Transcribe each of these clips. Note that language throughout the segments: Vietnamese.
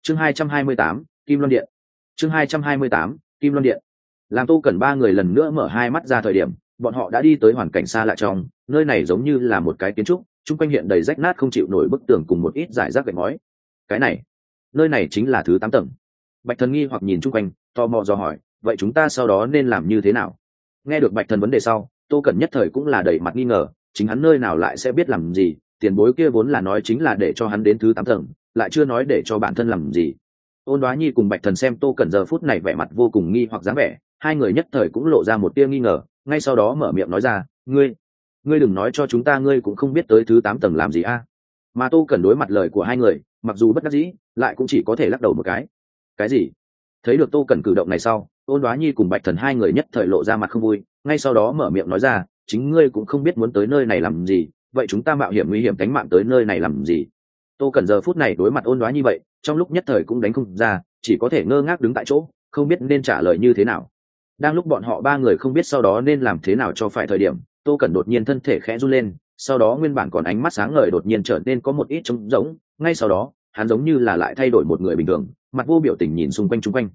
chương 228, Kim Loan Điện. chương 228, Kim Loan Điện. Làm Tô Cẩn ba người lần nữa mở hai mắt ra thời điểm, bọn họ đã đi tới hoàn cảnh xa lạ trong, nơi này giống như là một cái kiến trúc, chung quanh hiện đầy rách nát không chịu nổi bức tường cùng một ít rải rác gạch ngói. Cái này, nơi này chính là thứ 8 tầng. Bạch Thần nghi hoặc nhìn chung quanh, tò mò dò hỏi, vậy chúng ta sau đó nên làm như thế nào? Nghe được Bạch Thần vấn đề sau, Tô Cẩn nhất thời cũng là đầy mặt nghi ngờ, chính hắn nơi nào lại sẽ biết làm gì, tiền bối kia vốn là nói chính là để cho hắn đến thứ 8 tầng, lại chưa nói để cho bản thân làm gì. Ôn Đoá Nhi cùng Bạch Thần xem Tô Cẩn giờ phút này vẻ mặt vô cùng nghi hoặc dáng vẻ, hai người nhất thời cũng lộ ra một tia nghi ngờ, ngay sau đó mở miệng nói ra, ngươi đừng nói cho chúng ta ngươi cũng không biết tới thứ 8 tầng làm gì a. Mà Tô Cẩn đối mặt lời của hai người, mặc dù bất đắc dĩ, lại cũng chỉ có thể lắc đầu một cái. Cái gì? Thấy được Tô Cẩn cử động này sau, Ôn Đoá Nhi cùng Bạch Thần hai người nhất thời lộ ra mặt không vui, ngay sau đó mở miệng nói ra, chính ngươi cũng không biết muốn tới nơi này làm gì, vậy chúng ta mạo hiểm nguy hiểm tính mạng tới nơi này làm gì? Tô Cẩn giờ phút này đối mặt Ôn Đoá Nhi vậy, trong lúc nhất thời cũng đánh không ra, chỉ có thể ngơ ngác đứng tại chỗ, không biết nên trả lời như thế nào. Đang lúc bọn họ ba người không biết sau đó nên làm thế nào cho phải thời điểm, Tô Cẩn đột nhiên thân thể khẽ run lên, sau đó nguyên bản còn ánh mắt sáng ngời đột nhiên trở nên có một ít trống rỗng, ngay sau đó, hắn giống như là lại thay đổi một người bình thường, mặt vô biểu tình nhìn xung quanh chung quanh.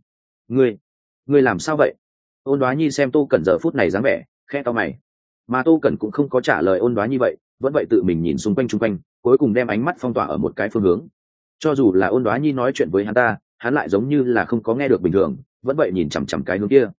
Ngươi làm sao vậy? Ôn Đoá Nhi xem Tô Cẩn giờ phút này dáng vẻ, khẽ cau mày. Mà Tô Cẩn cũng không có trả lời Ôn Đoá Nhi vậy, vẫn vậy tự mình nhìn xung quanh chung quanh, cuối cùng đem ánh mắt phong tỏa ở một cái phương hướng. Cho dù là Ôn Đoá Nhi nói chuyện với hắn ta, hắn lại giống như là không có nghe được bình thường, vẫn vậy nhìn chằm chằm cái hướng kia.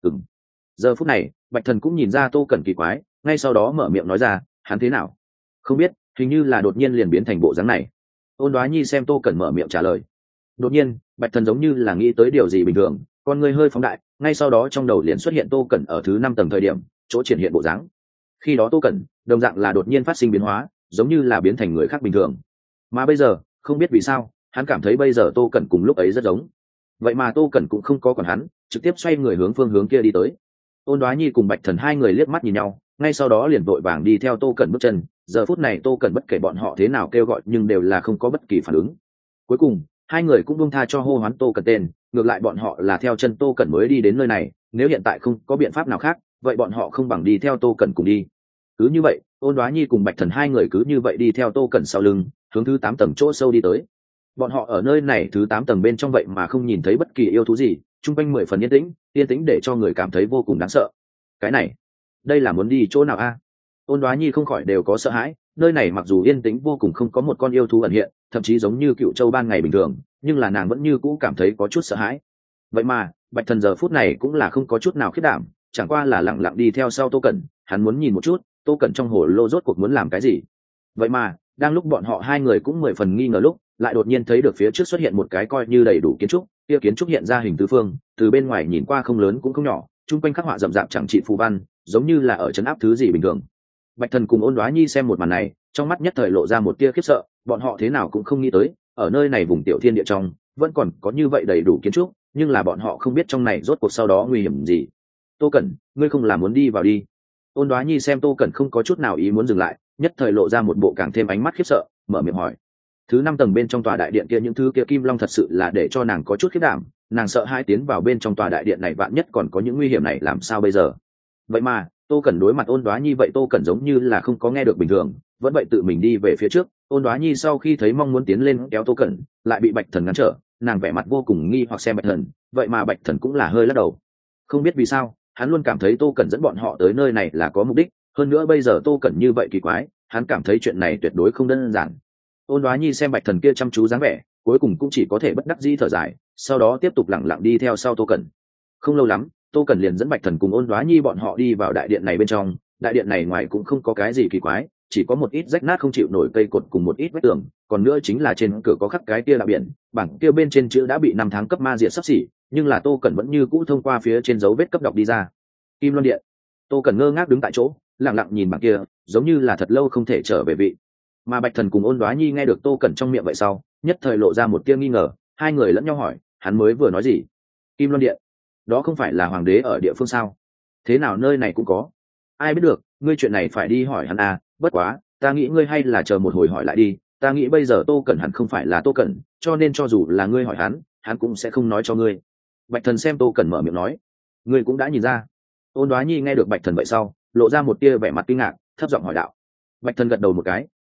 Giờ phút này, Bạch Thần cũng nhìn ra Tô Cẩn kỳ quái, ngay sau đó mở miệng nói ra, hắn thế nào? Không biết, hình như là đột nhiên liền biến thành bộ dáng này. Ôn Đoá Nhi xem Tô Cẩn mở miệng trả lời. Đột nhiên, Bạch Thần giống như là nghĩ tới điều gì bình thường, con người hơi phóng đại, ngay sau đó trong đầu liền xuất hiện Tô Cẩn ở thứ 5 tầng thời điểm, chỗ triển hiện bộ dáng. Khi đó Tô Cẩn, đồng dạng là đột nhiên phát sinh biến hóa, giống như là biến thành người khác bình thường. Mà bây giờ, không biết vì sao, hắn cảm thấy bây giờ Tô Cẩn cùng lúc ấy rất giống. Vậy mà Tô Cẩn cũng không có còn hắn, trực tiếp xoay người hướng phương hướng kia đi tới. Ôn Đoá Nhi cùng Bạch Thần hai người liếc mắt nhìn nhau, ngay sau đó liền vội vàng đi theo Tô Cẩn bước chân. Giờ phút này Tô Cẩn bất kể bọn họ thế nào kêu gọi nhưng đều là không có bất kỳ phản ứng. Cuối cùng, hai người cũng buông tha cho hô hoán Tô Cẩn tên, ngược lại bọn họ là theo chân Tô Cẩn mới đi đến nơi này, nếu hiện tại không có biện pháp nào khác, vậy bọn họ không bằng đi theo Tô Cẩn cùng đi. Cứ như vậy, Ôn Đoá Nhi cùng Bạch Thần hai người cứ như vậy đi theo Tô Cẩn sau lưng, hướng thứ 8 tầng chỗ sâu đi tới. Bọn họ ở nơi này thứ 8 tầng bên trong vậy mà không nhìn thấy bất kỳ yêu thú gì, chung quanh 10 phần yên tĩnh để cho người cảm thấy vô cùng đáng sợ. Cái này, đây là muốn đi chỗ nào a? Ôn Đoá Nhi không khỏi đều có sợ hãi, nơi này mặc dù yên tĩnh vô cùng không có một con yêu thú ẩn hiện, thậm chí giống như Cựu Châu ban ngày bình thường, nhưng là nàng vẫn như cũ cảm thấy có chút sợ hãi. Vậy mà, Bạch Thần giờ phút này cũng là không có chút nào khiếp đảm, chẳng qua là lặng lặng đi theo sau Tô Cẩn, hắn muốn nhìn một chút, Tô Cẩn trong hồ lô rốt cuộc muốn làm cái gì. Vậy mà, đang lúc bọn họ hai người cũng 10 phần nghi ngờ lúc, lại đột nhiên thấy được phía trước xuất hiện một cái coi như đầy đủ kiến trúc, kia kiến trúc hiện ra hình tứ phương, từ bên ngoài nhìn qua không lớn cũng không nhỏ, chung quanh khắc họa rậm rạp chẳng trị phù văn, giống như là ở trấn áp thứ gì bình thường. Bạch Thần cùng Ôn Đoá Nhi xem một màn này, trong mắt nhất thời lộ ra một tia khiếp sợ, bọn họ thế nào cũng không nghĩ tới, ở nơi này vùng tiểu thiên địa trong, vẫn còn có như vậy đầy đủ kiến trúc, nhưng là bọn họ không biết trong này rốt cuộc sau đó nguy hiểm gì. Tô Cẩn, ngươi không làm muốn đi vào đi? Ôn Đoá Nhi xem Tô Cẩn không có chút nào ý muốn dừng lại, nhất thời lộ ra một bộ càng thêm ánh mắt khiếp sợ, mở miệng hỏi. Thứ 5 tầng bên trong tòa đại điện kia những thứ kia kim long thật sự là để cho nàng có chút khiếp đảm, nàng sợ hai tiến vào bên trong tòa đại điện này vạn nhất còn có những nguy hiểm này làm sao bây giờ. Vậy mà, Tô Cẩn đối mặt Ôn Đoá Nhi vậy Tô Cẩn giống như là không có nghe được bình thường, vẫn vậy tự mình đi về phía trước. Ôn Đoá Nhi sau khi thấy mong muốn tiến lên kéo Tô Cẩn, lại bị Bạch Thần ngăn trở, nàng vẻ mặt vô cùng nghi hoặc xem Bạch Thần, vậy mà Bạch Thần cũng là hơi lắc đầu. Không biết vì sao, hắn luôn cảm thấy Tô Cẩn dẫn bọn họ tới nơi này là có mục đích, hơn nữa bây giờ Tô Cẩn như vậy kỳ quái, hắn cảm thấy chuyện này tuyệt đối không đơn giản. Ôn Đoá Nhi xem Bạch Thần kia chăm chú dáng vẻ, cuối cùng cũng chỉ có thể bất đắc dĩ thở dài, sau đó tiếp tục lặng lặng đi theo sau Tô Cẩn. Không lâu lắm, Tô Cẩn liền dẫn Bạch Thần cùng Ôn Đoá Nhi bọn họ đi vào đại điện này bên trong. Đại điện này ngoài cũng không có cái gì kỳ quái, chỉ có một ít rách nát không chịu nổi cây cột cùng một ít vách tường, còn nữa chính là trên cửa có khắc cái kia là biển, bảng kia bên trên chữ đã bị 5 tháng cấp ma diệt sắp xỉ, nhưng là Tô Cẩn vẫn như cũ thông qua phía trên dấu vết cấp đọc đi ra. Kim Loan Điện. Tô Cẩn ngơ ngác đứng tại chỗ, lặng lặng nhìn bảng kia, giống như là thật lâu không thể trở về vị. Mà Bạch Thần cùng Ôn Đoá Nhi nghe được Tô Cẩn trong miệng vậy sau, nhất thời lộ ra một tia nghi ngờ, hai người lẫn nhau hỏi, hắn mới vừa nói gì? Kim Loan Điện? Đó không phải là hoàng đế ở địa phương sao? Thế nào nơi này cũng có? Ai biết được, ngươi chuyện này phải đi hỏi hắn à, bất quá, ta nghĩ ngươi hay là chờ một hồi hỏi lại đi, ta nghĩ bây giờ Tô Cẩn hẳn không phải là Tô Cẩn, cho nên cho dù là ngươi hỏi hắn cũng sẽ không nói cho ngươi. Bạch Thần xem Tô Cẩn mở miệng nói, ngươi cũng đã nhìn ra. Ôn Đoá Nhi nghe được Bạch Thần vậy sau, lộ ra một tia vẻ mặt kinh ngạc, thấp giọng hỏi đạo. Bạch Thần gật đầu một cái,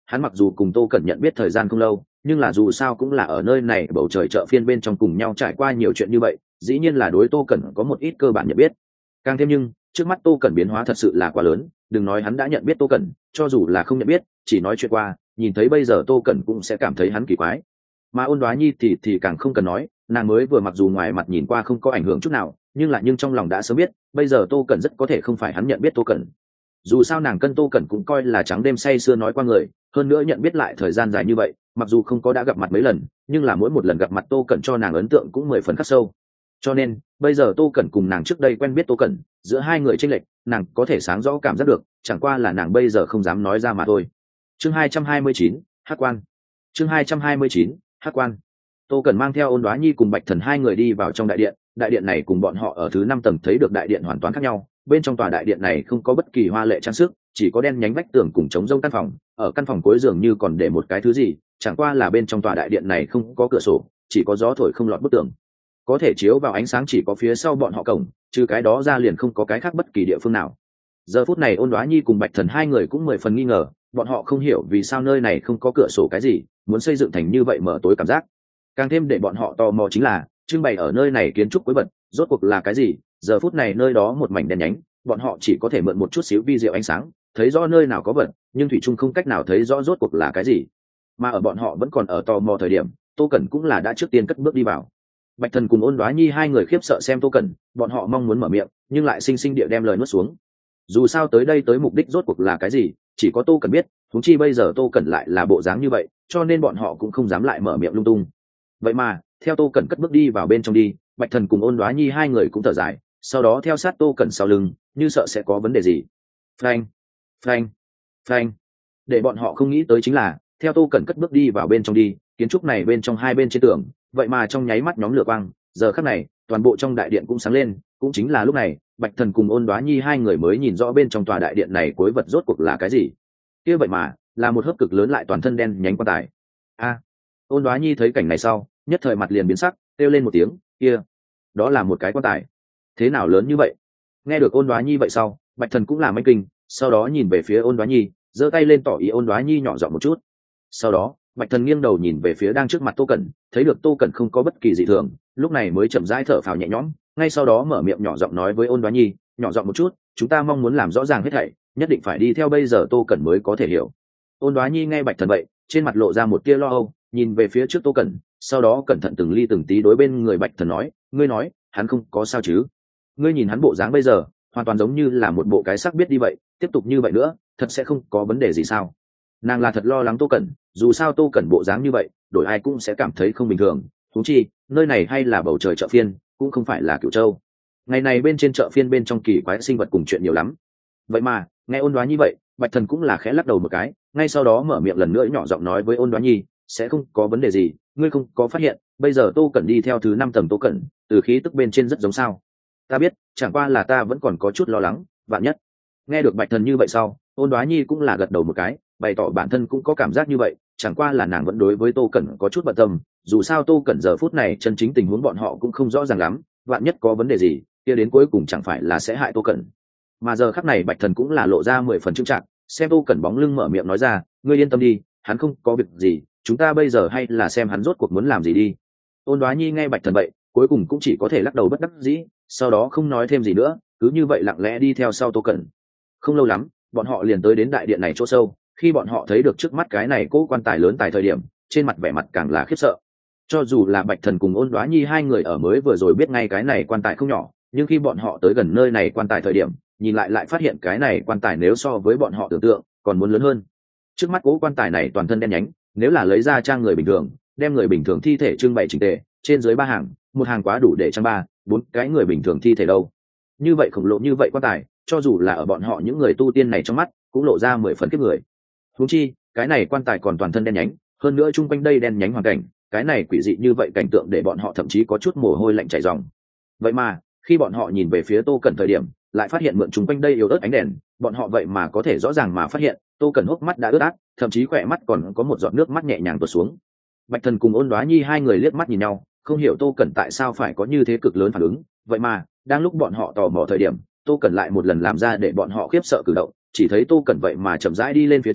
hắn mặc dù cùng Tô Cẩn nhận biết thời gian không lâu, nhưng là dù sao cũng là ở nơi này bầu trời chợ phiên bên trong cùng nhau trải qua nhiều chuyện như vậy, dĩ nhiên là đối Tô Cẩn có một ít cơ bản nhận biết. Càng thêm nhưng trước mắt Tô Cẩn biến hóa thật sự là quá lớn, đừng nói hắn đã nhận biết Tô Cẩn, cho dù là không nhận biết, chỉ nói chuyện qua, nhìn thấy bây giờ Tô Cẩn cũng sẽ cảm thấy hắn kỳ quái. Mà Ôn Đoá Nhi thì càng không cần nói, nàng mới vừa mặc dù ngoài mặt nhìn qua không có ảnh hưởng chút nào, nhưng trong lòng đã sớm biết, bây giờ Tô Cẩn rất có thể không phải hắn nhận biết Tô Cẩn. Dù sao nàng cân Tô Cẩn cũng coi là trắng đêm say sưa nói qua người, hơn nữa nhận biết lại thời gian dài như vậy, mặc dù không có đã gặp mặt mấy lần, nhưng là mỗi một lần gặp mặt Tô Cẩn cho nàng ấn tượng cũng 10 phần khắc sâu. Cho nên bây giờ Tô Cẩn cùng nàng trước đây quen biết Tô Cẩn, giữa hai người chênh lệch nàng có thể sáng rõ cảm giác được, chẳng qua là nàng bây giờ không dám nói ra mà thôi. Chương 229, Hắc Quan. Chương 229, Hắc Quan. Tô Cẩn mang theo Ôn Đoá Nhi cùng Bạch Thần hai người đi vào trong đại điện này cùng bọn họ ở thứ 5 tầng thấy được đại điện hoàn toàn khác nhau. Bên trong tòa đại điện này không có bất kỳ hoa lệ trang sức, chỉ có đen nhánh vách tường cùng trống rông căn phòng, ở căn phòng cuối giường như còn để một cái thứ gì, chẳng qua là bên trong tòa đại điện này không có cửa sổ, chỉ có gió thổi không lọt bức tường, có thể chiếu vào ánh sáng chỉ có phía sau bọn họ cổng, trừ cái đó ra liền không có cái khác bất kỳ địa phương nào. Giờ phút này Ôn Đoá Nhi cùng Bạch Thần hai người cũng 10 phần nghi ngờ, bọn họ không hiểu vì sao nơi này không có cửa sổ cái gì, muốn xây dựng thành như vậy mở tối cảm giác. Càng thêm để bọn họ tò mò chính là trưng bày ở nơi này kiến trúc quái vật rốt cuộc là cái gì. Giờ phút này nơi đó một mảnh đen nhánh, bọn họ chỉ có thể mượn một chút xíu vi diệu ánh sáng thấy rõ nơi nào có vật, nhưng thủy chung không cách nào thấy rõ rốt cuộc là cái gì. Mà ở bọn họ vẫn còn ở tò mò thời điểm, Tô Cẩn cũng là đã trước tiên cất bước đi vào. Bạch Thần cùng Ôn Đoá Nhi hai người khiếp sợ xem Tô Cẩn, bọn họ mong muốn mở miệng nhưng lại sinh sinh địa đem lời nuốt xuống. Dù sao tới đây tới mục đích rốt cuộc là cái gì, chỉ có Tô Cẩn biết, huống chi bây giờ Tô Cẩn lại là bộ dáng như vậy, cho nên bọn họ cũng không dám lại mở miệng lung tung. Vậy mà theo Tô Cẩn cất bước đi vào bên trong đi, Bạch Thần cùng Ôn Đoá Nhi hai người cũng thở dài, sau đó theo sát Tô Cẩn sau lưng, như sợ sẽ có vấn đề gì. Phanh, phanh, phanh. Để bọn họ không nghĩ tới chính là, theo Tô Cẩn cất bước đi vào bên trong đi, kiến trúc này bên trong hai bên trên tường, vậy mà trong nháy mắt nhóm lửa quang, giờ khắc này, toàn bộ trong đại điện cũng sáng lên, cũng chính là lúc này, Bạch Thần cùng Ôn Đoá Nhi hai người mới nhìn rõ bên trong tòa đại điện này cuối vật rốt cuộc là cái gì. Kia vậy mà, là một hớp cực lớn lại toàn thân đen nhánh quan tài. A. Ôn Đoá Nhi thấy cảnh này sau, nhất thời mặt liền biến sắc, kêu lên một tiếng, kia, đó là một cái quan tài. Thế nào lớn như vậy? Nghe được Ôn Đoá Nhi vậy sau, Bạch Thần cũng làm manh kinh, sau đó nhìn về phía Ôn Đoá Nhi, giơ tay lên tỏ ý Ôn Đoá Nhi nhỏ giọng một chút. Sau đó, Bạch Thần nghiêng đầu nhìn về phía đang trước mặt Tô Cẩn, thấy được Tô Cẩn không có bất kỳ dị thường, lúc này mới chậm rãi thở phào nhẹ nhõm, ngay sau đó mở miệng nhỏ giọng nói với Ôn Đoá Nhi, nhỏ giọng một chút, chúng ta mong muốn làm rõ ràng hết thảy, nhất định phải đi theo bây giờ Tô Cẩn mới có thể hiểu. Ôn Đoá Nhi nghe Bạch Thần vậy, trên mặt lộ ra một tia lo âu, nhìn về phía trước Tô Cẩn, sau đó cẩn thận từng ly từng tí đối bên người Bạch Thần nói, ngươi nói, hắn không có sao chứ? Ngươi nhìn hắn bộ dáng bây giờ, hoàn toàn giống như là một bộ cái xác biết đi vậy, tiếp tục như vậy nữa, thật sẽ không có vấn đề gì sao? Nàng là thật lo lắng Tô Cẩn, dù sao Tô Cẩn bộ dáng như vậy, đổi ai cũng sẽ cảm thấy không bình thường. Huống chi, nơi này hay là bầu trời chợ phiên, cũng không phải là Cửu Châu. Ngày này bên trên chợ phiên bên trong kỳ quái sinh vật cùng chuyện nhiều lắm. Vậy mà, nghe Ôn Đoá như vậy, Bạch Thần cũng là khẽ lắc đầu một cái, ngay sau đó mở miệng lần nữa nhỏ giọng nói với Ôn Đoá Nhi, sẽ không có vấn đề gì, ngươi không có phát hiện, bây giờ Tô Cẩn đi theo thứ 5 tầng Tô Cẩn, từ khí tức bên trên rất giống sao? Ta biết, chẳng qua là ta vẫn còn có chút lo lắng, vạn nhất. Nghe được Bạch Thần như vậy sau, Ôn Đoá Nhi cũng là gật đầu một cái, bày tỏ bản thân cũng có cảm giác như vậy, chẳng qua là nàng vẫn đối với Tô Cẩn có chút bận tâm, dù sao Tô Cẩn giờ phút này chân chính tình huống bọn họ cũng không rõ ràng lắm, vạn nhất có vấn đề gì, kia đến cuối cùng chẳng phải là sẽ hại Tô Cẩn. Mà giờ khắc này Bạch Thần cũng là lộ ra 10 phần chững chạc, xem Tô Cẩn bóng lưng mở miệng nói ra, ngươi yên tâm đi, hắn không có việc gì, chúng ta bây giờ hay là xem hắn rốt cuộc muốn làm gì đi. Ôn Đoá Nhi nghe Bạch Thần vậy, cuối cùng cũng chỉ có thể lắc đầu bất đắc dĩ, sau đó không nói thêm gì nữa, cứ như vậy lặng lẽ đi theo sau Tô Cẩn. Không lâu lắm, bọn họ liền tới đến đại điện này chỗ sâu, khi bọn họ thấy được trước mắt cái này cố quan tài lớn tại thời điểm, trên mặt vẻ mặt càng là khiếp sợ. Cho dù là Bạch Thần cùng Ôn Đoá Nhi hai người ở mới vừa rồi biết ngay cái này quan tài không nhỏ, nhưng khi bọn họ tới gần nơi này quan tài thời điểm, nhìn lại phát hiện cái này quan tài nếu so với bọn họ tưởng tượng còn muốn lớn hơn. Trước mắt cố quan tài này toàn thân đen nhánh, nếu là lấy ra trang người bình thường, đem người bình thường thi thể trưng bày chỉnh tề, trên dưới 3 hàng, một hàng quá đủ để trang 3-4 cái người bình thường thi thể đâu. Như vậy khổng lồ như vậy quan tài, cho dù là ở bọn họ những người tu tiên này trong mắt, cũng lộ ra 10 phần kiếp người. Huống chi, cái này quan tài còn toàn thân đen nhánh, hơn nữa chung quanh đây đen nhánh hoàn cảnh, cái này quỷ dị như vậy cảnh tượng để bọn họ thậm chí có chút mồ hôi lạnh chảy ròng. Vậy mà, khi bọn họ nhìn về phía Tô Cẩn thời điểm, lại phát hiện mượn chung quanh đây yếu ớt ánh đèn, bọn họ vậy mà có thể rõ ràng mà phát hiện, Tô Cẩn hốc mắt đã ướt át, thậm chí khỏe mắt còn có một giọt nước mắt nhẹ nhàng tuột xuống. Bạch Thần cùng Ôn Đoá Nhi hai người liếc mắt nhìn nhau, không hiểu Tô Cẩn tại sao phải có như thế cực lớn phản ứng, vậy mà, đang lúc bọn họ tò mò thời điểm, Tô Cẩn lại một lần làm ra để bọn họ khiếp sợ cử động, chỉ thấy Tô Cẩn vậy mà chậm rãi đi lên phía trước,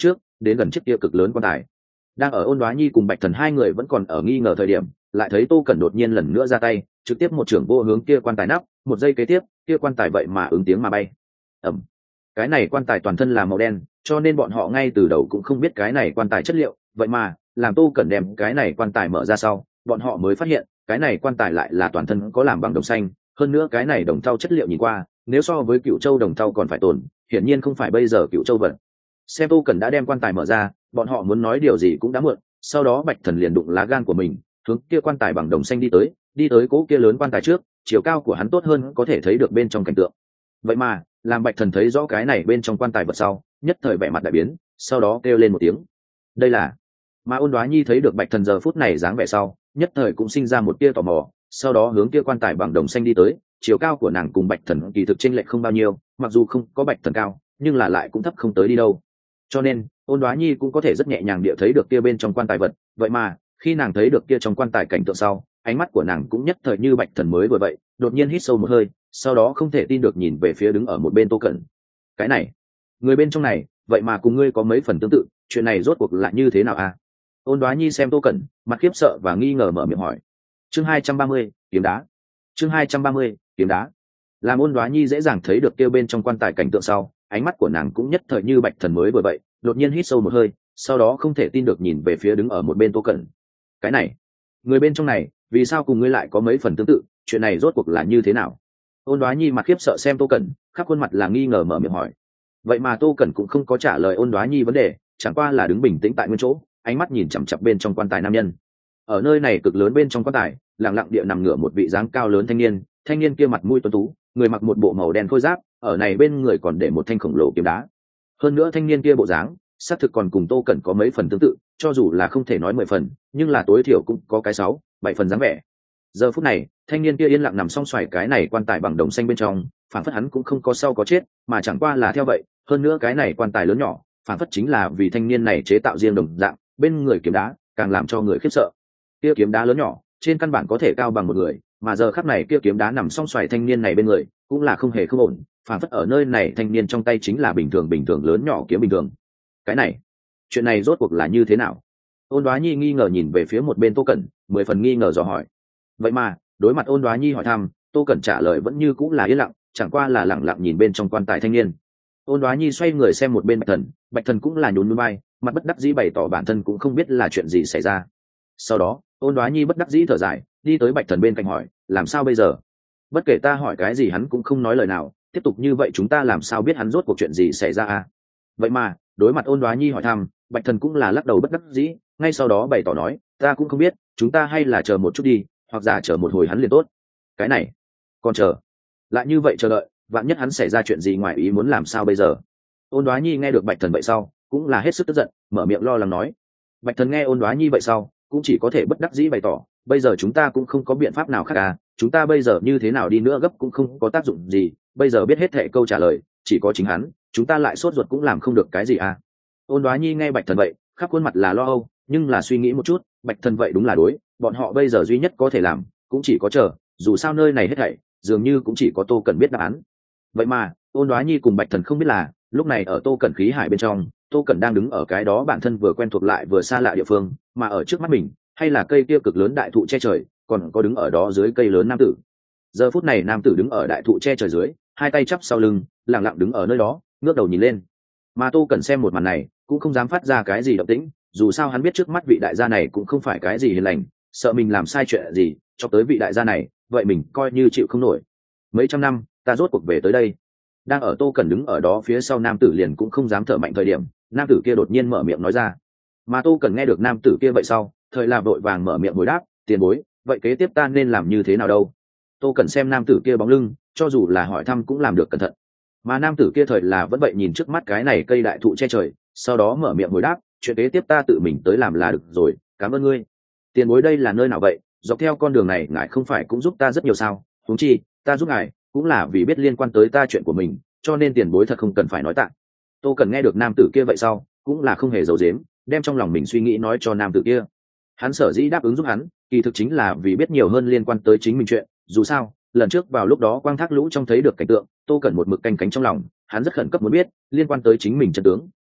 đến gần chiếc kia cực lớn quan tài. Đang ở Ôn Đoá Nhi cùng Bạch Thần hai người vẫn còn ở nghi ngờ thời điểm, lại thấy Tô Cẩn đột nhiên lần nữa ra tay, trực tiếp một chưởng vô hướng kia quan tài nắp, một giây kế tiếp, kia quan tài vậy mà ứng tiếng mà bay. Ầm. Cái này quan tài toàn thân là màu đen, cho nên bọn họ ngay từ đầu cũng không biết cái này quan tài chất liệu, vậy mà, làm Tô Cẩn đem cái này quan tài mở ra sau, bọn họ mới phát hiện, cái này quan tài lại là toàn thân có làm bằng đồng xanh, hơn nữa cái này đồng thau chất liệu nhìn qua, nếu so với Cựu Châu đồng thau còn phải tồn, hiển nhiên không phải bây giờ Cựu Châu vật. Xem Tô Cẩn đã đem quan tài mở ra, bọn họ muốn nói điều gì cũng đã muộn, sau đó Bạch Thần liền đụng lá gan của mình, hướng kia quan tài bằng đồng xanh đi tới cố kia lớn quan tài trước, chiều cao của hắn tốt hơn có thể thấy được bên trong cảnh tượng. Vậy mà, làm Bạch Thần thấy rõ cái này bên trong quan tài vật sau, nhất thời vẻ mặt đại biến, sau đó kêu lên một tiếng. Đây là... Mà Ôn Đoá Nhi thấy được Bạch Thần giờ phút này dáng vẻ sau, nhất thời cũng sinh ra một tia tò mò, sau đó hướng kia quan tài bằng đồng xanh đi tới, chiều cao của nàng cùng Bạch Thần kỳ thực chênh lệch không bao nhiêu, mặc dù không có Bạch Thần cao, nhưng là lại cũng thấp không tới đi đâu. Cho nên, Ôn Đoá Nhi cũng có thể rất nhẹ nhàng địa thấy được kia bên trong quan tài vật, vậy mà, khi nàng thấy được kia trong quan tài cảnh tượng sau, ánh mắt của nàng cũng nhất thời như Bạch Thần mới vừa vậy, đột nhiên hít sâu một hơi, sau đó không thể tin được nhìn về phía đứng ở một bên Tô Cẩn. Cái này, người bên trong này, vậy mà cùng ngươi có mấy phần tương tự, chuyện này rốt cuộc là như thế nào a? Ôn Đoá Nhi xem Tô Cẩn, mặt khiếp sợ và nghi ngờ mở miệng hỏi. Chương 230, kiếm đá. Chương 230, kiếm đá. Làm Ôn Đoá Nhi dễ dàng thấy được kia bên trong quan tài cảnh tượng sau, ánh mắt của nàng cũng nhất thời như Bạch Thần mới vừa vậy, đột nhiên hít sâu một hơi, sau đó không thể tin được nhìn về phía đứng ở một bên Tô Cẩn. Cái này, người bên trong này, vì sao cùng ngươi lại có mấy phần tương tự, chuyện này rốt cuộc là như thế nào? Ôn Đoá Nhi mặt khiếp sợ xem Tô Cẩn, khắp khuôn mặt là nghi ngờ mở miệng hỏi. Vậy mà Tô Cẩn cũng không có trả lời Ôn Đoá Nhi vấn đề, chẳng qua là đứng bình tĩnh tại nguyên chỗ, ánh mắt nhìn chằm chằm bên trong quan tài nam nhân. Ở nơi này cực lớn bên trong quan tài, lặng lặng địa nằm ngửa một vị dáng cao lớn thanh niên kia mặt mũi tuấn tú, người mặc một bộ màu đen khôi giáp, ở này bên người còn để một thanh khổng lồ kiếm đá. Hơn nữa thanh niên kia bộ dáng, xác thực còn cùng Tô Cẩn có mấy phần tương tự, cho dù là không thể nói 10 phần, nhưng là tối thiểu cũng có cái 6, 7 phần dáng vẻ. Giờ phút này, thanh niên kia yên lặng nằm song xoài cái này quan tài bằng đồng xanh bên trong, phản phất hắn cũng không có sau có chết, mà chẳng qua là theo vậy, hơn nữa cái này quan tài lớn nhỏ, phản phất chính là vì thanh niên này chế tạo riêng đồng dạng, bên người kiếm đá, càng làm cho người khiếp sợ. Kia kiếm đá lớn nhỏ, trên căn bản có thể cao bằng một người, mà giờ khắc này kia kiếm đá nằm song xoài thanh niên này bên người, cũng là không hề không ổn, phản phất ở nơi này thanh niên trong tay chính là bình thường lớn nhỏ kiếm bình thường. Cái này, chuyện này rốt cuộc là như thế nào? Ôn Đoá Nhi nghi ngờ nhìn về phía một bên Tô Cẩn, 10 phần nghi ngờ dò hỏi. Vậy mà, đối mặt Ôn Đoá Nhi hỏi thăm, Tô Cẩn trả lời vẫn như cũng là yên lặng, chẳng qua là lặng lặng nhìn bên trong quan tài thanh niên. Ôn Đoá Nhi xoay người xem một bên Bạch Thần cũng là nhún nhún vai, mặt bất đắc dĩ bày tỏ bản thân cũng không biết là chuyện gì xảy ra. Sau đó, Ôn Đoá Nhi bất đắc dĩ thở dài, đi tới Bạch Thần bên cạnh hỏi, làm sao bây giờ? Bất kể ta hỏi cái gì hắn cũng không nói lời nào, tiếp tục như vậy chúng ta làm sao biết hắn rốt cuộc chuyện gì xảy ra à? Vậy mà, đối mặt Ôn Đoá Nhi hỏi thăm, Bạch Thần cũng là lắc đầu bất đắc dĩ, ngay sau đó bày tỏ nói, ta cũng không biết, chúng ta hay là chờ một chút đi, hoặc giả chờ một hồi hắn liền tốt. Cái này, còn chờ, lại như vậy chờ đợi, vạn nhất hắn xảy ra chuyện gì ngoài ý muốn làm sao bây giờ? Ôn Đoá Nhi nghe được Bạch Thần vậy sau, cũng là hết sức tức giận, mở miệng lo lắng nói. Bạch Thần nghe Ôn Đoá Nhi vậy sau, cũng chỉ có thể bất đắc dĩ bày tỏ, bây giờ chúng ta cũng không có biện pháp nào khác à, chúng ta bây giờ như thế nào đi nữa gấp cũng không có tác dụng gì, bây giờ biết hết thệ câu trả lời, chỉ có chính hắn, chúng ta lại sốt ruột cũng làm không được cái gì à. Ôn Đoá Nhi nghe Bạch Thần vậy, khắp khuôn mặt là lo âu, nhưng là suy nghĩ một chút, Bạch Thần vậy đúng là đối, bọn họ bây giờ duy nhất có thể làm, cũng chỉ có chờ, dù sao nơi này hết thảy, dường như cũng chỉ có Tô Cẩn biết đáp án. Vậy mà, Ôn Đoá Nhi cùng Bạch Thần không biết là, lúc này ở Tô Cẩn khí hải bên trong, Tô Cẩn đang đứng ở cái đó bản thân vừa quen thuộc lại vừa xa lạ địa phương, mà ở trước mắt mình, hay là cây kia cực lớn đại thụ che trời, còn có đứng ở đó dưới cây lớn nam tử. Giờ phút này nam tử đứng ở đại thụ che trời dưới, hai tay chắp sau lưng, lặng lặng đứng ở nơi đó, ngước đầu nhìn lên. Mà Tô Cẩn xem một màn này, cũng không dám phát ra cái gì động tĩnh, dù sao hắn biết trước mắt vị đại gia này cũng không phải cái gì hiền lành, sợ mình làm sai chuyện gì, cho tới vị đại gia này, vậy mình coi như chịu không nổi. Mấy trăm năm, ta rốt cuộc về tới đây. Đang ở Tô Cẩn đứng ở đó phía sau nam tử liền cũng không dám thở mạnh thời điểm, nam tử kia đột nhiên mở miệng nói ra. Mà Tô Cẩn nghe được nam tử kia vậy sau, thời là vội vàng mở miệng hồi đáp, tiền bối, vậy kế tiếp ta nên làm như thế nào đâu? Tô Cẩn xem nam tử kia bóng lưng, cho dù là hỏi thăm cũng làm được cẩn thận. Mà nam tử kia thời là vẫn vậy nhìn trước mắt cái này cây đại thụ che trời, sau đó mở miệng hồi đáp, chuyện kế tiếp ta tự mình tới làm là được rồi, cảm ơn ngươi. Tiền bối đây là nơi nào vậy? Dọc theo con đường này ngài không phải cũng giúp ta rất nhiều sao? Huống chi, ta giúp ngài cũng là vì biết liên quan tới ta chuyện của mình, cho nên tiền bối thật không cần phải nói tạ. Tô Cẩn nghe được nam tử kia vậy sau, cũng là không hề giấu giếm, đem trong lòng mình suy nghĩ nói cho nam tử kia. Hắn sở dĩ đáp ứng giúp hắn, kỳ thực chính là vì biết nhiều hơn liên quan tới chính mình chuyện, dù sao, lần trước vào lúc đó quang thác lũ trong thấy được cảnh tượng, Tô Cẩn một mực canh cánh trong lòng, hắn rất khẩn cấp muốn biết liên quan tới chính mình chân tướng.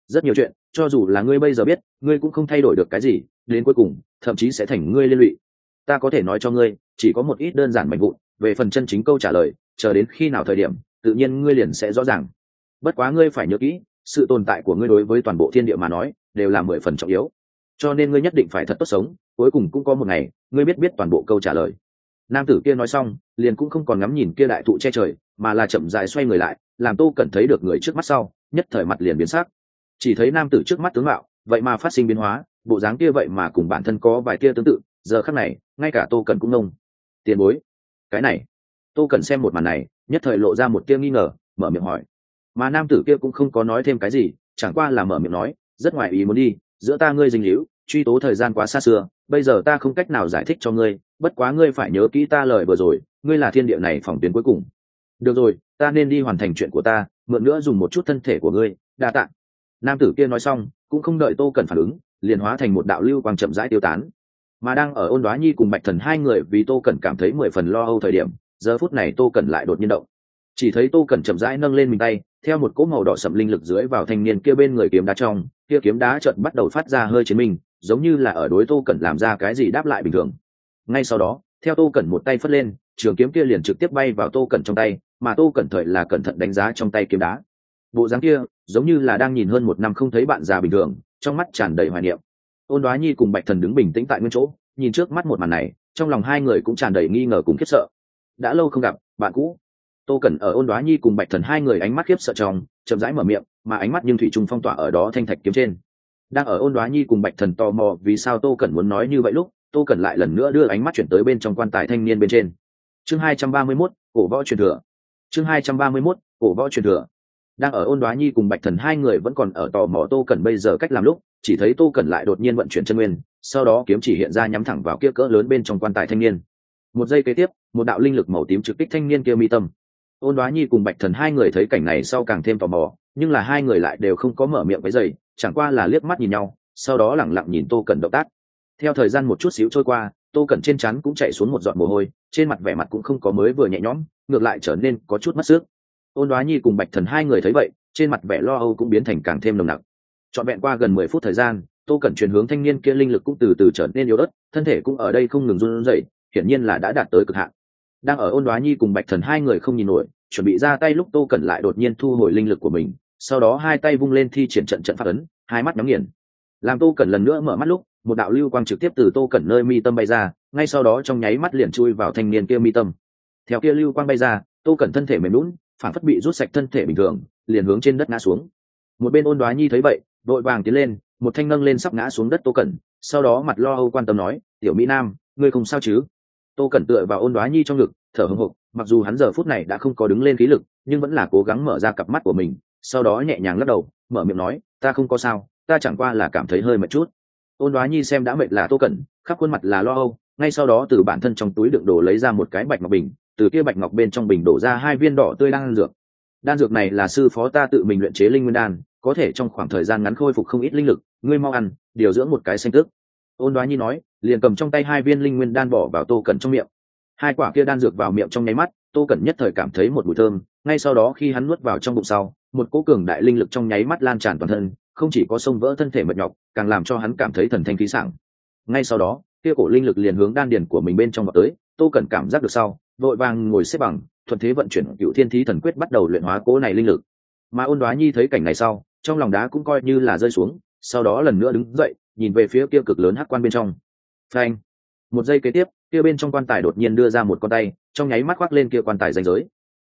rất nhiều chuyện cho dù là ngươi bây giờ biết ngươi cũng không thay đổi được cái gì, đến cuối cùng thậm chí sẽ thành ngươi liên lụy. Ta có thể nói cho ngươi chỉ có một ít đơn giản mảnh vụn, về phần chân chính câu trả lời chờ đến khi nào thời điểm tự nhiên ngươi liền sẽ rõ ràng. Bất quá ngươi phải nhớ kỹ, sự tồn tại của ngươi đối với toàn bộ thiên địa mà nói đều là 10 phần trọng yếu, cho nên ngươi nhất định phải thật tốt sống, cuối cùng cũng có một ngày ngươi biết toàn bộ câu trả lời. Nam tử kia nói xong liền cũng không còn ngắm nhìn kia đại thụ che trời, mà là chậm rãi xoay người lại, làm Tô Cẩn thấy được người trước mắt sau nhất thời mặt liền biến sắc. Chỉ thấy nam tử trước mắt tướng mạo vậy mà phát sinh biến hóa, bộ dáng kia vậy mà cùng bản thân có vài tia tương tự, giờ khắc này ngay cả Tô Cẩn cũng ngông. Tiền bối, cái này. Tô Cẩn xem một màn này nhất thời lộ ra một tia nghi ngờ, mở miệng hỏi. Mà nam tử kia cũng không có nói thêm cái gì, chẳng qua là mở miệng nói, rất ngoài ý muốn đi, giữa ta ngươi dính líu truy tố thời gian quá xa xưa, bây giờ ta không cách nào giải thích cho ngươi, bất quá ngươi phải nhớ kỹ ta lời vừa rồi, ngươi là thiên địa này phòng tuyến cuối cùng. Được rồi, ta nên đi hoàn thành chuyện của ta, mượn nữa dùng một chút thân thể của ngươi, đa tạ. Nam tử kia nói xong cũng không đợi Tô Cẩn phản ứng, liền hóa thành một đạo lưu quang chậm rãi tiêu tán. Mà đang ở Ôn Đoá Nhi cùng Bạch Thần hai người vì Tô Cẩn cảm thấy 10 phần lo âu thời điểm, giờ phút này Tô Cẩn lại đột nhiên động. Chỉ thấy Tô Cẩn chậm rãi nâng lên mình tay, theo một cỗ màu đỏ sẫm linh lực dưới vào thanh niên kia bên người kiếm đá trong, kia kiếm đá chợt bắt đầu phát ra hơi chiến minh, giống như là ở đối Tô Cẩn làm ra cái gì đáp lại bình thường. Ngay sau đó, theo Tô Cẩn một tay phất lên, trường kiếm kia liền trực tiếp bay vào Tô Cẩn trong tay, mà Tô Cẩn thời là cẩn thận đánh giá trong tay kiếm đá. Bộ dáng kia, giống như là đang nhìn hơn 1 năm không thấy bạn già bình thường, trong mắt tràn đầy hoài niệm. Ôn Đoá Nhi cùng Bạch Thần đứng bình tĩnh tại nguyên chỗ, nhìn trước mắt một màn này, trong lòng hai người cũng tràn đầy nghi ngờ cùng khiếp sợ. Đã lâu không gặp, bạn cũ. Tô Cẩn ở Ôn Đoá Nhi cùng Bạch Thần hai người ánh mắt khiếp sợ trong, chậm rãi mở miệng, mà ánh mắt nhưng thủy trùng phong tỏa ở đó thanh thạch kiếm trên. Đang ở Ôn Đoá Nhi cùng Bạch Thần tò mò vì sao Tô Cẩn muốn nói như vậy lúc, Tô Cẩn lại lần nữa đưa ánh mắt chuyển tới bên trong quan tài thanh niên bên trên. Chương 231, cổ võ truyền thừa. Chương 231, cổ võ truyền thừa. Đang ở Ôn Đoá Nhi cùng Bạch Thần hai người vẫn còn ở tò mò Tô Cẩn bây giờ cách làm lúc, chỉ thấy Tô Cẩn lại đột nhiên vận chuyển chân nguyên, sau đó kiếm chỉ hiện ra nhắm thẳng vào kia cỡ lớn bên trong quan tài thanh niên. Một giây kế tiếp, một đạo linh lực màu tím trực kích thanh niên kia mi tâm. Ôn Đoá Nhi cùng Bạch Thần hai người thấy cảnh này sau càng thêm tò mò, nhưng là hai người lại đều không có mở miệng cái gì, chẳng qua là liếc mắt nhìn nhau, sau đó lẳng lặng nhìn Tô Cẩn động tác. Theo thời gian một chút xíu trôi qua, Tô Cẩn trên trán cũng chạy xuống một giọt mồ hôi, trên mặt vẻ mặt cũng không có mới vừa nhẹ nhõm, ngược lại trở nên có chút mất sức. Ôn Đoá Nhi cùng Bạch Thần hai người thấy vậy, trên mặt vẻ lo âu cũng biến thành càng thêm nồng nặc. Trọn vẹn qua gần 10 phút thời gian, Tô Cẩn chuyển hướng thanh niên kia linh lực cũng từ từ trở nên yếu ớt, thân thể cũng ở đây không ngừng run rẩy, hiển nhiên là đã đạt tới cực hạn. Đang ở Ôn Đoá Nhi cùng Bạch Thần hai người không nhìn nổi, chuẩn bị ra tay lúc Tô Cẩn lại đột nhiên thu hồi linh lực của mình, sau đó hai tay vung lên thi triển trận pháp ấn, hai mắt nhắm nghiền. Làm Tô Cẩn lần nữa mở mắt lúc, một đạo lưu quang trực tiếp từ Tô Cẩn nơi mi tâm bay ra, ngay sau đó trong nháy mắt liền chui vào thanh niên kia mi tâm. Theo kia lưu quang bay ra, Tô Cẩn thân thể mềm nhũn, phản phất bị rút sạch thân thể bình thường, liền hướng trên đất ngã xuống. Một bên Ôn Đoá Nhi thấy vậy, vội vàng tiến lên, một thanh nâng lên sắp ngã xuống đất Tô Cẩn, sau đó mặt lo âu quan tâm nói, "Tiểu Mỹ Nam, ngươi không sao chứ?" Tô Cẩn tựa vào Ôn Đoá Nhi trong ngực, thở hổn hộc, mặc dù hắn giờ phút này đã không có đứng lên khí lực, nhưng vẫn là cố gắng mở ra cặp mắt của mình, sau đó nhẹ nhàng lắc đầu, mở miệng nói, "Ta không có sao, ta chẳng qua là cảm thấy hơi mệt chút." Ôn Đoá Nhi xem đã mệt là Tô Cẩn, khắp khuôn mặt là lo âu, ngay sau đó từ bản thân trong túi đựng đồ lấy ra một cái bạch ngọc bình, từ kia bạch ngọc bên trong bình đổ ra 2 viên đỏ tươi đan dược. Đan dược này là sư phó ta tự mình luyện chế linh nguyên đan, có thể trong khoảng thời gian ngắn khôi phục không ít linh lực, ngươi mau ăn, điều dưỡng một cái xanh tức. Ôn Đoá Nhi nói, liền cầm trong tay 2 viên linh nguyên đan bỏ vào Tô Cẩn trong miệng. 2 quả kia đan dược vào miệng trong nháy mắt, Tô Cẩn nhất thời cảm thấy một mùi thơm, ngay sau đó khi hắn nuốt vào trong bụng sau, một cỗ cường đại linh lực trong nháy mắt lan tràn toàn thân, không chỉ có xông vỡ thân thể mệt nhọc, càng làm cho hắn cảm thấy thần thanh khí sảng. Ngay sau đó, kia cổ linh lực liền hướng đan điền của mình bên trong vào tới, Tô Cẩn cảm giác được sau, vội vàng ngồi xếp bằng, thuận thế vận chuyển Cựu Thiên Thí Thần Quyết bắt đầu luyện hóa cỗ này linh lực. Mà Ôn Đoá Nhi thấy cảnh này sau, trong lòng đá cũng coi như là rơi xuống, sau đó lần nữa đứng dậy, nhìn về phía kia cực lớn hắc quan bên trong. Phanh! Một giây kế tiếp, kia bên trong quan tài đột nhiên đưa ra một con tay, trong nháy mắt khoác lên kia quan tài ranh giới.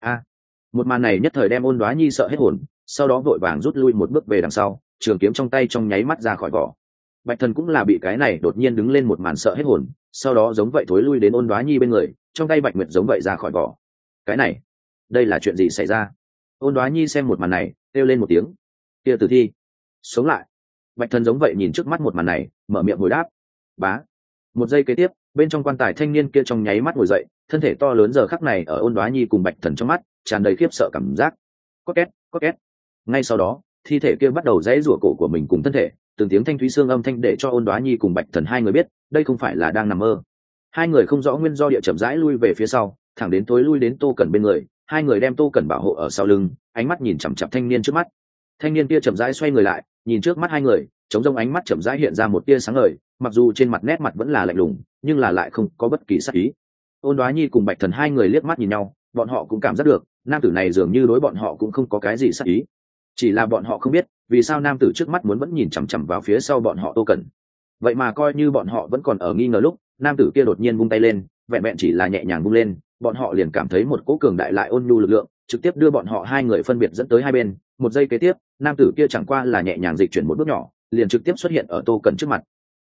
Một màn này nhất thời đem Ôn Đoá Nhi sợ hết hồn, sau đó vội vàng rút lui một bước về đằng sau, trường kiếm trong tay trong nháy mắt ra khỏi vỏ. Bạch Thần cũng là bị cái này đột nhiên đứng lên một màn sợ hết hồn, sau đó giống vậy thối lui đến Ôn Đoá Nhi bên người, trong tay Bạch Nguyệt giống vậy ra khỏi vỏ. Cái này, đây là chuyện gì xảy ra? Ôn Đoá Nhi xem một màn này, kêu lên một tiếng. Kia tử thi sống lại. Bạch Thần giống vậy nhìn trước mắt một màn này, mở miệng hồi đáp. Bá. Một giây kế tiếp, bên trong quan tài thanh niên kia trong nháy mắt ngồi dậy, thân thể to lớn giờ khắc này ở Ôn Đoá Nhi cùng Bạch Thần trong mắt tràn đầy khiếp sợ cảm giác. Có két. Ngay sau đó, thi thể kia bắt đầu giãy giụa cổ của mình cùng thân thể, từng tiếng thanh thúy xương âm thanh để cho Ôn Đoá Nhi cùng Bạch Thần hai người biết, đây không phải là đang nằm mơ. Hai người không rõ nguyên do địa chậm rãi lui về phía sau, thẳng đến tối lui đến Tô Cẩn bên người, hai người đem Tô Cẩn bảo hộ ở sau lưng, ánh mắt nhìn chằm chằm thanh niên trước mắt. thanh niên kia chậm rãi xoay người lại nhìn trước mắt hai người, chống rông ánh mắt chậm rãi hiện ra một tia sáng ngời, mặc dù trên mặt nét mặt vẫn là lạnh lùng nhưng là lại không có bất kỳ sắc ý. Ôn Đoá Nhi cùng Bạch Thần hai người liếc mắt nhìn nhau, bọn họ cũng cảm giác được nam tử này dường như đối bọn họ cũng không có cái gì sắc ý, chỉ là bọn họ không biết vì sao nam tử trước mắt muốn vẫn nhìn chằm chằm vào phía sau bọn họ Tô Cẩn. Vậy mà coi như bọn họ vẫn còn ở nghi ngờ lúc nam tử kia đột nhiên vung tay lên, vẹn vẹn chỉ là nhẹ nhàng vung lên, bọn họ liền cảm thấy một cỗ cường đại lại ôn nhu lực lượng trực tiếp đưa bọn họ hai người phân biệt dẫn tới hai bên. Một giây kế tiếp nam tử kia chẳng qua là nhẹ nhàng dịch chuyển một bước nhỏ liền trực tiếp xuất hiện ở Tô Cẩn trước mặt.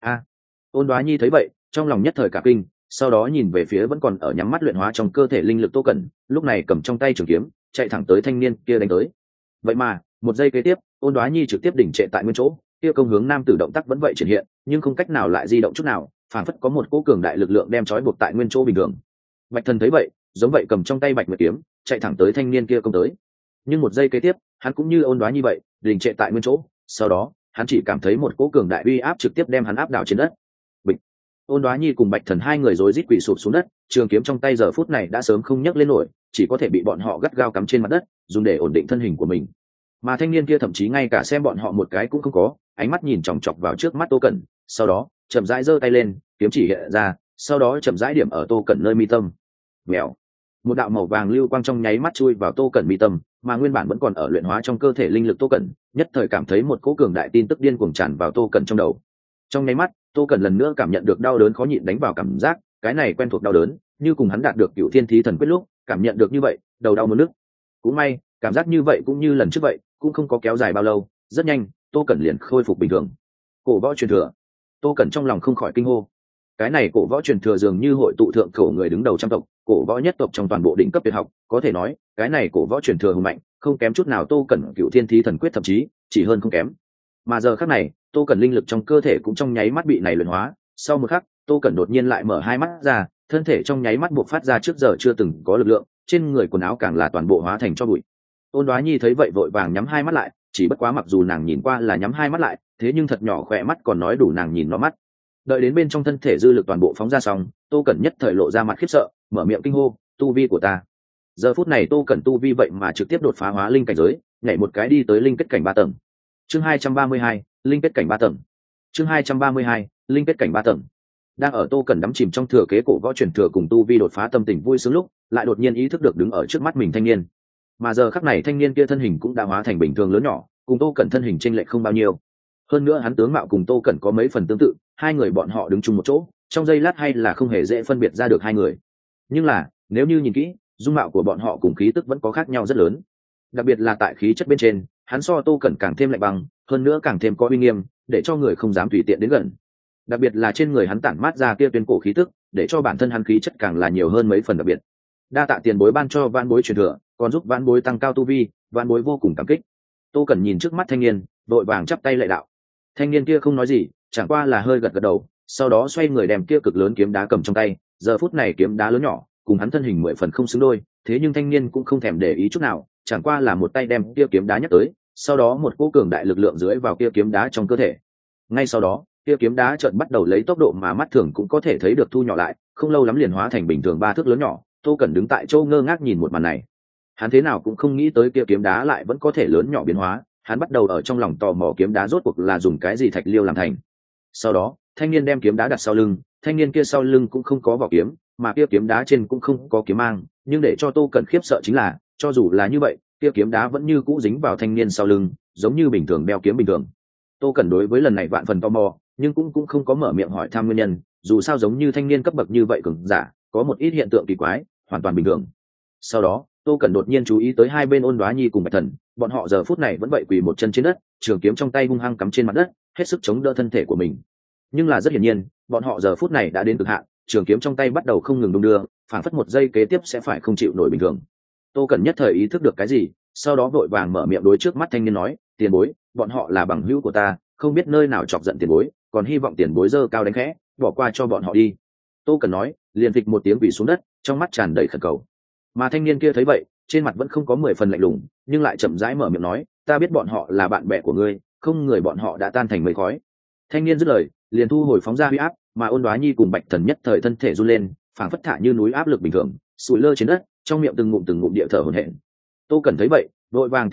Ôn Đoá Nhi thấy vậy trong lòng nhất thời cả kinh, sau đó nhìn về phía vẫn còn ở nhắm mắt luyện hóa trong cơ thể linh lực Tô Cẩn, lúc này cầm trong tay trường kiếm chạy thẳng tới thanh niên kia đánh tới. Vậy mà một giây kế tiếp Ôn Đoá Nhi trực tiếp đỉnh trệ tại nguyên chỗ, kia công hướng nam tử động tác vẫn vậy triển hiện nhưng không cách nào lại di động chút nào, phản phất có một cỗ cường đại lực lượng đem trói buộc tại nguyên chỗ bình thường. Bạch Thần thấy vậy giống vậy cầm trong tay Bạch Nguyệt kiếm chạy thẳng tới thanh niên kia công tới, nhưng một giây kế tiếp hắn cũng như Ôn Đoá Nhi vậy đình trệ tại nguyên chỗ, sau đó hắn chỉ cảm thấy một cỗ cường đại uy áp trực tiếp đem hắn áp đảo trên đất. Bịch. Ôn Đoá Nhi cùng Bạch Thần hai người rối rít quỳ sụp xuống đất, trường kiếm trong tay giờ phút này đã sớm không nhấc lên nổi, chỉ có thể bị bọn họ gắt gao cắm trên mặt đất dùng để ổn định thân hình của mình. Mà thanh niên kia thậm chí ngay cả xem bọn họ một cái cũng không có, ánh mắt nhìn chòng chọc vào trước mắt Tô Cẩn, sau đó chậm rãi giơ tay lên, kiếm chỉ hiện ra, sau đó chậm rãi điểm ở Tô Cẩn nơi mi tâm. Mèo. Một đạo màu vàng lưu quang trong nháy mắt chui vào Tô Cẩn mi tâm, mà nguyên bản vẫn còn ở luyện hóa trong cơ thể linh lực Tô Cẩn nhất thời cảm thấy một cỗ cường đại tin tức điên cuồng tràn vào Tô Cẩn trong đầu. Trong nháy mắt Tô Cẩn lần nữa cảm nhận được đau đớn khó nhịn đánh vào cảm giác, cái này quen thuộc đau đớn như cùng hắn đạt được Cửu Thiên Thí Thần Quyết lúc cảm nhận được như vậy, đầu đau muốn nức. Cũng may cảm giác như vậy cũng như lần trước vậy cũng không có kéo dài bao lâu, rất nhanh Tô Cẩn liền khôi phục bình thường. Cổ võ truyền thừa. Tô Cẩn trong lòng không khỏi kinh hô. Cái này cổ võ truyền thừa dường như hội tụ thượng cổ người đứng đầu trăm tộc, cổ võ nhất tộc trong toàn bộ đỉnh cấp tuyệt học, có thể nói cái này cổ võ truyền thừa hùng mạnh không kém chút nào Tô Cẩn Cửu Thiên Thí Thần Quyết, thậm chí chỉ hơn không kém. Mà giờ khắc này Tô Cẩn linh lực trong cơ thể cũng trong nháy mắt bị này luyện hóa, sau một khắc Tô Cẩn đột nhiên lại mở hai mắt ra, thân thể trong nháy mắt buộc phát ra trước giờ chưa từng có lực lượng, trên người quần áo càng là toàn bộ hóa thành tro bụi. Ôn Đoá Nhi thấy vậy vội vàng nhắm hai mắt lại, chỉ bất quá mặc dù nàng nhìn qua là nhắm hai mắt lại, thế nhưng thật nhỏ khỏe mắt còn nói đủ nàng nhìn nó mắt. Đợi đến bên trong thân thể dư lực toàn bộ phóng ra xong, Tô Cẩn nhất thời lộ ra mặt khiếp sợ, mở miệng kinh hô, tu vi của ta. Giờ phút này Tô Cẩn tu vi vậy mà trực tiếp đột phá hóa linh cảnh giới, nhảy một cái đi tới linh kết cảnh 3 tầng. Chương 232, linh kết cảnh 3 tầng. Chương 232, linh kết cảnh 3 tầng. Đang ở Tô Cẩn đắm chìm trong thừa kế cổ võ truyền thừa cùng tu vi đột phá tâm tình vui sướng lúc, lại đột nhiên ý thức được đứng ở trước mắt mình thanh niên. Mà giờ khắc này thanh niên kia thân hình cũng đã hóa thành bình thường lớn nhỏ, cùng Tô Cẩn thân hình chênh lệch không bao nhiêu. Hơn nữa hắn tướng mạo cùng Tô Cẩn có mấy phần tương tự, hai người bọn họ đứng chung một chỗ, trong giây lát hay là không hề dễ phân biệt ra được hai người. Nhưng là, nếu như nhìn kỹ, dung mạo của bọn họ cùng khí tức vẫn có khác nhau rất lớn. Đặc biệt là tại khí chất bên trên, hắn so Tô Cẩn càng thêm lạnh băng, hơn nữa càng thêm có uy nghiêm, để cho người không dám tùy tiện đến gần. Đặc biệt là trên người hắn tản mát ra kia tuyên cổ khí tức, để cho bản thân hắn khí chất càng là nhiều hơn mấy phần đặc biệt. Đa tạ tiền bối ban cho vãn bối truyền thừa, còn giúp vãn bối tăng cao tu vi, vãn bối vô cùng cảm kích. Tô Cẩn nhìn trước mắt thanh niên, vội vàng chắp tay lạy đạo. Thanh niên kia không nói gì, chẳng qua là hơi gật gật đầu, sau đó xoay người đem kia cực lớn kiếm đá cầm trong tay. Giờ phút này kiếm đá lớn nhỏ, cùng hắn thân hình 10 phần không xứng đôi, thế nhưng thanh niên cũng không thèm để ý chút nào, chẳng qua là một tay đem kia kiếm đá nhấc tới, sau đó một cỗ cường đại lực lượng dưới vào kia kiếm đá trong cơ thể. Ngay sau đó, kia kiếm đá chợt bắt đầu lấy tốc độ mà mắt thường cũng có thể thấy được thu nhỏ lại, không lâu lắm liền hóa thành bình thường 3 thước lớn nhỏ. Tô Cẩn đứng tại chỗ ngơ ngác nhìn một màn này. Hắn thế nào cũng không nghĩ tới kia kiếm đá lại vẫn có thể lớn nhỏ biến hóa, hắn bắt đầu ở trong lòng tò mò kiếm đá rốt cuộc là dùng cái gì thạch liêu làm thành. Sau đó, thanh niên đem kiếm đá đặt sau lưng, thanh niên kia sau lưng cũng không có vỏ kiếm, mà kia kiếm đá trên cũng không có kiếm mang, nhưng để cho Tô Cẩn khiếp sợ chính là, cho dù là như vậy, kia kiếm đá vẫn như cũ dính vào thanh niên sau lưng, giống như bình thường đeo kiếm bình thường. Tô Cẩn đối với lần này vạn phần tò mò, nhưng cũng không có mở miệng hỏi thăm nguyên nhân, dù sao giống như thanh niên cấp bậc như vậy cường giả, có một ít hiện tượng kỳ quái, hoàn toàn bình thường. Sau đó, Tô Cẩn đột nhiên chú ý tới hai bên Ôn Đoá Nhi cùng Bạch Thần, bọn họ giờ phút này vẫn vậy quỳ một chân trên đất, trường kiếm trong tay hung hăng cắm trên mặt đất, hết sức chống đỡ thân thể của mình. Nhưng là rất hiển nhiên, bọn họ giờ phút này đã đến cực hạn, trường kiếm trong tay bắt đầu không ngừng đung đưa, phảng phất một giây kế tiếp sẽ phải không chịu nổi bình thường. Tô Cẩn nhất thời ý thức được cái gì, sau đó vội vàng mở miệng đối trước mắt thanh niên nói, tiền bối, bọn họ là bằng hữu của ta, không biết nơi nào chọc giận tiền bối, còn hy vọng tiền bối giơ cao đánh khẽ, bỏ qua cho bọn họ đi. Tô Cẩn nói, liền phịch một tiếng quỳ xuống đất, trong mắt tràn đầy khẩn cầu. Mà thanh niên kia thấy vậy, trên mặt vẫn không có 10 phần lạnh lùng, nhưng lại chậm rãi mở miệng nói, ta biết bọn họ là bạn bè của ngươi, không người bọn họ đã tan thành mây khói. Thanh niên dứt lời, liền thu hồi phóng ra huy áp, mà Ôn Đoá Nhi cùng Bạch Thần nhất thời thân thể run lên, phảng phất thả như núi áp lực bình thường, sủi lơ trên đất, trong miệng từng ngụm địa thở hổn hển. Tô Cẩn thấy vậy, vội vàng tiến lên,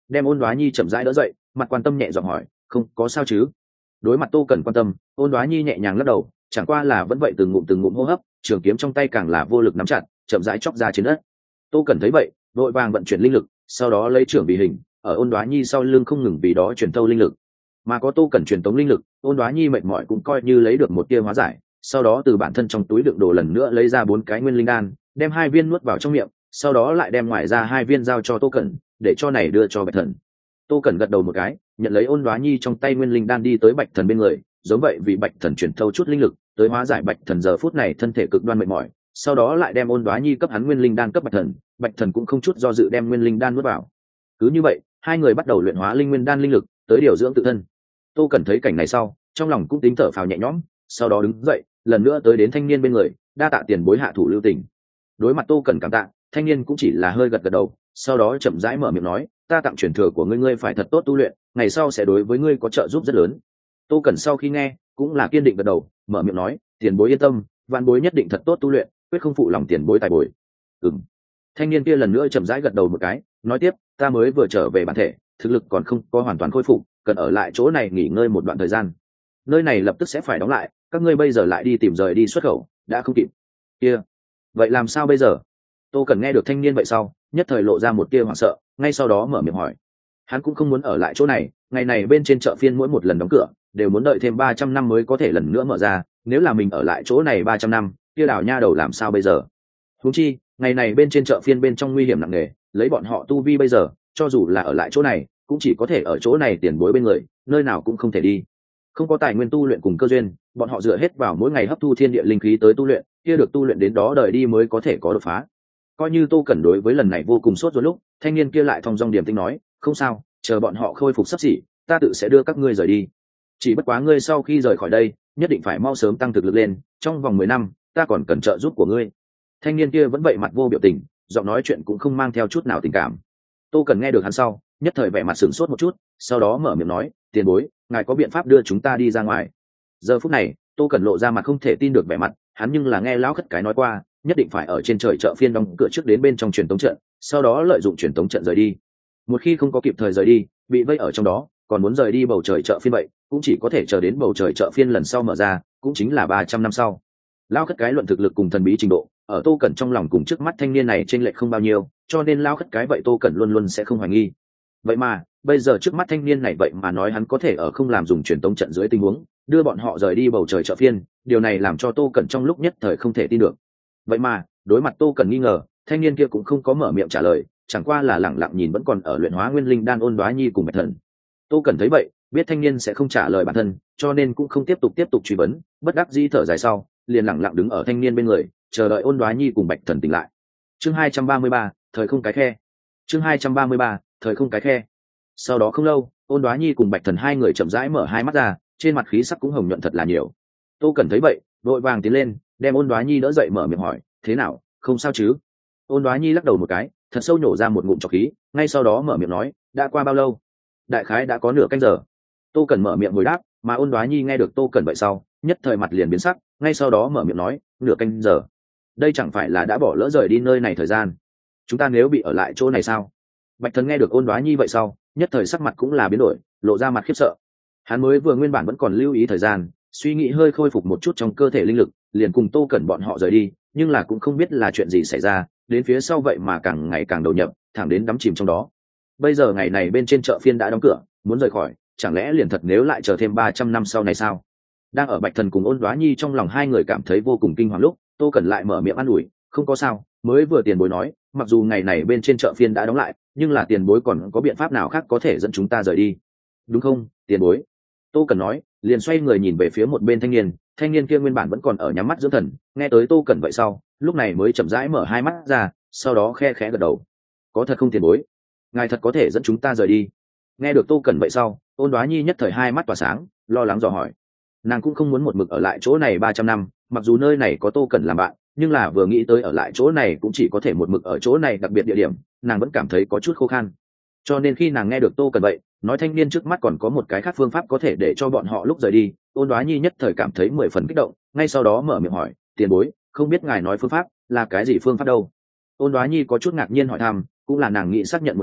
đem Ôn Đoá Nhi chậm rãi đỡ dậy, mặt quan tâm nhẹ giọng hỏi, không có sao chứ? Đối mặt Tô Cẩn quan tâm, Ôn Đoá Nhi nhẹ nhàng lắc đầu, chẳng qua là vẫn vậy từng ngụm hô hấp, trường kiếm trong tay càng là vô lực nắm chặt, chậm rãi chọc ra trên đất. Tô Cẩn thấy vậy, vội vàng vận chuyển linh lực, sau đó lấy trưởng vì hình, ở Ôn Đoá Nhi sau lưng không ngừng vì đó truyền thâu linh lực. Mà có Tô Cẩn truyền tống linh lực, Ôn Đoá Nhi mệt mỏi cũng coi như lấy được một tia hóa giải, sau đó từ bản thân trong túi đựng đồ lần nữa lấy ra 4 cái nguyên linh đan, đem 2 viên nuốt vào trong miệng, sau đó lại đem ngoài ra 2 viên giao cho Tô Cẩn, để cho này đưa cho Bạch Thần. Tô Cẩn gật đầu một cái, nhận lấy Ôn Đoá Nhi trong tay nguyên linh đan đi tới Bạch Thần bên người, giống vậy vì Bạch Thần truyền thâu chút linh lực, tới hóa giải Bạch Thần giờ phút này thân thể cực đoan mệt mỏi, sau đó lại đem Ôn Đoá Nhi cấp hắn nguyên linh đan cấp Bạch Thần cũng không chút do dự đem nguyên linh đan nuốt vào. Cứ như vậy, hai người bắt đầu luyện hóa linh nguyên đan linh lực, tới điều dưỡng tự thân. Tô Cẩn thấy cảnh này sau, trong lòng cũng tính thở phào nhẹ nhõm, sau đó đứng dậy, lần nữa tới đến thanh niên bên người, đa tạ tiền bối hạ thủ lưu tình. Đối mặt Tô Cẩn cảm tạ, thanh niên cũng chỉ là hơi gật gật đầu, sau đó chậm rãi mở miệng nói, ta tặng truyền thừa của ngươi, ngươi phải thật tốt tu luyện, ngày sau sẽ đối với ngươi có trợ giúp rất lớn. Tô Cẩn sau khi nghe, cũng là kiên định gật đầu, mở miệng nói, tiền bối yên tâm, vạn bối nhất định thật tốt tu luyện, quyết không phụ lòng tiền bối tài bồi. Ừm. Thanh niên kia lần nữa chậm rãi gật đầu một cái, nói tiếp, ta mới vừa trở về bản thể, thực lực còn không có hoàn toàn khôi phục, cần ở lại chỗ này nghỉ ngơi một đoạn thời gian. Nơi này lập tức sẽ phải đóng lại, các ngươi bây giờ lại đi tìm rời đi xuất khẩu, đã không kịp. Kia, vậy làm sao bây giờ? Tô Cẩn nghe được thanh niên vậy sau, nhất thời lộ ra một tia hoảng sợ, ngay sau đó mở miệng hỏi. Hắn cũng không muốn ở lại chỗ này, ngày này bên trên chợ phiên mỗi một lần đóng cửa, đều muốn đợi thêm 300 năm mới có thể lần nữa mở ra, nếu là mình ở lại chỗ này 300 năm, kia đào nha đầu làm sao bây giờ? Huống chi, ngày này bên trên chợ phiên bên trong nguy hiểm nặng nề, lấy bọn họ tu vi bây giờ, cho dù là ở lại chỗ này, cũng chỉ có thể ở chỗ này tiền bối bên người, nơi nào cũng không thể đi. Không có tài nguyên tu luyện cùng cơ duyên, bọn họ dựa hết vào mỗi ngày hấp thu thiên địa linh khí tới tu luyện, kia được tu luyện đến đó đời đi mới có thể có đột phá. Coi như Tô Cẩn đối với lần này vô cùng sốt ruột lúc, thanh niên kia lại thong dong điềm tĩnh nói, không sao, chờ bọn họ khôi phục sắp xỉ, ta tự sẽ đưa các ngươi rời đi. Chỉ bất quá ngươi sau khi rời khỏi đây, nhất định phải mau sớm tăng thực lực lên, trong vòng 10 năm, ta còn cần trợ giúp của ngươi. Thanh niên kia vẫn vậy mặt vô biểu tình, giọng nói chuyện cũng không mang theo chút nào tình cảm. Tô Cẩn nghe được hắn sau, nhất thời vẻ mặt sửng sốt một chút, sau đó mở miệng nói, tiền bối, ngài có biện pháp đưa chúng ta đi ra ngoài? Giờ phút này, Tô Cẩn lộ ra mặt không thể tin được vẻ mặt, hắn nhưng là nghe lão khất cái nói qua, nhất định phải ở trên trời chợ phiên đóng cửa trước đến bên trong truyền tống trận, sau đó lợi dụng truyền tống trận rời đi. Một khi không có kịp thời rời đi, bị vây ở trong đó, còn muốn rời đi bầu trời chợ phiên vậy, cũng chỉ có thể chờ đến bầu trời chợ phiên lần sau mở ra, cũng chính là 300 năm sau. Lão khất cái luận thực lực cùng thần bí trình độ, ở Tô Cẩn trong lòng cùng trước mắt thanh niên này chênh lệch không bao nhiêu, cho nên lão khất cái vậy Tô Cẩn luôn luôn sẽ không hoài nghi. Vậy mà, bây giờ trước mắt thanh niên này vậy mà nói hắn có thể ở không làm dùng truyền tống trận dưới tình huống, đưa bọn họ rời đi bầu trời chợ phiên, điều này làm cho Tô Cẩn trong lúc nhất thời không thể tin được. Vậy mà, đối mặt Tô Cẩn nghi ngờ, thanh niên kia cũng không có mở miệng trả lời, chẳng qua là lẳng lặng nhìn vẫn còn ở luyện hóa nguyên linh đan Ôn Đoá Nhi cùng Bạch Thần. Tô Cẩn thấy vậy, biết thanh niên sẽ không trả lời bản thân, cho nên cũng không tiếp tục truy vấn, bất đắc dĩ thở dài sau, liền lẳng lặng đứng ở thanh niên bên người, chờ đợi Ôn Đoá Nhi cùng Bạch Thần tỉnh lại. Chương 233, thời không cái khe. Chương 233, thời không cái khe. Sau đó không lâu, Ôn Đoá Nhi cùng Bạch Thần hai người chậm rãi mở hai mắt ra, trên mặt khí sắc cũng hồng nhuận thật là nhiều. Tô Cẩn thấy vậy, vội vàng tiến lên, đem Ôn Đoá Nhi đỡ dậy mở miệng hỏi, thế nào, không sao chứ? Ôn Đoá Nhi lắc đầu một cái, thật sâu nhổ ra một ngụm trọc khí, ngay sau đó mở miệng nói, đã qua bao lâu? Đại khái đã có nửa canh giờ. Tô Cẩn mở miệng hồi đáp, mà Ôn Đoá Nhi nghe được Tô Cẩn vậy sau, nhất thời mặt liền biến sắc, ngay sau đó mở miệng nói, nửa canh giờ. Đây chẳng phải là đã bỏ lỡ rời đi nơi này thời gian? Chúng ta nếu bị ở lại chỗ này sao? Bạch Thần nghe được Ôn Đoá Nhi vậy sau, nhất thời sắc mặt cũng là biến đổi, lộ ra mặt khiếp sợ. Hắn mới vừa nguyên bản vẫn còn lưu ý thời gian, suy nghĩ hơi khôi phục một chút trong cơ thể linh lực, liền cùng Tô Cẩn bọn họ rời đi, nhưng là cũng không biết là chuyện gì xảy ra, đến phía sau vậy mà càng ngày càng đầu nhập, thẳng đến đắm chìm trong đó. Bây giờ ngày này bên trên chợ phiên đã đóng cửa, muốn rời khỏi, chẳng lẽ liền thật nếu lại chờ thêm 300 năm sau này sao? Đang ở Bạch Thần cùng Ôn Đoá Nhi trong lòng hai người cảm thấy vô cùng kinh hoàng lúc, Tô Cẩn lại mở miệng an ủi, không có sao, mới vừa tiền bối nói, mặc dù ngày này bên trên chợ phiên đã đóng lại, nhưng là tiền bối còn có biện pháp nào khác có thể dẫn chúng ta rời đi, đúng không, tiền bối? Tô Cẩn nói, liền xoay người nhìn về phía một bên thanh niên kia nguyên bản vẫn còn ở nhắm mắt dưỡng thần, nghe tới Tô Cẩn vậy sau, lúc này mới chậm rãi mở hai mắt ra, sau đó khe khẽ gật đầu, có thật không tiền bối, ngài thật có thể dẫn chúng ta rời đi? Nghe được Tô Cẩn vậy sau, Ôn Đoá Nhi nhất thời hai mắt tỏa sáng, lo lắng dò hỏi. Nàng cũng không muốn một mực ở lại chỗ này 300 năm, mặc dù nơi này có Tô Cẩn làm bạn, nhưng là vừa nghĩ tới ở lại chỗ này cũng chỉ có thể một mực ở chỗ này đặc biệt địa điểm, nàng vẫn cảm thấy có chút khó khăn. Cho nên khi nàng nghe được Tô Cẩn vậy nói thanh niên trước mắt còn có một cái khác phương pháp có thể để cho bọn họ lúc rời đi, Ôn Đoá Nhi nhất thời cảm thấy 10 phần kích động, ngay sau đó mở miệng hỏi, tiền bối, không biết ngài nói phương pháp là cái gì phương pháp đâu? Ôn Đoá Nhi có chút ngạc nhiên hỏi thăm, cũng là nàng nghĩ xác nhận một chút,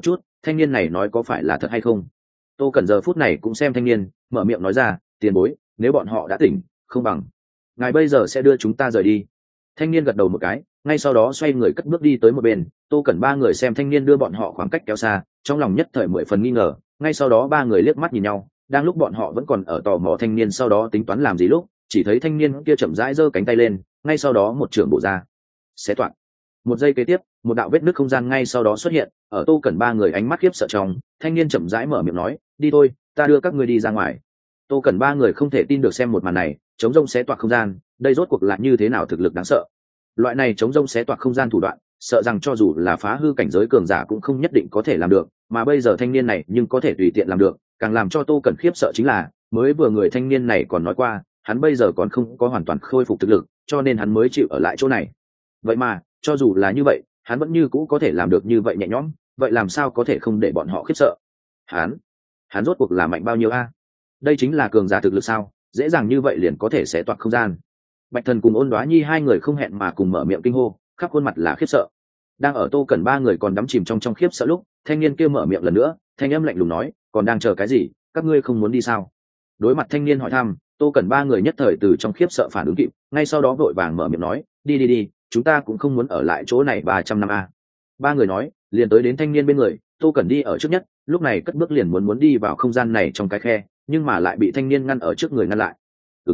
thanh niên này nói có phải là thật hay không. Tô Cẩn giờ phút này cũng xem thanh niên, mở miệng nói ra, tiền bối, nếu bọn họ đã tỉnh, không bằng ngài bây giờ sẽ đưa chúng ta rời đi. Thanh niên gật đầu một cái, ngay sau đó xoay người cất bước đi tới một bên. Tô Cẩn ba người xem thanh niên đưa bọn họ khoảng cách kéo xa, trong lòng nhất thời 10 phần nghi ngờ. Ngay sau đó ba người liếc mắt nhìn nhau, đang lúc bọn họ vẫn còn ở tò mò thanh niên sau đó tính toán làm gì lúc, chỉ thấy thanh niên kia chậm rãi giơ cánh tay lên, ngay sau đó một trường bổ ra, xé toạc. Một giây kế tiếp, một đạo vết nứt không gian ngay sau đó xuất hiện, ở Tô Cẩn ba người ánh mắt khiếp sợ trong, thanh niên chậm rãi mở miệng nói, đi thôi, ta đưa các ngươi đi ra ngoài. Tô Cẩn ba người không thể tin được xem một màn này, chống rông xé toạc không gian, đây rốt cuộc là như thế nào thực lực đáng sợ. Loại này chống rông xé toạc không gian thủ đoạn, sợ rằng cho dù là phá hư cảnh giới cường giả cũng không nhất định có thể làm được, mà bây giờ thanh niên này nhưng có thể tùy tiện làm được, càng làm cho Tô Cẩn khiếp sợ chính là, mới vừa người thanh niên này còn nói qua, hắn bây giờ còn không có hoàn toàn khôi phục thực lực, cho nên hắn mới chịu ở lại chỗ này. Vậy mà, cho dù là như vậy, hắn vẫn như cũ có thể làm được như vậy nhẹ nhõm, vậy làm sao có thể không để bọn họ khiếp sợ. Hắn rốt cuộc là mạnh bao nhiêu a? Đây chính là cường giả thực lực sao? Dễ dàng như vậy liền có thể xé toạc không gian. Bạch Thần cùng Ôn Đoá Nhi hai người không hẹn mà cùng mở miệng kinh hô, khắp khuôn mặt là khiếp sợ. Đang ở Tô Cẩn ba người còn đắm chìm trong khiếp sợ lúc, thanh niên kia mở miệng lần nữa, thanh âm lạnh lùng nói, còn đang chờ cái gì, các ngươi không muốn đi sao? Đối mặt thanh niên hỏi thăm, Tô Cẩn ba người nhất thời từ trong khiếp sợ phản ứng kịp, ngay sau đó vội vàng mở miệng nói, đi, chúng ta cũng không muốn ở lại chỗ này 300 năm a. Ba người nói, liền tới đến thanh niên bên người. Tô Cẩn đi ở trước nhất, lúc này cất bước liền muốn đi vào không gian này trong cái khe, nhưng mà lại bị thanh niên ngăn ở trước người ngăn lại.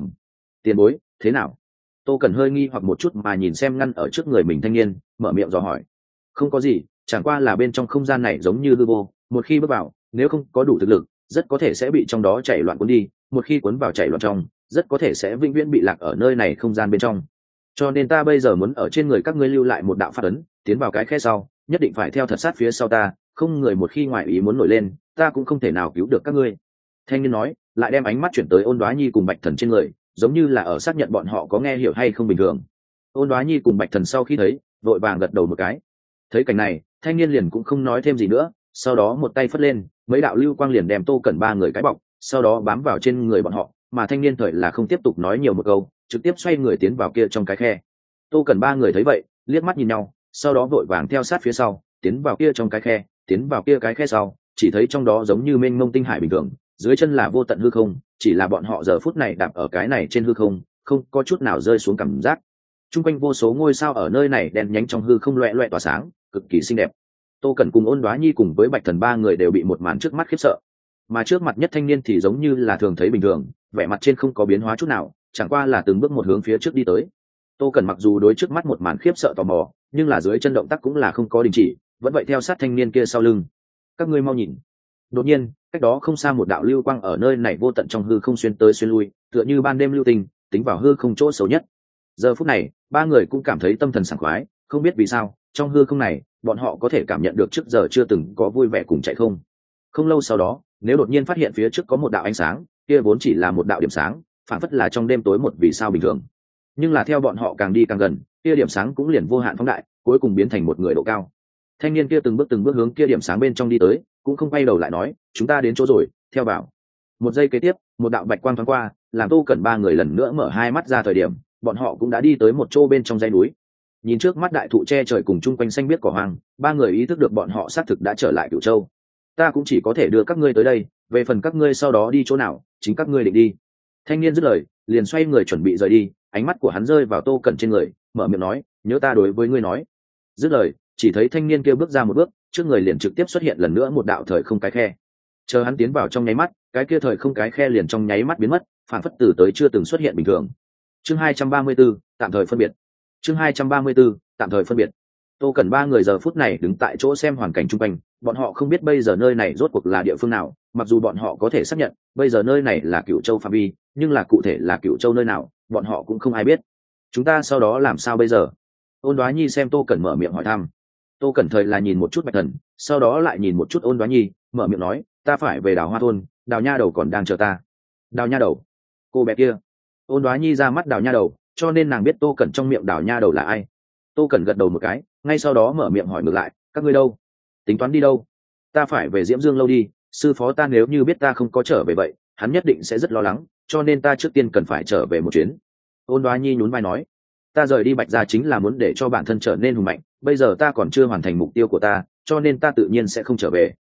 Tiền bối, thế nào? Tô Cẩn hơi nghi hoặc một chút mà nhìn xem ngăn ở trước người mình thanh niên, mở miệng dò hỏi. Không có gì, chẳng qua là bên trong không gian này giống như hư vô, một khi bước vào, nếu không có đủ thực lực, rất có thể sẽ bị trong đó chảy loạn cuốn đi, một khi cuốn vào chảy loạn trong, rất có thể sẽ vĩnh viễn bị lạc ở nơi này không gian bên trong. Cho nên ta bây giờ muốn ở trên người các ngươi lưu lại một đạo pháp ấn, tiến vào cái khe sau, nhất định phải theo thật sát phía sau ta, không người một khi ngoại ý muốn nổi lên, ta cũng không thể nào cứu được các ngươi. Thanh niên nói, lại đem ánh mắt chuyển tới Ôn Đoá Nhi cùng Bạch Thần trên người, giống như là ở xác nhận bọn họ có nghe hiểu hay không bình thường. Ôn Đoá Nhi cùng Bạch Thần sau khi thấy, vội vàng gật đầu một cái. Thấy cảnh này, thanh niên liền cũng không nói thêm gì nữa, sau đó một tay phất lên, mấy đạo lưu quang liền đem Tô Cẩn ba người cái bọc, sau đó bám vào trên người bọn họ, mà thanh niên thời là không tiếp tục nói nhiều một câu, trực tiếp xoay người tiến vào kia trong cái khe. Tô Cẩn ba người thấy vậy, liếc mắt nhìn nhau, sau đó vội vàng theo sát phía sau, tiến vào kia trong cái khe, tiến vào kia cái khe sau, chỉ thấy trong đó giống như mênh mông tinh hải bình thường, dưới chân là vô tận hư không, chỉ là bọn họ giờ phút này đạp ở cái này trên hư không, không có chút nào rơi xuống cảm giác. Trung quanh vô số ngôi sao ở nơi này đen nhánh trong hư không loẹt loẹt tỏa sáng, cực kỳ xinh đẹp. Tô Cẩn cùng Ôn Đoá Nhi cùng với Bạch Thần ba người đều bị một màn trước mắt khiếp sợ, mà trước mặt nhất thanh niên thì giống như là thường thấy bình thường, vẻ mặt trên không có biến hóa chút nào, chẳng qua là từng bước một hướng phía trước đi tới. Tô Cẩn mặc dù đối trước mắt một màn khiếp sợ tò mò, nhưng là dưới chân động tác cũng là không có đình chỉ, vẫn vậy theo sát thanh niên kia sau lưng. Các ngươi mau nhìn. Đột nhiên, cách đó không xa một đạo lưu quang ở nơi này vô tận trong hư không xuyên tới xuyên lui, tựa như ban đêm lưu tình, tính vào hư không chỗ xấu nhất. Giờ phút này, ba người cũng cảm thấy tâm thần sảng khoái, không biết vì sao, trong hư không này, bọn họ có thể cảm nhận được trước giờ chưa từng có vui vẻ cùng chạy không. Không lâu sau đó, nếu đột nhiên phát hiện phía trước có một đạo ánh sáng, kia vốn chỉ là một đạo điểm sáng, phản phất là trong đêm tối một vì sao bình thường. Nhưng là theo bọn họ càng đi càng gần, kia điểm sáng cũng liền vô hạn phóng đại, cuối cùng biến thành một người độ cao. Thanh niên kia từng bước hướng kia điểm sáng bên trong đi tới, cũng không quay đầu lại nói, chúng ta đến chỗ rồi, theo vào. Một giây kế tiếp, một đạo bạch quang thoáng qua, làm Tô Cẩn ba người lần nữa mở hai mắt ra thời điểm, bọn họ cũng đã đi tới một chỗ bên trong dãy núi. Nhìn trước mắt đại thụ che trời cùng chung quanh xanh biếc cỏ hoang, ba người ý thức được bọn họ xác thực đã trở lại Cửu Châu. Ta cũng chỉ có thể đưa các ngươi tới đây, về phần các ngươi sau đó đi chỗ nào, chính các ngươi định đi. Thanh niên dứt lời, liền xoay người chuẩn bị rời đi, ánh mắt của hắn rơi vào Tô Cẩn trên người, mở miệng nói, nhớ ta đối với ngươi nói. Dứt lời, chỉ thấy thanh niên kia bước ra một bước, trước người liền trực tiếp xuất hiện lần nữa một đạo thời không cái khe. Chờ hắn tiến vào trong nháy mắt, cái kia thời không cái khe liền trong nháy mắt biến mất, phản phất từ tới chưa từng xuất hiện bình thường. Chương 234, tạm thời phân biệt. Chương 234, tạm thời phân biệt. Tô Cẩn ba người giờ phút này đứng tại chỗ xem hoàn cảnh chung quanh, bọn họ không biết bây giờ nơi này rốt cuộc là địa phương nào, mặc dù bọn họ có thể xác nhận bây giờ nơi này là Cửu Châu phạm vi, nhưng là cụ thể là Cửu Châu nơi nào, bọn họ cũng không ai biết. Chúng ta sau đó làm sao bây giờ? Ôn Đoá Nhi xem Tô Cẩn mở miệng hỏi thăm. Tô Cẩn thời là nhìn một chút Bạch Thần, sau đó lại nhìn một chút Ôn Đoá Nhi, mở miệng nói, ta phải về Đào Hoa thôn, Đào nha đầu còn đang chờ ta. Đào nha đầu? Cô bé kia? Ôn Đoá Nhi ra mắt Đào nha đầu, cho nên nàng biết Tô Cẩn trong miệng Đào nha đầu là ai. Tô Cẩn gật đầu một cái, ngay sau đó mở miệng hỏi ngược lại, các ngươi đâu? Tính toán đi đâu? Ta phải về Diễm Dương lâu đi, sư phó ta nếu như biết ta không có trở về vậy, hắn nhất định sẽ rất lo lắng, cho nên ta trước tiên cần phải trở về một chuyến. Ôn Đoá Nhi nhún vai nói, ta rời đi Bạch gia chính là muốn để cho bản thân trở nên hùng mạnh, bây giờ ta còn chưa hoàn thành mục tiêu của ta, cho nên ta tự nhiên sẽ không trở về.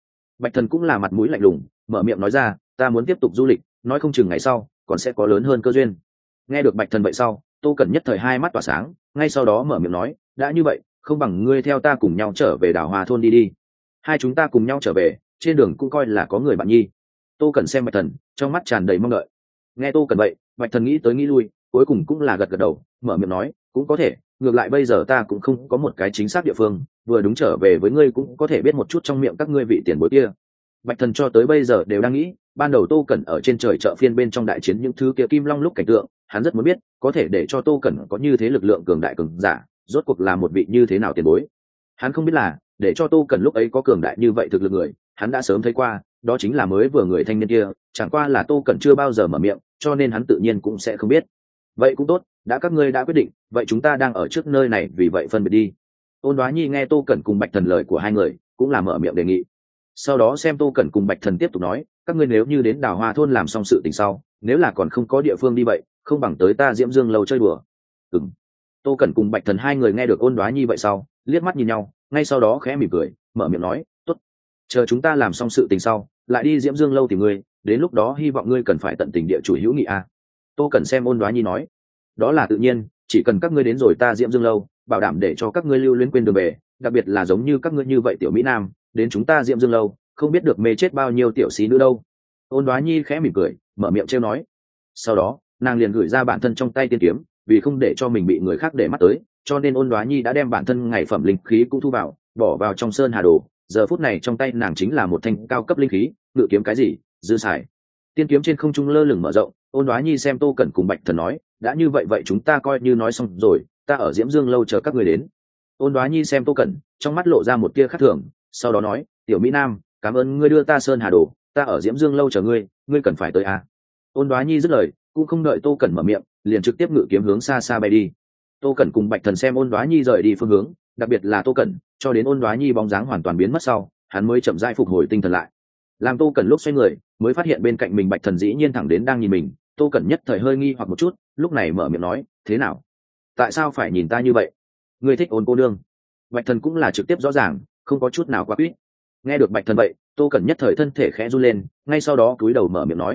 Bạch Thần cũng là mặt mũi lạnh lùng, mở miệng nói ra, ta muốn tiếp tục du lịch, nói không chừng ngày sau còn sẽ có lớn hơn cơ duyên. Nghe được Bạch Thần vậy sau, Tô Cẩn nhất thời hai mắt tỏa sáng, ngay sau đó mở miệng nói, đã như vậy, không bằng ngươi theo ta cùng nhau trở về Đào Hoa thôn đi đi. Hai chúng ta cùng nhau trở về, trên đường cũng coi là có người bạn nhi. Tô Cẩn xem Bạch Thần, trong mắt tràn đầy mong đợi. Nghe Tô Cẩn vậy, Bạch Thần nghĩ tới nghĩ lui, cuối cùng cũng là gật gật đầu, mở miệng nói, cũng có thể, ngược lại bây giờ ta cũng không có một cái chính xác địa phương, vừa đúng trở về với ngươi cũng có thể biết một chút trong miệng các ngươi vị tiền bối kia. Bạch Thần cho tới bây giờ đều đang nghĩ, ban đầu Tô Cẩn ở trên trời chợ phiên bên trong đại chiến những thứ kia kim long lúc cảnh tượng, hắn rất muốn biết, có thể để cho Tô Cẩn có như thế lực lượng cường đại cường giả, rốt cuộc là một vị như thế nào tiền bối. Hắn không biết là, để cho Tô Cẩn lúc ấy có cường đại như vậy thực lực người, hắn đã sớm thấy qua, đó chính là mới vừa người thanh niên kia, chẳng qua là Tô Cẩn chưa bao giờ mở miệng, cho nên hắn tự nhiên cũng sẽ không biết. Vậy cũng tốt, đã các ngươi đã quyết định, vậy chúng ta đang ở trước nơi này, vì vậy phân biệt đi. Ôn Đoá Nhi nghe Tô Cẩn cùng Bạch Thần lời của hai người, cũng là mở miệng đề nghị. Sau đó xem Tô Cẩn cùng Bạch Thần tiếp tục nói, các ngươi nếu như đến Đào Hoa thôn làm xong sự tình sau, nếu là còn không có địa phương đi vậy, không bằng tới ta Diễm Dương lâu chơi đùa. Ừm. Tô Cẩn cùng Bạch Thần hai người nghe được Ôn Đoá Nhi vậy sau, liếc mắt nhìn nhau, ngay sau đó khẽ mỉm cười, mở miệng nói, tốt, chờ chúng ta làm xong sự tình sau, lại đi Diễm Dương lâu tìm ngươi, đến lúc đó hy vọng ngươi cần phải tận tình địa chủ hữu nghị a. Tô Cẩn xem Ôn Đoá Nhi nói, đó là tự nhiên, chỉ cần các ngươi đến rồi ta Diễm Dương lâu, bảo đảm để cho các ngươi lưu luyến quên đường về, đặc biệt là giống như các ngươi như vậy tiểu mỹ nam, đến chúng ta Diễm Dương lâu, không biết được mê chết bao nhiêu tiểu xí nữa đâu. Ôn Đoá Nhi khẽ mỉm cười, mở miệng trêu nói. Sau đó, nàng liền gửi ra bản thân trong tay tiên kiếm, vì không để cho mình bị người khác để mắt tới, cho nên Ôn Đoá Nhi đã đem bản thân ngày phẩm linh khí cũng thu vào, bỏ vào trong sơn hà đồ. Giờ phút này trong tay nàng chính là một thanh cao cấp linh khí, ngự kiếm cái gì, dư xài. Tiên kiếm trên không trung lơ lửng mở rộng, Ôn Đoá Nhi xem Tô Cẩn cùng Bạch Thần nói, đã như vậy vậy chúng ta coi như nói xong rồi, ta ở Diễm Dương lâu chờ các người đến. Ôn Đoá Nhi xem Tô Cẩn, trong mắt lộ ra một tia khác thường, sau đó nói, tiểu mỹ nam, cảm ơn ngươi đưa ta sơn hà đồ, ta ở Diễm Dương lâu chờ ngươi, ngươi cần phải tới à. Ôn Đoá Nhi dứt lời, cũng không đợi Tô Cẩn mở miệng, liền trực tiếp ngự kiếm hướng xa xa bay đi. Tô Cẩn cùng Bạch Thần xem Ôn Đoá Nhi rời đi phương hướng, đặc biệt là Tô Cẩn, cho đến Ôn Đoá Nhi bóng dáng hoàn toàn biến mất sau, hắn mới chậm rãi phục hồi tinh thần lại. Làm Tô Cẩn lúc xoay người, mới phát hiện bên cạnh mình Bạch Thần dĩ nhiên thẳng đến đang nhìn mình. Tô Cẩn nhất thời hơi nghi hoặc một chút, lúc này mở miệng nói, thế nào, tại sao phải nhìn ta như vậy, ngươi thích Ôn cô nương? Bạch Thần cũng là trực tiếp rõ ràng, không có chút nào quá quýt. Nghe được Bạch Thần vậy, Tô Cẩn nhất thời thân thể khẽ run lên, ngay sau đó cúi đầu mở miệng nói,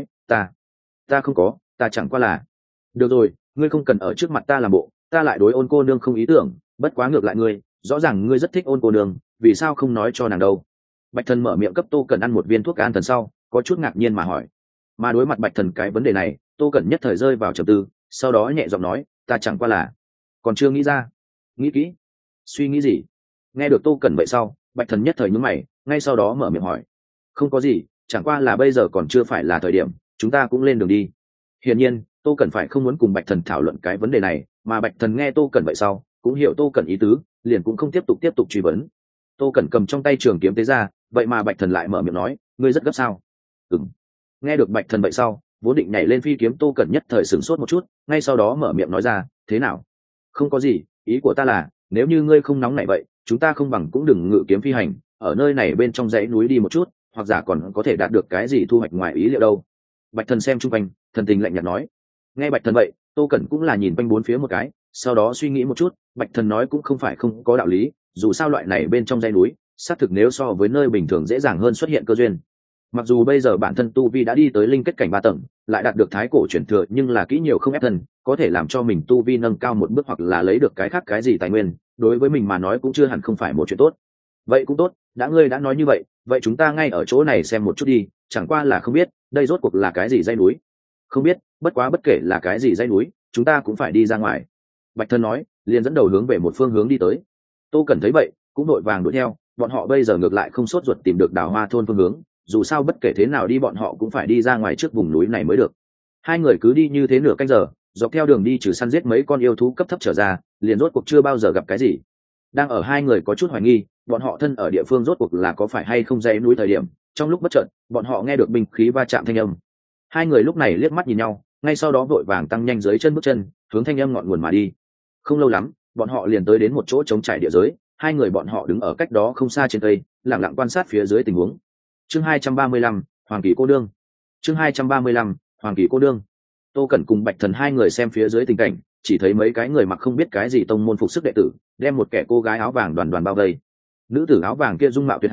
ta không có, ta chẳng qua là. Được rồi, ngươi không cần ở trước mặt ta làm bộ, ta lại đối Ôn cô nương không ý tưởng, bất quá ngược lại ngươi, rõ ràng ngươi rất thích Ôn cô nương, vì sao không nói cho nàng đâu? Bạch Thần mở miệng cấp Tô Cẩn ăn một viên thuốc an thần sau, có chút ngạc nhiên mà hỏi. Mà đối mặt Bạch Thần cái vấn đề này, Tô Cẩn nhất thời rơi vào trầm tư, sau đó nhẹ giọng nói, ta chẳng qua là, còn chưa nghĩ ra. Nghĩ kỹ. Suy nghĩ gì? Nghe được Tô Cẩn vậy sau, Bạch Thần nhất thời nhướng mày, ngay sau đó mở miệng hỏi, không có gì, chẳng qua là bây giờ còn chưa phải là thời điểm, chúng ta cũng lên đường đi. Hiển nhiên, Tô Cẩn phải không muốn cùng Bạch Thần thảo luận cái vấn đề này, mà Bạch Thần nghe Tô Cẩn vậy sau, cũng hiểu Tô Cẩn ý tứ, liền cũng không tiếp tục truy vấn. Tô Cẩn cầm trong tay trường kiếm tế ra, vậy mà Bạch Thần lại mở miệng nói, ngươi rất gấp sao? Ừm. Nghe được Bạch Thần vậy sau, vốn định nhảy lên phi kiếm Tô Cẩn nhất thời sửng sốt một chút, ngay sau đó mở miệng nói ra, thế nào? Không có gì, ý của ta là, nếu như ngươi không nóng nảy vậy, chúng ta không bằng cũng đừng ngự kiếm phi hành, ở nơi này bên trong dãy núi đi một chút, hoặc giả còn có thể đạt được cái gì thu hoạch ngoài ý liệu đâu. Bạch Thần xem chung quanh, thần tình lạnh nhạt nói. Nghe Bạch Thần vậy, Tô Cẩn cũng là nhìn quanh bốn phía một cái, sau đó suy nghĩ một chút, Bạch Thần nói cũng không phải không có đạo lý, dù sao loại này bên trong dãy núi, xác thực nếu so với nơi bình thường dễ dàng hơn xuất hiện cơ duyên. Mặc dù bây giờ bản thân tu vi đã đi tới linh kết cảnh 3 tầng, lại đạt được thái cổ chuyển thừa, nhưng là kỹ nhiều không ép thân, có thể làm cho mình tu vi nâng cao một bước hoặc là lấy được cái khác cái gì tài nguyên, đối với mình mà nói cũng chưa hẳn không phải một chuyện tốt. Vậy cũng tốt, đã ngươi đã nói như vậy, vậy chúng ta ngay ở chỗ này xem một chút đi, chẳng qua là không biết, đây rốt cuộc là cái gì dãy núi. Không biết, bất quá bất kể là cái gì dãy núi, chúng ta cũng phải đi ra ngoài. Bạch Thần nói, liền dẫn đầu hướng về một phương hướng đi tới. Tô Cẩn thấy vậy, cũng đội vàng đuổi theo, bọn họ bây giờ ngược lại không sốt ruột tìm được Đào Hoa thôn phương hướng, dù sao bất kể thế nào đi bọn họ cũng phải đi ra ngoài trước vùng núi này mới được. Hai người cứ đi như thế nửa canh giờ, dọc theo đường đi trừ săn giết mấy con yêu thú cấp thấp trở ra, liền rốt cuộc chưa bao giờ gặp cái gì. Đang ở hai người có chút hoài nghi, bọn họ thân ở địa phương rốt cuộc là có phải hay không dãy núi thời điểm, trong lúc bất chợt, bọn họ nghe được binh khí va chạm thanh âm. Hai người lúc này liếc mắt nhìn nhau, ngay sau đó vội vàng tăng nhanh dưới chân bước chân, hướng thanh âm ngọn nguồn mà đi. Không lâu lắm, bọn họ liền tới đến một chỗ trống trải địa giới, hai người bọn họ đứng ở cách đó không xa trên cây, lặng lặng quan sát phía dưới tình huống. Chương 235, Hoàng Kỳ cô đương. Chương 235, Hoàng Kỳ cô đương. Tô Cẩn cùng Bạch Thần hai người xem phía dưới tình cảnh, chỉ thấy mấy cái người mặc không biết cái gì tông môn phục sức đệ tử, đem một kẻ cô gái áo vàng đoàn đoàn bao vây. Nữ tử áo vàng kia dung mạo tuyệt hảo,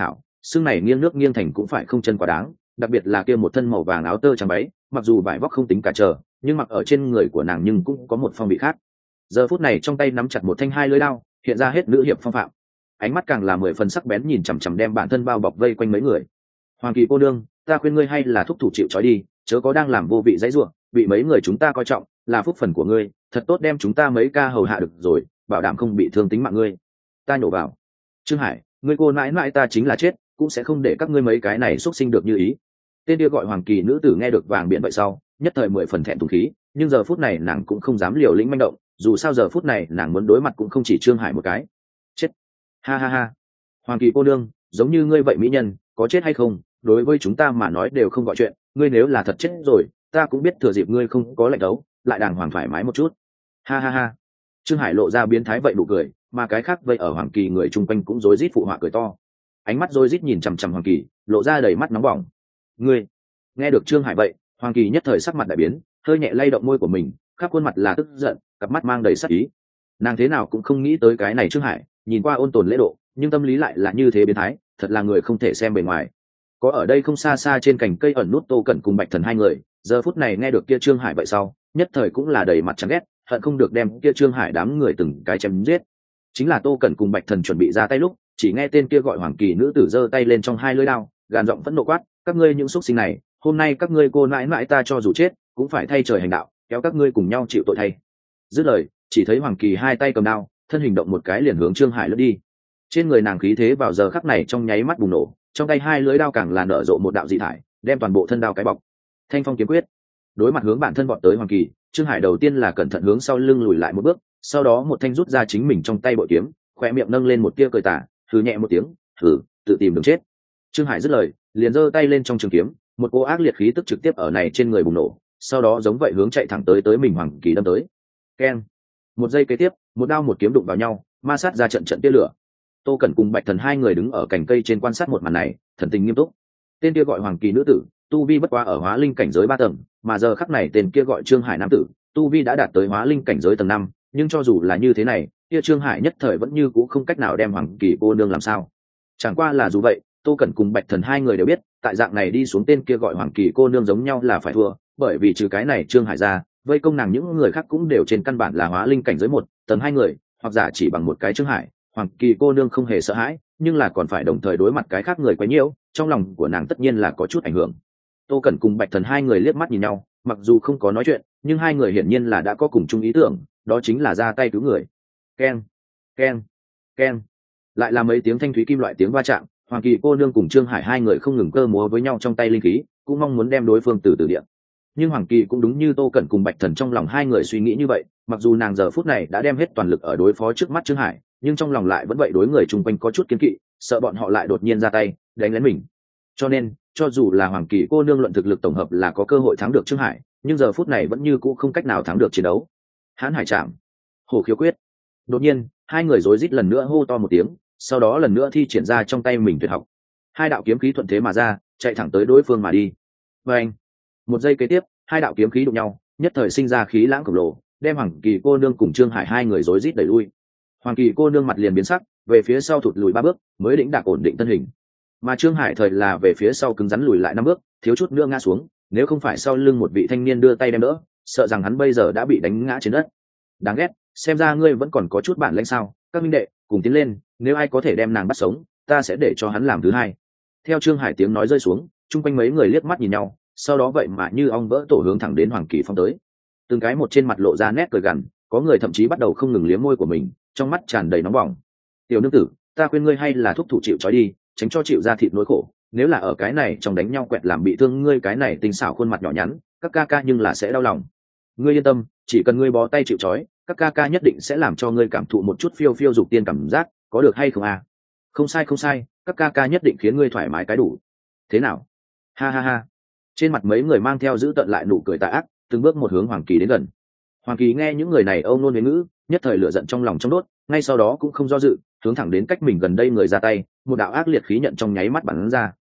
xương này nghiêng nước nghiêng thành cũng phải không chân quá đáng, đặc biệt là kia một thân màu vàng áo tơ trắng váy, mặc dù vải vóc không tính cả trở, nhưng mặc ở trên người của nàng nhưng cũng có một phong vị khác. Giờ phút này trong tay nắm chặt một thanh hai lưỡi đao, hiện ra hết nữ hiệp phong phạm, ánh mắt càng là 10 phần sắc bén, nhìn chằm chằm đem bản thân bao bọc vây quanh mấy người. Hoàng Kỳ cô đương, ta khuyên ngươi hay là thúc thủ chịu trói đi, chớ có đang làm vô vị dãy ruộng, bị mấy người chúng ta coi trọng là phúc phần của ngươi, thật tốt đem chúng ta mấy ca hầu hạ được rồi, bảo đảm không bị thương tính mạng ngươi. Ta nhổ vào. Trương Hải, ngươi cô mãi mãi ta chính là chết cũng sẽ không để các ngươi mấy cái này xuất sinh được như ý. Tên kia gọi Hoàng Kỳ nữ tử nghe được vàng biện vậy sau, nhất thời 10 phần thẹn thùng khí, nhưng giờ phút này nàng cũng không dám liều lĩnh manh động, dù sao giờ phút này nàng muốn đối mặt cũng không chỉ Trương Hải một cái. Chết. Ha ha ha. Hoàng Kỳ cô nương, giống như ngươi vậy mỹ nhân, có chết hay không, đối với chúng ta mà nói đều không gọi chuyện, ngươi nếu là thật chết rồi, ta cũng biết thừa dịp ngươi không có lệnh đấu, lại đàng hoàng thoải mái một chút. Ha ha ha. Trương Hải lộ ra biến thái vậy nụ cười, mà cái khác vậy ở Hoàng Kỳ người chung quanh cũng rối rít phụ họa cười to. Ánh mắt rối rít nhìn chằm chằm Hoàng Kỳ, lộ ra đầy mắt nóng bỏng. Ngươi. Nghe được Trương Hải vậy, Hoàng Kỳ nhất thời sắc mặt đại biến, hơi nhẹ lay động môi của mình, khắp khuôn mặt là tức giận, cặp mắt mang đầy sát ý. Nàng thế nào cũng không nghĩ tới cái này Trương Hải, nhìn qua ôn tồn lễ độ, nhưng tâm lý lại là như thế biến thái, thật là người không thể xem bề ngoài. Có ở đây không xa xa trên cành cây ẩn nút Tô Cẩn cùng Bạch Thần hai người, giờ phút này nghe được kia Trương Hải vậy sau, nhất thời cũng là đầy mặt chán ghét, hận không được đem kia Trương Hải đám người từng cái chém giết. Chính là Tô Cẩn cùng Bạch Thần chuẩn bị ra tay lúc, chỉ nghe tên kia gọi Hoàng Kỳ nữ tử giơ tay lên trong hai lưỡi đao, gàn giọng phẫn nộ quát, các ngươi những xuất sinh này, hôm nay các ngươi cô nãi nãi ta cho dù chết cũng phải thay trời hành đạo, kéo các ngươi cùng nhau chịu tội thay. Dứt lời, chỉ thấy Hoàng Kỳ hai tay cầm đao, thân hình động một cái liền hướng Trương Hải lướt đi. Trên người nàng khí thế vào giờ khắc này trong nháy mắt bùng nổ, trong tay hai lưỡi đao càng là nở rộ một đạo dị thải, đem toàn bộ thân đao cái bọc. Thanh phong kiếm quyết. Đối mặt hướng bản thân vọt tới Hoàng Kỳ, Trương Hải đầu tiên là cẩn thận hướng sau lưng lùi lại một bước, sau đó một thanh rút ra chính mình trong tay bội kiếm, khóe miệng nâng lên một tia cười tà, hừ nhẹ một tiếng, hừ, tự tìm đường chết. Trương Hải dứt lời, liền giơ tay lên trong trường kiếm, một cỗ ác liệt khí tức trực tiếp ở này trên người bùng nổ, sau đó giống vậy hướng chạy thẳng tới mình Hoàng Kỳ đâm tới. Keng. Một giây kế tiếp, một đao một kiếm đụng vào nhau, ma sát ra trận trận tia lửa. Tô Cẩn cùng Bạch Thần hai người đứng ở cành cây trên quan sát một màn này, thần tình nghiêm túc. Tên kia gọi Hoàng Kỳ nữ tử, tu vi bất quá ở hóa linh cảnh giới 3 tầng, mà giờ khắc này tên kia gọi Trương Hải nam tử, tu vi đã đạt tới hóa linh cảnh giới tầng 5, nhưng cho dù là như thế này, kia Trương Hải nhất thời vẫn như cũ không cách nào đem Hoàng Kỳ cô nương làm sao. Chẳng qua là dù vậy, Tô Cẩn cùng Bạch Thần hai người đều biết, tại dạng này đi xuống tên kia gọi Hoàng Kỳ cô nương giống nhau là phải thua, bởi vì trừ cái này Trương Hải ra, vây công nàng những người khác cũng đều trên căn bản là hóa linh cảnh giới 1 tầng 2 người, hoặc giả chỉ bằng một cái Trương Hải, Hoàng Kỳ cô nương không hề sợ hãi, nhưng là còn phải đồng thời đối mặt cái khác người quấy nhiễu, trong lòng của nàng tất nhiên là có chút ảnh hưởng. Tô Cẩn cùng Bạch Thần hai người liếc mắt nhìn nhau, mặc dù không có nói chuyện, nhưng hai người hiển nhiên là đã có cùng chung ý tưởng, đó chính là ra tay cứu người. Keng, keng, keng. Lại là mấy tiếng thanh thúy kim loại tiếng va chạm, Hoàng Kỳ cô nương cùng Trương Hải hai người không ngừng cơ múa với nhau trong tay linh khí, cũng mong muốn đem đối phương từ từ địa. Nhưng Hoàng Kỳ cũng đúng như Tô Cẩn cùng Bạch Thần trong lòng hai người suy nghĩ như vậy, mặc dù nàng giờ phút này đã đem hết toàn lực ở đối phó trước mắt Trương Hải, nhưng trong lòng lại vẫn vậy đối người chung quanh có chút kiêng kỵ, sợ bọn họ lại đột nhiên ra tay đánh lén mình. Cho nên, cho dù là Hoàng Kỳ cô nương luận thực lực tổng hợp là có cơ hội thắng được Trương Hải, nhưng giờ phút này vẫn như cũ không cách nào thắng được chiến đấu. Hán Hải Trảm, Hổ Khiếu Quyết. Đột nhiên, hai người rối rít lần nữa hô to một tiếng, sau đó lần nữa thi triển ra trong tay mình tuyệt học. Hai đạo kiếm khí thuận thế mà ra, chạy thẳng tới đối phương mà đi. Và anh, một giây kế tiếp, hai đạo kiếm khí đụng nhau, nhất thời sinh ra khí lãng khổng lồ, đem Hoàng Kỳ cô nương cùng Trương Hải hai người rối rít đẩy lui. Hoàng Kỳ cô nương mặt liền biến sắc, về phía sau thụt lùi 3 bước, mới đĩnh đạc ổn định thân hình. Mà Trương Hải thời là về phía sau cứng rắn lùi lại 5 bước, thiếu chút nữa ngã xuống, nếu không phải sau lưng một vị thanh niên đưa tay đem đỡ, sợ rằng hắn bây giờ đã bị đánh ngã trên đất. Đáng ghét, xem ra ngươi vẫn còn có chút bản lĩnh sao? Các minh đệ, cùng tiến lên, nếu ai có thể đem nàng bắt sống, ta sẽ để cho hắn làm thứ hai. Theo Trương Hải tiếng nói rơi xuống, chung quanh mấy người liếc mắt nhìn nhau, sau đó vậy mà như ong vỡ tổ hướng thẳng đến Hoàng Kỳ phong tới. Từng cái một trên mặt lộ ra nét cười gằn, có người thậm chí bắt đầu không ngừng liếm môi của mình, trong mắt tràn đầy nóng bỏng. Tiểu nương tử, ta khuyên ngươi hay là thúc thủ chịu trói đi, tránh cho chịu ra thịt nỗi khổ. Nếu là ở cái này trong đánh nhau quẹt làm bị thương ngươi cái này tinh xảo khuôn mặt nhỏ nhắn, các ca ca nhưng là sẽ đau lòng. Ngươi yên tâm, chỉ cần ngươi bó tay chịu trói, các ca ca nhất định sẽ làm cho ngươi cảm thụ một chút phiêu phiêu dục tiên cảm giác, có được hay không à? Không sai không sai, các ca ca nhất định khiến ngươi thoải mái cái đủ. Thế nào? Ha ha ha. Trên mặt mấy người mang theo giữ tận lại nụ cười tà ác, từng bước một hướng Hoàng Kỳ đến gần. Hoàng Kỳ nghe những người này âu nôn huế ngữ, nhất thời lửa giận trong lòng trong đốt, ngay sau đó cũng không do dự, hướng thẳng đến cách mình gần đây người ra tay, một đạo ác liệt khí nhận trong nháy mắt bắn ra.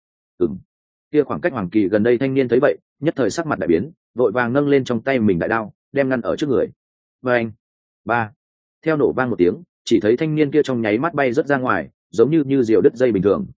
Kia khoảng cách Hoàng Kỳ gần đây thanh niên thấy vậy, nhất thời sắc mặt đại biến, vội vàng nâng lên trong tay mình đại đao, đem ngăn ở trước người. Bang! Ba! Theo nổ vang một tiếng, chỉ thấy thanh niên kia trong nháy mắt bay rất ra ngoài, giống như diều đứt dây bình thường,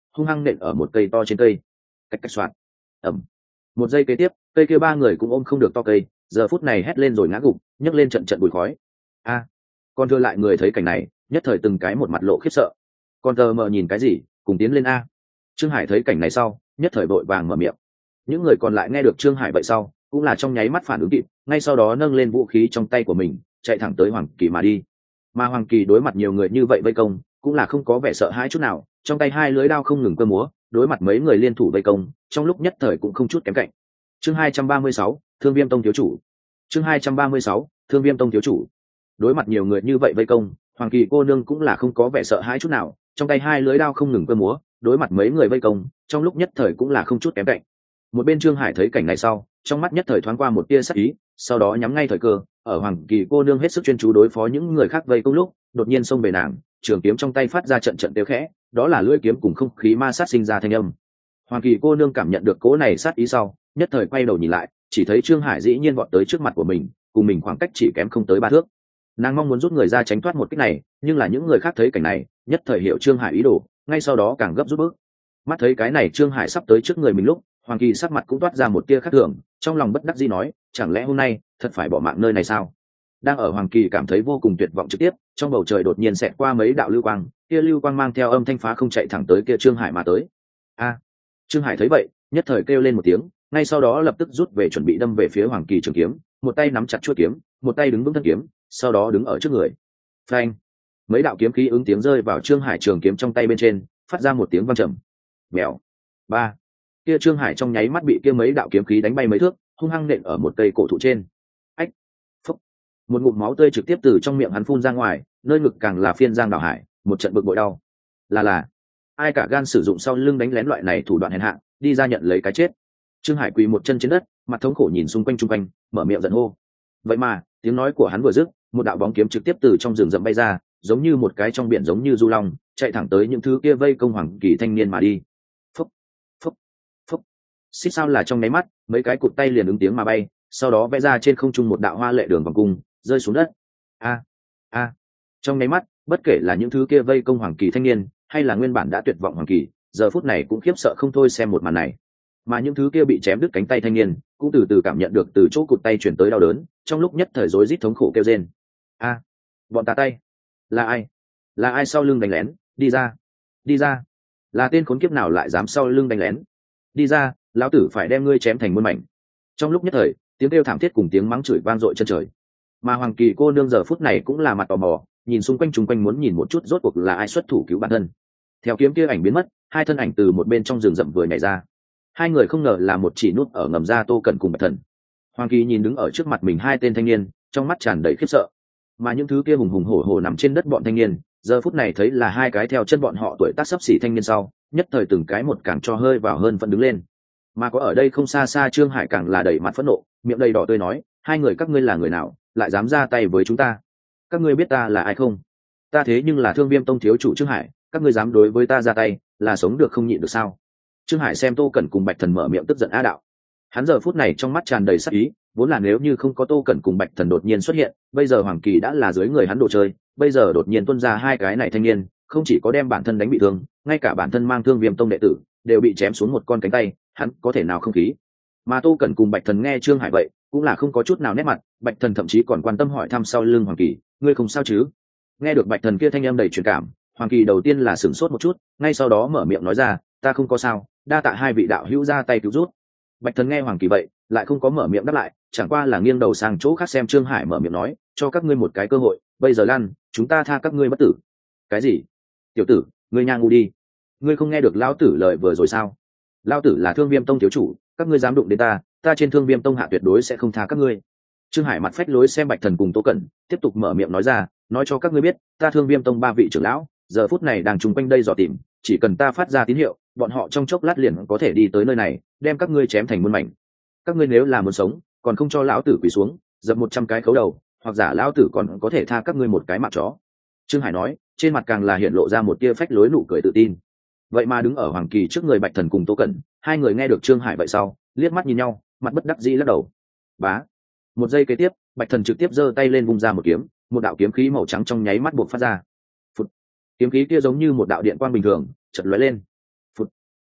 hung hăng nện ở một cây to trên cây. Cách cách soạt. Ẩm. Một giây kế tiếp, cây kia ba người cũng ôm không được to cây, giờ phút này hét lên rồi ngã gục, nhấc lên trận trận bụi khói. A. Còn thừa lại người thấy cảnh này, nhất thời từng cái một mặt lộ khiếp sợ. Còn tờ mờ nhìn cái gì, cùng tiến lên a. Trương Hải thấy cảnh này sau, nhất thời vội vàng mở miệng. Những người còn lại nghe được Trương Hải vậy sau, cũng là trong nháy mắt phản ứng kịp, ngay sau đó nâng lên vũ khí trong tay của mình, chạy thẳng tới Hoàng Kỳ mà đi. Mà Hoàng Kỳ đối mặt nhiều người như vậy vây công, cũng là không có vẻ sợ hãi chút nào, trong tay hai lưỡi đao không ngừng cơ múa, đối mặt mấy người liên thủ vây công, trong lúc nhất thời cũng không chút kém cạnh. Chương 236, Thương Viêm Tông thiếu chủ. Chương 236, Thương Viêm Tông thiếu chủ. Đối mặt nhiều người như vậy vây công, Hoàng Kỳ cô nương cũng là không có vẻ sợ hãi chút nào, trong tay hai lưỡi đao không ngừng cơ múa, đối mặt mấy người vây công, trong lúc nhất thời cũng là không chút kém cạnh. Một bên Trương Hải thấy cảnh này sau, trong mắt nhất thời thoáng qua một tia sắc ý, sau đó nhắm ngay thời cơ, ở Hoàng Kỳ cô nương hết sức chuyên chú đối phó những người khác vây công lúc, đột nhiên xông về nàng, trường kiếm trong tay phát ra trận trận tiêu khẽ, đó là lưỡi kiếm cùng không khí ma sát sinh ra thanh âm. Hoàng Kỳ cô nương cảm nhận được cỗ này sát ý sau, nhất thời quay đầu nhìn lại, chỉ thấy Trương Hải dĩ nhiên vọt tới trước mặt của mình, cùng mình khoảng cách chỉ kém không tới 3 thước. Nàng mong muốn rút người ra tránh thoát một kích này, nhưng là những người khác thấy cảnh này, nhất thời hiểu Trương Hải ý đồ, ngay sau đó càng gấp rút bước. Mắt thấy cái này Trương Hải sắp tới trước người mình lúc, Hoàng Kỳ sắc mặt cũng toát ra một tia khác thường, trong lòng bất đắc dĩ nói, chẳng lẽ hôm nay thật phải bỏ mạng nơi này sao? Đang ở Hoàng Kỳ cảm thấy vô cùng tuyệt vọng trực tiếp, trong bầu trời đột nhiên xẹt qua mấy đạo lưu quang, kia lưu quang mang theo âm thanh phá không chạy thẳng tới kia Trương Hải mà tới. A! Trương Hải thấy vậy, nhất thời kêu lên một tiếng, ngay sau đó lập tức rút về chuẩn bị đâm về phía Hoàng Kỳ trường kiếm, một tay nắm chặt chuôi kiếm, một tay đứng vững thân kiếm, sau đó đứng ở trước người. Phanh! Mấy đạo kiếm khí ứng tiếng rơi vào Trương Hải trường kiếm trong tay bên trên, phát ra một tiếng vang trầm. Mèo. Ba. Kia Trương Hải trong nháy mắt bị kia mấy đạo kiếm khí đánh bay mấy thước, hung hăng nện ở một cây cổ thụ trên. Ách. Phúc. Một ngụm máu tươi trực tiếp từ trong miệng hắn phun ra ngoài, nơi ngực càng là phiên giang đảo hải, một trận bực bội đau. Là ai cả gan sử dụng sau lưng đánh lén loại này thủ đoạn hèn hạ, đi ra nhận lấy cái chết. Trương Hải quỳ một chân trên đất, mặt thống khổ nhìn xung quanh chung quanh, mở miệng giận hô. Vậy mà, tiếng nói của hắn vừa dứt, một đạo bóng kiếm trực tiếp từ trong rừng rậm bay ra, giống như một cái trong biển giống như du long, chạy thẳng tới những thứ kia vây công Hoàng Kỳ thanh niên mà đi. Phúc, phúc, phúc. Xích sao là trong nháy mắt, mấy cái cụt tay liền ứng tiếng mà bay, sau đó vẽ ra trên không trung một đạo hoa lệ đường vòng cung, rơi xuống đất. A. Trong nháy mắt, bất kể là những thứ kia vây công Hoàng Kỳ thanh niên, hay là nguyên bản đã tuyệt vọng Hoàng Kỳ, giờ phút này cũng khiếp sợ không thôi xem một màn này. Mà những thứ kia bị chém đứt cánh tay thanh niên, cũng từ từ cảm nhận được từ chỗ cụt tay truyền tới đau đớn, trong lúc nhất thời rối rít thống khổ kêu rên. Bọn tà tay, là ai sau lưng đánh lén? Đi ra, là tên khốn kiếp nào lại dám sau lưng đánh lén? Đi ra, lão tử phải đem ngươi chém thành muôn mảnh. Trong lúc nhất thời, tiếng kêu thảm thiết cùng tiếng mắng chửi vang dội chân trời. Mà Hoàng Kỳ cô nương giờ phút này cũng là mặt tò mò, nhìn xung quanh chung quanh muốn nhìn một chút rốt cuộc là ai xuất thủ cứu bản thân. Theo kiếm kia ảnh biến mất, hai thân ảnh từ một bên trong rừng rậm vừa nhảy ra. Hai người không ngờ là một chỉ nút ở ngầm ra Tô Cẩn cùng Bạch Thần. Hoàng Kỳ nhìn đứng ở trước mặt mình hai tên thanh niên, trong mắt tràn đầy khiếp sợ. Mà những thứ kia hùng hùng hổ hổ nằm trên đất bọn thanh niên, giờ phút này thấy là hai cái theo chân bọn họ tuổi tác sấp xỉ thanh niên sau, nhất thời từng cái một càng cho hơi vào hơn vẫn đứng lên. Mà có ở đây không xa xa Trương Hải càng là đầy mặt phẫn nộ, miệng đầy đỏ tươi nói, hai người các ngươi là người nào, lại dám ra tay với chúng ta? Các ngươi biết ta là ai không? Ta thế nhưng là Thương Viêm Tông thiếu chủ Trương Hải, các ngươi dám đối với ta ra tay, là sống được không nhịn được sao? Trương Hải xem Tô Cẩn cùng Bạch Thần mở miệng tức giận á đạo. Hắn giờ phút này trong mắt tràn đầy sắc ý, vốn là nếu như không có Tô Cẩn cùng Bạch Thần đột nhiên xuất hiện, bây giờ Hoàng Kỳ đã là dưới người hắn đồ chơi, bây giờ đột nhiên tuôn ra hai cái này thanh niên, không chỉ có đem bản thân đánh bị thương, ngay cả bản thân mang Thương Viêm Tông đệ tử đều bị chém xuống một con cánh tay, hắn có thể nào không khí. Mà Tô Cẩn cùng Bạch Thần nghe Trương Hải vậy, cũng là không có chút nào nét mặt, Bạch Thần thậm chí còn quan tâm hỏi thăm sau lưng Hoàng Kỳ, ngươi không sao chứ? Nghe được Bạch Thần kia thanh âm đầy truyền cảm, Hoàng Kỳ đầu tiên là sửng sốt một chút, ngay sau đó mở miệng nói ra, ta không có sao, đa tạ hai vị đạo hữu ra tay cứu rút. Bạch Thần nghe Hoàng Kỳ vậy, lại không có mở miệng đáp lại, chẳng qua là nghiêng đầu sang chỗ khác xem Trương Hải mở miệng nói, cho các ngươi một cái cơ hội, bây giờ lăn, chúng ta tha các ngươi bất tử. Cái gì? Tiểu tử, ngươi nha ngu đi, ngươi không nghe được lão tử lời vừa rồi sao? Lão tử là Thương Viêm Tông thiếu chủ, các ngươi dám đụng đến ta trên Thương Viêm Tông hạ tuyệt đối sẽ không tha các ngươi. Trương Hải mặt phách lối xem Bạch Thần cùng Tô Cẩn, tiếp tục mở miệng nói ra, nói cho các ngươi biết, ta Thương Viêm Tông 3 vị trưởng lão, giờ phút này đang chung quanh đây dò tìm, chỉ cần ta phát ra tín hiệu, bọn họ trong chốc lát liền có thể đi tới nơi này, đem các ngươi chém thành muôn mảnh. Các ngươi nếu là muốn sống, còn không cho lão tử quỳ xuống, dập 100 cái khấu đầu, hoặc giả lão tử còn có thể tha các ngươi một cái mạng chó. Trương Hải nói, trên mặt càng là hiện lộ ra một tia phách lối nụ cười tự tin. Vậy mà đứng ở Hoàng Kỳ trước người Bạch Thần cùng Tô Cẩn, hai người nghe được Trương Hải vậy sau, liếc mắt nhìn nhau, mặt bất đắc dĩ lắc đầu. Bá. Một giây kế tiếp, Bạch Thần trực tiếp giơ tay lên vung ra một kiếm, một đạo kiếm khí màu trắng trong nháy mắt buộc phát ra. Phụt. Kiếm khí kia giống như một đạo điện quang bình thường, chợt lóe lên. Phụt.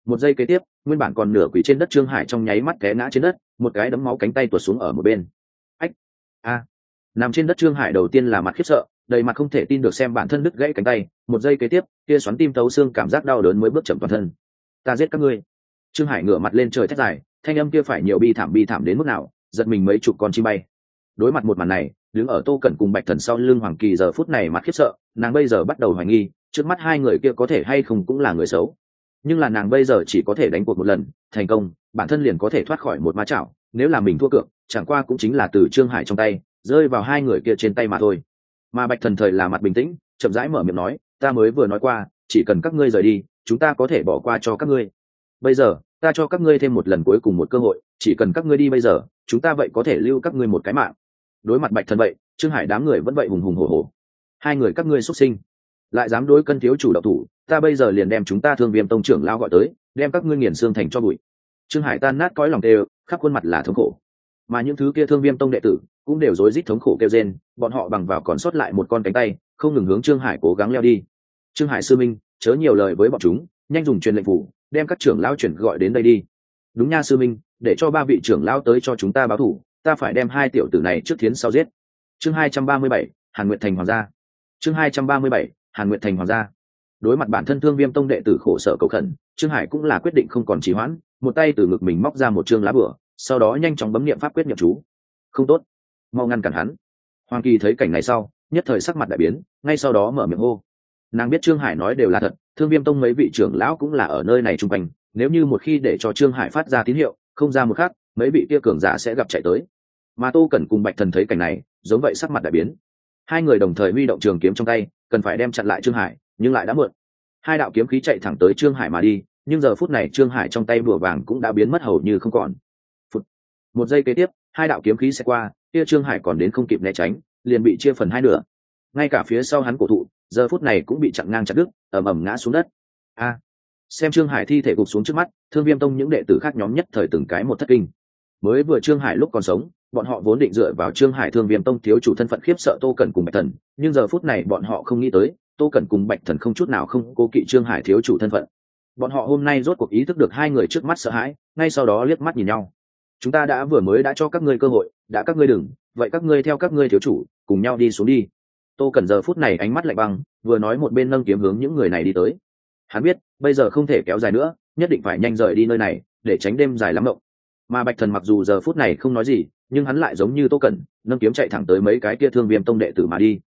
Một giây kế tiếp, nguyên bản còn nửa quỳ trên đất Trương Hải trong nháy mắt té ngã trên đất, một cái đấm máu cánh tay tuột xuống ở một bên. Ách! A! Nằm trên đất Trương Hải đầu tiên là mặt khiếp sợ, đầy mặt không thể tin được xem bản thân đứt gãy cánh tay, một giây kế tiếp, kia xoắn tim thấu xương cảm giác đau đớn mới bước chậm toàn thân. Ta giết các ngươi! Trương Hải ngửa mặt lên trời thét dài, thanh âm kia phải nhiều bi thảm đến mức nào, giật mình mấy chục con chim bay. Đối mặt một màn này, đứng ở Tô Cẩn cùng Bạch Thần sau lưng Hoàng Kỳ giờ phút này mặt khiếp sợ, nàng bây giờ bắt đầu hoài nghi, trước mắt hai người kia có thể hay không cũng là người xấu. Nhưng là nàng bây giờ chỉ có thể đánh cuộc một lần, thành công, bản thân liền có thể thoát khỏi một ma chảo, nếu là mình thua cược, chẳng qua cũng chính là từ Trương Hải trong tay, rơi vào hai người kia trên tay mà thôi. Mà Bạch Thần thời là mặt bình tĩnh, chậm rãi mở miệng nói, ta mới vừa nói qua, chỉ cần các ngươi rời đi, chúng ta có thể bỏ qua cho các ngươi. Bây giờ, ta cho các ngươi thêm một lần cuối cùng một cơ hội, chỉ cần các ngươi đi bây giờ, chúng ta vậy có thể lưu các ngươi một cái mạng. Đối mặt Bạch Thần vậy, Trương Hải đám người vẫn vậy hùng hùng hổ hổ. Hai người các ngươi xuất sinh, lại dám đối Cân thiếu chủ động thủ, ta bây giờ liền đem chúng ta Thương Viêm tông trưởng lão gọi tới, đem các ngươi nghiền xương thành cho bụi. Trương Hải tan nát cõi lòng tê, khắp khuôn mặt là thống khổ. Mà những thứ kia Thương Viêm tông đệ tử cũng đều rối rít thống khổ kêu rên, bọn họ bằng vào còn sót lại một con cánh tay, không ngừng hướng Trương Hải cố gắng leo đi. Trương Hải sư minh, chớ nhiều lời với bọn chúng, nhanh dùng truyền lệnh phủ, đem các trưởng lão chuyển gọi đến đây đi. Đúng nha sư minh, để cho ba vị trưởng lão tới cho chúng ta báo thù, ta phải đem hai tiểu tử này trước thiến sau giết. Chương 237, Hàn Nguyệt thành hoàng gia. Chương 237, Hàn Nguyệt thành hoàng gia. Đối mặt bản thân Thương Viêm tông đệ tử khổ sở cầu khẩn, Trương Hải cũng là quyết định không còn trì hoãn, một tay từ ngực mình móc ra một chương lá bửa, sau đó nhanh chóng bấm niệm pháp quyết niệm chú. Không tốt, mau ngăn cản hắn. Hoàng Kỳ thấy cảnh này sau, nhất thời sắc mặt đại biến, ngay sau đó mở miệng hô. Nàng biết Trương Hải nói đều là thật, Thương Viêm tông mấy vị trưởng lão cũng là ở nơi này chung quanh, nếu như một khi để cho Trương Hải phát ra tín hiệu, không ra một khắc, mấy vị kia cường giả sẽ gặp chạy tới. Mà Tô Cẩn cùng Bạch Thần thấy cảnh này, giống vậy sắc mặt đại biến. Hai người đồng thời huy động trường kiếm trong tay, cần phải đem chặn lại Trương Hải, nhưng lại đã muộn. Hai đạo kiếm khí chạy thẳng tới Trương Hải mà đi, nhưng giờ phút này Trương Hải trong tay bùa vàng cũng đã biến mất hầu như không còn. Một giây kế tiếp, hai đạo kiếm khí sẽ qua, kia Trương Hải còn đến không kịp né tránh, liền bị chia phần hai nửa. Ngay cả phía sau hắn cổ thụ, giờ phút này cũng bị chặn ngang chặt đứt, ầm ầm ngã xuống đất. A! Xem Trương Hải thi thể gục xuống trước mắt, Thương Viêm tông những đệ tử khác nhóm nhất thời từng cái một thất kinh. Mới vừa Trương Hải lúc còn sống, bọn họ vốn định dựa vào Trương Hải Thương Viêm tông thiếu chủ thân phận khiếp sợ Tô Cẩn cùng Bạch Thần, nhưng giờ phút này bọn họ không nghĩ tới, Tô Cẩn cùng Bạch Thần không chút nào không cố kỵ Trương Hải thiếu chủ thân phận. Bọn họ hôm nay rốt cuộc ý thức được hai người trước mắt sợ hãi, ngay sau đó liếc mắt nhìn nhau. Chúng ta đã vừa mới đã cho các ngươi cơ hội, đã các ngươi đừng, vậy các ngươi theo các ngươi thiếu chủ, cùng nhau đi xuống đi. Tô Cẩn giờ phút này ánh mắt lạnh băng, vừa nói một bên nâng kiếm hướng những người này đi tới. Hắn biết, bây giờ không thể kéo dài nữa, nhất định phải nhanh rời đi nơi này, để tránh đêm dài lắm mộng. Mà Bạch Thần mặc dù giờ phút này không nói gì, nhưng hắn lại giống như Tô Cẩn, nâng kiếm chạy thẳng tới mấy cái kia Thương Viêm tông đệ tử mà đi.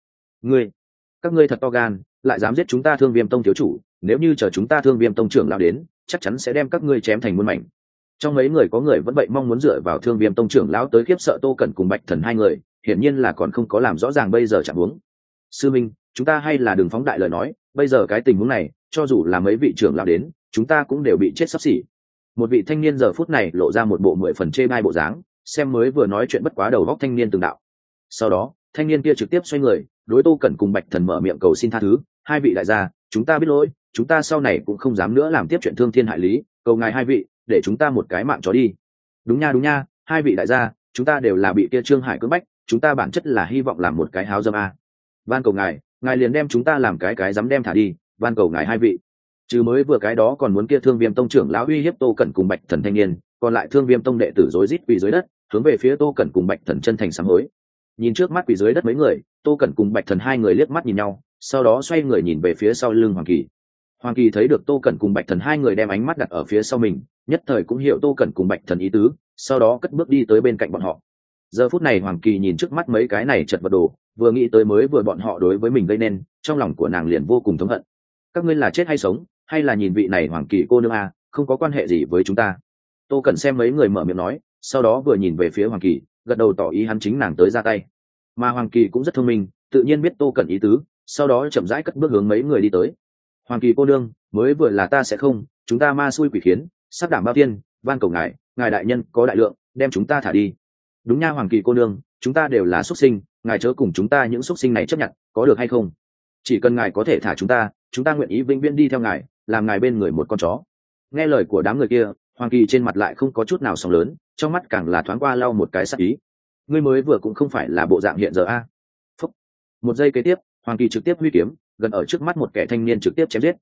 Các ngươi thật to gan, lại dám giết chúng ta Thương Viêm tông thiếu chủ, nếu như chờ chúng ta Thương Viêm tông trưởng lão đến, chắc chắn sẽ đem các ngươi chém thành muôn mảnh. Trong mấy người có người vẫn vậy mong muốn dựa vào Thương Viêm tông trưởng lão tới khiếp sợ Tô Cẩn cùng Bạch Thần hai người, hiển nhiên là còn không có làm rõ ràng bây giờ trạng huống. Sư minh, chúng ta hay là đừng phóng đại lời nói, bây giờ cái tình huống này, cho dù là mấy vị trưởng lão đến, chúng ta cũng đều bị chết sắp xỉ. Một vị thanh niên giờ phút này lộ ra một bộ 10 phần chê bai bộ dáng, xem mới vừa nói chuyện bất quá đầu góc thanh niên từng đạo. Sau đó, thanh niên kia trực tiếp xoay người, đối Tô Cẩn cùng Bạch Thần mở miệng cầu xin tha thứ, hai vị đại gia, chúng ta biết lỗi, chúng ta sau này cũng không dám nữa làm tiếp chuyện thương thiên hại lý, cầu ngài hai vị, để chúng ta một cái mạng chó đi. Đúng nha, hai vị đại gia, chúng ta đều là bị kia Trương Hải cưỡng bách, chúng ta bản chất là hy vọng làm một cái háo dâm a. Van cầu ngài liền đem chúng ta làm cái dám đem thả đi, van cầu ngài hai vị. Trừ mới vừa cái đó còn muốn kia Thương Viêm tông trưởng lão uy hiếp Tô Cẩn cùng Bạch Thần thanh niên, còn lại Thương Viêm tông đệ tử rối rít quỳ dưới đất, hướng về phía Tô Cẩn cùng Bạch Thần chân thành sám hối. Nhìn trước mắt quỳ dưới đất mấy người, Tô Cẩn cùng Bạch Thần hai người liếc mắt nhìn nhau, sau đó xoay người nhìn về phía sau lưng Hoàng Kỳ. Hoàng Kỳ thấy được Tô Cẩn cùng Bạch Thần hai người đem ánh mắt đặt ở phía sau mình, nhất thời cũng hiểu Tô Cẩn cùng Bạch Thần ý tứ, sau đó cất bước đi tới bên cạnh bọn họ. Giờ phút này Hoàng Kỳ nhìn trước mắt mấy cái này chật vật đồ, vừa nghĩ tới mới vừa bọn họ đối với mình gây nên, trong lòng của nàng liền vô cùng thống hận. Các ngươi là chết hay sống, hay là nhìn vị này Hoàng Kỳ cô nương a, không có quan hệ gì với chúng ta. Tô Cẩn xem mấy người mở miệng nói, sau đó vừa nhìn về phía Hoàng Kỳ, gật đầu tỏ ý hắn chính nàng tới ra tay. Mà Hoàng Kỳ cũng rất thông minh, tự nhiên biết Tô Cẩn ý tứ, sau đó chậm rãi cất bước hướng mấy người đi tới. Hoàng Kỳ cô nương, mới vừa là ta sẽ không, chúng ta ma xui quỷ khiến, sắp đảm bao tiên, van cầu ngài đại nhân có đại lượng, đem chúng ta thả đi. Đúng nha Hoàng Kỳ cô nương, chúng ta đều là xuất sinh, ngài chớ cùng chúng ta những xuất sinh này chấp nhận, có được hay không? Chỉ cần ngài có thể thả chúng ta nguyện ý vĩnh viễn đi theo ngài, làm ngài bên người một con chó. Nghe lời của đám người kia, Hoàng Kỳ trên mặt lại không có chút nào sóng lớn, trong mắt càng là thoáng qua lau một cái sắc ý. Ngươi mới vừa cũng không phải là bộ dạng hiện giờ a. Phúc. Một giây kế tiếp, Hoàng Kỳ trực tiếp huy kiếm, gần ở trước mắt một kẻ thanh niên trực tiếp chém giết.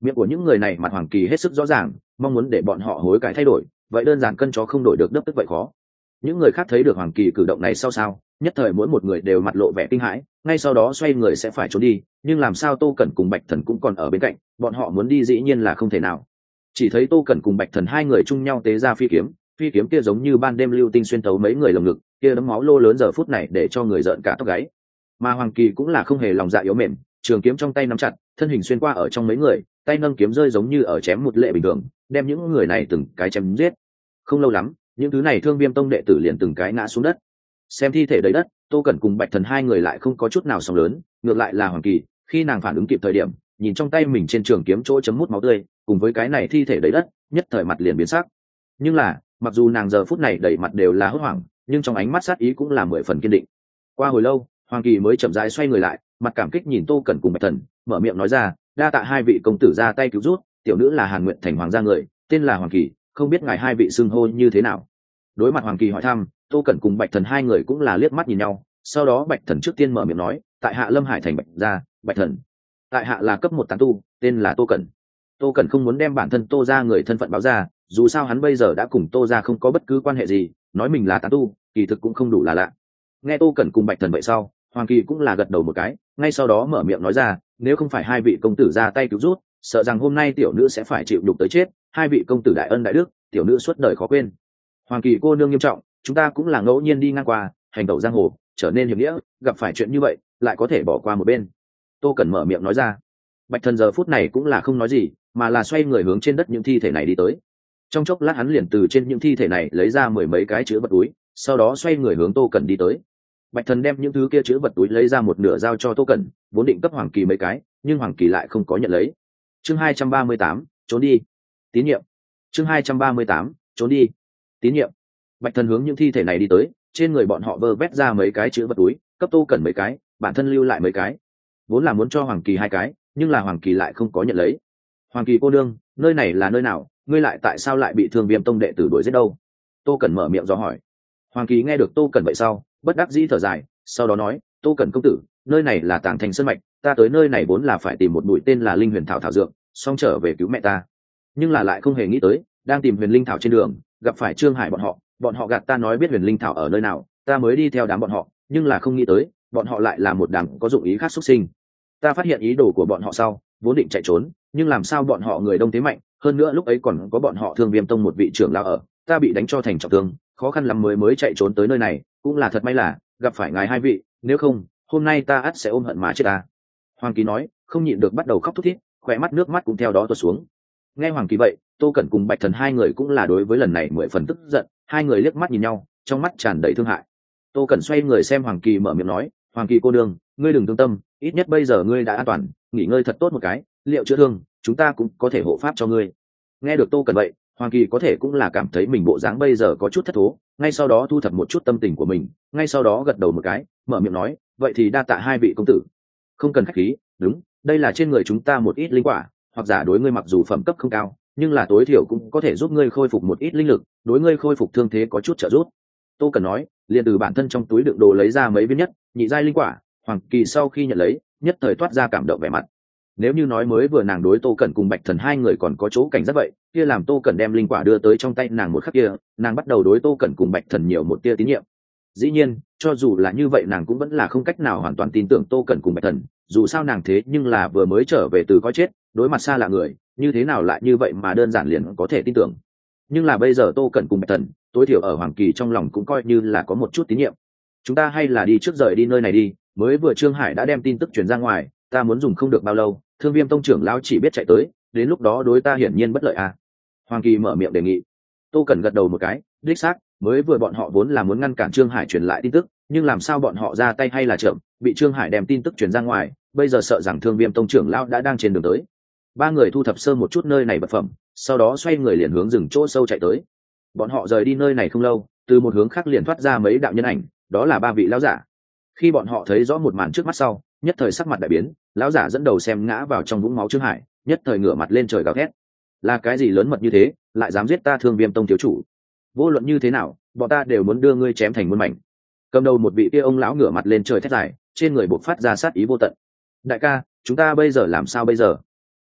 Miệng của những người này mặt Hoàng Kỳ hết sức rõ ràng, mong muốn để bọn họ hối cải thay đổi, vậy đơn giản cân chó không đổi được đớp tức vậy khó. Những người khác thấy được Hoàng Kỳ cử động này sao, nhất thời mỗi một người đều mặt lộ vẻ kinh hãi, ngay sau đó xoay người sẽ phải trốn đi, nhưng làm sao Tô Cẩn cùng Bạch Thần cũng còn ở bên cạnh, bọn họ muốn đi dĩ nhiên là không thể nào. Chỉ thấy Tô Cẩn cùng Bạch Thần hai người chung nhau tế ra phi kiếm kia giống như ban đêm lưu tinh xuyên tấu mấy người lồng ngực, kia đấm máu lô lớn giờ phút này để cho người giận cả tóc gáy. Mà Hoàng Kỳ cũng là không hề lòng dạ yếu mềm, trường kiếm trong tay nắm chặt, thân hình xuyên qua ở trong mấy người, tay nâng kiếm rơi giống như ở chém một lệ bình thường, đem những người này từng cái chém giết. Không lâu lắm, những thứ này Thương Viêm Tông đệ tử liền từng cái ngã xuống đất. Xem thi thể đầy đất, Tô Cẩn cùng Bạch Thần hai người lại không có chút nào sóng lớn, ngược lại là Hoàng Kỳ, khi nàng phản ứng kịp thời điểm, nhìn trong tay mình trên trường kiếm chỗ chấm mút máu tươi, cùng với cái này thi thể đầy đất, nhất thời mặt liền biến sắc. Nhưng là, mặc dù nàng giờ phút này đầy mặt đều là hốt hoảng, nhưng trong ánh mắt sát ý cũng là 10 phần kiên định. Qua hồi lâu, Hoàng Kỳ mới chậm rãi xoay người lại, mặt cảm kích nhìn Tô Cẩn cùng Bạch Thần, mở miệng nói ra, đa tạ hai vị công tử ra tay cứu giúp, tiểu nữ là Hàn Nguyện Thành hoàng gia người, tên là Hoàng Kỳ, không biết ngài hai vị xưng hô như thế nào. Đối mặt Hoàng Kỳ hỏi thăm, Tô Cẩn cùng Bạch Thần hai người cũng là liếc mắt nhìn nhau, sau đó Bạch Thần trước tiên mở miệng nói, tại hạ Lâm Hải Thành Bạch gia, Bạch Thần. Tại hạ là cấp 1 tán tu, tên là Tô Cẩn. Tô Cẩn không muốn đem bản thân Tô gia người thân phận báo ra, dù sao hắn bây giờ đã cùng Tô gia không có bất cứ quan hệ gì, nói mình là tán tu, kỳ thực cũng không đủ là lạ. Nghe Tô Cẩn cùng Bạch Thần vậy sau, Hoàng Kỳ cũng là gật đầu một cái, ngay sau đó mở miệng nói ra, nếu không phải hai vị công tử ra tay cứu rút, sợ rằng hôm nay tiểu nữ sẽ phải chịu đục tới chết, hai vị công tử đại ân đại đức, tiểu nữ suốt đời khó quên. Hoàng Kỳ cô nương nghiêm trọng, chúng ta cũng là ngẫu nhiên đi ngang qua, hành tẩu giang hồ, trở nên hiểm nghĩa, gặp phải chuyện như vậy, lại có thể bỏ qua một bên. Tô Cẩn mở miệng nói ra. Bạch Thần giờ phút này cũng là không nói gì, mà là xoay người hướng trên đất những thi thể này đi tới. Trong chốc lát hắn liền từ trên những thi thể này lấy ra 10 mấy cái chứa vật túi, sau đó xoay người hướng Tô Cẩn đi tới. Bạch Thần đem những thứ kia chứa vật túi lấy ra một nửa giao cho Tô Cẩn, vốn định cấp Hoàng Kỳ mấy cái, nhưng Hoàng Kỳ lại không có nhận lấy. Chương 238, trốn đi. Tín nhiệm. Chương 238, trốn đi. Tín nhiệm. Bạch Thần hướng những thi thể này đi tới, trên người bọn họ vơ vét ra mấy cái chứa vật túi, cấp Tô Cẩn mấy cái, bản thân lưu lại mấy cái. Vốn là muốn cho Hoàng Kỳ 2 cái, nhưng là Hoàng Kỳ lại không có nhận lấy. Hoàng Kỳ cô nương, nơi này là nơi nào, ngươi lại tại sao lại bị Thương Viêm Tông đệ tử đuổi giết đâu? Tô Cẩn mở miệng dò hỏi. Hoàng Kỳ nghe được Tô Cẩn vậy sau, bất đắc dĩ thở dài, sau đó nói, Tô Cẩn công tử, nơi này là Tàng Thành Sơn mạch, ta tới nơi này vốn là phải tìm một bụi tên là Linh Huyền Thảo thảo dược, xong trở về cứu mẹ ta. Nhưng là lại không hề nghĩ tới, đang tìm Huyền Linh Thảo trên đường, gặp phải Trương Hải bọn họ gạt ta nói biết Huyền Linh Thảo ở nơi nào, ta mới đi theo đám bọn họ, nhưng là không nghĩ tới, bọn họ lại là một đám có dụng ý khác xuất sinh. Ta phát hiện ý đồ của bọn họ sau, vốn định chạy trốn, nhưng làm sao bọn họ người đông thế mạnh, hơn nữa lúc ấy còn có bọn họ Thương Viêm Tông một vị trưởng lão ở, ta bị đánh cho thành trọng thương, khó khăn lắm mới chạy trốn tới nơi này, cũng là thật may là gặp phải ngài hai vị, nếu không hôm nay ta ắt sẽ ôm hận mà chết ta. Hoàng Kỳ nói, không nhịn được bắt đầu khóc thút thít, khỏe mắt nước mắt cũng theo đó tuột xuống. Nghe Hoàng Kỳ vậy, Tô Cẩn cùng Bạch Thần hai người cũng là đối với lần này 10 phần tức giận, hai người liếc mắt nhìn nhau, trong mắt tràn đầy thương hại. Tô Cẩn xoay người xem Hoàng Kỳ mở miệng nói, Hoàng Kỳ cô đương, ngươi đừng thương tâm, ít nhất bây giờ ngươi đã an toàn, nghỉ ngơi thật tốt một cái, liệu chữa thương, chúng ta cũng có thể hộ pháp cho ngươi. Nghe được Tô Cẩn vậy, Hoàng Kỳ có thể cũng là cảm thấy mình bộ dáng bây giờ có chút thất thố, ngay sau đó thu thập một chút tâm tình của mình, ngay sau đó gật đầu một cái, mở miệng nói, vậy thì đa tạ hai vị công tử. Không cần khách khí, đúng, đây là trên người chúng ta một ít linh quả, hoặc giả đối ngươi mặc dù phẩm cấp không cao, nhưng là tối thiểu cũng có thể giúp ngươi khôi phục một ít linh lực, đối ngươi khôi phục thương thế có chút trợ giúp. Tô Cẩn nói, liền từ bản thân trong túi đựng đồ lấy ra mấy viên nhất, nhị giai linh quả. Hoàng Kỳ sau khi nhận lấy, nhất thời toát ra cảm động vẻ mặt. Nếu như nói mới vừa nàng đối Tô Cẩn cùng Bạch Thần hai người còn có chỗ cảnh giác vậy, kia làm Tô Cẩn đem linh quả đưa tới trong tay nàng một khắc kia, nàng bắt đầu đối Tô Cẩn cùng Bạch Thần nhiều một tia tín nhiệm. Dĩ nhiên, cho dù là như vậy nàng cũng vẫn là không cách nào hoàn toàn tin tưởng Tô Cẩn cùng Bạch Thần, dù sao nàng thế nhưng là vừa mới trở về từ coi chết, đối mặt xa lạ người, như thế nào lại như vậy mà đơn giản liền có thể tin tưởng. Nhưng là bây giờ Tô Cẩn cùng Bạch Thần, tối thiểu ở Hoàng Kỳ trong lòng cũng coi như là có một chút tín nhiệm. Chúng ta hay là đi trước rời đi nơi này đi, mới vừa Trương Hải đã đem tin tức truyền ra ngoài, ta muốn dùng không được bao lâu, Thương Viêm Tông trưởng lão chỉ biết chạy tới, đến lúc đó đối ta hiển nhiên bất lợi à. Hoàng Kỳ mở miệng đề nghị. Tô Cẩn gật đầu một cái, đích xác, mới vừa bọn họ vốn là muốn ngăn cản Trương Hải truyền lại tin tức, nhưng làm sao bọn họ ra tay hay là chậm, bị Trương Hải đem tin tức truyền ra ngoài, bây giờ sợ rằng Thương Viêm Tông trưởng lão đã đang trên đường tới. Ba người thu thập sơ một chút nơi này vật phẩm, sau đó xoay người liền hướng rừng chỗ sâu chạy tới. Bọn họ rời đi nơi này không lâu, từ một hướng khác liền thoát ra mấy đạo nhân ảnh, đó là ba vị lão giả. Khi bọn họ thấy rõ một màn trước mắt sau, nhất thời sắc mặt đại biến, lão giả dẫn đầu xem ngã vào trong vũng máu Trương Hải, nhất thời ngửa mặt lên trời gào thét, là cái gì lớn mật như thế, lại dám giết ta Thương Viêm Tông thiếu chủ? Vô luận như thế nào, bọn ta đều muốn đưa ngươi chém thành muôn mảnh. Cầm đầu một vị kia ông lão ngửa mặt lên trời thét dài, trên người bộc phát ra sát ý vô tận. Đại ca, chúng ta bây giờ làm sao bây giờ?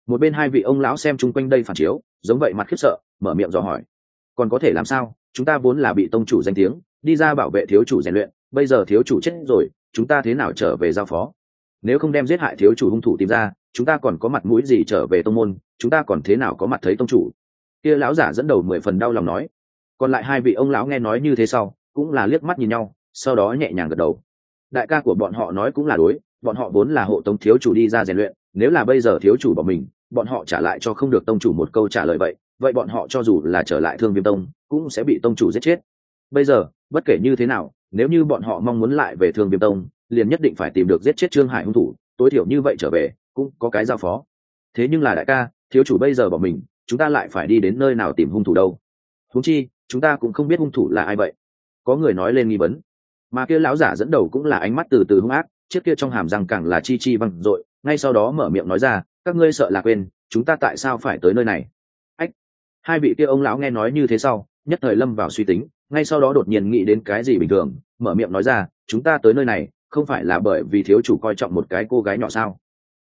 Một bên hai vị ông lão xem chung quanh đây phản chiếu giống vậy mặt khiếp sợ, mở miệng dò hỏi: còn có thể làm sao, chúng ta vốn là bị tông chủ danh tiếng đi ra bảo vệ thiếu chủ rèn luyện, bây giờ thiếu chủ chết rồi, chúng ta thế nào trở về giao phó? Nếu không đem giết hại thiếu chủ hung thủ tìm ra, chúng ta còn có mặt mũi gì trở về tông môn, chúng ta còn thế nào có mặt thấy tông chủ? Kia lão giả dẫn đầu 10 phần đau lòng nói. Còn lại hai vị ông lão nghe nói như thế sau cũng là liếc mắt nhìn nhau, sau đó nhẹ nhàng gật đầu. Đại ca của bọn họ nói cũng là đối, bọn họ vốn là hộ tống thiếu chủ đi ra rèn luyện, nếu là bây giờ thiếu chủ bỏ mình, bọn họ trả lại cho không được tông chủ một câu trả lời vậy bọn họ cho dù là trở lại Thương Viêm Tông cũng sẽ bị tông chủ giết chết. Bây giờ bất kể như thế nào, nếu như bọn họ mong muốn lại về Thương Viêm Tông, liền nhất định phải tìm được giết chết Trương Hải hung thủ, tối thiểu như vậy trở về cũng có cái giao phó. Thế nhưng là đại ca, thiếu chủ bây giờ bỏ mình, chúng ta lại phải đi đến nơi nào tìm hung thủ đâu? Huống chi chúng ta cũng không biết hung thủ là ai vậy. Có người nói lên nghi vấn. Mà kia lão giả dẫn đầu cũng là ánh mắt từ từ hung ác, chiếc kia trong hàm răng càng là chi chi văng dội, ngay sau đó mở miệng nói ra: các ngươi sợ là quên chúng ta tại sao phải tới nơi này? Ách! Hai vị kia ông lão nghe nói như thế sau nhất thời lâm vào suy tính, ngay sau đó đột nhiên nghĩ đến cái gì bình thường, mở miệng nói ra: chúng ta tới nơi này không phải là bởi vì thiếu chủ coi trọng một cái cô gái nhỏ sao?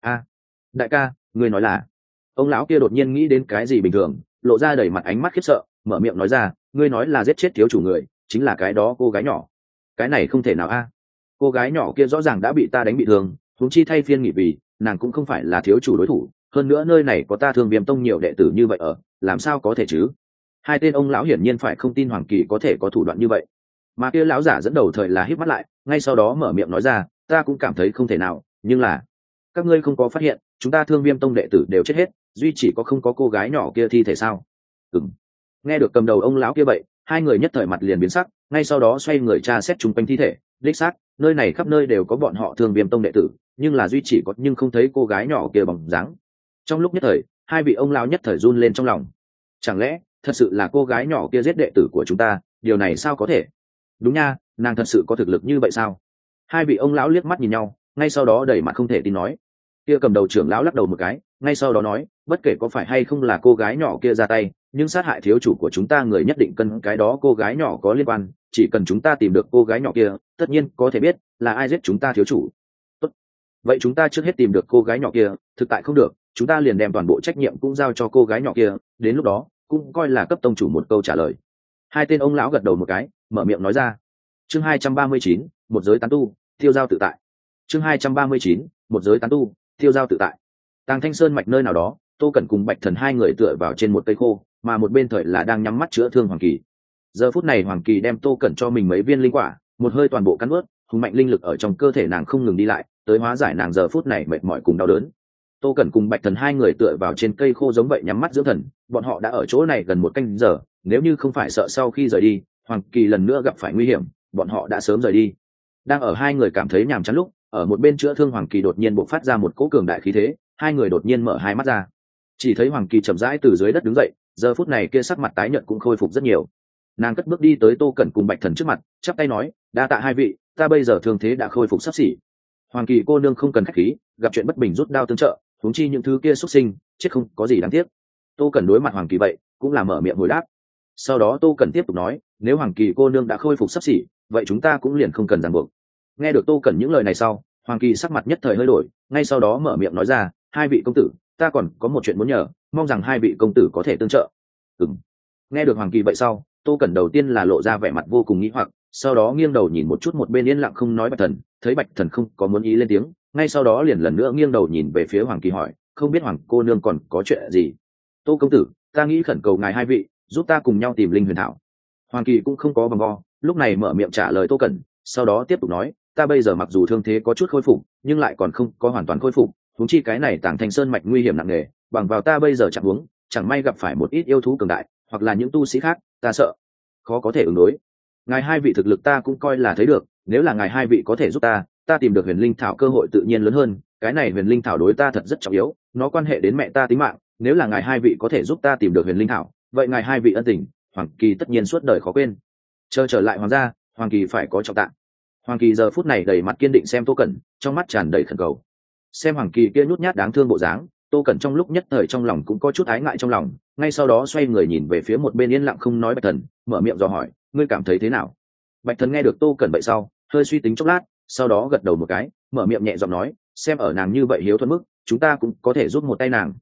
Đại ca, ngươi nói là? Ông lão kia đột nhiên nghĩ đến cái gì bình thường, lộ ra đầy mặt ánh mắt khiếp sợ, mở miệng nói ra: ngươi nói là giết chết thiếu chủ người chính là cái đó cô gái nhỏ? Cái này không thể nào cô gái nhỏ kia rõ ràng đã bị ta đánh bị thương, huống chi thay phiên nghỉ vì nàng cũng không phải là thiếu chủ đối thủ, hơn nữa nơi này có ta Thương Viêm Tông nhiều đệ tử như vậy ở, làm sao có thể chứ? Hai tên ông lão hiển nhiên phải không tin Hoàng Kỳ có thể có thủ đoạn như vậy. Mà kia lão giả dẫn đầu thời là híp mắt lại, ngay sau đó mở miệng nói ra: ta cũng cảm thấy không thể nào, nhưng là các ngươi không có phát hiện chúng ta Thương Viêm Tông đệ tử đều chết hết, duy chỉ có không có cô gái nhỏ kia thi thể sao? Nghe được cầm đầu ông lão kia vậy, hai người nhất thời mặt liền biến sắc, ngay sau đó xoay người tra xét chung quanh thi thể. Đích xác, nơi này khắp nơi đều có bọn họ Thương Viêm Tông đệ tử, nhưng là duy chỉ có nhưng không thấy cô gái nhỏ kia bóng dáng. Trong lúc nhất thời, hai vị ông lão nhất thời run lên trong lòng. Chẳng lẽ thật sự là cô gái nhỏ kia giết đệ tử của chúng ta? Điều này sao có thể? Đúng nha, nàng thật sự có thực lực như vậy sao? Hai vị ông lão liếc mắt nhìn nhau, ngay sau đó đầy mặt không thể tin nói. Kia cầm đầu trưởng lão lắc đầu một cái, ngay sau đó nói: bất kể có phải hay không là cô gái nhỏ kia ra tay, nhưng sát hại thiếu chủ của chúng ta người nhất định cân cái đó cô gái nhỏ có liên quan, chỉ cần chúng ta tìm được cô gái nhỏ kia, tất nhiên có thể biết là ai giết chúng ta thiếu chủ. Tốt. Vậy chúng ta trước hết tìm được cô gái nhỏ kia, thực tại không được, chúng ta liền đem toàn bộ trách nhiệm cũng giao cho cô gái nhỏ kia, đến lúc đó cũng coi là cấp tông chủ một câu trả lời. Hai tên ông lão gật đầu một cái, mở miệng nói ra. Chương 239, một giới tán tu, tiêu giao tự tại. Chương 239, một giới tán tu, tiêu giao tự tại. Tàng Thanh Sơn mạch nơi nào đó, Tô Cẩn cùng Bạch Thần hai người tựa vào trên một cây khô, mà một bên thời là đang nhắm mắt chữa thương Hoàng Kỳ. Giờ phút này Hoàng Kỳ đem Tô Cẩn cho mình mấy viên linh quả, một hơi toàn bộ cắn nuốt, hùng mạnh linh lực ở trong cơ thể nàng không ngừng đi lại, tới hóa giải nàng giờ phút này mệt mỏi cùng đau đớn. Tô Cẩn cùng Bạch Thần hai người tựa vào trên cây khô giống vậy nhắm mắt dưỡng thần, bọn họ đã ở chỗ này gần một canh giờ, nếu như không phải sợ sau khi rời đi, Hoàng Kỳ lần nữa gặp phải nguy hiểm, bọn họ đã sớm rời đi. Đang ở hai người cảm thấy nhàm chán lúc, ở một bên chữa thương Hoàng Kỳ đột nhiên bộc phát ra một cỗ cường đại khí thế, hai người đột nhiên mở hai mắt ra. Chỉ thấy Hoàng Kỳ chậm rãi từ dưới đất đứng dậy, giờ phút này kia sắc mặt tái nhợt cũng khôi phục rất nhiều. Nàng cất bước đi tới Tô Cẩn cùng Bạch Thần trước mặt, chắp tay nói: đa tạ hai vị, ta bây giờ thương thế đã khôi phục sắp xỉ. Hoàng Kỳ cô nương không cần khách khí, gặp chuyện bất bình rút đao tương trợ, huống chi những thứ kia xuất sinh chết không có gì đáng tiếc. Tô Cẩn đối mặt Hoàng Kỳ vậy cũng là mở miệng hồi đáp. Sau đó Tô Cẩn tiếp tục nói: nếu Hoàng Kỳ cô nương đã khôi phục sắp xỉ, vậy chúng ta cũng liền không cần ràng buộc. Nghe được Tô Cẩn những lời này sau, Hoàng Kỳ sắc mặt nhất thời hơi đổi, ngay sau đó mở miệng nói ra: hai vị công tử, ta còn có một chuyện muốn nhờ, mong rằng hai vị công tử có thể tương trợ. Nghe được Hoàng Kỳ vậy sau, Tô Cẩn đầu tiên là lộ ra vẻ mặt vô cùng nghĩ hoặc, sau đó nghiêng đầu nhìn một chút một bên yên lặng không nói Bạch Thần, thấy Bạch Thần không có muốn ý lên tiếng, ngay sau đó liền lần nữa nghiêng đầu nhìn về phía Hoàng Kỳ hỏi: không biết Hoàng cô nương còn có chuyện gì? Tô công tử, ta nghĩ khẩn cầu ngài hai vị giúp ta cùng nhau tìm linh huyền thảo. Hoàng Kỳ cũng không có vòng vo, lúc này mở miệng trả lời Tô Cẩn, sau đó tiếp tục nói: ta bây giờ mặc dù thương thế có chút khôi phục, nhưng lại còn không có hoàn toàn khôi phục, huống chi cái này Tàng Thanh Sơn mạch nguy hiểm nặng nề, bằng vào ta bây giờ chẳng huống, chẳng may gặp phải một ít yêu thú cường đại, hoặc là những tu sĩ khác, ta sợ khó có thể ứng đối. Ngài hai vị thực lực ta cũng coi là thấy được, nếu là ngài hai vị có thể giúp ta tìm được huyền linh thảo cơ hội tự nhiên lớn hơn, cái này huyền linh thảo đối ta thật rất trọng yếu, nó quan hệ đến mẹ ta tính mạng, nếu là ngài hai vị có thể giúp ta tìm được huyền linh thảo, vậy ngài hai vị ân tình, Hoàng Kỳ tất nhiên suốt đời khó quên. Chờ trở lại hoàng gia, Hoàng Kỳ phải có trọng tạng. Hoàng Kỳ giờ phút này đầy mặt kiên định xem Tô Cẩn, trong mắt tràn đầy khẩn cầu. Xem Hoàng Kỳ kia nhút nhát đáng thương bộ dáng, Tô Cẩn trong lúc nhất thời trong lòng cũng có chút ái ngại trong lòng, ngay sau đó xoay người nhìn về phía một bên yên lặng không nói Bạch Thần, mở miệng dò hỏi: ngươi cảm thấy thế nào? Bạch Thần nghe được Tô Cẩn vậy sau, hơi suy tính chốc lát, sau đó gật đầu một cái, mở miệng nhẹ giọng nói: xem ở nàng như vậy hiếu thuận mức, chúng ta cũng có thể giúp một tay nàng.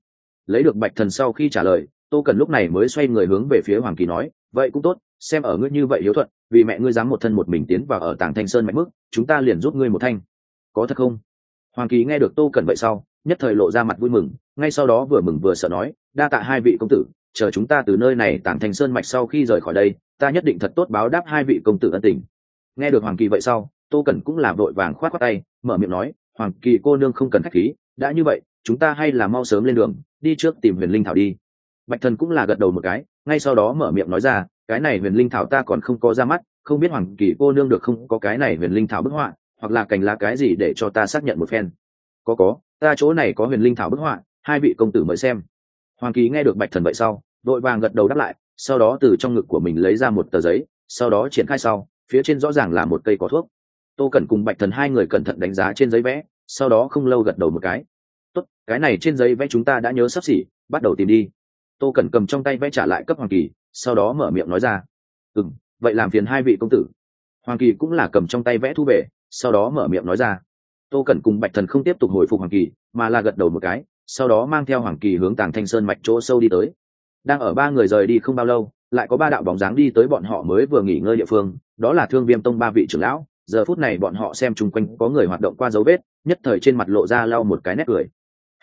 Lấy được bạch thần sau khi trả lời, tô cẩn lúc này mới xoay người hướng về phía hoàng kỳ nói, vậy cũng tốt, xem ở ngươi như vậy hiếu thuận, vì mẹ ngươi dám một thân một mình tiến vào ở Tàng Thanh Sơn mạch mức, chúng ta liền giúp ngươi một thanh. Có thật không? Hoàng kỳ nghe được tô cẩn vậy sau, nhất thời lộ ra mặt vui mừng, ngay sau đó vừa mừng vừa sợ nói, đa tạ hai vị công tử, chờ chúng ta từ nơi này Tàng Thanh Sơn mạch sau khi rời khỏi đây, ta nhất định thật tốt báo đáp hai vị công tử ân tình. Nghe được hoàng kỳ vậy sau, tô cẩn cũng là vội vàng khoát khoát tay, mở miệng nói, hoàng kỳ cô nương không cần khách khí, đã như vậy chúng ta hay là mau sớm lên đường, đi trước tìm huyền linh thảo đi. Bạch thần cũng là gật đầu một cái, ngay sau đó mở miệng nói ra, cái này huyền linh thảo ta còn không có ra mắt, không biết hoàng kỳ cô nương được không có cái này huyền linh thảo bức họa, hoặc là cành lá cái gì để cho ta xác nhận một phen. Có, ta chỗ này có huyền linh thảo bức họa, hai vị công tử mời xem. Hoàng kỳ nghe được bạch thần vậy sau, vội vàng gật đầu đáp lại, sau đó từ trong ngực của mình lấy ra một tờ giấy, sau đó triển khai sau, phía trên rõ ràng là một cây có thuốc. Tô Cẩn cùng bạch thần hai người cẩn thận đánh giá trên giấy vẽ, sau đó không lâu gật đầu một cái. Tốt, cái này trên giấy vẽ chúng ta đã nhớ sắp xỉ, bắt đầu tìm đi. Tô Cẩn cầm trong tay vẽ trả lại cấp hoàng kỳ, sau đó mở miệng nói ra, vậy làm phiền hai vị công tử. Hoàng kỳ cũng là cầm trong tay vẽ thu về, sau đó mở miệng nói ra. Tô Cẩn cùng bạch thần không tiếp tục hồi phục hoàng kỳ, mà là gật đầu một cái, sau đó mang theo hoàng kỳ hướng Tàng Thanh Sơn mạch chỗ sâu đi tới. Đang ở ba người rời đi không bao lâu, lại có ba đạo bóng dáng đi tới bọn họ mới vừa nghỉ ngơi địa phương, đó là Thương Viêm Tông ba vị trưởng lão. Giờ phút này bọn họ xem chung quanh có người hoạt động qua dấu vết, nhất thời trên mặt lộ ra lau một cái nét cười.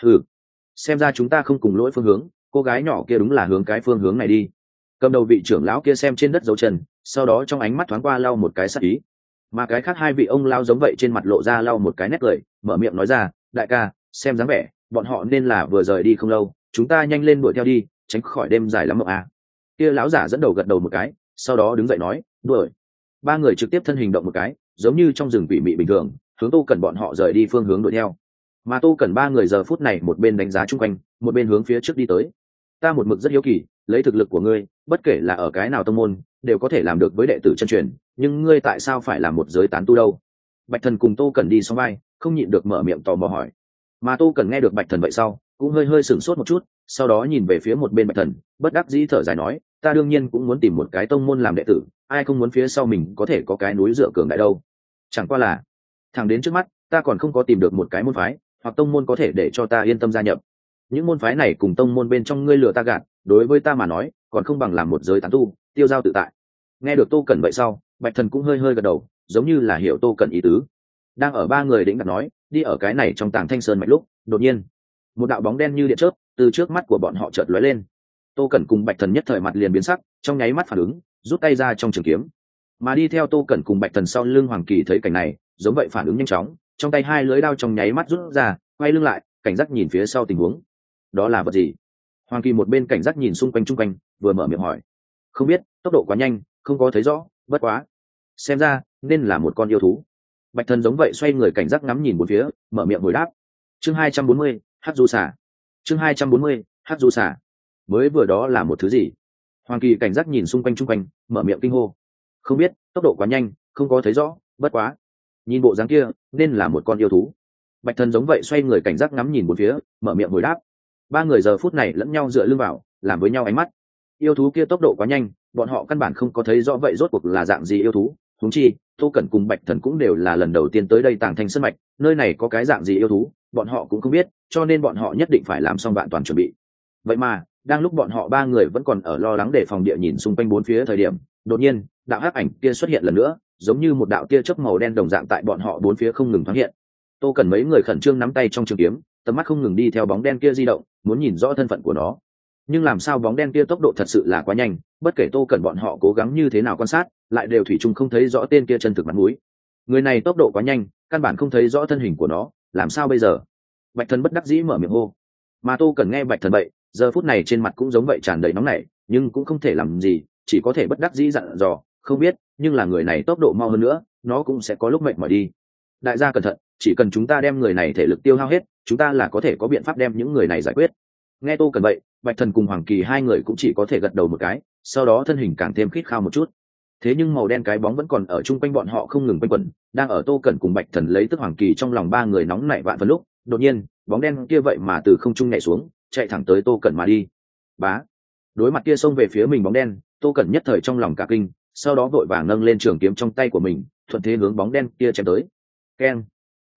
Xem ra chúng ta không cùng lỗi phương hướng, cô gái nhỏ kia đúng là hướng cái phương hướng này đi. Cầm đầu vị trưởng lão kia xem trên đất dấu chân, sau đó trong ánh mắt thoáng qua lau một cái sắc ý. Mà cái khác hai vị ông lao giống vậy trên mặt lộ ra lau một cái nét cười, mở miệng nói ra, đại ca, xem dáng vẻ bọn họ nên là vừa rời đi không lâu, chúng ta nhanh lên đuổi theo đi, tránh khỏi đêm dài lắm mộng à. Kia lão giả dẫn đầu gật đầu một cái, sau đó đứng dậy nói, đuổi. Ba người trực tiếp thân hình động một cái, giống như trong rừng quỷ mị bình thường, hướng Tô Cẩn bọn họ rời đi phương hướng đuổi theo. Mà Tô Cẩn ba người giờ phút này một bên đánh giá chung quanh, một bên hướng phía trước đi tới. Ta một mực rất hiếu kỳ, lấy thực lực của ngươi, bất kể là ở cái nào tông môn, đều có thể làm được với đệ tử chân truyền, nhưng ngươi tại sao phải làm một giới tán tu đâu? Bạch Thần cùng Tô Cẩn đi song vai, không nhịn được mở miệng tò mò hỏi. Mà Tô Cẩn nghe được Bạch Thần vậy sau, cũng hơi hơi sửng sốt một chút, sau đó nhìn về phía một bên Bạch Thần, bất đắc dĩ thở dài nói, ta đương nhiên cũng muốn tìm một cái tông môn làm đệ tử, ai không muốn phía sau mình có thể có cái núi dựa cường đại đâu. Chẳng qua là, thẳng đến trước mắt, ta còn không có tìm được một cái môn phái hoặc tông môn có thể để cho ta yên tâm gia nhập. Những môn phái này cùng tông môn bên trong ngươi lừa ta gạt, đối với ta mà nói, còn không bằng làm một giới tán tu, tiêu dao tự tại. Nghe được Tô Cẩn vậy sau, Bạch Thần cũng hơi hơi gật đầu, giống như là hiểu Tô Cẩn ý tứ. Đang ở ba người đĩnh đặt nói, đi ở cái này trong Tàng Thanh Sơn mạch lúc, đột nhiên, một đạo bóng đen như điện chớp từ trước mắt của bọn họ chợt lóe lên. Tô Cẩn cùng Bạch Thần nhất thời mặt liền biến sắc, trong nháy mắt phản ứng, rút tay ra trong trường kiếm. Mà đi theo Tô Cẩn cùng Bạch Thần sau lưng Hoàng Kỳ thấy cảnh này, giống vậy phản ứng nhanh chóng, trong tay hai lưỡi đao trong nháy mắt rút ra, quay lưng lại, cảnh giác nhìn phía sau tình huống. Đó là vật gì? Hoàng Kỳ một bên cảnh giác nhìn xung quanh, vừa mở miệng hỏi. Không biết, tốc độ quá nhanh, không có thấy rõ, bất quá, xem ra nên là một con yêu thú. Bạch Thần giống vậy xoay người cảnh giác ngắm nhìn bốn phía, mở miệng hồi đáp. Chương 240, Hắc Du Xà. Chương 240, Hắc Du Xà. Mới vừa đó là một thứ gì? Hoàng Kỳ cảnh giác nhìn xung quanh, mở miệng kinh hô. Không biết, tốc độ quá nhanh, không có thấy rõ, bất quá, nhìn bộ dáng kia, nên là một con yêu thú. Bạch Thần giống vậy xoay người cảnh giác ngắm nhìn bốn phía, mở miệng hồi đáp. Ba người giờ phút này lẫn nhau dựa lưng vào, làm với nhau ánh mắt. Yêu thú kia tốc độ quá nhanh, bọn họ căn bản không có thấy rõ vậy rốt cuộc là dạng gì yêu thú. Huống chi, Tô Cẩn cùng Bạch Thần cũng đều là lần đầu tiên tới đây Tàng Thanh Sơn mạch, nơi này có cái dạng gì yêu thú, bọn họ cũng không biết, cho nên bọn họ nhất định phải làm xong vạn toàn chuẩn bị. Vậy mà, đang lúc bọn họ ba người vẫn còn ở lo lắng đề phòng địa nhìn xung quanh bốn phía thời điểm, đột nhiên, đạo hắc ảnh kia xuất hiện lần nữa, giống như một đạo tia chớp màu đen đồng dạng tại bọn họ bốn phía không ngừng thoáng hiện. Tô Cẩn mấy người khẩn trương nắm tay trong trường kiếm, tầm mắt không ngừng đi theo bóng đen kia di động, muốn nhìn rõ thân phận của nó. Nhưng làm sao bóng đen kia tốc độ thật sự là quá nhanh, bất kể Tô Cẩn bọn họ cố gắng như thế nào quan sát, lại đều thủy chung không thấy rõ tên kia chân thực mặt mũi. Người này tốc độ quá nhanh, căn bản không thấy rõ thân hình của nó, làm sao bây giờ? Bạch Thần bất đắc dĩ mở miệng hô. Mà Tô Cẩn nghe Bạch Thần vậy, giờ phút này trên mặt cũng giống vậy tràn đầy nóng nảy, nhưng cũng không thể làm gì, chỉ có thể bất đắc dĩ dặn dò, không biết, nhưng là người này tốc độ mau hơn nữa, nó cũng sẽ có lúc mệt mỏi đi. Đại gia cẩn thận, chỉ cần chúng ta đem người này thể lực tiêu hao hết, chúng ta là có thể có biện pháp đem những người này giải quyết. Nghe Tô Cẩn vậy, Bạch Thần cùng Hoàng Kỳ hai người cũng chỉ có thể gật đầu một cái, sau đó thân hình càng thêm khít khao một chút. Thế nhưng màu đen cái bóng vẫn còn ở chung quanh bọn họ không ngừng quanh quẩn, đang ở Tô Cẩn cùng Bạch Thần lấy tức Hoàng Kỳ trong lòng ba người nóng nảy vạn phần lúc, đột nhiên, bóng đen kia vậy mà từ không trung nhảy xuống, chạy thẳng tới Tô Cẩn mà đi. Bá. Đối mặt kia xông về phía mình bóng đen, Tô Cẩn nhất thời trong lòng cả kinh, sau đó vội vàng nâng lên trường kiếm trong tay của mình, thuận thế hướng bóng đen kia chém tới. Keng.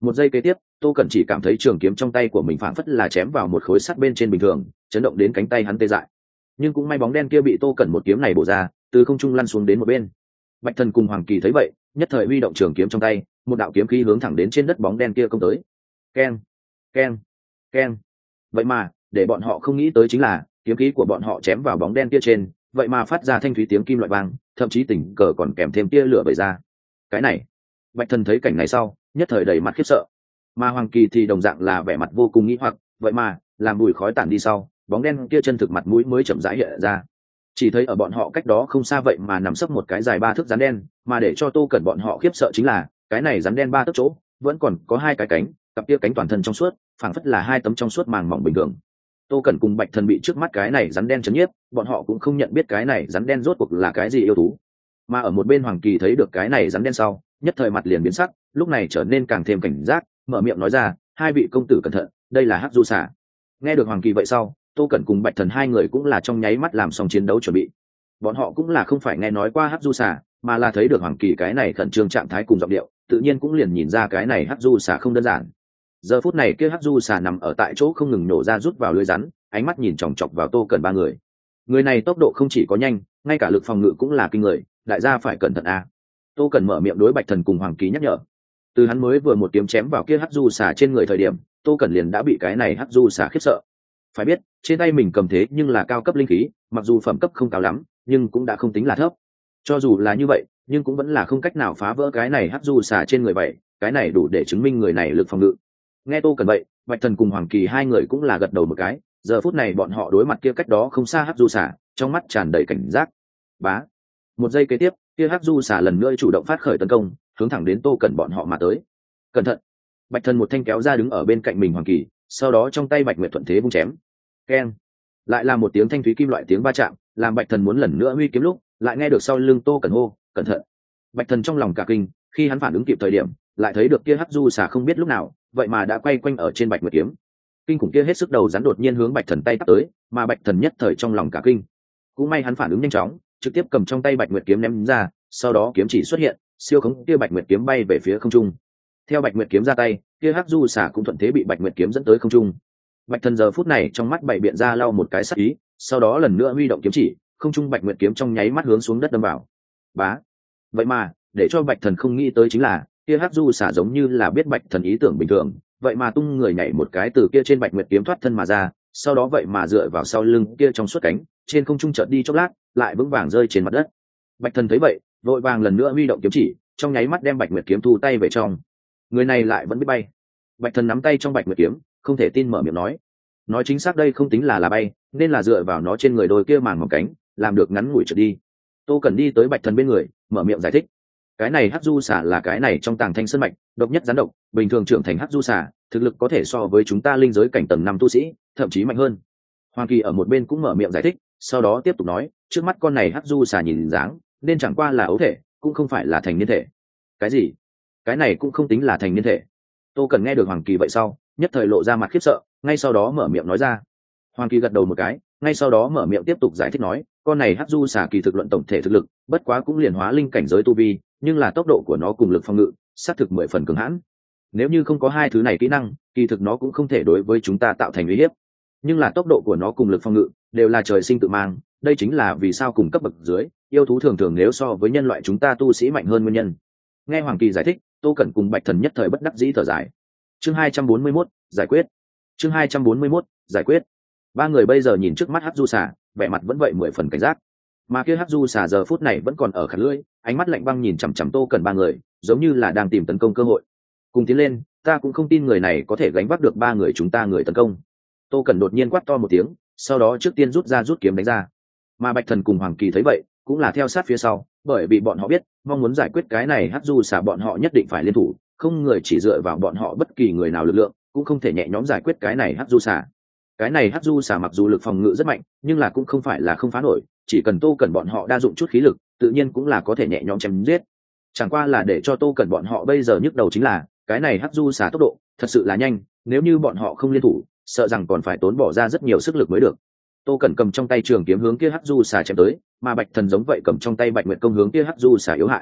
Một giây kế tiếp, Tô Cẩn chỉ cảm thấy trường kiếm trong tay của mình phảng phất là chém vào một khối sắt bên trên bình thường, chấn động đến cánh tay hắn tê dại. Nhưng cũng may bóng đen kia bị Tô Cẩn một kiếm này bổ ra, từ không trung lăn xuống đến một bên. Bạch Thần cùng Hoàng Kỳ thấy vậy, nhất thời huy động trường kiếm trong tay, một đạo kiếm khí hướng thẳng đến trên đất bóng đen kia công tới. Keng, keng, keng. Vậy mà, để bọn họ không nghĩ tới chính là, kiếm khí của bọn họ chém vào bóng đen kia trên, vậy mà phát ra thanh thúy tiếng kim loại vang, thậm chí tình cờ còn kèm thêm tia lửa vẩy ra. Cái này, Bạch Thần thấy cảnh này sau, nhất thời đầy mặt khiếp sợ. Mà Hoàng Kỳ thì đồng dạng là vẻ mặt vô cùng nghi hoặc, vậy mà, làm bụi khói tản đi sau, bóng đen kia chân thực mặt mũi mới chậm rãi hiện ra. Chỉ thấy ở bọn họ cách đó không xa vậy mà nằm sấp một cái dài 3 thước rắn đen, mà để cho Tô Cẩn bọn họ khiếp sợ chính là, cái này rắn đen 3 tấc chỗ, vẫn còn có 2 cái cánh, cặp kia cánh toàn thân trong suốt, phảng phất là 2 tấm trong suốt màng mỏng bình thường. Tô Cẩn cùng Bạch Thần bị trước mắt cái này rắn đen chấn nhiếp, bọn họ cũng không nhận biết cái này rắn đen rốt cuộc là cái gì yêu thú. Mà ở một bên Hoàng Kỳ thấy được cái này rắn đen sau, nhất thời mặt liền biến sắc, lúc này trở nên càng thêm cảnh giác, mở miệng nói ra, hai vị công tử cẩn thận, đây là hắc du xà. Nghe được Hoàng Kỳ vậy sau, Tô Cẩn cùng Bạch Thần hai người cũng là trong nháy mắt làm xong chiến đấu chuẩn bị. Bọn họ cũng là không phải nghe nói qua hắc du xà, mà là thấy được Hoàng Kỳ cái này khẩn trương trạng thái cùng giọng điệu, tự nhiên cũng liền nhìn ra cái này hắc du xà không đơn giản. Giờ phút này kia hắc du xà nằm ở tại chỗ không ngừng nổ ra rút vào lưới rắn, ánh mắt nhìn chòng chọc vào Tô Cẩn ba người. Người này tốc độ không chỉ có nhanh, ngay cả lực phòng ngự cũng là kinh người, đại gia phải cẩn thận a. Tô Cẩn mở miệng đối Bạch Thần cùng Hoàng Kỳ nhắc nhở. Từ hắn mới vừa một kiếm chém vào kia hắc du xà trên người thời điểm, Tô Cẩn liền đã bị cái này hắc du xà khiếp sợ. Phải biết, trên tay mình cầm thế nhưng là cao cấp linh khí, mặc dù phẩm cấp không cao lắm, nhưng cũng đã không tính là thấp. Cho dù là như vậy, nhưng cũng vẫn là không cách nào phá vỡ cái này hắc du xà trên người vậy, cái này đủ để chứng minh người này lực phòng ngự. Nghe Tô Cẩn vậy, Bạch Thần cùng Hoàng Kỳ hai người cũng là gật đầu một cái, giờ phút này bọn họ đối mặt kia cách đó không xa hắc du xà, trong mắt tràn đầy cảnh giác. Bá. Một giây kế tiếp, kia hắc du xà lần nữa chủ động phát khởi tấn công, hướng thẳng đến Tô Cẩn bọn họ mà tới. Cẩn thận. Bạch Thần một thanh kéo ra đứng ở bên cạnh mình Hoàng Kỳ, sau đó trong tay Bạch Nguyệt thuận thế vung chém. Keng. Lại là một tiếng thanh thúy kim loại tiếng va chạm, làm Bạch Thần muốn lần nữa huy kiếm lúc, lại nghe được sau lưng Tô Cẩn hô, cẩn thận. Bạch Thần trong lòng cả kinh, khi hắn phản ứng kịp thời điểm, lại thấy được kia hắc du xà không biết lúc nào, vậy mà đã quay quanh ở trên Bạch Nguyệt kiếm. Kinh khủng kia hết sức đầu rắn đột nhiên hướng Bạch Thần tay tắt tới, mà Bạch Thần nhất thời trong lòng cả kinh. Cũng may hắn phản ứng nhanh chóng, trực tiếp cầm trong tay Bạch Nguyệt kiếm ném ra, sau đó kiếm chỉ xuất hiện, siêu khống kia Bạch Nguyệt kiếm bay về phía không trung. Theo Bạch Nguyệt kiếm ra tay, kia hắc du xà cũng thuận thế bị Bạch Nguyệt kiếm dẫn tới không trung. Bạch Thần giờ phút này trong mắt bảy biện ra lau một cái sắc ý, sau đó lần nữa huy động kiếm chỉ, không trung Bạch Nguyệt kiếm trong nháy mắt hướng xuống đất đâm vào. Bá. Vậy mà, để cho Bạch Thần không nghĩ tới chính là, kia hắc du xà giống như là biết Bạch Thần ý tưởng bình thường, vậy mà tung người nhảy một cái từ kia trên Bạch Nguyệt kiếm thoát thân mà ra, sau đó vậy mà dựa vào sau lưng kia trong suốt cánh, trên không trung chợt đi chốc lát, lại vững vàng rơi trên mặt đất. Bạch Thần thấy vậy, vội vàng lần nữa huy động kiếm chỉ, trong nháy mắt đem Bạch Nguyệt kiếm thu tay về trong. Người này lại vẫn biết bay. Bạch Thần nắm tay trong Bạch Nguyệt kiếm, không thể tin mở miệng nói chính xác đây không tính là bay, nên là dựa vào nó trên người đôi kia màng mỏng cánh, làm được ngắn ngủi trượt đi. Tô Cẩn đi tới Bạch Thần bên người, mở miệng giải thích. Cái này hắc du xà là cái này trong Tàng Thanh Sơn mạch, độc nhất gián độc, bình thường trưởng thành hắc du xà, thực lực có thể so với chúng ta linh giới cảnh tầng 5 tu sĩ, thậm chí mạnh hơn. Hoàng Kỳ ở một bên cũng mở miệng giải thích, sau đó tiếp tục nói, trước mắt con này hắc du xà nhìn dáng, nên chẳng qua là ấu thể, cũng không phải là thành niên thể. Cái gì? Cái này cũng không tính là thành niên thể. Tô Cẩn nghe được Hoàng Kỳ vậy sau, nhất thời lộ ra mặt khiếp sợ, ngay sau đó mở miệng nói ra. Hoàng Kỳ gật đầu một cái, ngay sau đó mở miệng tiếp tục giải thích nói, con này hắc du xà kỳ thực luận tổng thể thực lực, bất quá cũng liền hóa linh cảnh giới tu vi, nhưng là tốc độ của nó cùng lực phòng ngự, xác thực 10 phần cường hãn. Nếu như không có hai thứ này kỹ năng, kỳ thực nó cũng không thể đối với chúng ta tạo thành uy hiếp. Nhưng là tốc độ của nó cùng lực phòng ngự đều là trời sinh tự mang, đây chính là vì sao cùng cấp bậc dưới, yêu thú thường thường nếu so với nhân loại chúng ta tu sĩ mạnh hơn nguyên nhân. Nghe Hoàng Kỳ giải thích, Tô Cẩn cùng Bạch Thần nhất thời bất đắc dĩ thở dài. Chương 241, giải quyết. Chương 241, giải quyết. Ba người bây giờ nhìn trước mắt hắc du xà, vẻ mặt vẫn vậy 10 phần cảnh giác. Mà kia hắc du xà giờ phút này vẫn còn ở khẩn lưỡi, ánh mắt lạnh băng nhìn chằm chằm Tô Cẩn ba người, giống như là đang tìm tấn công cơ hội. Cùng tiến lên, ta cũng không tin người này có thể gánh vác được ba người chúng ta người tấn công. Tô Cẩn đột nhiên quát to một tiếng, sau đó trước tiên rút kiếm đánh ra. Mà Bạch Thần cùng Hoàng Kỳ thấy vậy, cũng là theo sát phía sau, bởi vì bọn họ biết, mong muốn giải quyết cái này hắc du xà bọn họ nhất định phải liên thủ, không người chỉ dựa vào bọn họ bất kỳ người nào lực lượng, cũng không thể nhẹ nhõm giải quyết cái này hắc du xà. Cái này hắc du xà mặc dù lực phòng ngự rất mạnh, nhưng là cũng không phải là không phá nổi, chỉ cần Tô Cẩn bọn họ đa dụng chút khí lực, tự nhiên cũng là có thể nhẹ nhõm chém giết. Chẳng qua là để cho Tô Cẩn bọn họ bây giờ nhức đầu chính là, cái này hắc du xà tốc độ thật sự là nhanh, nếu như bọn họ không liên thủ, sợ rằng còn phải tốn bỏ ra rất nhiều sức lực mới được. Tô Cẩn cầm trong tay trường kiếm hướng kia hắc du xà chém tới, mà Bạch Thần giống vậy cầm trong tay Bạch Nguyệt công hướng kia hắc du xà yếu hại.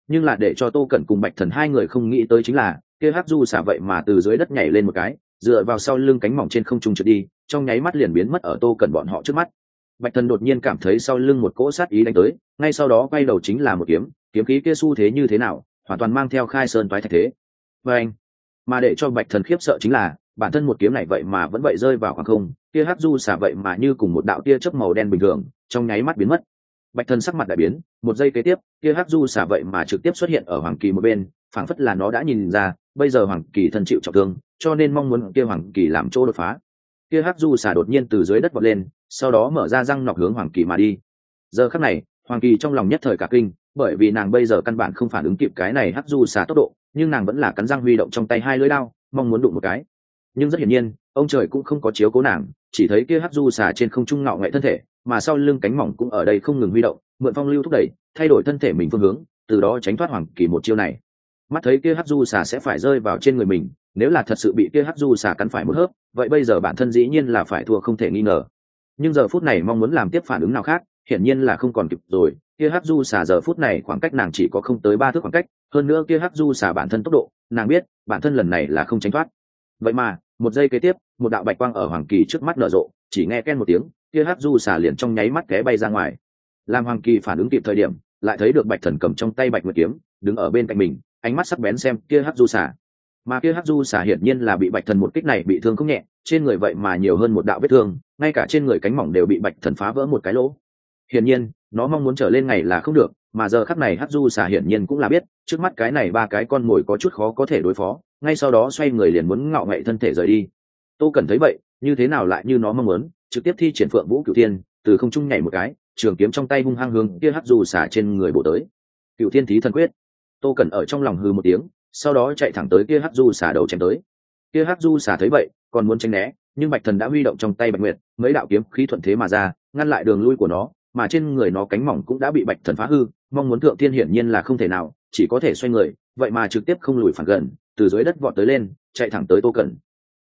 nhưng là để cho Tô Cẩn cùng Bạch Thần hai người không nghĩ tới chính là kia hắc du xà vậy mà từ dưới đất nhảy lên một cái, dựa vào sau lưng cánh mỏng trên không trung trượt đi, trong nháy mắt liền biến mất ở Tô Cẩn bọn họ trước mắt. Bạch Thần đột nhiên cảm thấy sau lưng một cỗ sát ý đánh tới, ngay sau đó quay đầu chính là một kiếm, kiếm khí kia xu thế như thế nào, hoàn toàn mang theo khai sơn toái thạch thế. Và anh, mà để cho Bạch Thần khiếp sợ chính là bản thân một kiếm này vậy mà vẫn vậy rơi vào khoảng không, kia hắc du xà vậy mà như cùng một đạo tia chớp màu đen bình thường, trong nháy mắt biến mất. Bạch Thần sắc mặt đại biến, một giây kế tiếp, kia hắc du xà vậy mà trực tiếp xuất hiện ở Hoàng Kỳ một bên, phảng phất là nó đã nhìn ra, bây giờ Hoàng Kỳ thân chịu trọng thương, cho nên mong muốn kia Hoàng Kỳ làm chỗ đột phá. Kia hắc du xà đột nhiên từ dưới đất vọt lên, sau đó mở ra răng nọc hướng Hoàng Kỳ mà đi. Giờ khắc này, Hoàng Kỳ trong lòng nhất thời cả kinh, bởi vì nàng bây giờ căn bản không phản ứng kịp cái này hắc du xà tốc độ, nhưng nàng vẫn là cắn răng huy động trong tay hai lưỡi đao, mong muốn đụng một cái. Nhưng rất hiển nhiên, ông trời cũng không có chiếu cố nàng, chỉ thấy kia hắc du xà trên không trung ngạo nghệ thân thể, mà sau lưng cánh mỏng cũng ở đây không ngừng huy động, mượn phong lưu thúc đẩy, thay đổi thân thể mình phương hướng, từ đó tránh thoát Hoàng Kỳ một chiêu này. Mắt thấy kia hắc du xà sẽ phải rơi vào trên người mình, nếu là thật sự bị kia hắc du xà cắn phải một hớp, vậy bây giờ bản thân dĩ nhiên là phải thua không thể nghi ngờ. Nhưng giờ phút này mong muốn làm tiếp phản ứng nào khác, hiển nhiên là không còn kịp rồi. Kia hắc du xà giờ phút này khoảng cách nàng chỉ có không tới 3 thước khoảng cách, hơn nữa kia hắc du xà bản thân tốc độ, nàng biết bản thân lần này là không tránh thoát. Vậy mà một giây kế tiếp, một đạo bạch quang ở Hoàng Kỳ trước mắt nở rộ, chỉ nghe ken một tiếng, kia hắc du xà liền trong nháy mắt té bay ra ngoài. Làm Hoàng Kỳ phản ứng kịp thời điểm, lại thấy được Bạch Thần cầm trong tay Bạch Nguyệt kiếm, đứng ở bên cạnh mình, ánh mắt sắc bén xem kia hắc du xà. Mà kia hắc du xà hiển nhiên là bị Bạch Thần một kích này bị thương không nhẹ, trên người vậy mà nhiều hơn một đạo vết thương, ngay cả trên người cánh mỏng đều bị Bạch Thần phá vỡ một cái lỗ. Hiển nhiên, nó mong muốn trở lên ngày là không được, mà giờ khắc này hắc du xà hiển nhiên cũng là biết, trước mắt cái này ba cái con mồi có chút khó có thể đối phó, ngay sau đó xoay người liền muốn ngạo nghễ thân thể rời đi. Tô Cẩn thấy vậy, như thế nào lại như nó mong muốn, trực tiếp thi triển Phượng Vũ Cửu Thiên, từ không trung nhảy một cái, trường kiếm trong tay hung hăng hướng kia hắc du xà trên người bổ tới. Cửu Thiên Thí Thần Quyết. Tô Cẩn ở trong lòng hừ một tiếng, sau đó chạy thẳng tới kia hắc du xà đầu chém tới. Kia hắc du xà thấy vậy, còn muốn tránh né, nhưng Bạch Thần đã huy động trong tay Bạch Nguyệt, mấy đạo kiếm khí thuận thế mà ra, ngăn lại đường lui của nó, mà trên người nó cánh mỏng cũng đã bị Bạch Thần phá hư, mong muốn thượng thiên hiển nhiên là không thể nào, chỉ có thể xoay người, vậy mà trực tiếp không lùi phản gần, từ dưới đất vọt tới lên, chạy thẳng tới Tô Cẩn.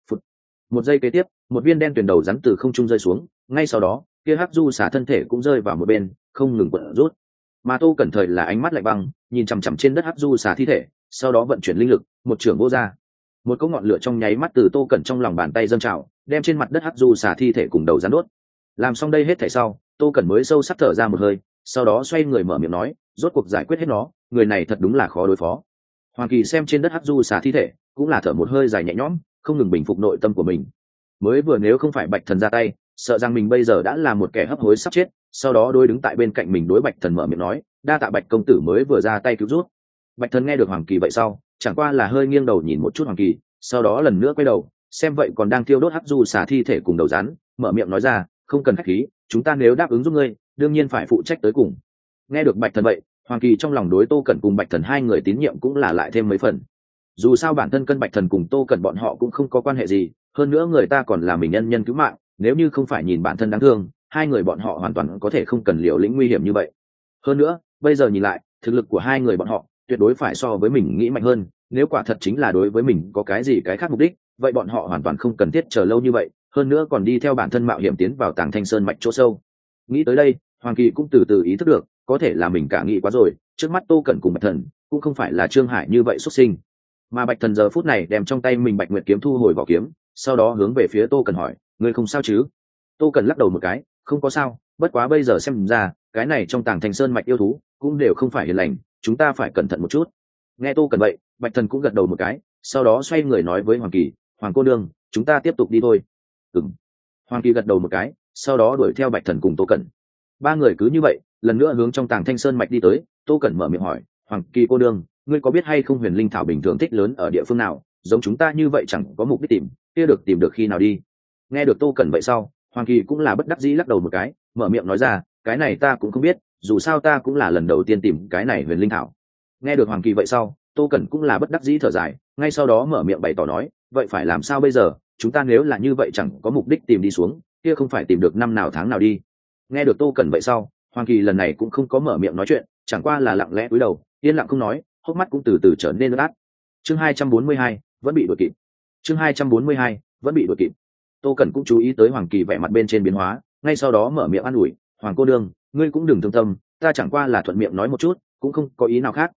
Một giây kế tiếp, một viên đen tuyền đầu rắn từ không trung rơi xuống, ngay sau đó, kia hắc du xà thân thể cũng rơi vào một bên, không ngừng quật rút. Mà Tô Cẩn thời là ánh mắt lạnh băng, nhìn chằm chằm trên đất hắc du xà thi thể, sau đó vận chuyển linh lực, một chưởng vô ra. Một cỗ ngọn lửa trong nháy mắt từ Tô Cẩn trong lòng bàn tay dâng trào, đem trên mặt đất hắc du xà thi thể cùng đầu rắn đốt. Làm xong đây hết thảy sau, Tô Cẩn mới sâu sắc thở ra một hơi, sau đó xoay người mở miệng nói, rốt cuộc giải quyết hết nó, người này thật đúng là khó đối phó. Hoàng Kỳ xem trên đất hắc du xà thi thể, cũng là thở một hơi dài nhẹ nhõm, không ngừng bình phục nội tâm của mình. Mới vừa nếu không phải Bạch Thần ra tay, sợ rằng mình bây giờ đã là một kẻ hấp hối sắp chết. Sau đó đôi đứng tại bên cạnh mình đối Bạch Thần mở miệng nói, đa tạ Bạch công tử mới vừa ra tay cứu rút. Bạch Thần nghe được Hoàng Kỳ vậy sau, chẳng qua là hơi nghiêng đầu nhìn một chút Hoàng Kỳ, sau đó lần nữa quay đầu xem vậy còn đang thiêu đốt hắc du xà thi thể cùng đầu rắn, mở miệng nói ra, không cần khách khí, chúng ta nếu đáp ứng giúp ngươi, đương nhiên phải phụ trách tới cùng. Nghe được Bạch Thần vậy, Hoàng Kỳ trong lòng đối Tô Cẩn cùng Bạch Thần hai người tín nhiệm cũng là lại thêm mấy phần. Dù sao bản thân cân Bạch Thần cùng Tô Cẩn bọn họ cũng không có quan hệ gì, hơn nữa người ta còn là mình nhân nhân cứu mạng, nếu như không phải nhìn bản thân đáng thương, hai người bọn họ hoàn toàn có thể không cần liều lĩnh nguy hiểm như vậy. Hơn nữa, bây giờ nhìn lại, thực lực của hai người bọn họ tuyệt đối phải so với mình nghĩ mạnh hơn, nếu quả thật chính là đối với mình có cái gì cái khác mục đích, vậy bọn họ hoàn toàn không cần thiết chờ lâu như vậy, hơn nữa còn đi theo bản thân mạo hiểm tiến vào Tàng Thanh Sơn mạch chỗ sâu. Nghĩ tới đây, Hoàng Kỳ cũng từ từ ý thức được, có thể là mình cả nghĩ quá rồi, trước mắt Tô Cẩn cùng Bạch Thần cũng không phải là Trương Hải như vậy xuất sinh. Mà Bạch Thần giờ phút này đem trong tay mình Bạch Nguyệt kiếm thu hồi vỏ kiếm, sau đó hướng về phía Tô Cẩn hỏi, ngươi không sao chứ? Tô Cẩn lắc đầu một cái, không có sao, bất quá bây giờ xem ra, cái này trong Tàng Thanh Sơn mạch yêu thú cũng đều không phải hiền lành, chúng ta phải cẩn thận một chút. Nghe Tô Cẩn vậy, Bạch Thần cũng gật đầu một cái, sau đó xoay người nói với Hoàng Kỳ, Hoàng cô nương, chúng ta tiếp tục đi thôi. Ừm. Hoàng Kỳ gật đầu một cái, sau đó đuổi theo Bạch Thần cùng Tô Cẩn. Ba người cứ như vậy, lần nữa hướng trong Tàng Thanh Sơn mạch đi tới. Tô Cẩn mở miệng hỏi, Hoàng Kỳ cô nương, ngươi có biết hay không huyền linh thảo bình thường thích lớn ở địa phương nào, giống chúng ta như vậy chẳng có mục đích tìm, kia được tìm được khi nào đi? Nghe được Tô Cẩn vậy sau, Hoàng Kỳ cũng là bất đắc dĩ lắc đầu một cái, mở miệng nói ra, cái này ta cũng không biết, dù sao ta cũng là lần đầu tiên tìm cái này huyền linh thảo. Nghe được Hoàng Kỳ vậy sau, Tô Cẩn cũng là bất đắc dĩ thở dài, ngay sau đó mở miệng bày tỏ nói, vậy phải làm sao bây giờ, chúng ta nếu là như vậy chẳng có mục đích tìm đi xuống, kia không phải tìm được năm nào tháng nào đi. Nghe được Tô Cẩn vậy sau, Hoàng Kỳ lần này cũng không có mở miệng nói chuyện, chẳng qua là lặng lẽ cúi đầu, yên lặng không nói, hốc mắt cũng từ từ trở nên ướt át. Chương 242, vẫn bị đuổi kịp. Chương 242, vẫn bị đuổi kịp. Tô Cẩn cũng chú ý tới Hoàng Kỳ vẻ mặt bên trên biến hóa, ngay sau đó mở miệng an ủi, Hoàng cô đương, ngươi cũng đừng thương tâm, ta chẳng qua là thuận miệng nói một chút, cũng không có ý nào khác,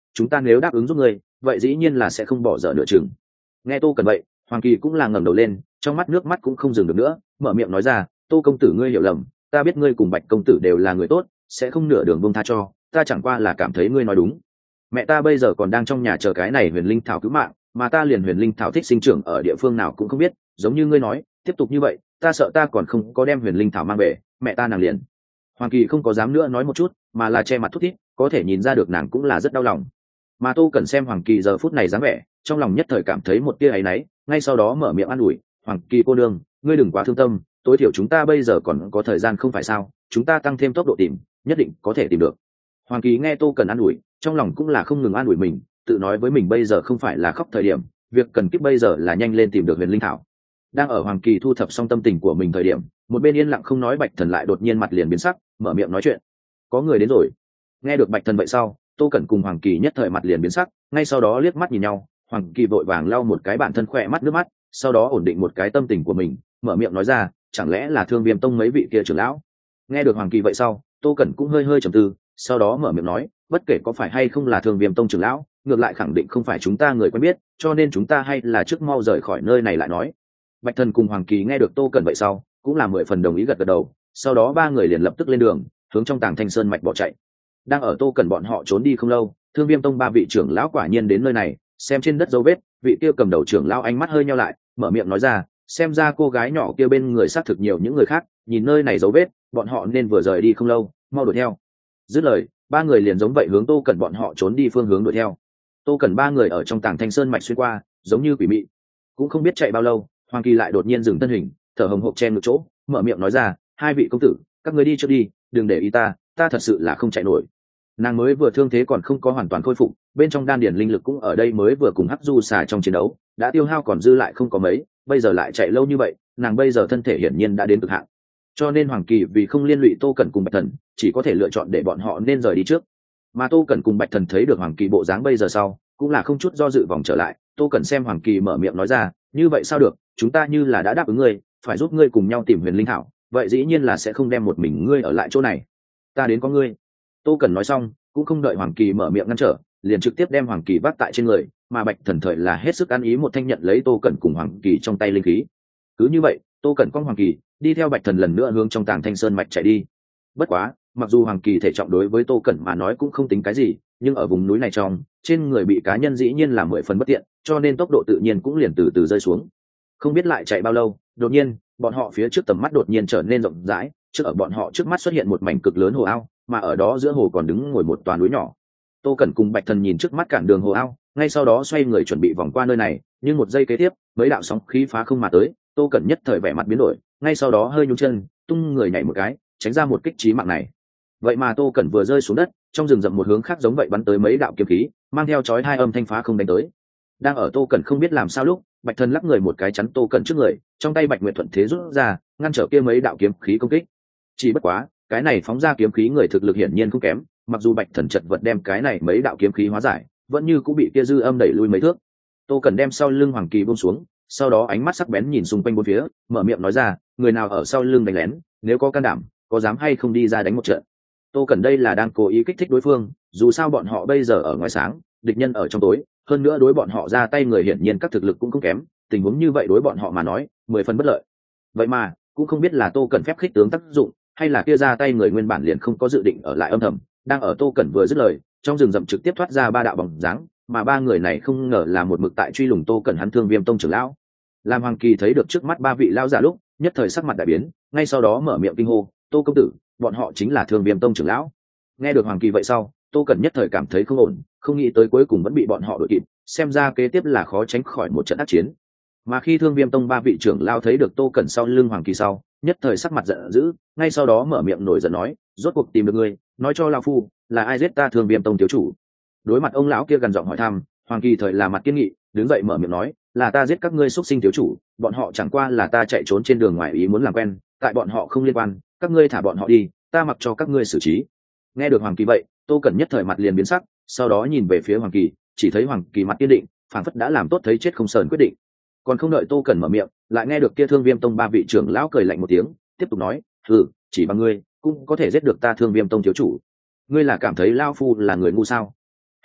chúng ta nếu đáp ứng giúp ngươi vậy dĩ nhiên là sẽ không bỏ dở nửa chừng. Nghe Tô Cẩn vậy, Hoàng Kỳ cũng là ngẩng đầu lên, trong mắt nước mắt cũng không dừng được nữa, mở miệng nói ra, Tô công tử ngươi hiểu lầm, ta biết ngươi cùng Bạch công tử đều là người tốt, sẽ không nửa đường buông tha cho, ta chẳng qua là cảm thấy ngươi nói đúng. Mẹ ta bây giờ còn đang trong nhà chờ cái này huyền linh thảo cứu mạng, mà ta liền huyền linh thảo thích sinh trưởng ở địa phương nào cũng không biết, giống như ngươi nói, tiếp tục như vậy, ta sợ ta còn không có đem huyền linh thảo mang về, mẹ ta nàng liền. Hoàng Kỳ không có dám nữa nói một chút, mà là che mặt thút thít, có thể nhìn ra được nàng cũng là rất đau lòng. Mà Tô Cẩn xem Hoàng Kỳ giờ phút này dáng vẻ, trong lòng nhất thời cảm thấy một tia áy náy, ngay sau đó mở miệng an ủi, Hoàng Kỳ cô nương, ngươi đừng quá thương tâm, tối thiểu chúng ta bây giờ còn có thời gian không phải sao, chúng ta tăng thêm tốc độ tìm, nhất định có thể tìm được. Hoàng Kỳ nghe Tô Cẩn an ủi, trong lòng cũng là không ngừng an ủi mình, tự nói với mình bây giờ không phải là khóc thời điểm, việc cần kíp bây giờ là nhanh lên tìm được huyền linh thảo. Đang ở Hoàng Kỳ thu thập xong tâm tình của mình thời điểm, một bên yên lặng không nói Bạch Thần lại đột nhiên mặt liền biến sắc, mở miệng nói chuyện, có người đến rồi. Nghe được Bạch Thần vậy sau, Tô Cẩn cùng Hoàng Kỳ nhất thời mặt liền biến sắc, ngay sau đó liếc mắt nhìn nhau, Hoàng Kỳ vội vàng lau một cái bản thân khỏe mắt nước mắt, sau đó ổn định một cái tâm tình của mình, mở miệng nói ra, chẳng lẽ là Thương Viêm tông mấy vị kia trưởng lão? Nghe được Hoàng Kỳ vậy sau, Tô Cẩn cũng hơi hơi trầm tư, sau đó mở miệng nói, bất kể có phải hay không là Thương Viêm tông trưởng lão, ngược lại khẳng định không phải chúng ta người quen biết, cho nên chúng ta hay là trước mau rời khỏi nơi này lại nói. Bạch Thần cùng Hoàng Kỳ nghe được Tô Cẩn vậy sau, cũng là 10 phần đồng ý gật gật đầu, sau đó ba người liền lập tức lên đường, hướng trong Tàng Thanh Sơn mạch bỏ chạy. Đang ở Tô Cẩn bọn họ trốn đi không lâu, Thương Viêm tông ba vị trưởng lão quả nhiên đến nơi này, xem trên đất dấu vết, vị kia cầm đầu trưởng lão ánh mắt hơi nheo lại, mở miệng nói ra, xem ra cô gái nhỏ kia bên người xác thực nhiều những người khác, nhìn nơi này dấu vết, bọn họ nên vừa rời đi không lâu, mau đuổi theo. Dứt lời, ba người liền giống vậy hướng Tô Cẩn bọn họ trốn đi phương hướng đuổi theo. Tô Cẩn ba người ở trong Tàng Thanh Sơn mạch xuyên qua, giống như quỷ mị, cũng không biết chạy bao lâu, Hoàng Kỳ lại đột nhiên dừng thân hình, thở hồng hộc chen ngược chỗ, mở miệng nói ra, hai vị công tử, các người đi trước đi, đừng để ý ta thật sự là không chạy nổi. Nàng mới vừa thương thế còn không có hoàn toàn khôi phục, bên trong đan điển linh lực cũng ở đây mới vừa cùng hắc du xà trong chiến đấu đã tiêu hao còn dư lại không có mấy, bây giờ lại chạy lâu như vậy, nàng bây giờ thân thể hiển nhiên đã đến cực hạn, cho nên Hoàng Kỳ vì không liên lụy Tô Cẩn cùng Bạch Thần, chỉ có thể lựa chọn để bọn họ nên rời đi trước. Mà Tô Cẩn cùng Bạch Thần thấy được Hoàng Kỳ bộ dáng bây giờ sau, cũng là không chút do dự vòng trở lại. Tô Cẩn xem Hoàng Kỳ mở miệng nói ra, như vậy sao được, chúng ta như là đã đáp ứng ngươi, phải giúp ngươi cùng nhau tìm huyền linh thảo, vậy dĩ nhiên là sẽ không đem một mình ngươi ở lại chỗ này, ta đến có ngươi. Tô Cẩn nói xong, cũng không đợi Hoàng Kỳ mở miệng ngăn trở, liền trực tiếp đem Hoàng Kỳ vác tại trên người, mà Bạch Thần thời là hết sức ăn ý một thanh nhận lấy Tô Cẩn cùng Hoàng Kỳ trong tay linh khí. Cứ như vậy, Tô Cẩn con Hoàng Kỳ đi theo Bạch Thần lần nữa hướng trong Tàng Thanh Sơn mạch chạy đi. Bất quá, mặc dù Hoàng Kỳ thể trọng đối với Tô Cẩn mà nói cũng không tính cái gì, nhưng ở vùng núi này trong, trên người bị cá nhân dĩ nhiên là 10 phần bất tiện, cho nên tốc độ tự nhiên cũng liền từ từ rơi xuống. Không biết lại chạy bao lâu, đột nhiên, bọn họ phía trước tầm mắt đột nhiên trở nên rộng rãi, trước ở bọn họ trước mắt xuất hiện một mảnh cực lớn hồ ao, mà ở đó giữa hồ còn đứng ngồi một toà núi nhỏ. Tô Cẩn cùng Bạch Thần nhìn trước mắt cản đường hồ ao, ngay sau đó xoay người chuẩn bị vòng qua nơi này, nhưng một giây kế tiếp, mấy đạo sóng khí phá không mà tới, Tô Cẩn nhất thời vẻ mặt biến đổi, ngay sau đó hơi nhún chân, tung người nhảy một cái, tránh ra một kích chí mạng này. Vậy mà Tô Cẩn vừa rơi xuống đất, trong rừng rậm một hướng khác giống vậy bắn tới mấy đạo kiếm khí, mang theo chói hai âm thanh phá không đánh tới. Đang ở Tô Cẩn không biết làm sao lúc, Bạch Thần lắc người một cái chắn Tô Cẩn trước người, trong tay Bạch Nguyệt thuận thế rút ra, ngăn trở kia mấy đạo kiếm khí công kích. Chỉ bất quá, cái này phóng ra kiếm khí người thực lực hiển nhiên không kém, mặc dù Bạch Thần chật vật đem cái này mấy đạo kiếm khí hóa giải, vẫn như cũng bị kia dư âm đẩy lui mấy thước. Tô Cẩn đem sau lưng Hoàng Kỳ buông xuống, sau đó ánh mắt sắc bén nhìn xung quanh bốn phía, mở miệng nói ra, người nào ở sau lưng đánh lén, nếu có can đảm, có dám hay không đi ra đánh một trận. Tô Cẩn đây là đang cố ý kích thích đối phương, dù sao bọn họ bây giờ ở ngoài sáng, địch nhân ở trong tối, hơn nữa đối bọn họ ra tay người hiển nhiên các thực lực cũng không kém, tình huống như vậy đối bọn họ mà nói, 10 phần bất lợi. Vậy mà, cũng không biết là Tô Cẩn phép khích tướng tác dụng, hay là kia ra tay người nguyên bản liền không có dự định ở lại âm thầm, đang ở Tô Cẩn vừa dứt lời, trong rừng rậm trực tiếp thoát ra ba đạo bóng dáng, mà ba người này không ngờ là một mực tại truy lùng Tô Cẩn hắn Thương Viêm tông trưởng lão. Lam Hoàng Kỳ thấy được trước mắt ba vị lão giả lúc, nhất thời sắc mặt đại biến, ngay sau đó mở miệng kinh hô, Tô công tử, bọn họ chính là Thương Viêm tông trưởng lão. Nghe được Hoàng Kỳ vậy sau, Tô Cẩn nhất thời cảm thấy không ổn, không nghĩ tới cuối cùng vẫn bị bọn họ đuổi kịp, xem ra kế tiếp là khó tránh khỏi một trận ác chiến. Mà khi Thương Viêm tông ba vị trưởng lão thấy được Tô Cẩn sau lưng Hoàng Kỳ sau, nhất thời sắc mặt giận dữ, ngay sau đó mở miệng nổi giận nói, rốt cuộc tìm được ngươi, nói cho lão phu, là ai giết ta Thương Viêm tông thiếu chủ. Đối mặt ông lão kia gần giọng hỏi thăm, Hoàng Kỳ thời là mặt kiên nghị, đứng dậy mở miệng nói, là ta giết các ngươi xuất sinh thiếu chủ, bọn họ chẳng qua là ta chạy trốn trên đường ngoài ý muốn làm quen, tại bọn họ không liên quan, các ngươi thả bọn họ đi, ta mặc cho các ngươi xử trí. Nghe được Hoàng Kỳ vậy, Tô Cẩn nhất thời mặt liền biến sắc, sau đó nhìn về phía Hoàng Kỳ, chỉ thấy Hoàng Kỳ mặt kiên định, phảng phất đã làm tốt thấy chết không sờn quyết định. Còn không đợi Tô Cẩn mở miệng, lại nghe được kia Thương Viêm tông ba vị trưởng lão cười lạnh một tiếng, tiếp tục nói, chỉ bằng ngươi cũng có thể giết được ta Thương Viêm tông thiếu chủ, ngươi là cảm thấy lão phu là người ngu sao?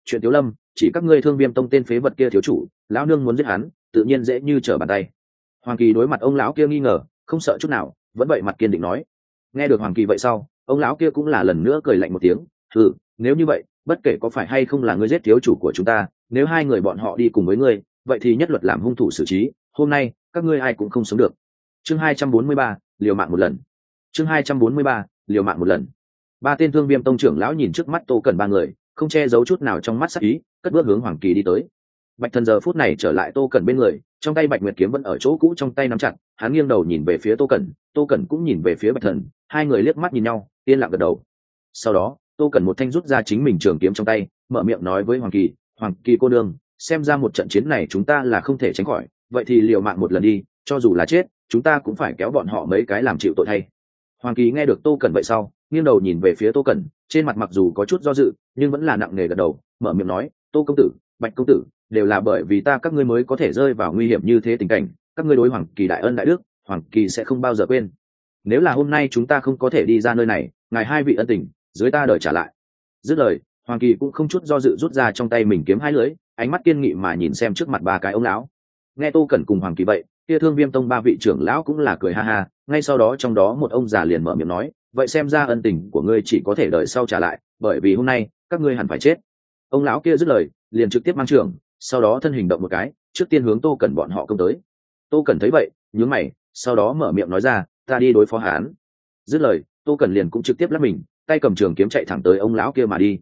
chuyện Tiếu Lâm, chỉ các ngươi Thương Viêm tông tên phế vật kia thiếu chủ, lão nương muốn giết hắn, tự nhiên dễ như trở bàn tay. Hoàng Kỳ đối mặt ông lão kia nghi ngờ, không sợ chút nào, vẫn vậy mặt kiên định nói. Nghe được Hoàng Kỳ vậy sau, ông lão kia cũng là lần nữa cười lạnh một tiếng. Nếu như vậy, bất kể có phải hay không là ngươi giết thiếu chủ của chúng ta, nếu hai người bọn họ đi cùng với ngươi, vậy thì nhất luật làm hung thủ xử trí, hôm nay các ngươi ai cũng không sống được. Chương 243, liều mạng một lần. Chương 243, liều mạng một lần. Ba tên Thương Viêm tông trưởng lão nhìn trước mắt Tô Cẩn ba người, không che giấu chút nào trong mắt sắc ý, cất bước hướng Hoàng Kỳ đi tới. Bạch Thần giờ phút này trở lại Tô Cẩn bên người, trong tay Bạch Nguyệt kiếm vẫn ở chỗ cũ trong tay nắm chặt, hắn nghiêng đầu nhìn về phía Tô Cẩn cũng nhìn về phía Bạch Thần, hai người liếc mắt nhìn nhau, yên lặng gật đầu. Sau đó, Tô Cẩn một thanh rút ra chính mình trường kiếm trong tay, mở miệng nói với Hoàng Kỳ cô nương, xem ra một trận chiến này chúng ta là không thể tránh khỏi, vậy thì liều mạng một lần đi, cho dù là chết, chúng ta cũng phải kéo bọn họ mấy cái làm chịu tội thay. Hoàng Kỳ nghe được Tô Cẩn vậy sau, nghiêng đầu nhìn về phía Tô Cẩn, trên mặt mặc dù có chút do dự, nhưng vẫn là nặng nề gật đầu, mở miệng nói, Tô công tử, Bạch công tử, đều là bởi vì ta các ngươi mới có thể rơi vào nguy hiểm như thế tình cảnh, các ngươi đối Hoàng Kỳ đại ân đại đức, Hoàng Kỳ sẽ không bao giờ quên. Nếu là hôm nay chúng ta không có thể đi ra nơi này, ngài hai vị ân tình, dưới ta đợi trả lại. Dứt lời, Hoàng Kỳ cũng không chút do dự rút ra trong tay mình kiếm hai lưỡi, ánh mắt kiên nghị mà nhìn xem trước mặt ba cái ông lão. Nghe Tô Cẩn cùng Hoàng Kỳ vậy, kia Thương Viêm tông ba vị trưởng lão cũng là cười ha ha, ngay sau đó trong đó một ông già liền mở miệng nói, vậy xem ra ân tình của ngươi chỉ có thể đợi sau trả lại, bởi vì hôm nay các ngươi hẳn phải chết. Ông lão kia dứt lời, liền trực tiếp mang trưởng, sau đó thân hình động một cái, trước tiên hướng Tô Cẩn bọn họ công tới. Tô Cẩn thấy vậy, nhướng mày, sau đó mở miệng nói ra, ta đi đối phó hắn. Dứt lời, Tô Cẩn liền cũng trực tiếp lắp mình, tay cầm trường kiếm chạy thẳng tới ông lão kia mà đi.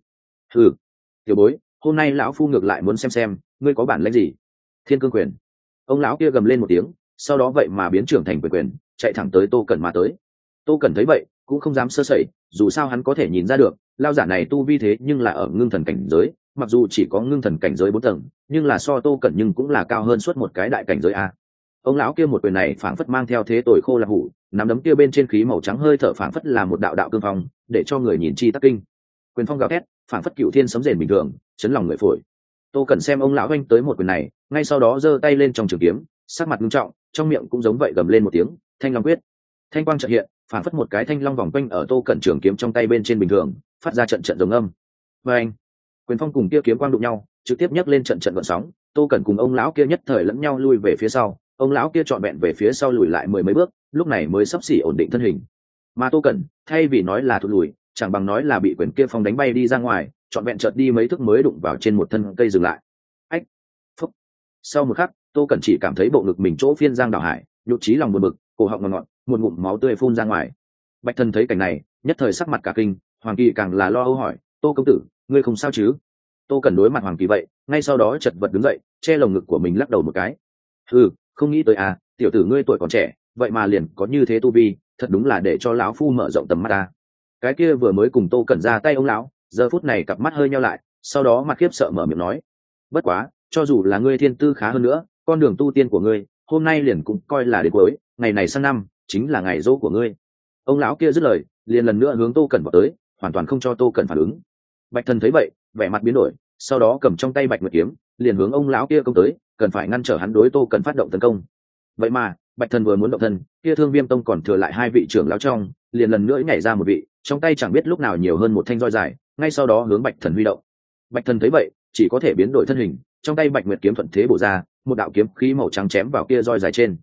Tiểu bối, hôm nay lão phu ngược lại muốn xem ngươi có bản lĩnh gì. Thiên Cương Quyền. Ông lão kia gầm lên một tiếng, sau đó vậy mà biến trưởng thành quyền, chạy thẳng tới Tô Cẩn mà tới. Tô Cẩn thấy vậy, cũng không dám sơ sẩy, dù sao hắn có thể nhìn ra được, lao giả này tu vi thế nhưng là ở ngưng thần cảnh giới, mặc dù chỉ có ngưng thần cảnh giới 4 tầng, nhưng là so Tô Cẩn nhưng cũng là cao hơn suốt một cái đại cảnh giới a. Ông lão kia một quyền này phảng phất mang theo thế tội khô là hủ, nắm đấm kia bên trên khí màu trắng hơi thở phảng phất là một đạo đạo cương phong, để cho người nhìn chi tắc kinh. Quyền phong gào thét, phảng phất cựu thiên sấm rền bình thường, chấn lòng người phổi. Tô Cẩn xem ông lão oanh tới một quyền này, ngay sau đó giơ tay lên trong trường kiếm, sắc mặt nghiêm trọng, trong miệng cũng giống vậy gầm lên một tiếng, Thanh Long quyết. Thanh quang chợt hiện, phảng phất một cái thanh long vòng quanh ở Tô Cẩn trường kiếm trong tay bên trên bình thường, phát ra trận trận giống âm. Và anh, quyền phong cùng kia kiếm quang đụng nhau, trực tiếp nhấc lên trận trận gợn sóng. Tô Cẩn cùng ông lão kia nhất thời lẫn nhau lui về phía sau, ông lão kia trọn vẹn về phía sau lùi lại mười mấy bước, lúc này mới sắp xỉ ổn định thân hình. Mà Tô Cẩn, thay vì nói là thụt lùi, chẳng bằng nói là bị quyền kia phong đánh bay đi ra ngoài, trọn vẹn chợt đi mấy thước mới đụng vào trên một thân cây dừng lại. Ách, phúc. Sau một khắc, Tô Cẩn chỉ cảm thấy bộ ngực mình chỗ phiên giang đảo hải, nhụt chí lòng buồn bực, cổ họng ngọt ngọt, một ngụm máu tươi phun ra ngoài. Bạch Thần thấy cảnh này, nhất thời sắc mặt cả kinh, Hoàng Kỳ càng là lo âu hỏi, Tô công tử, ngươi không sao chứ? Tô Cẩn đối mặt Hoàng Kỳ vậy, ngay sau đó chật vật đứng dậy, che lồng ngực của mình lắc đầu một cái. Không nghĩ tới à, tiểu tử ngươi tuổi còn trẻ, vậy mà liền có như thế tu vi, thật đúng là để cho lão phu mở rộng tầm mắt ta. Cái kia vừa mới cùng Tô Cẩn ra tay ông lão, giờ phút này cặp mắt hơi nheo lại, sau đó mặt khiếp sợ mở miệng nói, bất quá, cho dù là ngươi thiên tư khá hơn nữa, con đường tu tiên của ngươi, hôm nay liền cũng coi là đến cuối, ngày này sang năm chính là ngày dỗ của ngươi. Ông lão kia dứt lời, liền lần nữa hướng Tô Cẩn vào tới, hoàn toàn không cho Tô Cẩn phản ứng. Bạch Thần thấy vậy, vẻ mặt biến đổi, sau đó cầm trong tay Bạch Nguyệt kiếm, liền hướng ông lão kia công tới, cần phải ngăn trở hắn đối Tô Cẩn phát động tấn công. Vậy mà, Bạch Thần vừa muốn động thân, kia Thương Viêm tông còn thừa lại hai vị trưởng lão trong, liền lần nữa nhảy ra một vị, trong tay chẳng biết lúc nào nhiều hơn một thanh roi dài, ngay sau đó hướng Bạch Thần huy động. Bạch Thần thấy vậy, chỉ có thể biến đổi thân hình, trong tay Bạch Nguyệt kiếm thuận thế bổ ra, một đạo kiếm khí màu trắng chém vào kia roi dài trên.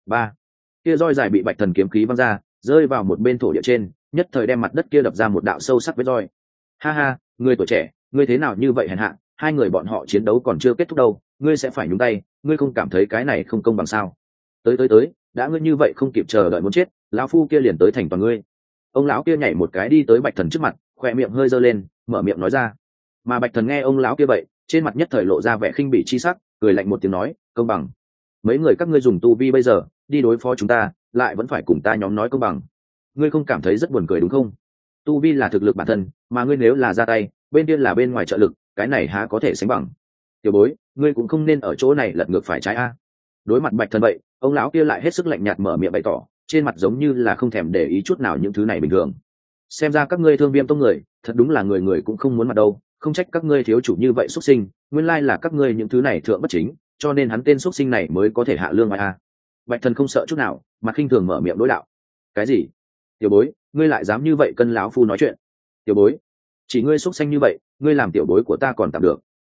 Kia roi dài bị Bạch Thần kiếm khí văng ra, rơi vào một bên thổ địa trên, nhất thời đem mặt đất kia đập ra một đạo sâu sắc vết roi. Ha ha, ngươi tuổi trẻ, ngươi thế nào như vậy hèn hạ, hai người bọn họ chiến đấu còn chưa kết thúc đâu, ngươi sẽ phải nhúng tay, ngươi không cảm thấy cái này không công bằng sao? Tới, đã ngươi như vậy không kịp chờ đợi muốn chết, lão phu kia liền tới thành toàn ngươi. Ông lão kia nhảy một cái đi tới Bạch Thần trước mặt, khóe miệng hơi giơ lên, mở miệng nói ra. Mà Bạch Thần nghe ông lão kia vậy, trên mặt nhất thời lộ ra vẻ khinh bỉ chi sắc, cười lạnh một tiếng nói, công bằng. Mấy người các ngươi dùng tu vi bây giờ đi đối phó chúng ta, lại vẫn phải cùng ta nhóm nói công bằng, ngươi không cảm thấy rất buồn cười đúng không? Tu vi là thực lực bản thân, mà ngươi nếu là ra tay, bên kia là bên ngoài trợ lực, cái này há có thể sánh bằng. Tiểu bối, ngươi cũng không nên ở chỗ này lật ngược phải trái a. Đối mặt Bạch Thần vậy, ông lão kia lại hết sức lạnh nhạt mở miệng bày tỏ, trên mặt giống như là không thèm để ý chút nào những thứ này bình thường. Xem ra các ngươi Thương Viêm tông người, thật đúng là người người cũng không muốn mặt đâu, không trách các ngươi thiếu chủ như vậy xuất sinh, nguyên lai là các ngươi những thứ này thượng bất chính, cho nên hắn tên xuất sinh này mới có thể hạ lương ngoài a. Bạch Thần không sợ chút nào, mà khinh thường mở miệng đối đạo. Cái gì? Tiểu bối, ngươi lại dám như vậy cân lão phu nói chuyện? Tiểu bối, chỉ ngươi xuất sinh như vậy, ngươi làm tiểu bối của ta còn tạm được.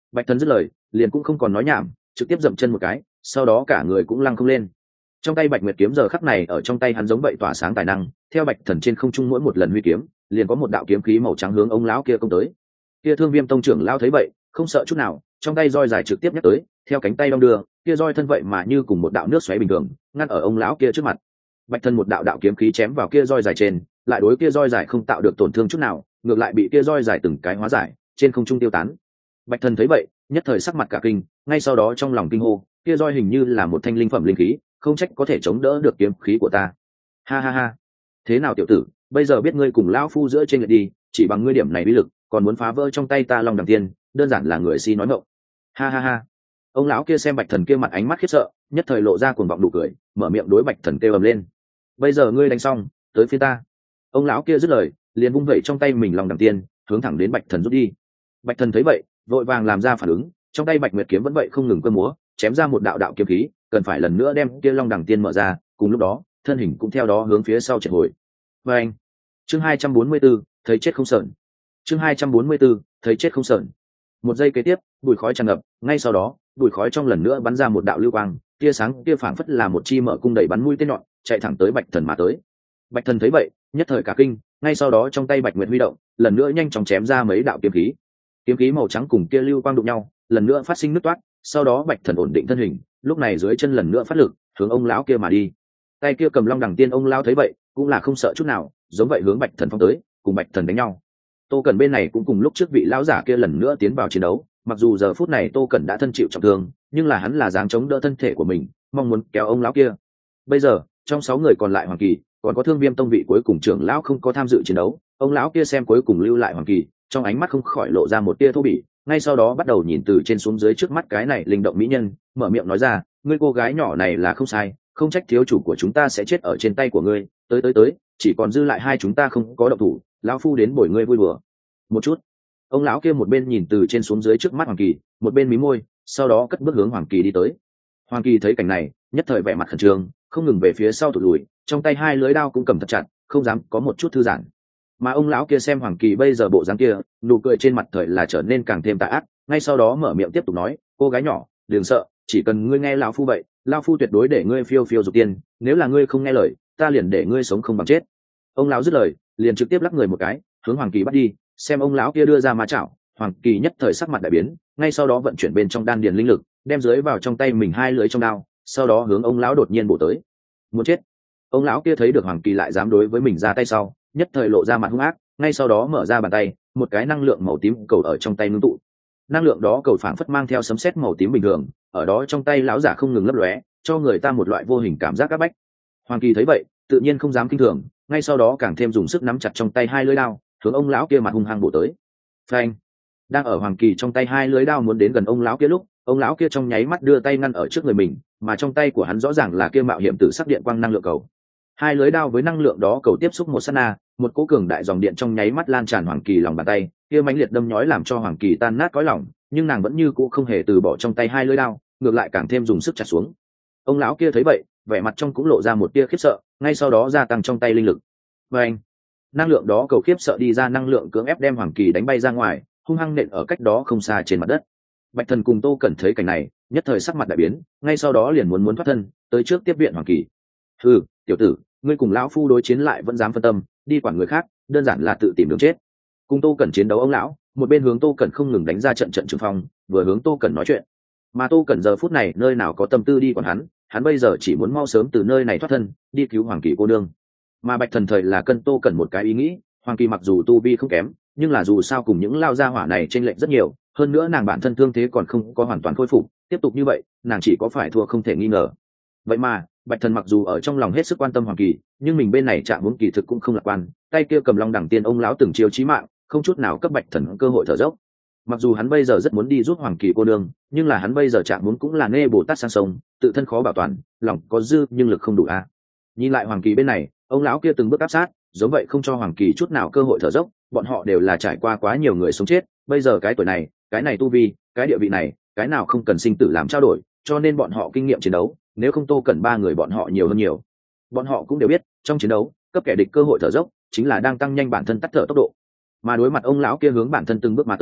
Bạch thần dứt lời liền cũng không còn nói nhảm, trực tiếp dậm chân một cái, sau đó cả người cũng lăng không lên. Trong tay Bạch Nguyệt kiếm giờ khắc này ở trong tay hắn giống vậy tỏa sáng tài năng, theo Bạch thần trên không trung mỗi một lần huy kiếm liền có một đạo kiếm khí màu trắng hướng ông lão kia công tới. Kia Thương Viêm tông trưởng lão thấy vậy không sợ chút nào, trong tay roi dài trực tiếp nhắc tới, theo cánh tay đong đưa, kia roi thân vậy mà như cùng một đạo nước xoáy bình thường ngăn ở ông lão kia trước mặt. Bạch thần một đạo đạo kiếm khí chém vào kia roi dài trên, lại đối kia roi dài không tạo được tổn thương chút nào, ngược lại bị kia roi dài từng cái hóa giải, trên không trung tiêu tán. Bạch thần thấy vậy nhất thời sắc mặt cả kinh, ngay sau đó trong lòng kinh hô, kia roi hình như là một thanh linh phẩm linh khí, không trách có thể chống đỡ được kiếm khí của ta. Ha ha ha, thế nào tiểu tử, bây giờ biết ngươi cùng lão phu giữa trên lệch đi, chỉ bằng ngươi điểm này uy lực còn muốn phá vỡ trong tay ta Long Đằng Tiên, đơn giản là người si nói ngọng. Ha ha ha. Ông lão kia xem Bạch thần kia mặt ánh mắt khiếp sợ, nhất thời lộ ra cuồng vọng nụ cười, mở miệng đối Bạch thần kêu ầm lên. Bây giờ ngươi đánh xong, tới phía ta. Ông lão kia dứt lời liền vung vẩy trong tay mình Long Đằng Tiên, hướng thẳng đến Bạch thần rút đi. Bạch thần thấy vậy vội vàng làm ra phản ứng, trong tay Bạch Nguyệt kiếm vẫn vậy không ngừng cơ múa, chém ra một đạo đạo kiếm khí, cần phải lần nữa đem kia Long Đằng Tiên mở ra, cùng lúc đó thân hình cũng theo đó hướng phía sau chạy hồi. Và anh, chương 244, thấy chết không sờn. Chương 244, thấy chết không sờn. Một giây kế tiếp bụi khói tràn ngập, ngay sau đó bụi khói trong lần nữa bắn ra một đạo lưu quang, tia sáng kia phảng phất là một chi mở cung đẩy bắn mũi tên nhọn chạy thẳng tới Bạch thần mà tới. Bạch thần thấy vậy nhất thời cả kinh, ngay sau đó trong tay Bạch Nguyệt huy động, lần nữa nhanh chóng chém ra mấy đạo kiếm khí màu trắng cùng kia lưu quang đụng nhau, lần nữa phát sinh nứt toát, sau đó Bạch thần ổn định thân hình, lúc này dưới chân lần nữa phát lực hướng ông lão kia mà đi. Tay kia cầm Long Đằng Tiên ông lão thấy vậy cũng là không sợ chút nào, giống vậy hướng Bạch thần phong tới, cùng Bạch thần đánh nhau. Tô Cẩn bên này cũng cùng lúc trước vị lão giả kia lần nữa tiến vào chiến đấu, mặc dù giờ phút này Tô Cẩn đã thân chịu trọng thương, nhưng là hắn là dáng chống đỡ thân thể của mình, mong muốn kéo ông lão kia. Bây giờ trong 6 người còn lại Hoàng Kỳ, còn có Thương Viêm tông vị cuối cùng trưởng lão không có tham dự chiến đấu, ông lão kia xem cuối cùng lưu lại Hoàng Kỳ, trong ánh mắt không khỏi lộ ra một tia thô bỉ, ngay sau đó bắt đầu nhìn từ trên xuống dưới trước mắt cái này linh động mỹ nhân, mở miệng nói ra, ngươi cô gái nhỏ này là không sai, không trách thiếu chủ của chúng ta sẽ chết ở trên tay của ngươi, tới, chỉ còn dư lại hai chúng ta không có động thủ, lão phu đến bồi ngươi vui đùa một chút. Ông lão kia một bên nhìn từ trên xuống dưới trước mắt Hoàng Kỳ, một bên mí môi, sau đó cất bước hướng Hoàng Kỳ đi tới. Hoàng Kỳ thấy cảnh này nhất thời vẻ mặt khẩn trương, không ngừng về phía sau thụt lùi, trong tay hai lưỡi đao cũng cầm thật chặt, không dám có một chút thư giãn. Mà ông lão kia xem Hoàng Kỳ bây giờ bộ dáng kia, nụ cười trên mặt thời là trở nên càng thêm tà ác, ngay sau đó mở miệng tiếp tục nói, cô gái nhỏ đừng sợ, chỉ cần ngươi nghe lão phu vậy, lão phu tuyệt đối để ngươi phiêu phiêu dục tiên, nếu là ngươi không nghe lời ta liền để ngươi sống không bằng chết. Ông lão dứt lời liền trực tiếp lắc người một cái hướng Hoàng Kỳ bắt đi, xem ông lão kia đưa ra ma chảo, Hoàng Kỳ nhất thời sắc mặt đại biến, ngay sau đó vận chuyển bên trong đan điền linh lực, đem dưới vào trong tay mình hai lưỡi trong đao, sau đó hướng ông lão đột nhiên bổ tới. Muốn chết. Ông lão kia thấy được Hoàng Kỳ lại dám đối với mình ra tay sau, nhất thời lộ ra mặt hung ác, ngay sau đó mở ra bàn tay, một cái năng lượng màu tím cầu ở trong tay ngưng tụ. Năng lượng đó cầu phảng phất mang theo sấm sét màu tím bình thường, ở đó trong tay lão giả không ngừng lấp lóe, cho người ta một loại vô hình cảm giác áp bách. Hoàng Kỳ thấy vậy tự nhiên không dám kinh thường, ngay sau đó càng thêm dùng sức nắm chặt trong tay hai lưỡi đao, hướng ông lão kia mặt hung hăng bổ tới. Phanh! Đang ở Hoàng Kỳ trong tay hai lưỡi đao muốn đến gần ông lão kia lúc, ông lão kia trong nháy mắt đưa tay ngăn ở trước người mình, mà trong tay của hắn rõ ràng là kia mạo hiểm tử sắc điện quang năng lượng cầu. Hai lưỡi đao với năng lượng đó cầu tiếp xúc một sát na, một cỗ cường đại dòng điện trong nháy mắt lan tràn Hoàng Kỳ lòng bàn tay, kia mãnh liệt đâm nhói làm cho Hoàng Kỳ tan nát cõi lòng, nhưng nàng vẫn như cũ không hề từ bỏ trong tay hai lưỡi đao, ngược lại càng thêm dùng sức chặt xuống. Ông lão kia thấy vậy, vẻ mặt trong cũng lộ ra một tia khiếp sợ, ngay sau đó gia tăng trong tay linh lực. Và anh, năng lượng đó cầu khiếp sợ đi ra năng lượng cưỡng ép đem Hoàng Kỳ đánh bay ra ngoài, hung hăng nện ở cách đó không xa trên mặt đất. Bạch Thần cùng Tô Cẩn thấy cảnh này, nhất thời sắc mặt đại biến, ngay sau đó liền muốn thoát thân, tới trước tiếp viện Hoàng Kỳ. Hừ, tiểu tử, ngươi cùng lão phu đối chiến lại vẫn dám phân tâm, đi quản người khác, đơn giản là tự tìm đường chết. Cùng Tô Cẩn chiến đấu ông lão, một bên hướng Tô Cẩn không ngừng đánh ra trận trường phong, vừa hướng Tô Cẩn nói chuyện. Mà Tô Cẩn giờ phút này nơi nào có tâm tư đi quản hắn bây giờ chỉ muốn mau sớm từ nơi này thoát thân, đi cứu Hoàng Kỳ cô nương. Mà Bạch Thần thời là cân Tô Cẩn một cái ý nghĩ, Hoàng Kỳ mặc dù tu vi không kém, nhưng là dù sao cùng những lao gia hỏa này chênh lệch rất nhiều, hơn nữa nàng bản thân thương thế còn không có hoàn toàn khôi phục, tiếp tục như vậy, nàng chỉ có phải thua không thể nghi ngờ. Vậy mà, Bạch Thần mặc dù ở trong lòng hết sức quan tâm Hoàng Kỳ, nhưng mình bên này trạng huống kỳ thực cũng không lạc quan, tay kia cầm Long Đằng Tiên ông lão từng chiêu chí mạng, không chút nào cấp Bạch Thần cơ hội thở dốc. Mặc dù hắn bây giờ rất muốn đi giúp Hoàng Kỳ cô nương, nhưng là hắn bây giờ trạng huống cũng là nê Bồ Tát sang sông, tự thân khó bảo toàn, lòng có dư nhưng lực không đủ a. Nhìn lại Hoàng Kỳ bên này, ông lão kia từng bước áp sát, giống vậy không cho Hoàng Kỳ chút nào cơ hội thở dốc, bọn họ đều là trải qua quá nhiều người sống chết, bây giờ cái tuổi này, cái này tu vi, cái địa vị này, cái nào không cần sinh tử làm trao đổi, cho nên bọn họ kinh nghiệm chiến đấu, nếu không Tô Cẩn ba người bọn họ nhiều hơn nhiều. Bọn họ cũng đều biết, trong chiến đấu, cấp kẻ địch cơ hội thở dốc, chính là đang tăng nhanh bản thân tắt thở tốc độ. Mà đối mặt ông lão kia hướng bản thân từng bước mà tới,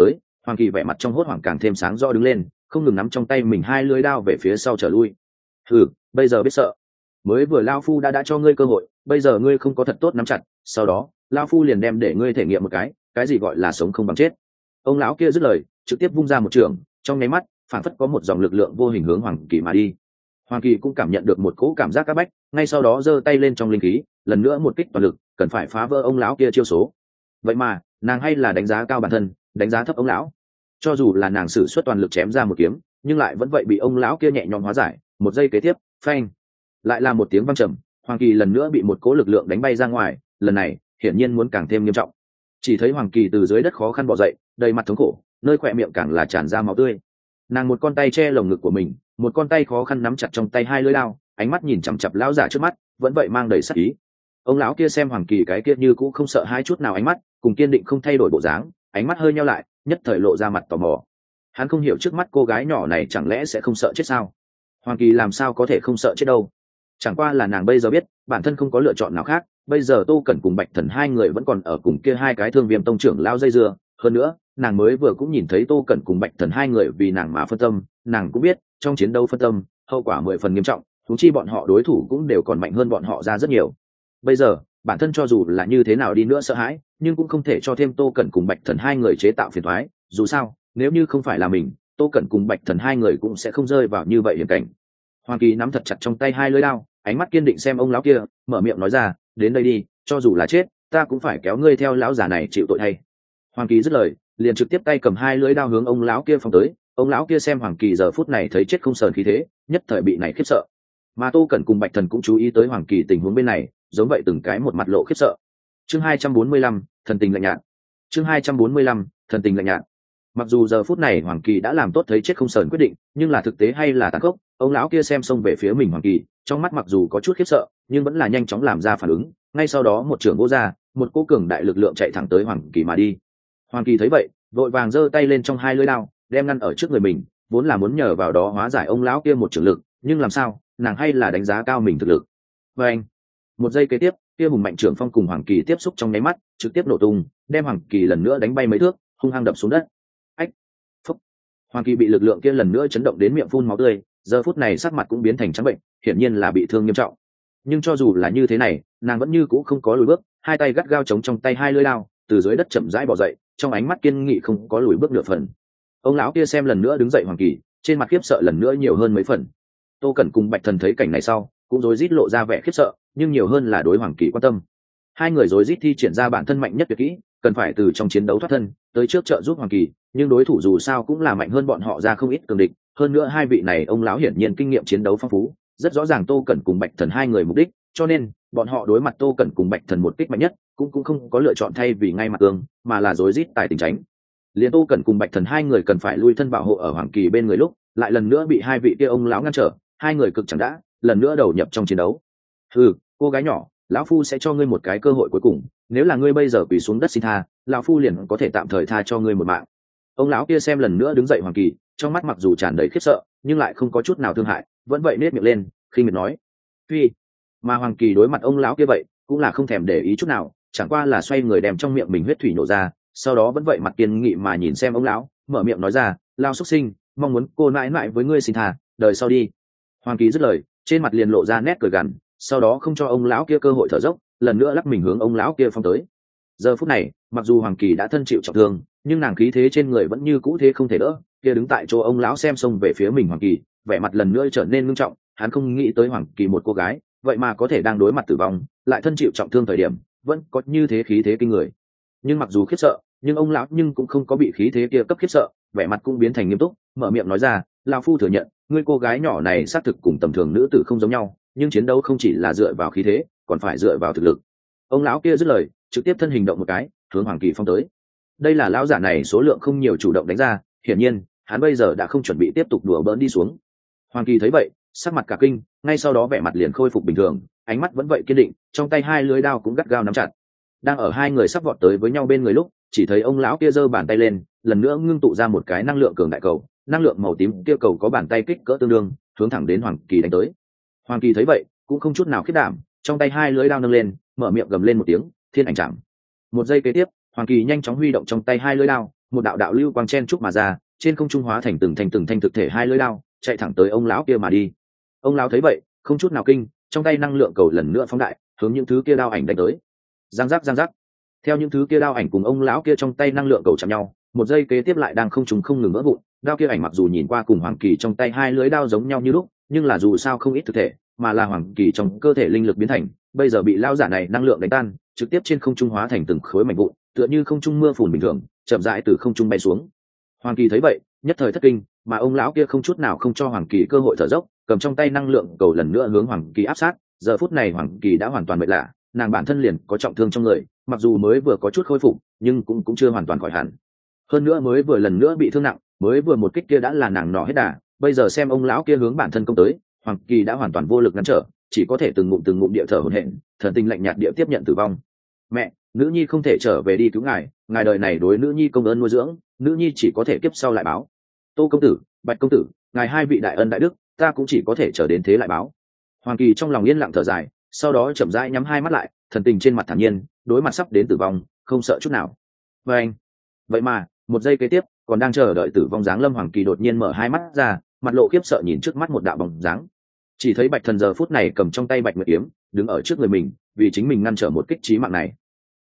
Hoàng Kỳ vẻ mặt trong hốt hoảng càng thêm sáng rõ đứng lên, không ngừng nắm trong tay mình hai lưỡi đao về phía sau trở lui. Bây giờ biết sợ. Mới vừa lao phu đã cho ngươi cơ hội, bây giờ ngươi không có thật tốt nắm chặt, sau đó lao phu liền đem để ngươi thể nghiệm một cái gì gọi là sống không bằng chết. Ông lão kia dứt lời, trực tiếp vung ra một trường, trong nháy mắt phảng phất có một dòng lực lượng vô hình hướng Hoàng Kỳ mà đi. Hoàng Kỳ cũng cảm nhận được một cỗ cảm giác áp bách, ngay sau đó giơ tay lên trong linh khí, lần nữa một kích toàn lực, cần phải phá vỡ ông lão kia chiêu số. Vậy mà nàng hay là đánh giá cao bản thân, đánh giá thấp ông lão. Cho dù là nàng sử xuất toàn lực chém ra một kiếm, nhưng lại vẫn vậy bị ông lão kia nhẹ nhõm hóa giải. Một giây kế tiếp, phanh, lại là một tiếng vang trầm, Hoàng Kỳ lần nữa bị một cỗ lực lượng đánh bay ra ngoài, lần này hiển nhiên muốn càng thêm nghiêm trọng. Chỉ thấy Hoàng Kỳ từ dưới đất khó khăn bò dậy, đầy mặt thống khổ, nơi khỏe miệng càng là tràn ra máu tươi. Nàng một con tay che lồng ngực của mình, một con tay khó khăn nắm chặt trong tay hai lưỡi đao, ánh mắt nhìn chằm chằm lão giả trước mắt, vẫn vậy mang đầy sát ý. Ông lão kia xem Hoàng Kỳ cái kia như cũng không sợ hai chút nào ánh mắt, cùng kiên định không thay đổi bộ dáng, ánh mắt hơi nheo lại, nhất thời lộ ra mặt tò mò. Hắn không hiểu trước mắt cô gái nhỏ này chẳng lẽ sẽ không sợ chết sao? Hoàng Kỳ làm sao có thể không sợ chết đâu? Chẳng qua là nàng bây giờ biết bản thân không có lựa chọn nào khác, bây giờ Tô Cẩn cùng Bạch Thần hai người vẫn còn ở cùng kia hai cái Thương Viêm tông trưởng lao dây dưa, hơn nữa nàng mới vừa cũng nhìn thấy Tô Cẩn cùng Bạch Thần hai người vì nàng mà phân tâm, nàng cũng biết trong chiến đấu phân tâm hậu quả 10 phần nghiêm trọng, thú chi bọn họ đối thủ cũng đều còn mạnh hơn bọn họ ra rất nhiều. Bây giờ bản thân cho dù là như thế nào đi nữa sợ hãi, nhưng cũng không thể cho thêm Tô Cẩn cùng Bạch Thần hai người chế tạo phiền toái, dù sao nếu như không phải là mình, Tô Cẩn cùng Bạch Thần hai người cũng sẽ không rơi vào như vậy hiểm cảnh. Hoàng Kỳ nắm thật chặt trong tay hai lưỡi đao, ánh mắt kiên định xem ông lão kia, mở miệng nói ra, đến đây đi, cho dù là chết ta cũng phải kéo ngươi theo lão già này chịu tội thay. Hoàng Kỳ dứt lời, liền trực tiếp tay cầm hai lưỡi đao hướng ông lão kia phóng tới. Ông lão kia xem Hoàng Kỳ giờ phút này thấy chết không sờn khí thế, nhất thời bị này khiếp sợ. Mà Tô Cẩn cùng Bạch Thần cũng chú ý tới Hoàng Kỳ tình huống bên này, giống vậy từng cái một mặt lộ khiếp sợ. Chương 245, thần tình lạnh nhạt. Chương 245, thần tình lạnh nhạt. Mặc dù giờ phút này Hoàng Kỳ đã làm tốt thấy chết không sờn quyết định, nhưng là thực tế hay là tàn khốc. Ông lão kia xem xông về phía mình Hoàng Kỳ, trong mắt mặc dù có chút khiếp sợ, nhưng vẫn là nhanh chóng làm ra phản ứng. Ngay sau đó một trường vô ra, một cỗ cường đại lực lượng chạy thẳng tới Hoàng Kỳ mà đi. Hoàng Kỳ thấy vậy, vội vàng giơ tay lên trong hai lưỡi đao, đem ngăn ở trước người mình, vốn là muốn nhờ vào đó hóa giải ông lão kia một trường lực, nhưng làm sao, nàng hay là đánh giá cao mình thực lực. Và anh, một giây kế tiếp, kia hùng mạnh trưởng phong cùng Hoàng Kỳ tiếp xúc trong nháy mắt, trực tiếp nổ tung, đem Hoàng Kỳ lần nữa đánh bay mấy thước, hung hăng đập xuống đất. Ách, phúc. Hoàng Kỳ bị lực lượng kia lần nữa chấn động đến miệng phun máu tươi, giờ phút này sắc mặt cũng biến thành trắng bệnh, hiển nhiên là bị thương nghiêm trọng. Nhưng cho dù là như thế này, nàng vẫn như cũ không có lùi bước, hai tay gắt gao chống trong tay hai lưỡi đao, từ dưới đất chậm rãi bò dậy, trong ánh mắt kiên nghị không có lùi bước nửa phần. Ông lão kia xem lần nữa đứng dậy Hoàng Kỳ, trên mặt khiếp sợ lần nữa nhiều hơn mấy phần. Tô Cẩn cùng Bạch Thần thấy cảnh này sau, cũng rối rít lộ ra vẻ khiếp sợ, nhưng nhiều hơn là đối Hoàng Kỳ quan tâm. Hai người rối rít thi triển ra bản thân mạnh nhất tuyệt kỹ, cần phải từ trong chiến đấu thoát thân, tới trước trợ giúp Hoàng Kỳ, nhưng đối thủ dù sao cũng là mạnh hơn bọn họ ra không ít cường địch, hơn nữa hai vị này ông lão hiển nhiên kinh nghiệm chiến đấu phong phú, rất rõ ràng Tô Cẩn cùng Bạch Thần hai người mục đích, cho nên bọn họ đối mặt Tô Cẩn cùng Bạch Thần một kích mạnh nhất, cũng không có lựa chọn thay vì ngay mặt cương, mà là rối rít tài tình tránh. Liên Tô Cẩn cùng Bạch Thần hai người cần phải lui thân bảo hộ ở Hoàng Kỳ bên người lúc, lại lần nữa bị hai vị kia ông lão ngăn trở, hai người cực chẳng đã, lần nữa đầu nhập trong chiến đấu. Cô gái nhỏ, lão phu sẽ cho ngươi một cái cơ hội cuối cùng, nếu là ngươi bây giờ quỳ xuống đất xin tha, lão phu liền có thể tạm thời tha cho ngươi một mạng. Ông lão kia xem lần nữa đứng dậy Hoàng Kỳ, trong mắt mặc dù tràn đầy khiếp sợ, nhưng lại không có chút nào thương hại, vẫn vậy nết miệng lên, khinh miệt nói: "Phi." Mà Hoàng Kỳ đối mặt ông lão kia vậy, cũng là không thèm để ý chút nào, chẳng qua là xoay người đem trong miệng mình huyết thủy nổ ra, sau đó vẫn vậy mặt kiên nghị mà nhìn xem ông lão, mở miệng nói ra: "Lao xuất sinh, mong muốn cô nãi nãi với ngươi xin tha, đời sau đi." Hoàng Kỳ dứt lời, trên mặt liền lộ ra nét cười gằn, sau đó không cho ông lão kia cơ hội thở dốc, lần nữa lắc mình hướng ông lão kia phong tới. Giờ phút này, mặc dù Hoàng Kỳ đã thân chịu trọng thương, nhưng nàng khí thế trên người vẫn như cũ thế không thể đỡ. Kia đứng tại chỗ ông lão xem xông về phía mình Hoàng Kỳ, vẻ mặt lần nữa trở nên nghiêm trọng, hắn không nghĩ tới Hoàng Kỳ một cô gái, vậy mà có thể đang đối mặt tử vong, lại thân chịu trọng thương thời điểm, vẫn có như thế khí thế kinh người. Nhưng mặc dù khiếp sợ, nhưng ông lão nhưng cũng không có bị khí thế kia cấp khiếp sợ, vẻ mặt cũng biến thành nghiêm túc, mở miệng nói ra: "Lão phu thừa nhận, ngươi cô gái nhỏ này xác thực cùng tầm thường nữ tử không giống nhau, nhưng chiến đấu không chỉ là dựa vào khí thế, còn phải dựa vào thực lực." Ông lão kia dứt lời, trực tiếp thân hình động một cái, hướng Hoàng Kỳ phong tới. Đây là lão giả này số lượng không nhiều chủ động đánh ra, hiển nhiên hắn bây giờ đã không chuẩn bị tiếp tục đùa bỡn đi xuống. Hoàng Kỳ thấy vậy, sắc mặt cả kinh, ngay sau đó vẻ mặt liền khôi phục bình thường, ánh mắt vẫn vậy kiên định, trong tay hai lưỡi đao cũng gắt gao nắm chặt. Đang ở hai người sắp vọt tới với nhau bên người lúc, chỉ thấy ông lão kia giơ bàn tay lên, lần nữa ngưng tụ ra một cái năng lượng cường đại cầu, năng lượng màu tím kia cầu có bàn tay kích cỡ tương đương, hướng thẳng đến Hoàng Kỳ đánh tới. Hoàng Kỳ thấy vậy, cũng không chút nào khiếp đảm, trong tay hai lưỡi đao nâng lên, mở miệng gầm lên một tiếng, thiên ảnh chạm. Một giây kế tiếp, Hoàng Kỳ nhanh chóng huy động trong tay hai lưỡi đao, một đạo đạo lưu quang chen trúc mà ra, trên không trung hóa thành từng thanh thực thể hai lưỡi đao, chạy thẳng tới ông lão kia mà đi. Ông lão thấy vậy không chút nào kinh, trong tay năng lượng cầu lần nữa phóng đại, hướng những thứ kia đao ảnh đánh tới. Giang giác. Theo những thứ kia đao ảnh cùng ông lão kia trong tay năng lượng cầu chạm nhau, một giây kế tiếp lại đang không trùng không ngừng vỡ vụn. Đao kia ảnh mặc dù nhìn qua cùng Hoàng Kỳ trong tay hai lưỡi đao giống nhau như lúc, nhưng là dù sao không ít thực thể, mà là Hoàng Kỳ trong cơ thể linh lực biến thành, bây giờ bị lao giả này năng lượng đánh tan, trực tiếp trên không trung hóa thành từng khối mảnh vụn, tựa như không trung mưa phùn bình thường, chậm rãi từ không trung bay xuống. Hoàng Kỳ thấy vậy, nhất thời thất kinh, mà ông lão kia không chút nào không cho Hoàng Kỳ cơ hội thở dốc, cầm trong tay năng lượng cầu lần nữa hướng Hoàng Kỳ áp sát. Giờ phút này Hoàng Kỳ đã hoàn toàn mệt lạ, nàng bản thân liền có trọng thương trong người, mặc dù mới vừa có chút khôi phục, nhưng cũng chưa hoàn toàn khỏi hẳn. Hơn nữa mới vừa lần nữa bị thương nặng, mới vừa một kích kia đã là nàng nọ hết đà, bây giờ xem ông lão kia hướng bản thân công tới, Hoàng Kỳ đã hoàn toàn vô lực ngăn trở, chỉ có thể từng ngụm địa thở hổn hển, thần tình lạnh nhạt địa tiếp nhận tử vong. Mẹ, nữ nhi không thể trở về đi cứu ngài, ngài đời này đối nữ nhi công ơn nuôi dưỡng, nữ nhi chỉ có thể kiếp sau lại báo. Tô công tử, Bạch công tử, ngài hai vị đại ân đại đức, ta cũng chỉ có thể chờ đến thế lại báo. Hoàng Kỳ trong lòng yên lặng thở dài, sau đó chậm rãi nhắm hai mắt lại, thần tình trên mặt thản nhiên, đối mặt sắp đến tử vong, không sợ chút nào. Vậy mà, một giây kế tiếp, còn đang chờ đợi tử vong dáng lâm Hoàng Kỳ đột nhiên mở hai mắt ra, mặt lộ khiếp sợ nhìn trước mắt một đạo bóng dáng. Chỉ thấy Bạch Thần giờ phút này cầm trong tay Bạch Nguyệt kiếm, đứng ở trước người mình, vì chính mình ngăn trở một kích chí mạng này.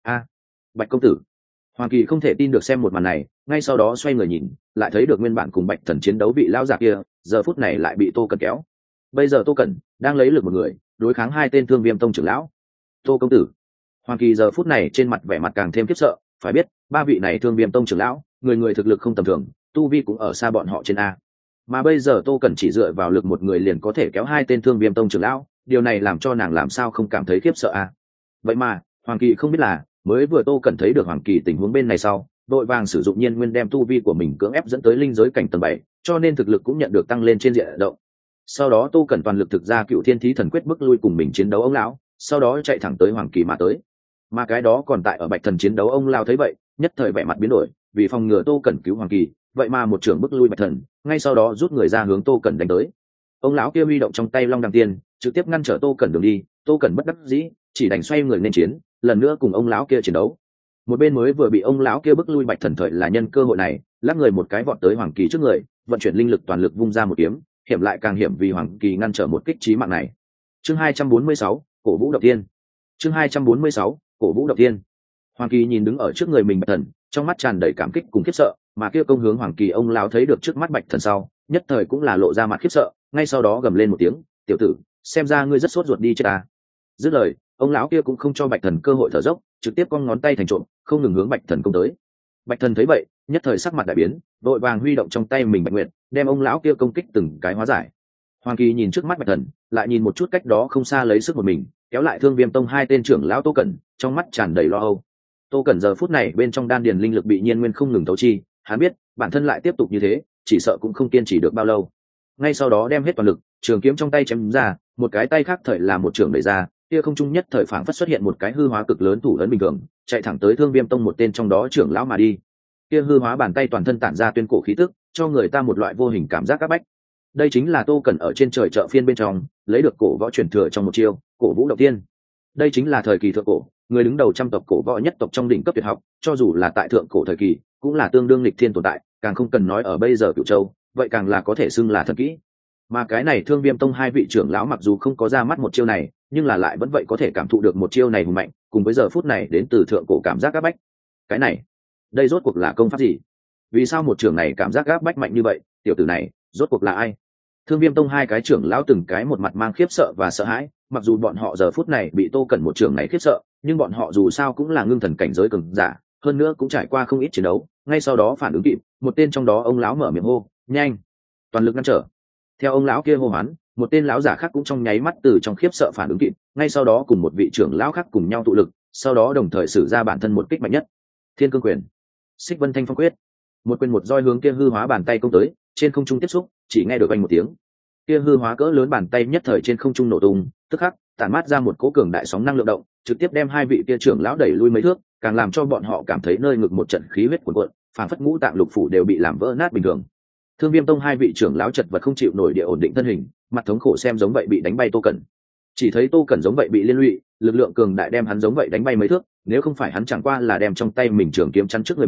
Bạch công tử. Hoàng Kỳ không thể tin được xem một màn này, ngay sau đó xoay người nhìn, lại thấy được nguyên bản cùng Bạch Thần chiến đấu vị lão giả kia, giờ phút này lại bị Tô Cẩn kéo. Bây giờ Tô Cẩn đang lấy lực một người, đối kháng hai tên Thương Viêm tông trưởng lão. Tô công tử. Hoàng Kỳ giờ phút này trên mặt vẻ mặt càng thêm khiếp sợ, phải biết, ba vị này Thương Viêm tông trưởng lão, người thực lực không tầm thường, tu vi cũng ở xa bọn họ trên a. Mà bây giờ Tô Cẩn chỉ dựa vào lực một người liền có thể kéo hai tên Thương Viêm tông trưởng lão, điều này làm cho nàng làm sao không cảm thấy khiếp sợ a. Vậy mà, Hoàng Kỳ không biết là, mới vừa Tô Cẩn thấy được Hoàng Kỳ tình huống bên này sau, đội vàng sử dụng nhiên nguyên đem tu vi của mình cưỡng ép dẫn tới linh giới cảnh tầng 7, cho nên thực lực cũng nhận được tăng lên trên diện rộng. Sau đó Tô Cẩn toàn lực thực ra Cựu Thiên Thí Thần Quyết bức lui cùng mình chiến đấu ông lão, sau đó chạy thẳng tới Hoàng Kỳ mà tới. Mà cái đó còn tại ở Bạch Thần chiến đấu ông lão thấy vậy, nhất thời vẻ mặt biến đổi, vì phòng ngừa Tô Cẩn cứu Hoàng Kỳ, vậy mà một trưởng bức lui Bạch Thần, ngay sau đó rút người ra hướng Tô Cẩn đánh tới. Ông lão kia huy động trong tay Long Đằng Tiên, trực tiếp ngăn trở Tô Cẩn đường đi, Tô Cẩn bất đắc dĩ, chỉ đành xoay người nên chiến, lần nữa cùng ông lão kia chiến đấu. Một bên mới vừa bị ông lão kia bức lui Bạch Thần thời là nhân cơ hội này, lắc người một cái vọt tới Hoàng Kỳ trước người, vận chuyển linh lực toàn lực vung ra một kiếm, hiểm lại càng hiểm vì Hoàng Kỳ ngăn trở một kích chí mạng này. Chương 246, Cổ Vũ Động Tiên. Chương 246, Cổ Vũ Động Tiên. Hoàng Kỳ nhìn đứng ở trước người mình Bạch Thần, trong mắt tràn đầy cảm kích cùng khiếp sợ, mà kia công hướng Hoàng Kỳ ông lão thấy được trước mắt Bạch Thần sau, nhất thời cũng là lộ ra mặt khiếp sợ, ngay sau đó gầm lên một tiếng, "Tiểu tử, xem ra ngươi rất sốt ruột đi chết ta." Dứt lời, ông lão kia cũng không cho Bạch Thần cơ hội thở dốc, trực tiếp cong ngón tay thành trộm, không ngừng hướng Bạch Thần công tới. Bạch Thần thấy vậy, nhất thời sắc mặt đại biến, vội vàng huy động trong tay mình Bạch Nguyệt, đem ông lão kia công kích từng cái hóa giải. Hoàng Kỳ nhìn trước mắt Bạch Thần, lại nhìn một chút cách đó không xa lấy sức một mình, kéo lại Thương Viêm tông hai tên trưởng lão Tô Cẩn, trong mắt tràn đầy lo âu. Tô Cẩn giờ phút này bên trong đan điền linh lực bị nhiên nguyên không ngừng thấu chi, hắn biết, bản thân lại tiếp tục như thế, chỉ sợ cũng không kiên trì được bao lâu. Ngay sau đó đem hết toàn lực, trường kiếm trong tay chém ra, một cái tay khác thời là một trường đẩy ra, kia không trung nhất thời phảng phất xuất hiện một cái hư hóa cực lớn thủ ấn bình thường, chạy thẳng tới Thương Viêm tông một tên trong đó trưởng lão mà đi. Kia hư hóa bàn tay toàn thân tản ra tuyên cổ khí tức, cho người ta một loại vô hình cảm giác áp bách. Đây chính là Tô Cẩn ở trên trời chợ phiên bên trong lấy được cổ võ truyền thừa trong một chiêu, Cổ Vũ Động Tiên. Đây chính là thời kỳ thượng cổ, người đứng đầu trăm tộc cổ võ nhất tộc trong đỉnh cấp tuyệt học, cho dù là tại thượng cổ thời kỳ, cũng là tương đương lịch thiên tồn tại, càng không cần nói ở bây giờ Cửu Châu, vậy càng là có thể xưng là thần kỹ. Mà cái này Thương Viêm tông hai vị trưởng lão mặc dù không có ra mắt một chiêu này, nhưng là lại vẫn vậy có thể cảm thụ được một chiêu này hùng mạnh, cùng với giờ phút này đến từ thượng cổ cảm giác áp bách. Cái này, đây rốt cuộc là công pháp gì? Vì sao một trưởng này cảm giác áp bách mạnh như vậy? Tiểu tử này, rốt cuộc là ai? Thương Viêm tông hai cái trưởng lão từng cái một mặt mang khiếp sợ và sợ hãi, mặc dù bọn họ giờ phút này bị Tô Cẩn một trưởng này khiếp sợ, nhưng bọn họ dù sao cũng là ngưng thần cảnh giới cường giả, hơn nữa cũng trải qua không ít chiến đấu, ngay sau đó phản ứng kịp, một tên trong đó ông lão mở miệng hô, "Nhanh!" Toàn lực ngăn trở. Theo ông lão kia hô hoán, một tên lão giả khác cũng trong nháy mắt từ trong khiếp sợ phản ứng kịp, ngay sau đó cùng một vị trưởng lão khác cùng nhau tụ lực, sau đó đồng thời sử ra bản thân một kích mạnh nhất, Thiên Cương Quyền, Xích Vân Thanh Phong Quyết. Một quyền một roi hướng kia hư hóa bàn tay công tới, trên không trung tiếp xúc, chỉ nghe được oanh một tiếng. Kia hư hóa cỡ lớn bàn tay nhất thời trên không trung nổ tung, tức khắc tản mát ra một cỗ cường đại sóng năng lượng động, trực tiếp đem hai vị kia trưởng lão đẩy lui mấy thước, càng làm cho bọn họ cảm thấy nơi ngực một trận khí huyết cuồn cuộn, phảng phất ngũ tạng lục phủ đều bị làm vỡ nát bình thường. Thương Viêm tông hai vị trưởng lão chật vật không chịu nổi địa ổn định thân hình, mặt thống khổ xem giống vậy bị đánh bay Tô Cẩn. Chỉ thấy Tô Cẩn giống vậy bị liên lụy, lực lượng cường đại đem hắn giống vậy đánh bay mấy thước, nếu không phải hắn chẳng qua là đem trong tay mình trường kiếm chắn trước người mình,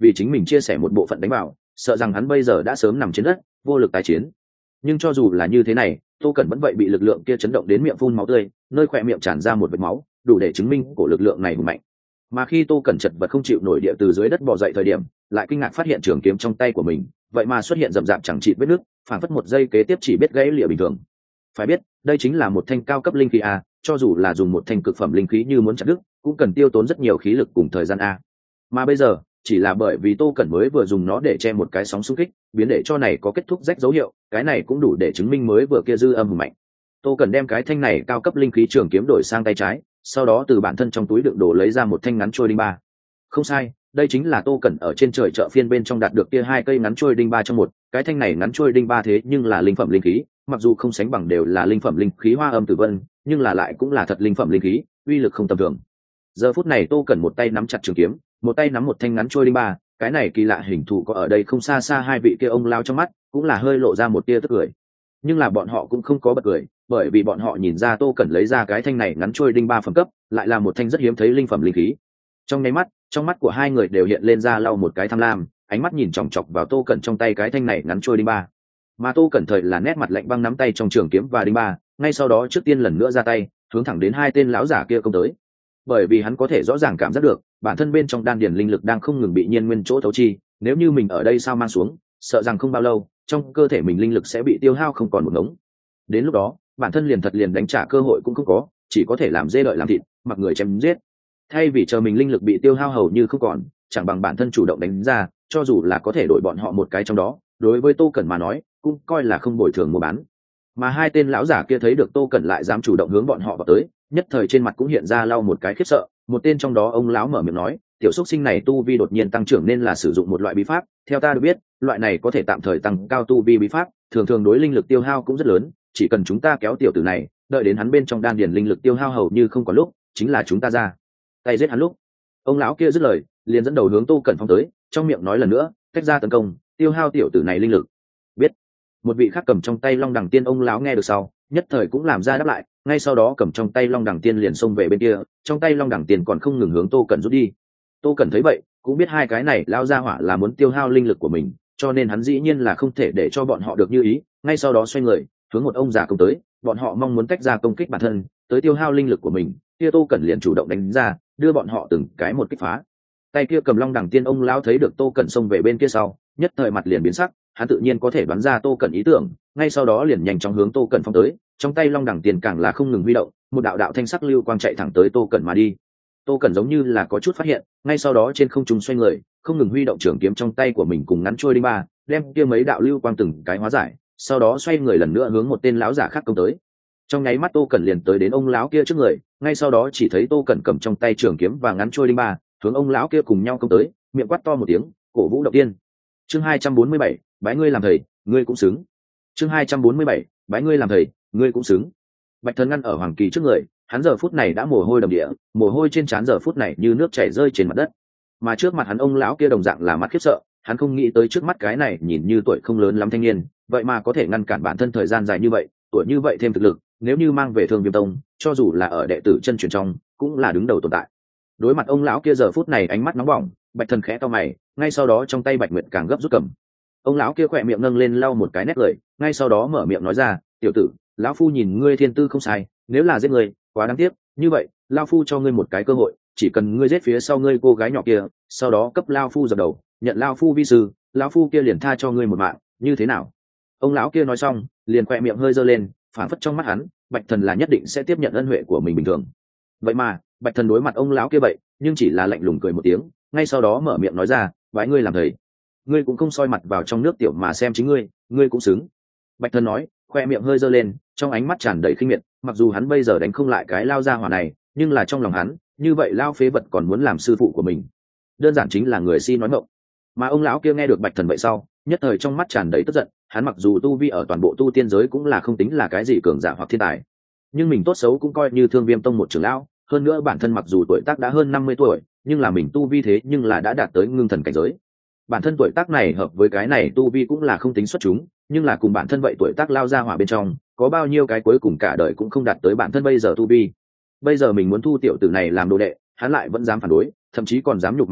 vì chính mình chia sẻ một bộ phận đánh vào, sợ rằng hắn bây giờ đã sớm nằm trên đất vô lực tái chiến. Nhưng cho dù là như thế này, Tô Cẩn vẫn vậy bị lực lượng kia chấn động đến miệng phun máu tươi, nơi khỏe miệng tràn ra một vệt máu, đủ để chứng minh của lực lượng này hùng mạnh. Mà khi Tô Cẩn chật vật không chịu nổi địa từ dưới đất bò dậy thời điểm, lại kinh ngạc phát hiện trường kiếm trong tay của mình vậy mà xuất hiện rậm rạp chẳng chịt vết nứt, phảng phất một giây kế tiếp chỉ biết gãy lìa bình thường. Phải biết, đây chính là một thanh cao cấp linh khí a, cho dù là dùng một thanh cực phẩm linh khí như muốn chặt đứt, cũng cần tiêu tốn rất nhiều khí lực cùng thời gian a. Mà bây giờ, chỉ là bởi vì Tô Cẩn mới vừa dùng nó để che một cái sóng xung kích, biến để cho này có kết thúc rách dấu hiệu, cái này cũng đủ để chứng minh mới vừa kia dư âm hùng mạnh. Tô Cẩn đem cái thanh này cao cấp linh khí trường kiếm đổi sang tay trái, sau đó từ bản thân trong túi đựng đồ lấy ra một thanh ngắn trôi đinh ba. Không sai, đây chính là Tô Cẩn ở trên trời chợ phiên bên trong đạt được kia hai cây ngắn trôi đinh ba trong một, cái thanh này ngắn trôi đinh ba thế nhưng là linh phẩm linh khí, mặc dù không sánh bằng đều là linh phẩm linh khí hoa âm tử vân, nhưng là lại cũng là thật linh phẩm linh khí, uy lực không tầm thường. Giờ phút này Tô Cẩn một tay nắm chặt trường kiếm, một tay nắm một thanh ngắn trôi đinh ba, cái này kỳ lạ hình thù có ở đây không xa xa hai vị kia ông lao trong mắt, cũng là hơi lộ ra một tia tức cười. Nhưng là bọn họ cũng không có bật cười, bởi vì bọn họ nhìn ra Tô Cẩn lấy ra cái thanh này ngắn trôi đinh ba phẩm cấp, lại là một thanh rất hiếm thấy linh phẩm linh khí. Trong nháy mắt, trong mắt của hai người đều hiện lên ra lau một cái tham lam, ánh mắt nhìn chòng chọc vào Tô Cẩn trong tay cái thanh này ngắn trôi đinh ba. Mà Tô Cẩn thời là nét mặt lạnh băng nắm tay trong trường kiếm và đinh ba, ngay sau đó trước tiên lần nữa ra tay, hướng thẳng đến hai tên lão giả kia công tới. Bởi vì hắn có thể rõ ràng cảm giác được, bản thân bên trong đan điền linh lực đang không ngừng bị nhiên nguyên chỗ thấu chi, nếu như mình ở đây sao mang xuống, sợ rằng không bao lâu, trong cơ thể mình linh lực sẽ bị tiêu hao không còn một ngống. Đến lúc đó, bản thân liền thật liền đánh trả cơ hội cũng không có, chỉ có thể làm dê đợi làm thịt, mặc người chém giết. Thay vì chờ mình linh lực bị tiêu hao hầu như không còn, chẳng bằng bản thân chủ động đánh ra, cho dù là có thể đổi bọn họ một cái trong đó, đối với Tô Cẩn mà nói, cũng coi là không bồi thường mua bán. Mà hai tên lão giả kia thấy được Tô Cẩn lại dám chủ động hướng bọn họ vào tới, nhất thời trên mặt cũng hiện ra lau một cái khiếp sợ. Một tên trong đó ông lão mở miệng nói, tiểu xúc sinh này tu vi đột nhiên tăng trưởng nên là sử dụng một loại bí pháp, theo ta được biết, loại này có thể tạm thời tăng cao tu vi bí pháp, thường thường đối linh lực tiêu hao cũng rất lớn, chỉ cần chúng ta kéo tiểu tử này, đợi đến hắn bên trong đan điền linh lực tiêu hao hầu như không có lúc, chính là chúng ta ra tay giết hắn lúc. Ông lão kia dứt lời, liền dẫn đầu hướng Tô Cẩn phong tới, trong miệng nói lần nữa, cách ra tấn công, tiêu hao tiểu tử này linh lực. Biết. Một vị khác cầm trong tay long đằng tiên ông lão nghe được sau, nhất thời cũng làm ra đáp lại, ngay sau đó cầm trong tay long đằng tiên liền xông về bên kia, trong tay long đằng tiên còn không ngừng hướng Tô Cẩn rút đi. Tô Cẩn thấy vậy, cũng biết hai cái này lao ra hỏa là muốn tiêu hao linh lực của mình, cho nên hắn dĩ nhiên là không thể để cho bọn họ được như ý, ngay sau đó xoay người, hướng một ông già công tới, bọn họ mong muốn tách ra công kích bản thân, tới tiêu hao linh lực của mình, kia Tô Cẩn liền chủ động đánh ra, đưa bọn họ từng cái một kích phá. Tay kia cầm long đằng tiên ông lão thấy được Tô Cẩn xông về bên kia sau, nhất thời mặt liền biến sắc, hắn tự nhiên có thể đoán ra Tô Cẩn ý tưởng, ngay sau đó liền nhanh chóng hướng Tô Cẩn phong tới, trong tay long đằng tiền càng là không ngừng huy động, một đạo đạo thanh sắc lưu quang chạy thẳng tới Tô Cẩn mà đi. Tô Cẩn giống như là có chút phát hiện, ngay sau đó trên không trung xoay người, không ngừng huy động trường kiếm trong tay của mình cùng ngắn trôi đinh ba, đem kia mấy đạo lưu quang từng cái hóa giải, sau đó xoay người lần nữa hướng một tên lão giả khác công tới. Trong nháy mắt Tô Cẩn liền tới đến ông lão kia trước người, ngay sau đó chỉ thấy Tô Cẩn cầm trong tay trường kiếm và ngắn trôi đinh ba, hướng ông lão kia cùng nhau công tới, miệng quát to một tiếng, cổ vũ động tiên. Chương 247, bái ngươi làm thầy, ngươi cũng xứng. Chương 247, bái ngươi làm thầy, ngươi cũng xứng. Bạch Thần ngăn ở Hoàng Kỳ trước người, hắn giờ phút này đã mồ hôi đầm địa, mồ hôi trên trán giờ phút này như nước chảy rơi trên mặt đất. Mà trước mặt hắn ông lão kia đồng dạng là mắt khiếp sợ, hắn không nghĩ tới trước mắt cái này nhìn như tuổi không lớn lắm thanh niên, vậy mà có thể ngăn cản bản thân thời gian dài như vậy, tuổi như vậy thêm thực lực, nếu như mang về Thương Viêm Tông, cho dù là ở đệ tử chân truyền trong, cũng là đứng đầu tồn tại. Đối mặt ông lão kia giờ phút này ánh mắt nóng bỏng, Bạch Thần khẽ cau mày, ngay sau đó trong tay Bạch Nguyệt càng gấp rút cầm. Ông lão kia khỏe miệng nâng lên lau một cái nét cười, ngay sau đó mở miệng nói ra, tiểu tử, lão phu nhìn ngươi thiên tư không sai, nếu là giết ngươi, quá đáng tiếc, như vậy, lão phu cho ngươi một cái cơ hội, chỉ cần ngươi giết phía sau ngươi cô gái nhỏ kia, sau đó cấp lão phu dập đầu, nhận lão phu vi sư, lão phu kia liền tha cho ngươi một mạng, như thế nào? Ông lão kia nói xong, liền khỏe miệng hơi giơ lên, phản phất trong mắt hắn, Bạch Thần là nhất định sẽ tiếp nhận ân huệ của mình bình thường. Vậy mà, Bạch Thần đối mặt ông lão kia vậy, nhưng chỉ là lạnh lùng cười một tiếng, ngay sau đó mở miệng nói ra, bái ngươi làm thầy. Ngươi cũng không soi mặt vào trong nước tiểu mà xem chính ngươi, ngươi cũng xứng. Bạch Thần nói, khoe miệng hơi giơ lên, trong ánh mắt tràn đầy khinh miệt, mặc dù hắn bây giờ đánh không lại cái lao gia hỏa này, nhưng là trong lòng hắn, như vậy lao phế vật còn muốn làm sư phụ của mình, đơn giản chính là người si nói ngọng. Mà ông lão kia nghe được Bạch Thần vậy sau, nhất thời trong mắt tràn đầy tức giận, hắn mặc dù tu vi ở toàn bộ tu tiên giới cũng là không tính là cái gì cường giả hoặc thiên tài, nhưng mình tốt xấu cũng coi như Thương Viêm Tông một trưởng lão, hơn nữa bản thân mặc dù tuổi tác đã hơn 50 tuổi, nhưng là mình tu vi thế nhưng là đã đạt tới ngưng thần cảnh giới. Bản thân tuổi tác này hợp với cái này tu vi cũng là không tính xuất chúng, nhưng là cùng bản thân vậy tuổi tác lao ra hỏa bên trong, có bao nhiêu cái cuối cùng cả đời cũng không đạt tới bản thân bây giờ tu vi. Bây giờ mình muốn thu tiểu tử này làm đồ đệ, hắn lại vẫn dám phản đối, thậm chí còn dám nhục mạ mình,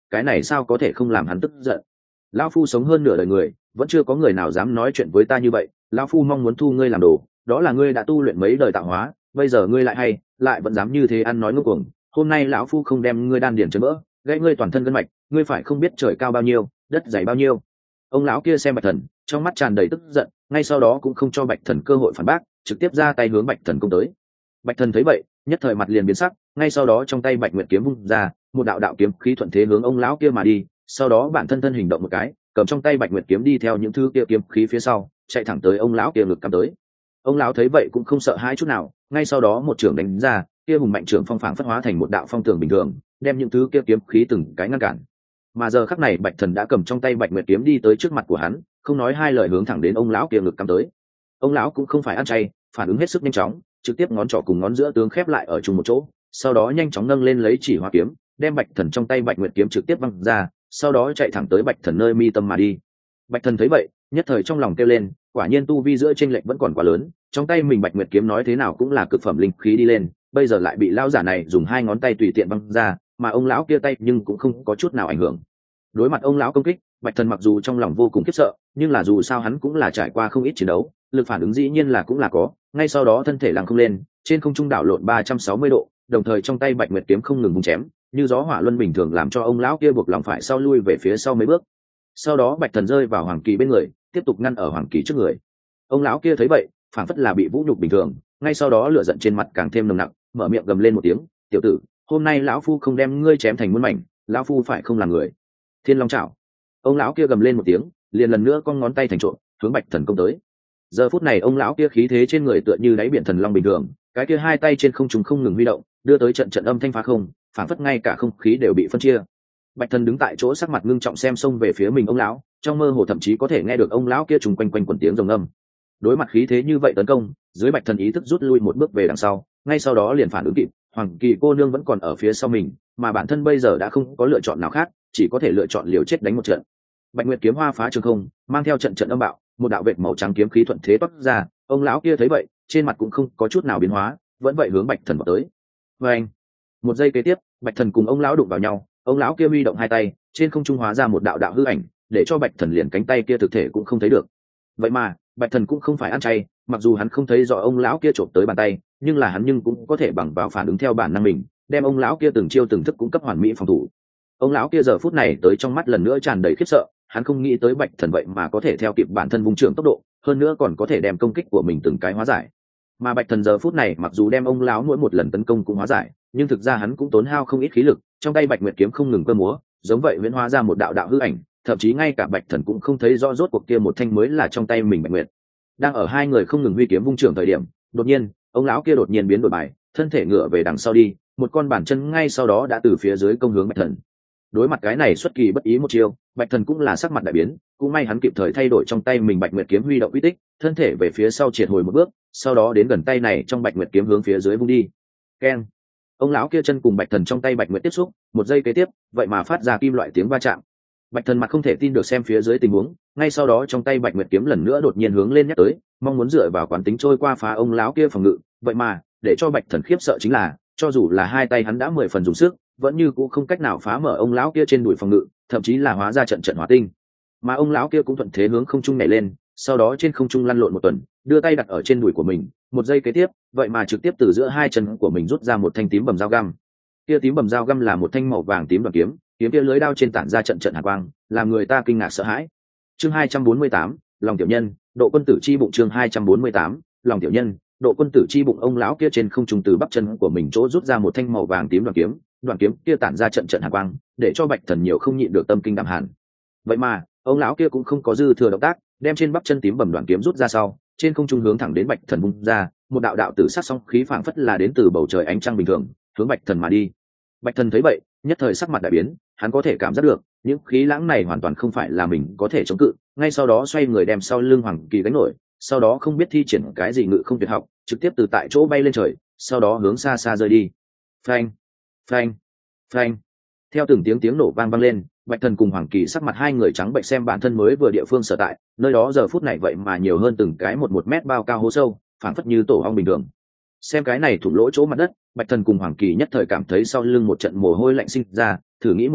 cái này sao có thể không làm hắn tức giận. Lão phu sống hơn nửa đời người, vẫn chưa có người nào dám nói chuyện với ta như vậy. Lão phu mong muốn thu ngươi làm đồ, đó là ngươi đã tu luyện mấy đời tạo hóa, bây giờ ngươi lại hay lại vẫn dám như thế ăn nói ngông cuồng. Hôm nay lão phu không đem ngươi đan điền chấn vỡ, gãy ngươi toàn thân gân mạch, ngươi phải không biết trời cao bao nhiêu, đất dày bao nhiêu. Ông lão kia xem Bạch Thần, trong mắt tràn đầy tức giận, ngay sau đó cũng không cho Bạch Thần cơ hội phản bác, trực tiếp ra tay hướng Bạch Thần công tới. Bạch Thần thấy vậy, nhất thời mặt liền biến sắc, ngay sau đó trong tay Bạch Nguyệt kiếm vung ra, một đạo đạo kiếm khí thuận thế hướng ông lão kia mà đi, sau đó bản thân thân hình động một cái, cầm trong tay Bạch Nguyệt kiếm đi theo những thứ kia kiếm khí phía sau, chạy thẳng tới ông lão kia ngực cắm tới. Ông lão thấy vậy cũng không sợ hãi chút nào, ngay sau đó một trường đánh ra, kia hùng mạnh trường phong phảng phất hóa thành một đạo phong tường bình thường, đem những thứ kia kiếm khí từng cái ngăn cản. Mà giờ khắc này Bạch Thần đã cầm trong tay Bạch Nguyệt kiếm đi tới trước mặt của hắn, không nói hai lời hướng thẳng đến ông lão kia ngực cắm tới. Ông lão cũng không phải ăn chay, phản ứng hết sức nhanh chóng, trực tiếp ngón trỏ cùng ngón giữa tướng khép lại ở chung một chỗ, sau đó nhanh chóng nâng lên lấy chỉ hoa kiếm, đem Bạch Thần trong tay Bạch Nguyệt kiếm trực tiếp văng ra, sau đó chạy thẳng tới Bạch Thần nơi mi tâm mà đi. Bạch Thần thấy vậy, nhất thời trong lòng kêu lên, quả nhiên tu vi giữa chênh lệch vẫn còn quá lớn, trong tay mình Bạch Nguyệt kiếm nói thế nào cũng là cực phẩm linh khí đi lên, bây giờ lại bị lão giả này dùng hai ngón tay tùy tiện văng ra, mà ông lão kia tay nhưng cũng không có chút nào ảnh hưởng. Đối mặt ông lão công kích, Bạch Thần mặc dù trong lòng vô cùng khiếp sợ, nhưng là dù sao hắn cũng là trải qua không ít chiến đấu, lực phản ứng dĩ nhiên là cũng là có, ngay sau đó thân thể lặng không lên, trên không trung đảo lộn 360 độ, đồng thời trong tay Bạch Nguyệt kiếm không ngừng vung chém, như gió hỏa luân bình thường làm cho ông lão kia buộc lòng phải sau lui về phía sau mấy bước. Sau đó Bạch Thần rơi vào Hoàng Kỳ bên người, tiếp tục ngăn ở Hoàng Kỳ trước người. Ông lão kia thấy vậy, phảng phất là bị vũ nhục bình thường, ngay sau đó lửa giận trên mặt càng thêm nồng nặc, mở miệng gầm lên một tiếng, "Tiểu tử, hôm nay lão phu không đem ngươi chém thành muôn mảnh, lão phu phải không làm người." Thiên Long Chảo. Ông lão kia gầm lên một tiếng, liền lần nữa con ngón tay thành trộn, hướng Bạch Thần công tới. Giờ phút này ông lão kia khí thế trên người tựa như đáy biển thần long bình thường, cái kia hai tay trên không trung không ngừng huy động, đưa tới trận trận âm thanh phá không, phảng phất ngay cả không khí đều bị phân chia. Bạch Thần đứng tại chỗ sắc mặt ngưng trọng xem xông về phía mình ông lão, trong mơ hồ thậm chí có thể nghe được ông lão kia trùng quanh quanh quần tiếng rồng âm. Đối mặt khí thế như vậy tấn công, dưới Bạch Thần ý thức rút lui một bước về đằng sau, ngay sau đó liền phản ứng kịp, Hoàng Kỳ cô nương vẫn còn ở phía sau mình, mà bản thân bây giờ đã không có lựa chọn nào khác, chỉ có thể lựa chọn liều chết đánh một trận. Bạch Nguyệt kiếm hoa phá trường không, mang theo trận trận âm bạo, một đạo vệt màu trắng kiếm khí thuận thế toát ra, ông lão kia thấy vậy, trên mặt cũng không có chút nào biến hóa, vẫn vậy hướng Bạch Thần vào tới. Và anh, một giây kế tiếp, Bạch Thần cùng ông lão đụng vào nhau, ông lão kia huy động hai tay, trên không trung hóa ra một đạo đạo hư ảnh, để cho Bạch Thần liền cánh tay kia thực thể cũng không thấy được. Vậy mà, Bạch Thần cũng không phải ăn chay, mặc dù hắn không thấy rõ ông lão kia chộp tới bàn tay, nhưng là hắn cũng có thể bằng vào phản ứng theo bản năng mình, đem ông lão kia từng chiêu từng thức cung cấp hoàn mỹ phòng thủ. Ông lão kia giờ phút này tới trong mắt lần nữa tràn đầy khiếp sợ, hắn không nghĩ tới Bạch Thần vậy mà có thể theo kịp bản thân vung trưởng tốc độ, hơn nữa còn có thể đem công kích của mình từng cái hóa giải. Mà Bạch Thần giờ phút này mặc dù đem ông lão mỗi một lần tấn công cũng hóa giải, nhưng thực ra hắn cũng tốn hao không ít khí lực, trong tay Bạch Nguyệt kiếm không ngừng cơ múa, giống vậy huyễn hóa ra một đạo đạo hư ảnh, thậm chí ngay cả Bạch Thần cũng không thấy rõ rốt cuộc kia một thanh mới là trong tay mình Bạch Nguyệt. Đang ở hai người không ngừng huy kiếm vung trưởng thời điểm, đột nhiên, ông lão kia đột nhiên biến đổi bài, thân thể ngựa về đằng sau đi, một con bàn chân ngay sau đó đã từ phía dưới công hướng Bạch Thần. Đối mặt cái này xuất kỳ bất ý một chiêu, Bạch Thần cũng là sắc mặt đại biến, cũng may hắn kịp thời thay đổi trong tay mình Bạch Nguyệt kiếm huy động uy tích, thân thể về phía sau triệt hồi một bước, sau đó đến gần tay này trong Bạch Nguyệt kiếm hướng phía dưới vung đi. Keng! Ông lão kia chân cùng Bạch Thần trong tay Bạch Nguyệt tiếp xúc, một giây kế tiếp, vậy mà phát ra kim loại tiếng va chạm. Bạch Thần mặt không thể tin được xem phía dưới tình huống, ngay sau đó trong tay Bạch Nguyệt kiếm lần nữa đột nhiên hướng lên nhắc tới, mong muốn dựa vào quán tính trôi qua phá ông lão kia phòng ngự, vậy mà, để cho Bạch Thần khiếp sợ chính là, cho dù là hai tay hắn đã 10 phần dùng sức, vẫn như cũng không cách nào phá mở ông lão kia trên đùi phòng ngự, thậm chí là hóa ra trận trận hỏa tinh. Mà ông lão kia cũng thuận thế hướng không trung nhảy lên, sau đó trên không trung lăn lộn một tuần, đưa tay đặt ở trên đùi của mình, một giây kế tiếp, vậy mà trực tiếp từ giữa hai chân của mình rút ra một thanh tím bầm dao găm. Kia tím bầm dao găm là một thanh màu vàng tím đoàn kiếm, kiếm kia lưới đao trên tản ra trận trận hàn quang, làm người ta kinh ngạc sợ hãi. Chương 248, lòng tiểu nhân, độ quân tử chi bụng. Chương 248, lòng tiểu nhân, độ quân tử chi bụng. Ông lão kia trên không trung từ bắp chân của mình chỗ rút ra một thanh màu vàng tím đoàn kiếm kia tản ra trận trận hàn quang, để cho Bạch Thần nhiều không nhịn được tâm kinh đạm hàn. Vậy mà, ông lão kia cũng không có dư thừa động tác, đem trên bắp chân tím bầm đoàn kiếm rút ra sau, trên không trung hướng thẳng đến Bạch Thần vung ra, một đạo đạo tử sắc song khí phảng phất là đến từ bầu trời ánh trăng bình thường, hướng Bạch Thần mà đi. Bạch Thần thấy vậy, nhất thời sắc mặt đại biến, hắn có thể cảm giác được, những khí lãng này hoàn toàn không phải là mình có thể chống cự, ngay sau đó xoay người đem sau lưng Hoàng Kỳ gánh nổi, sau đó không biết thi triển cái gì ngự không tuyệt học, trực tiếp từ tại chỗ bay lên trời, sau đó hướng xa xa rơi đi. Phanh, phanh, phanh. Theo từng tiếng nổ vang lên, Bạch Thần cùng Hoàng Kỳ sắc mặt hai người trắng bệch xem bản thân mới vừa địa phương sở tại, nơi đó giờ phút này vậy mà nhiều hơn từng cái một mét bao cao hố sâu, phảng phất như tổ ong bình thường. Xem cái này thủng lỗ chỗ mặt đất, Bạch Thần cùng Hoàng Kỳ nhất thời cảm thấy sau lưng một trận mồ hôi lạnh sinh ra, thử nghĩ một cái,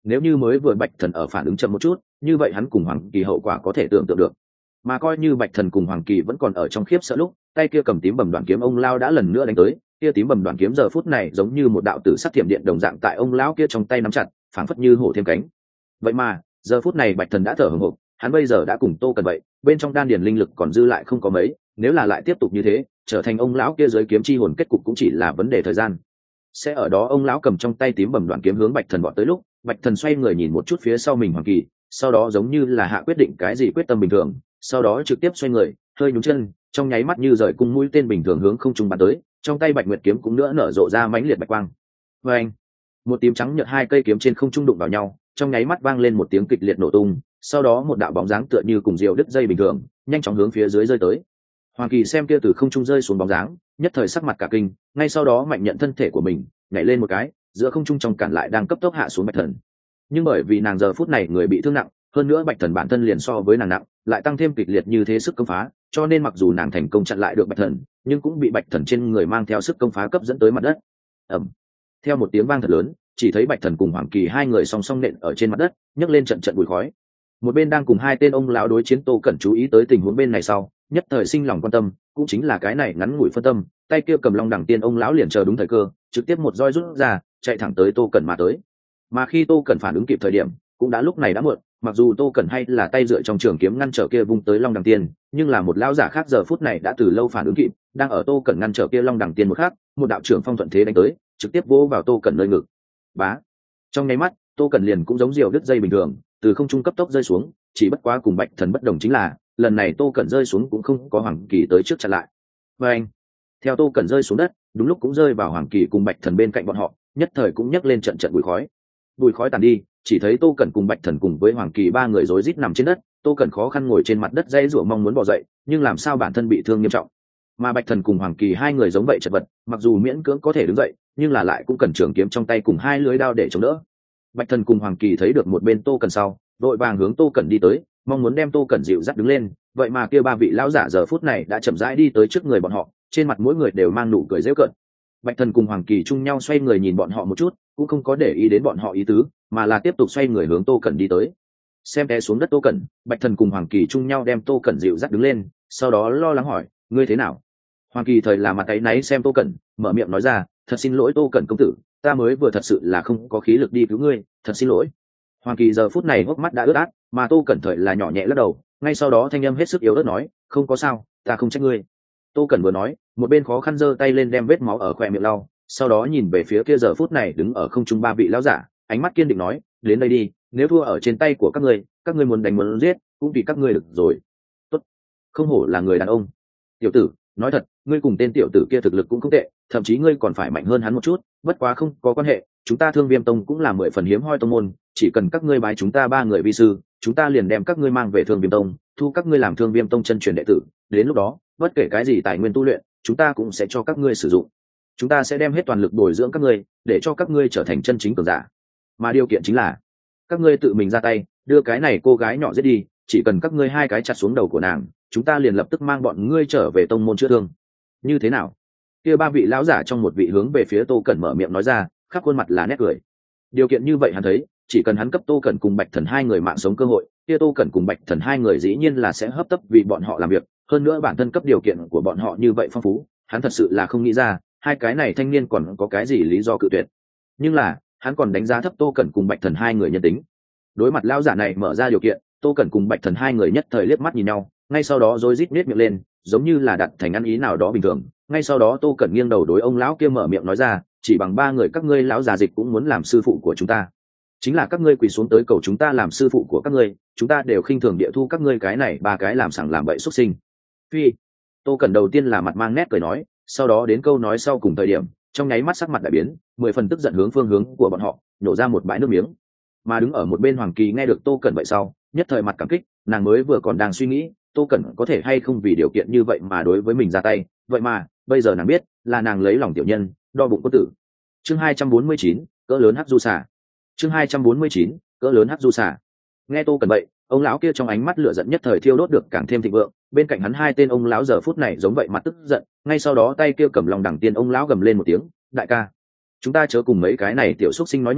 nếu như mới vừa bạch thần ở phản ứng chậm một chút, như vậy hắn cùng hoàng kỳ hậu quả có thể tưởng tượng được. Mà coi như bạch thần cùng hoàng kỳ vẫn còn ở trong khiếp sợ lúc, tay kia cầm tím bầm đoạn kiếm ông lao đã lần nữa đánh tới. Kia tím bầm đoạn kiếm giờ phút này giống như một đạo tử sắc thiểm điện đồng dạng tại ông lão kia trong tay nắm chặt, phảng phất như hổ thêm cánh. Vậy mà giờ phút này bạch thần đã thở hổn hộc, hắn bây giờ đã cùng Tô Cẩn vậy, bên trong đan điền linh lực còn dư lại không có mấy, nếu là lại tiếp tục như thế, trở thành ông lão kia dưới kiếm chi hồn, kết cục cũng chỉ là vấn đề thời gian. Sẽ ở đó ông lão cầm trong tay tím bầm đoạn kiếm hướng bạch thần vọt tới lúc, bạch thần xoay người nhìn một chút phía sau mình hoàng kỳ, sau đó giống như là hạ quyết định cái gì quyết tâm bình thường, sau đó trực tiếp xoay người, hơi nhún chân, trong nháy mắt như rời cung mũi tên bình thường hướng không trung bắn tới, trong tay bạch nguyệt kiếm cũng nữa nở rộ ra mãnh liệt bạch quang. Và anh, một tím trắng nhợt hai cây kiếm trên không trung đụng vào nhau, trong nháy mắt vang lên một tiếng kịch liệt nổ tung, sau đó một đạo bóng dáng tựa như cùng diều đứt dây bình thường, nhanh chóng hướng phía dưới rơi tới. Hoàng Kỳ xem kia từ không trung rơi xuống bóng dáng, nhất thời sắc mặt cả kinh, ngay sau đó mạnh nhận thân thể của mình, nhảy lên một cái, giữa không trung trong cản lại đang cấp tốc hạ xuống bạch thần. Nhưng bởi vì nàng giờ phút này người bị thương nặng, hơn nữa bạch thần bản thân liền so với nàng nặng, lại tăng thêm kịch liệt như thế sức công phá, cho nên mặc dù nàng thành công chặn lại được bạch thần, nhưng cũng bị bạch thần trên người mang theo sức công phá cấp dẫn tới mặt đất. Ầm. Theo một tiếng vang thật lớn, chỉ thấy bạch thần cùng Hoàng Kỳ hai người song song nện ở trên mặt đất, nhấc lên trận trận bụi khói. Một bên đang cùng hai tên ông lão đối chiến Tô Cẩn chú ý tới tình huống bên này sau, nhất thời sinh lòng quan tâm, cũng chính là cái này ngắn ngủi phân tâm, tay kia cầm long đẳng tiên ông lão liền chờ đúng thời cơ, trực tiếp một roi rút ra, chạy thẳng tới Tô Cẩn mà tới. Mà khi Tô Cẩn phản ứng kịp thời điểm, cũng đã lúc này đã muộn, mặc dù Tô Cẩn hay là tay dựa trong trường kiếm ngăn trở kia vung tới long đẳng tiên, nhưng là một lão giả khác giờ phút này đã từ lâu phản ứng kịp, đang ở Tô Cẩn ngăn trở kia long đẳng tiên một khắc, một đạo trưởng phong thuận thế đánh tới, trực tiếp vỗ vào Tô Cẩn nơi ngực. Bá. Trong nháy mắt, Tô Cẩn liền cũng giống diều đứt dây bình thường, từ không trung cấp tốc rơi xuống, chỉ bất quá cùng bạch thần bất đồng chính là lần này Tô Cẩn rơi xuống cũng không có Hoàng Kỳ tới trước chặn lại. Và anh, theo Tô Cẩn rơi xuống đất, đúng lúc cũng rơi vào Hoàng Kỳ cùng bạch thần bên cạnh bọn họ, nhất thời cũng nhấc lên trận trận bụi khói. Bụi khói tàn đi, chỉ thấy Tô Cẩn cùng bạch thần cùng với Hoàng Kỳ ba người rối rít nằm trên đất. Tô Cẩn khó khăn ngồi trên mặt đất dãy rủa mong muốn bò dậy, nhưng làm sao bản thân bị thương nghiêm trọng. Mà bạch thần cùng Hoàng Kỳ hai người giống vậy chật vật, mặc dù miễn cưỡng có thể đứng dậy, nhưng là lại cũng cần trường kiếm trong tay cùng hai lưỡi đao để chống đỡ. Bạch thần cùng Hoàng Kỳ thấy được một bên Tô Cẩn sau, đội vàng hướng Tô Cẩn đi tới, mong muốn đem Tô Cẩn dịu dắt đứng lên. Vậy mà kia ba vị lão giả giờ phút này đã chậm rãi đi tới trước người bọn họ, trên mặt mỗi người đều mang nụ cười giễu cợt. Bạch thần cùng Hoàng Kỳ chung nhau xoay người nhìn bọn họ một chút, cũng không có để ý đến bọn họ ý tứ, mà là tiếp tục xoay người hướng Tô Cẩn đi tới. Xem té xuống đất Tô Cẩn, Bạch thần cùng Hoàng Kỳ chung nhau đem Tô Cẩn dịu dắt đứng lên, sau đó lo lắng hỏi, ngươi thế nào? Hoàng Kỳ thời là mặt áy náy xem Tô Cẩn, mở miệng nói ra, thật xin lỗi Tô Cẩn công tử, ta mới vừa thật sự là không có khí lực đi cứu ngươi, thật xin lỗi. Hoàng Kỳ giờ phút này hốc mắt đã ướt át, mà Tô Cẩn thời là nhỏ nhẹ lắc đầu, ngay sau đó thanh âm hết sức yếu ớt nói, không có sao, ta không trách ngươi. Tô Cẩn vừa nói, một bên khó khăn giơ tay lên đem vết máu ở khóe miệng lau, sau đó nhìn về phía kia giờ phút này đứng ở không trung ba vị lão giả, ánh mắt kiên định nói, đến đây đi, nếu thua ở trên tay của các ngươi muốn đánh muốn giết, cũng vì các ngươi được rồi. Tốt, không hổ là người đàn ông. Tiểu tử, nói thật, ngươi cùng tên tiểu tử kia thực lực cũng không tệ, thậm chí ngươi còn phải mạnh hơn hắn một chút, bất quá không có quan hệ, chúng ta Thương Viêm Tông cũng là 10 phần hiếm hoi tông môn, chỉ cần các ngươi bái chúng ta ba người vi sư, chúng ta liền đem các ngươi mang về Thương Viêm Tông, thu các ngươi làm Thương Viêm Tông chân truyền đệ tử, đến lúc đó, bất kể cái gì tài nguyên tu luyện, chúng ta cũng sẽ cho các ngươi sử dụng. Chúng ta sẽ đem hết toàn lực bồi dưỡng các ngươi, để cho các ngươi trở thành chân chính cường giả. Mà điều kiện chính là, các ngươi tự mình ra tay, đưa cái này cô gái nhỏ giết đi, chỉ cần các ngươi hai cái chặt xuống đầu của nàng, chúng ta liền lập tức mang bọn ngươi trở về tông môn chữa thương. Như thế nào? Kia ba vị lão giả trong một vị hướng về phía Tô Cẩn mở miệng nói ra, khắp khuôn mặt là nét cười. Điều kiện như vậy hắn thấy, chỉ cần hắn cấp Tô Cẩn cùng Bạch Thần hai người mạng sống cơ hội, kia Tô Cẩn cùng Bạch Thần hai người dĩ nhiên là sẽ hấp tấp vì bọn họ làm việc, hơn nữa bản thân cấp điều kiện của bọn họ như vậy phong phú, hắn thật sự là không nghĩ ra, hai cái này thanh niên còn có cái gì lý do cự tuyệt. Nhưng là, hắn còn đánh giá thấp Tô Cẩn cùng Bạch Thần hai người nhân tính. Đối mặt lão giả này mở ra điều kiện, Tô Cẩn cùng Bạch Thần hai người nhất thời liếc mắt nhìn nhau, ngay sau đó rối rít nhếch miệng lên, giống như là đặt thành ăn ý nào đó bình thường. Ngay sau đó Tô Cẩn nghiêng đầu đối ông lão kia mở miệng nói ra, chỉ bằng ba người các ngươi lão già dịch cũng muốn làm sư phụ của chúng ta. Chính là các ngươi quỳ xuống tới cầu chúng ta làm sư phụ của các ngươi, chúng ta đều khinh thường địa thu các ngươi cái này ba cái làm sằng làm bậy xuất sinh. Phi. Tô Cẩn đầu tiên là mặt mang nét cười nói, sau đó đến câu nói sau cùng thời điểm, trong nháy mắt sắc mặt đại biến, 10 phần tức giận hướng phương hướng của bọn họ, nhổ ra một bãi nước miếng. Mà đứng ở một bên Hoàng Kỳ nghe được Tô Cẩn vậy sau, nhất thời mặt cảm kích, nàng mới vừa còn đang suy nghĩ, Tô Cẩn có thể hay không vì điều kiện như vậy mà đối với mình ra tay, vậy mà, bây giờ nàng biết, là nàng lấy lòng tiểu nhân, đo bụng quân tử. Chương 249, cỡ lớn hắc du xà. Chương 249, cỡ lớn hắc du xà. Nghe Tô Cẩn vậy, ông lão kia trong ánh mắt lửa giận nhất thời thiêu đốt được càng thêm thịnh vượng, bên cạnh hắn hai tên ông lão giờ phút này giống vậy mặt tức giận, ngay sau đó tay kia cầm lòng đằng tiên ông lão gầm lên một tiếng, đại ca, chúng ta chớ cùng mấy cái này tiểu xúc sinh nói nhảm,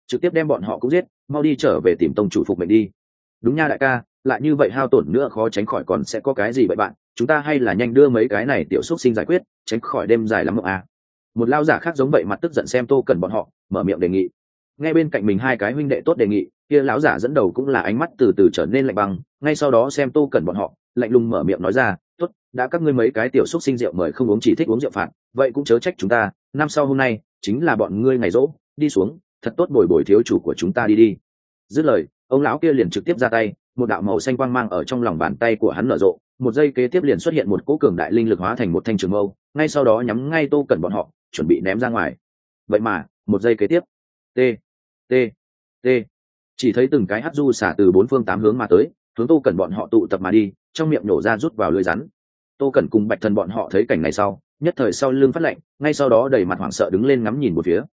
trực tiếp đem bọn họ cũng giết, mau đi trở về tìm tông chủ phục mệnh đi. Đúng nha đại ca, lại như vậy hao tổn nữa khó tránh khỏi còn sẽ có cái gì vậy bạn, chúng ta hay là nhanh đưa mấy cái này tiểu xúc sinh giải quyết, tránh khỏi đêm dài lắm mộng à. Một lao giả khác giống vậy mặt tức giận xem Tô Cẩn bọn họ, mở miệng đề nghị. Nghe bên cạnh mình hai cái huynh đệ tốt đề nghị, kia lão giả dẫn đầu cũng là ánh mắt từ từ trở nên lạnh băng, ngay sau đó xem Tô Cẩn bọn họ, lạnh lùng mở miệng nói ra, tốt, đã các ngươi mấy cái tiểu xúc sinh rượu mời không uống chỉ thích uống rượu phạt, vậy cũng chớ trách chúng ta, năm sau hôm nay chính là bọn ngươi ngày rỗ, đi xuống, thật tốt bồi bồi thiếu chủ của chúng ta đi đi. Dứt lời, ông lão kia liền trực tiếp ra tay, một đạo màu xanh quang mang ở trong lòng bàn tay của hắn nở rộ, một giây kế tiếp liền xuất hiện một cỗ cường đại linh lực hóa thành một thanh trường mâu, ngay sau đó nhắm ngay Tô Cẩn bọn họ, chuẩn bị ném ra ngoài. Vậy mà, một giây kế tiếp, t t t chỉ thấy từng cái hắc du xả từ bốn phương tám hướng mà tới, hướng Tô Cẩn bọn họ tụ tập mà đi, trong miệng nổ ra rút vào lưới rắn. Tô Cẩn cùng Bạch Thần bọn họ thấy cảnh này sau, nhất thời sau lưng phát lạnh, ngay sau đó đầy mặt hoảng sợ đứng lên ngắm nhìn một phía.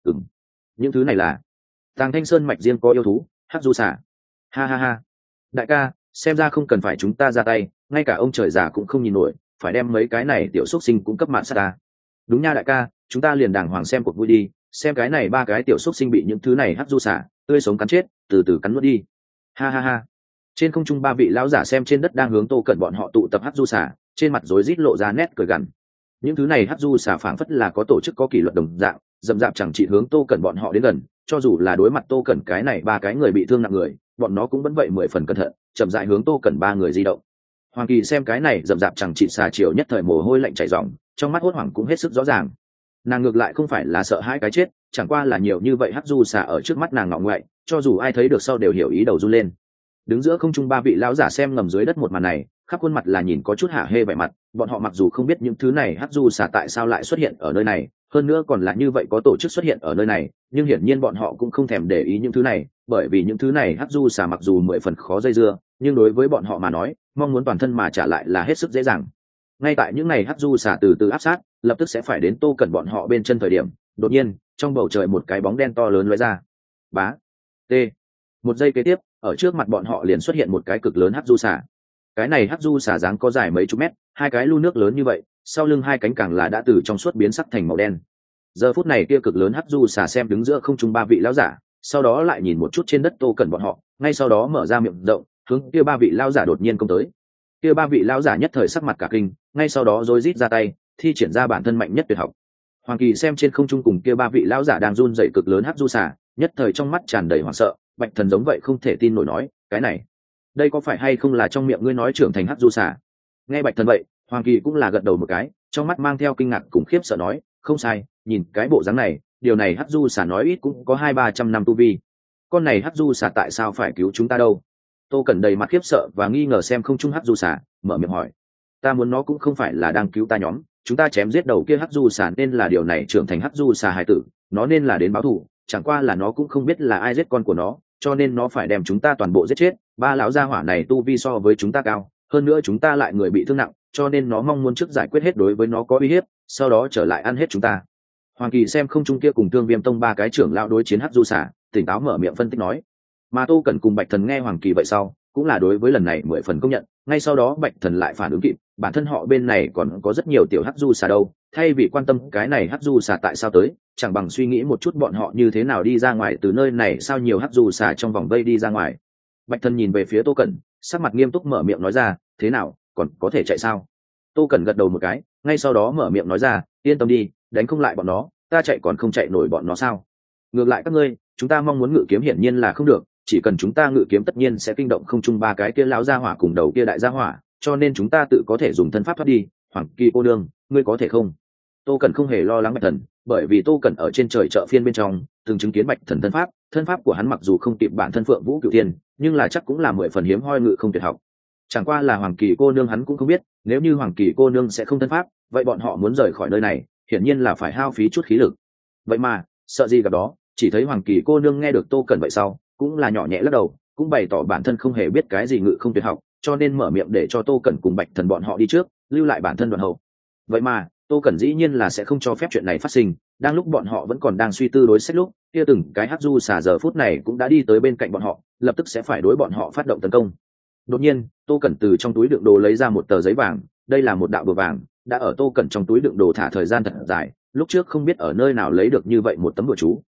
Những thứ này là Tàng Thanh Sơn mạch riêng có yêu thú, hắc du xả. Ha ha ha. Đại ca, xem ra không cần phải chúng ta ra tay, ngay cả ông trời già cũng không nhìn nổi, phải đem mấy cái này tiểu xúc sinh cũng cấp mạng sát ta. Đúng nha đại ca, chúng ta liền đàng hoàng xem cuộc vui đi, xem cái này ba cái tiểu xúc sinh bị những thứ này hắc du xả tươi sống cắn chết, từ từ cắn nuốt đi. Ha ha ha. Trên không trung ba vị lão giả xem trên đất đang hướng Tô Cẩn bọn họ tụ tập hắc du xả, trên mặt rối rít lộ ra nét cười gằn. Những thứ này hắc du xả phảng phất là có tổ chức có kỷ luật đồng dạng, dậm dạp chẳng chỉ hướng Tô Cẩn bọn họ đến gần, cho dù là đối mặt Tô Cẩn cái này ba cái người bị thương nặng người, bọn nó cũng vẫn vậy 10 phần cẩn thận, chậm rãi hướng Tô Cẩn ba người di động. Hoàng Kỳ xem cái này dậm dạp chẳng chỉ xà chiều nhất thời mồ hôi lạnh chảy ròng, trong mắt hốt hoảng cũng hết sức rõ ràng. Nàng ngược lại không phải là sợ hãi cái chết, chẳng qua là nhiều như vậy hắc du xà ở trước mắt nàng ngọ ngoại, cho dù ai thấy được sau đều hiểu ý đầu run lên. Đứng giữa không trung ba vị lão giả xem ngầm dưới đất một màn này, khắp khuôn mặt là nhìn có chút hả hê vẻ mặt, bọn họ mặc dù không biết những thứ này hắc du xà tại sao lại xuất hiện ở nơi này, hơn nữa còn là như vậy có tổ chức xuất hiện ở nơi này, nhưng hiển nhiên bọn họ cũng không thèm để ý những thứ này, bởi vì những thứ này hắc du xà mặc dù 10 phần khó dây dưa, nhưng đối với bọn họ mà nói, mong muốn toàn thân mà trả lại là hết sức dễ dàng. Ngay tại những này hắc du xà từ từ áp sát, lập tức sẽ phải đến Tô Cẩn bọn họ bên chân thời điểm, đột nhiên trong bầu trời một cái bóng đen to lớn lóe ra. Bá, t. Một giây kế tiếp, ở trước mặt bọn họ liền xuất hiện một cái cực lớn hắc du xà. Cái này hắc du xà dáng có dài mấy chục mét, hai cái lu nước lớn như vậy, sau lưng hai cánh càng là đã từ trong suốt biến sắc thành màu đen. Giờ phút này kia cực lớn hắc du xà xem đứng giữa không trung ba vị lão giả, sau đó lại nhìn một chút trên đất Tô Cẩn bọn họ, ngay sau đó mở ra miệng rộng, hướng kia ba vị lão giả đột nhiên công tới. Kia ba vị lão giả nhất thời sắc mặt cả kinh, ngay sau đó rối rít ra tay, thi triển ra bản thân mạnh nhất tuyệt học. Hoàng Kỳ xem trên không trung cùng kia ba vị lão giả đang run rẩy cực lớn hắc du xà, nhất thời trong mắt tràn đầy hoảng sợ. Bạch Thần giống vậy không thể tin nổi nói, cái này, đây có phải hay không là trong miệng ngươi nói trưởng thành hắc du xà? Nghe Bạch Thần vậy, Hoàng Kỳ cũng là gật đầu một cái, trong mắt mang theo kinh ngạc cùng khiếp sợ nói, không sai, nhìn cái bộ dáng này, điều này hắc du xà nói ít cũng có 200-300 năm tu vi. Con này hắc du xà tại sao phải cứu chúng ta đâu? Tô Cẩn đầy mặt khiếp sợ và nghi ngờ xem không trung hắc du xà, mở miệng hỏi, ta muốn nó cũng không phải là đang cứu ta nhóm, chúng ta chém giết đầu kia hắc du xà nên là điều này trưởng thành hắc du xà hài tử, nó nên là đến báo thù, chẳng qua là nó cũng không biết là ai giết con của nó, cho nên nó phải đem chúng ta toàn bộ giết chết. Ba lão gia hỏa này tu vi so với chúng ta cao, hơn nữa chúng ta lại người bị thương nặng, cho nên nó mong muốn trước giải quyết hết đối với nó có uy hiếp, sau đó trở lại ăn hết chúng ta. Hoàng Kỳ xem không trung kia cùng Thương Viêm Tông ba cái trưởng lão đối chiến hắc du xà, tỉnh táo mở miệng phân tích nói. Mà Tô Cẩn cùng Bạch Thần nghe Hoàng Kỳ vậy sau, cũng là đối với lần này 10 phần công nhận, ngay sau đó Bạch Thần lại phản ứng kịp, bản thân họ bên này còn có rất nhiều tiểu hắc du xà đâu, thay vì quan tâm cái này hắc du xà tại sao tới, chẳng bằng suy nghĩ một chút bọn họ như thế nào đi ra ngoài từ nơi này, sao nhiều hắc du xà trong vòng vây đi ra ngoài. Bạch Thần nhìn về phía Tô Cẩn, sắc mặt nghiêm túc mở miệng nói ra, thế nào, còn có thể chạy sao? Tô Cẩn gật đầu một cái, ngay sau đó mở miệng nói ra, yên tâm đi, đánh không lại bọn nó, ta chạy còn không chạy nổi bọn nó sao? Ngược lại các ngươi, chúng ta mong muốn ngự kiếm hiển nhiên là không được, chỉ cần chúng ta ngự kiếm tất nhiên sẽ kinh động không trung ba cái kia lão gia hỏa cùng đầu kia đại gia hỏa, cho nên chúng ta tự có thể dùng thân pháp thoát đi. Hoàng Kỳ cô nương, ngươi có thể không? Tô Cẩn không hề lo lắng Bạch Thần, bởi vì Tô Cẩn ở trên trời chợ phiên bên trong từng chứng kiến Bạch Thần thân pháp của hắn mặc dù không kịp bản thân Phượng Vũ Cửu Thiên, nhưng là chắc cũng là 10 phần hiếm hoi ngự không tuyệt học. Chẳng qua là Hoàng Kỳ cô nương hắn cũng không biết, nếu như Hoàng Kỳ cô nương sẽ không thân pháp, vậy bọn họ muốn rời khỏi nơi này, hiển nhiên là phải hao phí chút khí lực. Vậy mà, sợ gì gặp đó, chỉ thấy Hoàng Kỳ cô nương nghe được Tô Cẩn vậy sau, cũng là nhỏ nhẹ lắc đầu, cũng bày tỏ bản thân không hề biết cái gì ngự không tuyệt học, cho nên mở miệng để cho Tô Cẩn cùng Bạch Thần bọn họ đi trước, lưu lại bản thân đoạn hậu. Vậy mà, Tô Cẩn dĩ nhiên là sẽ không cho phép chuyện này phát sinh, đang lúc bọn họ vẫn còn đang suy tư đối sách lúc, kia từng cái hắc du xà giờ phút này cũng đã đi tới bên cạnh bọn họ, lập tức sẽ phải đối bọn họ phát động tấn công. Đột nhiên, Tô Cẩn từ trong túi đựng đồ lấy ra một tờ giấy vàng, đây là một đạo bùa vàng, đã ở Tô Cẩn trong túi đựng đồ thả thời gian thật dài, lúc trước không biết ở nơi nào lấy được như vậy một tấm bùa chú.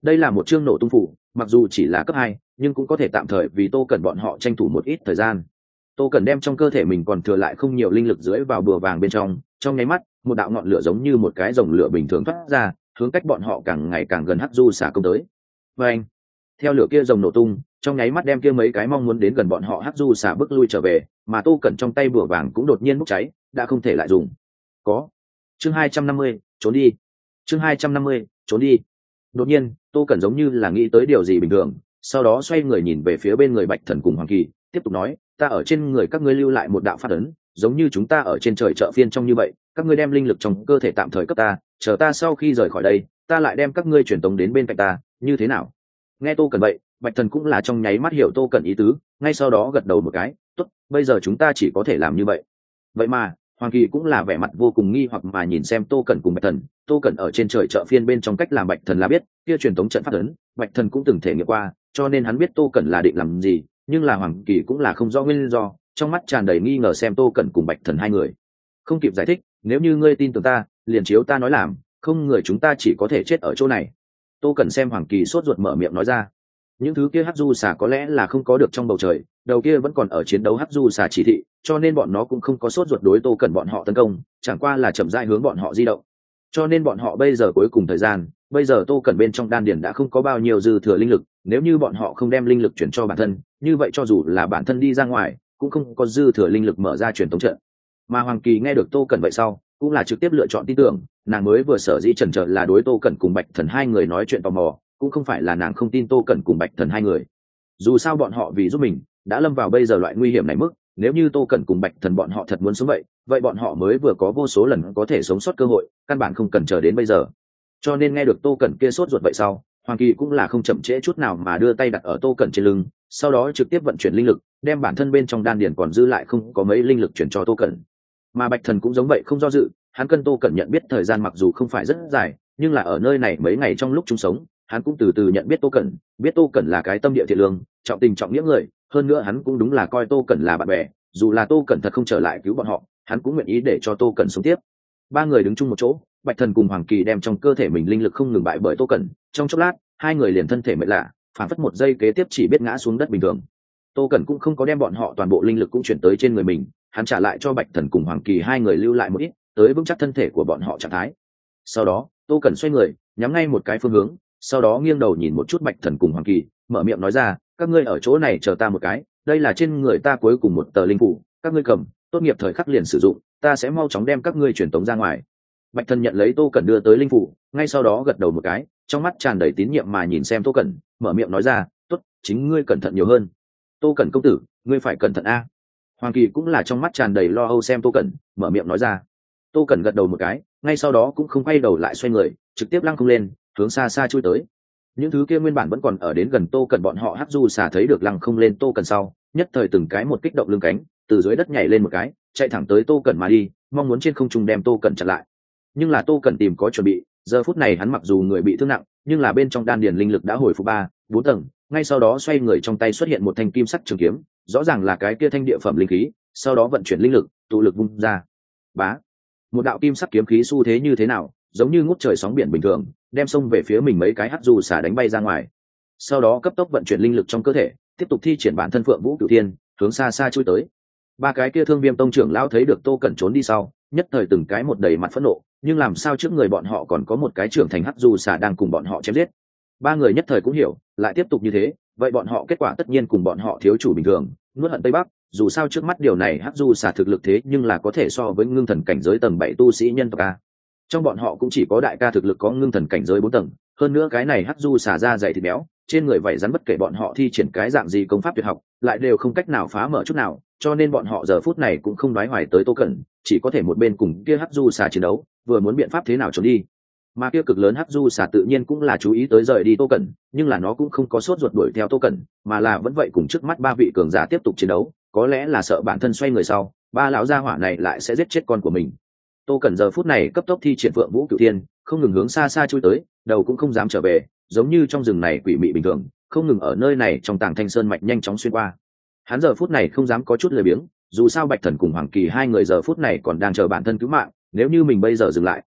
đây là một chương nổ tung phủ, mặc dù chỉ là cấp 2, nhưng cũng có thể tạm thời vì Tô Cẩn bọn họ tranh thủ một ít thời gian. Tô Cẩn đem trong cơ thể mình còn thừa lại không nhiều linh lực dưới vào bùa vàng bên trong nháy mắt một đạo ngọn lửa giống như một cái rồng lửa bình thường thoát ra, hướng cách bọn họ càng ngày càng gần hắc du xả công tới. Và anh, theo lửa kia rồng nổ tung, trong nháy mắt đem kia mấy cái mong muốn đến gần bọn họ hắc du xả bước lui trở về, mà Tô Cẩn trong tay bùa vàng cũng đột nhiên bốc cháy, đã không thể lại dùng. Có. Chương 250, trốn đi. Chương 250, trốn đi. Đột nhiên, Tô Cẩn giống như là nghĩ tới điều gì bình thường, sau đó xoay người nhìn về phía bên người Bạch Thần cùng Hoàng Kỳ, tiếp tục nói, ta ở trên người các ngươi lưu lại một đạo pháp ấn, giống như chúng ta ở trên trời chợ phiên trong như vậy, các ngươi đem linh lực trong cơ thể tạm thời cấp ta, chờ ta sau khi rời khỏi đây, ta lại đem các ngươi truyền tống đến bên cạnh ta, như thế nào? Nghe Tô Cẩn vậy, Bạch Thần cũng là trong nháy mắt hiểu Tô Cẩn ý tứ, ngay sau đó gật đầu một cái, tốt, bây giờ chúng ta chỉ có thể làm như vậy. Vậy mà, Hoàng Kỳ cũng là vẻ mặt vô cùng nghi hoặc mà nhìn xem Tô Cẩn cùng Bạch Thần. Tô Cẩn ở trên trời chợ phiên bên trong cách làm Bạch Thần là biết, kia truyền tống trận pháp ấn, Bạch Thần cũng từng thể nghiệm qua, cho nên hắn biết Tô Cẩn là định làm gì, nhưng là Hoàng Kỳ cũng là không rõ nguyên do, trong mắt tràn đầy nghi ngờ xem Tô Cẩn cùng Bạch Thần hai người. Không kịp giải thích, nếu như ngươi tin tưởng ta, liền chiếu ta nói làm, không người chúng ta chỉ có thể chết ở chỗ này. Tô Cẩn xem Hoàng Kỳ sốt ruột mở miệng nói ra. Những thứ kia hắc du xà có lẽ là không có được trong bầu trời, đầu kia vẫn còn ở chiến đấu hắc du xà chỉ thị, cho nên bọn nó cũng không có sốt ruột đối Tô Cẩn bọn họ tấn công, chẳng qua là chậm rãi hướng bọn họ di động. Cho nên bọn họ bây giờ cuối cùng thời gian, bây giờ Tô Cẩn bên trong đan điền đã không có bao nhiêu dư thừa linh lực, nếu như bọn họ không đem linh lực chuyển cho bản thân, như vậy cho dù là bản thân đi ra ngoài, cũng không có dư thừa linh lực mở ra truyền tống trận. Mà Hoàng Kỳ nghe được Tô Cẩn vậy sau, cũng là trực tiếp lựa chọn tin tưởng, nàng mới vừa sở dĩ chần chờ là đối Tô Cẩn cùng Bạch Thần hai người nói chuyện tò mò, cũng không phải là nàng không tin Tô Cẩn cùng Bạch Thần hai người. Dù sao bọn họ vì giúp mình, đã lâm vào bây giờ loại nguy hiểm này mức, nếu như Tô Cẩn cùng Bạch Thần bọn họ thật muốn sống vậy bọn họ mới vừa có vô số lần có thể sống sót cơ hội, căn bản không cần chờ đến bây giờ. Cho nên nghe được Tô Cẩn kia sốt ruột vậy sau, Hoàng Kỳ cũng là không chậm trễ chút nào mà đưa tay đặt ở Tô Cẩn trên lưng, sau đó trực tiếp vận chuyển linh lực, đem bản thân bên trong đan điền còn dư lại không có mấy linh lực chuyển cho Tô Cẩn. Mà Bạch Thần cũng giống vậy không do dự, hắn cân Tô Cẩn nhận biết thời gian mặc dù không phải rất dài, nhưng là ở nơi này mấy ngày trong lúc chúng sống, hắn cũng từ từ nhận biết Tô Cẩn, biết Tô Cẩn là cái tâm địa thiện lương, trọng tình trọng nghĩa người, hơn nữa hắn cũng đúng là coi Tô Cẩn là bạn bè, dù là Tô Cẩn thật không trở lại cứu bọn họ, hắn cũng nguyện ý để cho Tô Cẩn sống tiếp. Ba người đứng chung một chỗ, Bạch Thần cùng Hoàng Kỳ đem trong cơ thể mình linh lực không ngừng bại bởi Tô Cẩn, trong chốc lát, hai người liền thân thể mệt lạ, phản phất một giây kế tiếp chỉ biết ngã xuống đất bình thường. Tô Cẩn cũng không có đem bọn họ toàn bộ linh lực cũng chuyển tới trên người mình, hắn trả lại cho Bạch Thần cùng Hoàng Kỳ hai người lưu lại một ít, tới vững chắc thân thể của bọn họ trạng thái. Sau đó, Tô Cẩn xoay người, nhắm ngay một cái phương hướng, sau đó nghiêng đầu nhìn một chút Bạch Thần cùng Hoàng Kỳ, mở miệng nói ra, các ngươi ở chỗ này chờ ta một cái, đây là trên người ta cuối cùng một tờ linh phủ, các ngươi cầm, tốt nghiệp thời khắc liền sử dụng, ta sẽ mau chóng đem các ngươi truyền tống ra ngoài. Bạch Thần nhận lấy Tô Cẩn đưa tới linh phủ, ngay sau đó gật đầu một cái, trong mắt tràn đầy tín nhiệm mà nhìn xem Tô Cẩn, mở miệng nói ra, tốt, chính ngươi cẩn thận nhiều hơn. Tô Cẩn công tử, ngươi phải cẩn thận a. Hoàng Kỳ cũng là trong mắt tràn đầy lo âu xem Tô Cẩn, mở miệng nói ra. Tô Cẩn gật đầu một cái, ngay sau đó cũng không quay đầu lại xoay người, trực tiếp lăng không lên, hướng xa xa chui tới. Những thứ kia nguyên bản vẫn còn ở đến gần Tô Cẩn bọn họ hắc du xả thấy được lăng không lên Tô Cẩn sau, nhất thời từng cái một kích động lưng cánh, từ dưới đất nhảy lên một cái, chạy thẳng tới Tô Cẩn mà đi, mong muốn trên không trung đem Tô Cẩn chặn lại. Nhưng là Tô Cẩn tìm có chuẩn bị, giờ phút này hắn mặc dù người bị thương nặng, nhưng là bên trong đan điền linh lực đã hồi phục 3-4 tầng, ngay sau đó xoay người trong tay xuất hiện một thanh kim sắc trường kiếm, rõ ràng là cái kia thanh địa phẩm linh khí, sau đó vận chuyển linh lực, tụ lực vung ra. Bá, một đạo kim sắc kiếm khí xu thế như thế nào, giống như ngút trời sóng biển bình thường, đem xông về phía mình mấy cái hắc du xả đánh bay ra ngoài. Sau đó cấp tốc vận chuyển linh lực trong cơ thể, tiếp tục thi triển bản thân Phượng Vũ Cửu Thiên, hướng xa xa chui tới. Ba cái kia Thương Viêm tông trưởng lão thấy được Tô Cẩn trốn đi sau, nhất thời từng cái một đầy mặt phẫn nộ, nhưng làm sao trước người bọn họ còn có một cái trưởng thành hắc du xả đang cùng bọn họ chém giết. Ba người nhất thời cũng hiểu, lại tiếp tục như thế, vậy bọn họ kết quả tất nhiên cùng bọn họ thiếu chủ bình thường, nuốt hận Tây Bắc, dù sao trước mắt điều này hắc du xả thực lực thế nhưng là có thể so với ngưng thần cảnh giới tầng 7 tu sĩ nhân tộc a. Trong bọn họ cũng chỉ có đại ca thực lực có ngưng thần cảnh giới 4 tầng, hơn nữa cái này hắc du xả ra dày thịt béo, trên người vảy rắn bất kể bọn họ thi triển cái dạng gì công pháp tuyệt học, lại đều không cách nào phá mở chút nào, cho nên bọn họ giờ phút này cũng không đoái hoài tới Tô Cẩn, chỉ có thể một bên cùng kia hắc du xả chiến đấu, vừa muốn biện pháp thế nào trốn đi. Mà kia cực lớn hắc du xả tự nhiên cũng là chú ý tới rời đi Tô Cẩn, nhưng là nó cũng không có sốt ruột đuổi theo Tô Cẩn, mà là vẫn vậy cùng trước mắt ba vị cường giả tiếp tục chiến đấu, có lẽ là sợ bản thân xoay người sau, ba lão gia hỏa này lại sẽ giết chết con của mình. Tô Cẩn giờ phút này cấp tốc thi triển Phượng Vũ Cửu Thiên, không ngừng hướng xa xa chui tới, đầu cũng không dám trở về, giống như trong rừng này quỷ mị bình thường, không ngừng ở nơi này trong tàng thanh sơn mạch nhanh chóng xuyên qua. Hắn giờ phút này không dám có chút lười biếng, dù sao Bạch Thần cùng Hoàng Kỳ hai người giờ phút này còn đang chờ bản thân cứu mạng, nếu như mình bây giờ dừng lại,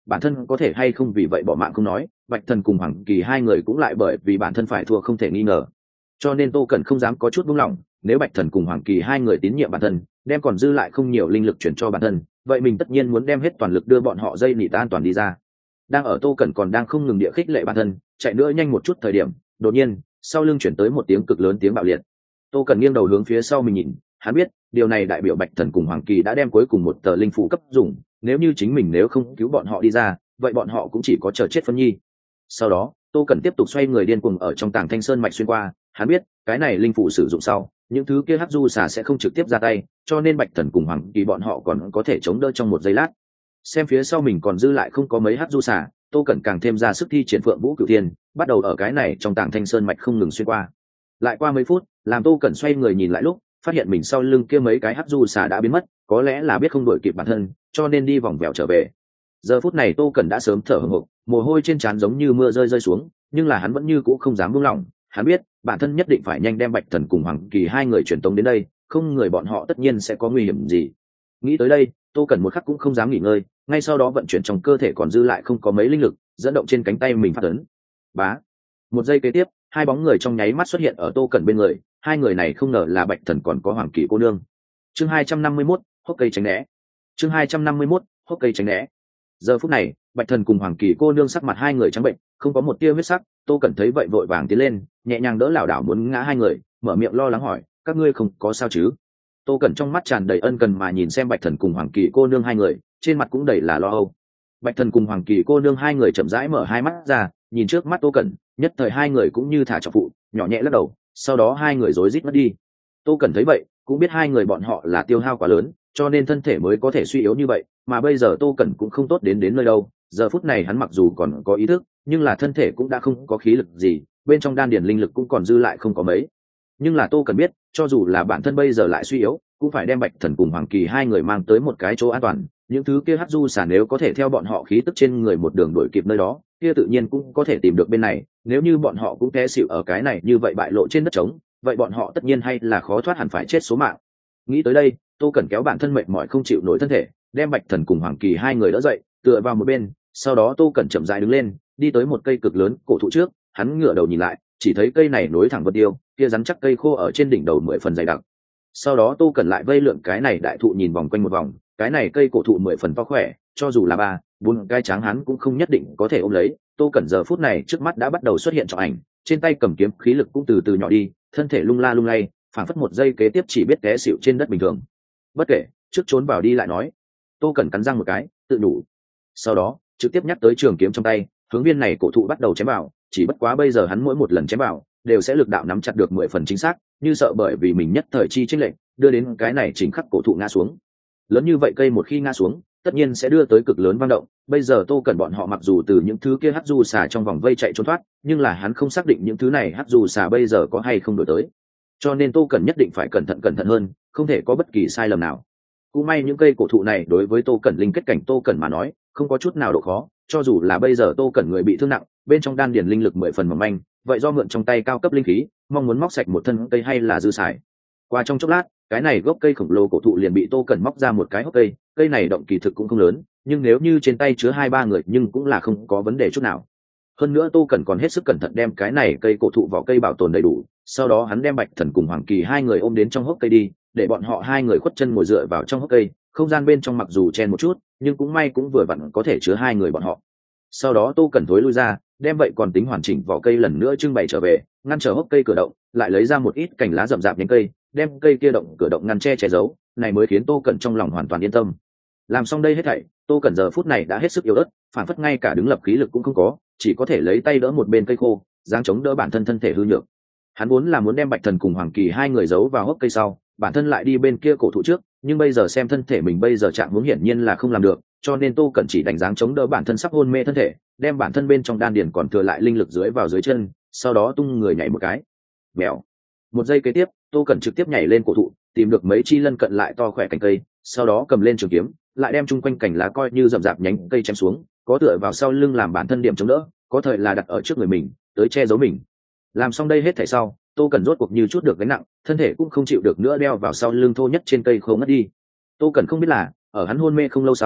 bản thân có thể hay không vì vậy bỏ mạng không nói, bạch thần cùng hoàng kỳ hai người cũng lại bởi vì bản thân phải thua không thể nghi ngờ. Cho nên Tô Cẩn không dám có chút buông lỏng, nếu bạch thần cùng hoàng kỳ hai người tín nhiệm bản thân, đem còn dư lại không nhiều linh lực chuyển cho bản thân, vậy mình tất nhiên muốn đem hết toàn lực đưa bọn họ dây nịt an toàn đi ra. Đang ở Tô Cẩn còn đang không ngừng địa khích lệ bản thân chạy nữa nhanh một chút thời điểm, đột nhiên sau lưng chuyển tới một tiếng cực lớn tiếng bạo liệt. Tô Cẩn nghiêng đầu hướng phía sau mình nhìn, hắn biết điều này đại biểu bạch thần cùng hoàng kỳ đã đem cuối cùng một tờ linh phủ cấp dùng, nếu như chính mình nếu không cứu bọn họ đi ra, vậy bọn họ cũng chỉ có chờ chết phân nhi. Sau đó Tô Cẩn tiếp tục xoay người điên cuồng ở trong tàng thanh sơn mạch xuyên qua, hắn biết cái này linh phủ sử dụng sau, những thứ kia hắc du xà sẽ không trực tiếp ra tay, cho nên bạch thần cùng hoàng kỳ bọn họ còn có thể chống đỡ trong một giây lát. Xem phía sau mình còn dư lại không có mấy hắc du xà, Tô Cẩn càng thêm ra sức thi triển Phượng Vũ Cửu Thiên, bắt đầu ở cái này trong tàng thanh sơn mạch không ngừng xuyên qua. Lại qua mấy phút, làm Tô Cẩn xoay người nhìn lại lúc, phát hiện mình sau lưng kia mấy cái hắc du xà đã biến mất, có lẽ là biết không đuổi kịp bản thân, cho nên đi vòng vèo trở về. Giờ phút này Tô Cẩn đã sớm thở hổn hộc, mồ hôi trên trán giống như mưa rơi xuống, nhưng là hắn vẫn như cũ không dám buông lỏng. Hắn biết bản thân nhất định phải nhanh đem bạch thần cùng hoàng kỳ hai người truyền tống đến đây, không người bọn họ tất nhiên sẽ có nguy hiểm gì. Nghĩ tới đây, Tô Cẩn một khắc cũng không dám nghỉ ngơi, ngay sau đó vận chuyển trong cơ thể còn dư lại không có mấy linh lực, dẫn động trên cánh tay mình phát ấn. Bá. Một giây kế tiếp, hai bóng người trong nháy mắt xuất hiện ở Tô Cẩn bên người, hai người này không ngờ là bạch thần còn có hoàng kỳ cô nương. Chương 251, hốc cây tránh né. Chương 251, hốc cây tránh né. Giờ phút này, bạch thần cùng hoàng kỳ cô nương sắc mặt hai người trắng bệnh, không có một tia huyết sắc. Tô Cẩn thấy vậy vội vàng tiến lên, nhẹ nhàng đỡ lảo đảo muốn ngã hai người, mở miệng lo lắng hỏi, các ngươi không có sao chứ? Tô Cẩn trong mắt tràn đầy ân cần mà nhìn xem bạch thần cùng hoàng kỳ cô nương hai người, trên mặt cũng đầy là lo âu. Bạch thần cùng hoàng kỳ cô nương hai người chậm rãi mở hai mắt ra, nhìn trước mắt Tô Cẩn, nhất thời hai người cũng như thả trọng phụ, nhỏ nhẹ lắc đầu, sau đó hai người rối rít mất đi. Tô Cẩn thấy vậy cũng biết hai người bọn họ là tiêu hao quá lớn, cho nên thân thể mới có thể suy yếu như vậy, mà bây giờ Tô Cẩn cũng không tốt đến nơi đâu. Giờ phút này hắn mặc dù còn có ý thức, nhưng là thân thể cũng đã không có khí lực gì, bên trong đan điền linh lực cũng còn dư lại không có mấy. Nhưng là Tô Cẩn biết, cho dù là bản thân bây giờ lại suy yếu, cũng phải đem bạch thần cùng hoàng kỳ hai người mang tới một cái chỗ an toàn. Những thứ kia hắc du xả nếu có thể theo bọn họ khí tức trên người một đường đuổi kịp nơi đó, kia tự nhiên cũng có thể tìm được bên này. Nếu như bọn họ cũng té xỉu ở cái này như vậy bại lộ trên đất trống, vậy bọn họ tất nhiên hay là khó thoát hẳn phải chết số mạng. Nghĩ tới đây, Tô Cẩn kéo bản thân mệt mỏi không chịu nổi thân thể, đem bạch thần cùng hoàng kỳ hai người đỡ dậy, tựa vào một bên. Sau đó Tô Cẩn chậm rãi đứng lên, đi tới một cây cực lớn cổ thụ trước, hắn ngửa đầu nhìn lại, chỉ thấy cây này nối thẳng vân tiêu, kia rắn chắc cây khô ở trên đỉnh đầu 10 phần dày đặc. Sau đó Tô Cẩn lại vây lượn cái này đại thụ nhìn vòng quanh một vòng, cái này cây cổ thụ 10 phần to khỏe, cho dù là 4 cái tráng hắn cũng không nhất định có thể ôm lấy. Tô Cẩn giờ phút này trước mắt đã bắt đầu xuất hiện trọng ảnh, trên tay cầm kiếm khí lực cũng từ từ nhỏ đi, thân thể lung la lung lay, phảng phất một giây kế tiếp chỉ biết té xỉu trên đất bình thường. Bất kể, trước trốn vào đi lại nói. Tô Cẩn cắn răng một cái, tự đủ. Sau đó trực tiếp nhắc tới trường kiếm trong tay, hướng viên này cổ thụ bắt đầu chém vào, chỉ bất quá bây giờ hắn mỗi một lần chém vào đều sẽ lực đạo nắm chặt được 10 phần chính xác, như sợ bởi vì mình nhất thời chi chênh lệch đưa đến cái này chỉnh khắc cổ thụ ngã xuống. Lớn như vậy cây một khi ngã xuống, tất nhiên sẽ đưa tới cực lớn vang động. Bây giờ Tô Cẩn bọn họ mặc dù từ những thứ kia hắc du xà trong vòng vây chạy trốn thoát, nhưng là hắn không xác định những thứ này hắc du xà bây giờ có hay không đổi tới, cho nên Tô Cẩn nhất định phải cẩn thận hơn, không thể có bất kỳ sai lầm nào. Cũng may những cây cổ thụ này đối với Tô Cẩn linh kết cảnh Tô Cẩn mà nói không có chút nào độ khó, cho dù là bây giờ Tô Cẩn người bị thương nặng, bên trong đan điền linh lực 10 phần mỏng manh, vậy do mượn trong tay cao cấp linh khí, mong muốn móc sạch một thân cây hay là dư xài. Qua trong chốc lát, cái này gốc cây khổng lồ cổ thụ liền bị Tô Cẩn móc ra một cái hốc cây, cây này động kỳ thực cũng không lớn, nhưng nếu như trên tay chứa 2-3 người nhưng cũng là không có vấn đề chút nào. Hơn nữa Tô Cẩn còn hết sức cẩn thận đem cái này cây cổ thụ vỏ cây bảo tồn đầy đủ, sau đó hắn đem bạch thần cùng hoàng kỳ hai người ôm đến trong hốc cây đi, để bọn họ hai người khuất chân ngồi dựa vào trong hốc cây, không gian bên trong mặc dù chen một chút, nhưng cũng may cũng vừa vặn có thể chứa hai người bọn họ. Sau đó Tô Cẩn thối lui ra, đem vậy còn tính hoàn chỉnh vỏ cây lần nữa trưng bày trở về, ngăn trở hốc cây cửa động, lại lấy ra một ít cành lá rậm rạp nhánh cây, đem cây kia động cửa động ngăn che giấu, này mới khiến Tô Cẩn trong lòng hoàn toàn yên tâm. Làm xong đây hết thảy, Tô Cẩn giờ phút này đã hết sức yếu ớt, phản phất ngay cả đứng lập khí lực cũng không có, chỉ có thể lấy tay đỡ một bên cây khô, giáng chống đỡ bản thân thể hư nhược. Hắn vốn là muốn đem bạch thần cùng hoàng kỳ hai người giấu vào hốc cây sau, bản thân lại đi bên kia cổ thụ trước, nhưng bây giờ xem thân thể mình bây giờ trạng huống hiển nhiên là không làm được, cho nên Tô Cẩn chỉ đánh dáng chống đỡ bản thân sắp hôn mê thân thể, đem bản thân bên trong đan điền còn thừa lại linh lực dưới vào dưới chân, sau đó tung người nhảy một cái. Mèo. Một giây kế tiếp, Tô Cẩn trực tiếp nhảy lên cổ thụ, tìm được mấy chi lân cận lại to khỏe cành cây, sau đó cầm lên trường kiếm, lại đem chung quanh cành lá coi như rậm rạp nhánh cây chém xuống, có tựa vào sau lưng làm bản thân điểm chống đỡ, có thời là đặt ở trước người mình, tới che giấu mình. Làm xong đây hết thảy sau, Tô Cẩn rốt cuộc như chút được gánh nặng, thân thể cũng không chịu được nữa đeo vào sau lưng thô nhất trên cây khô ngất đi. Tô Cẩn không biết là, ở hắn hôn mê không lâu sau,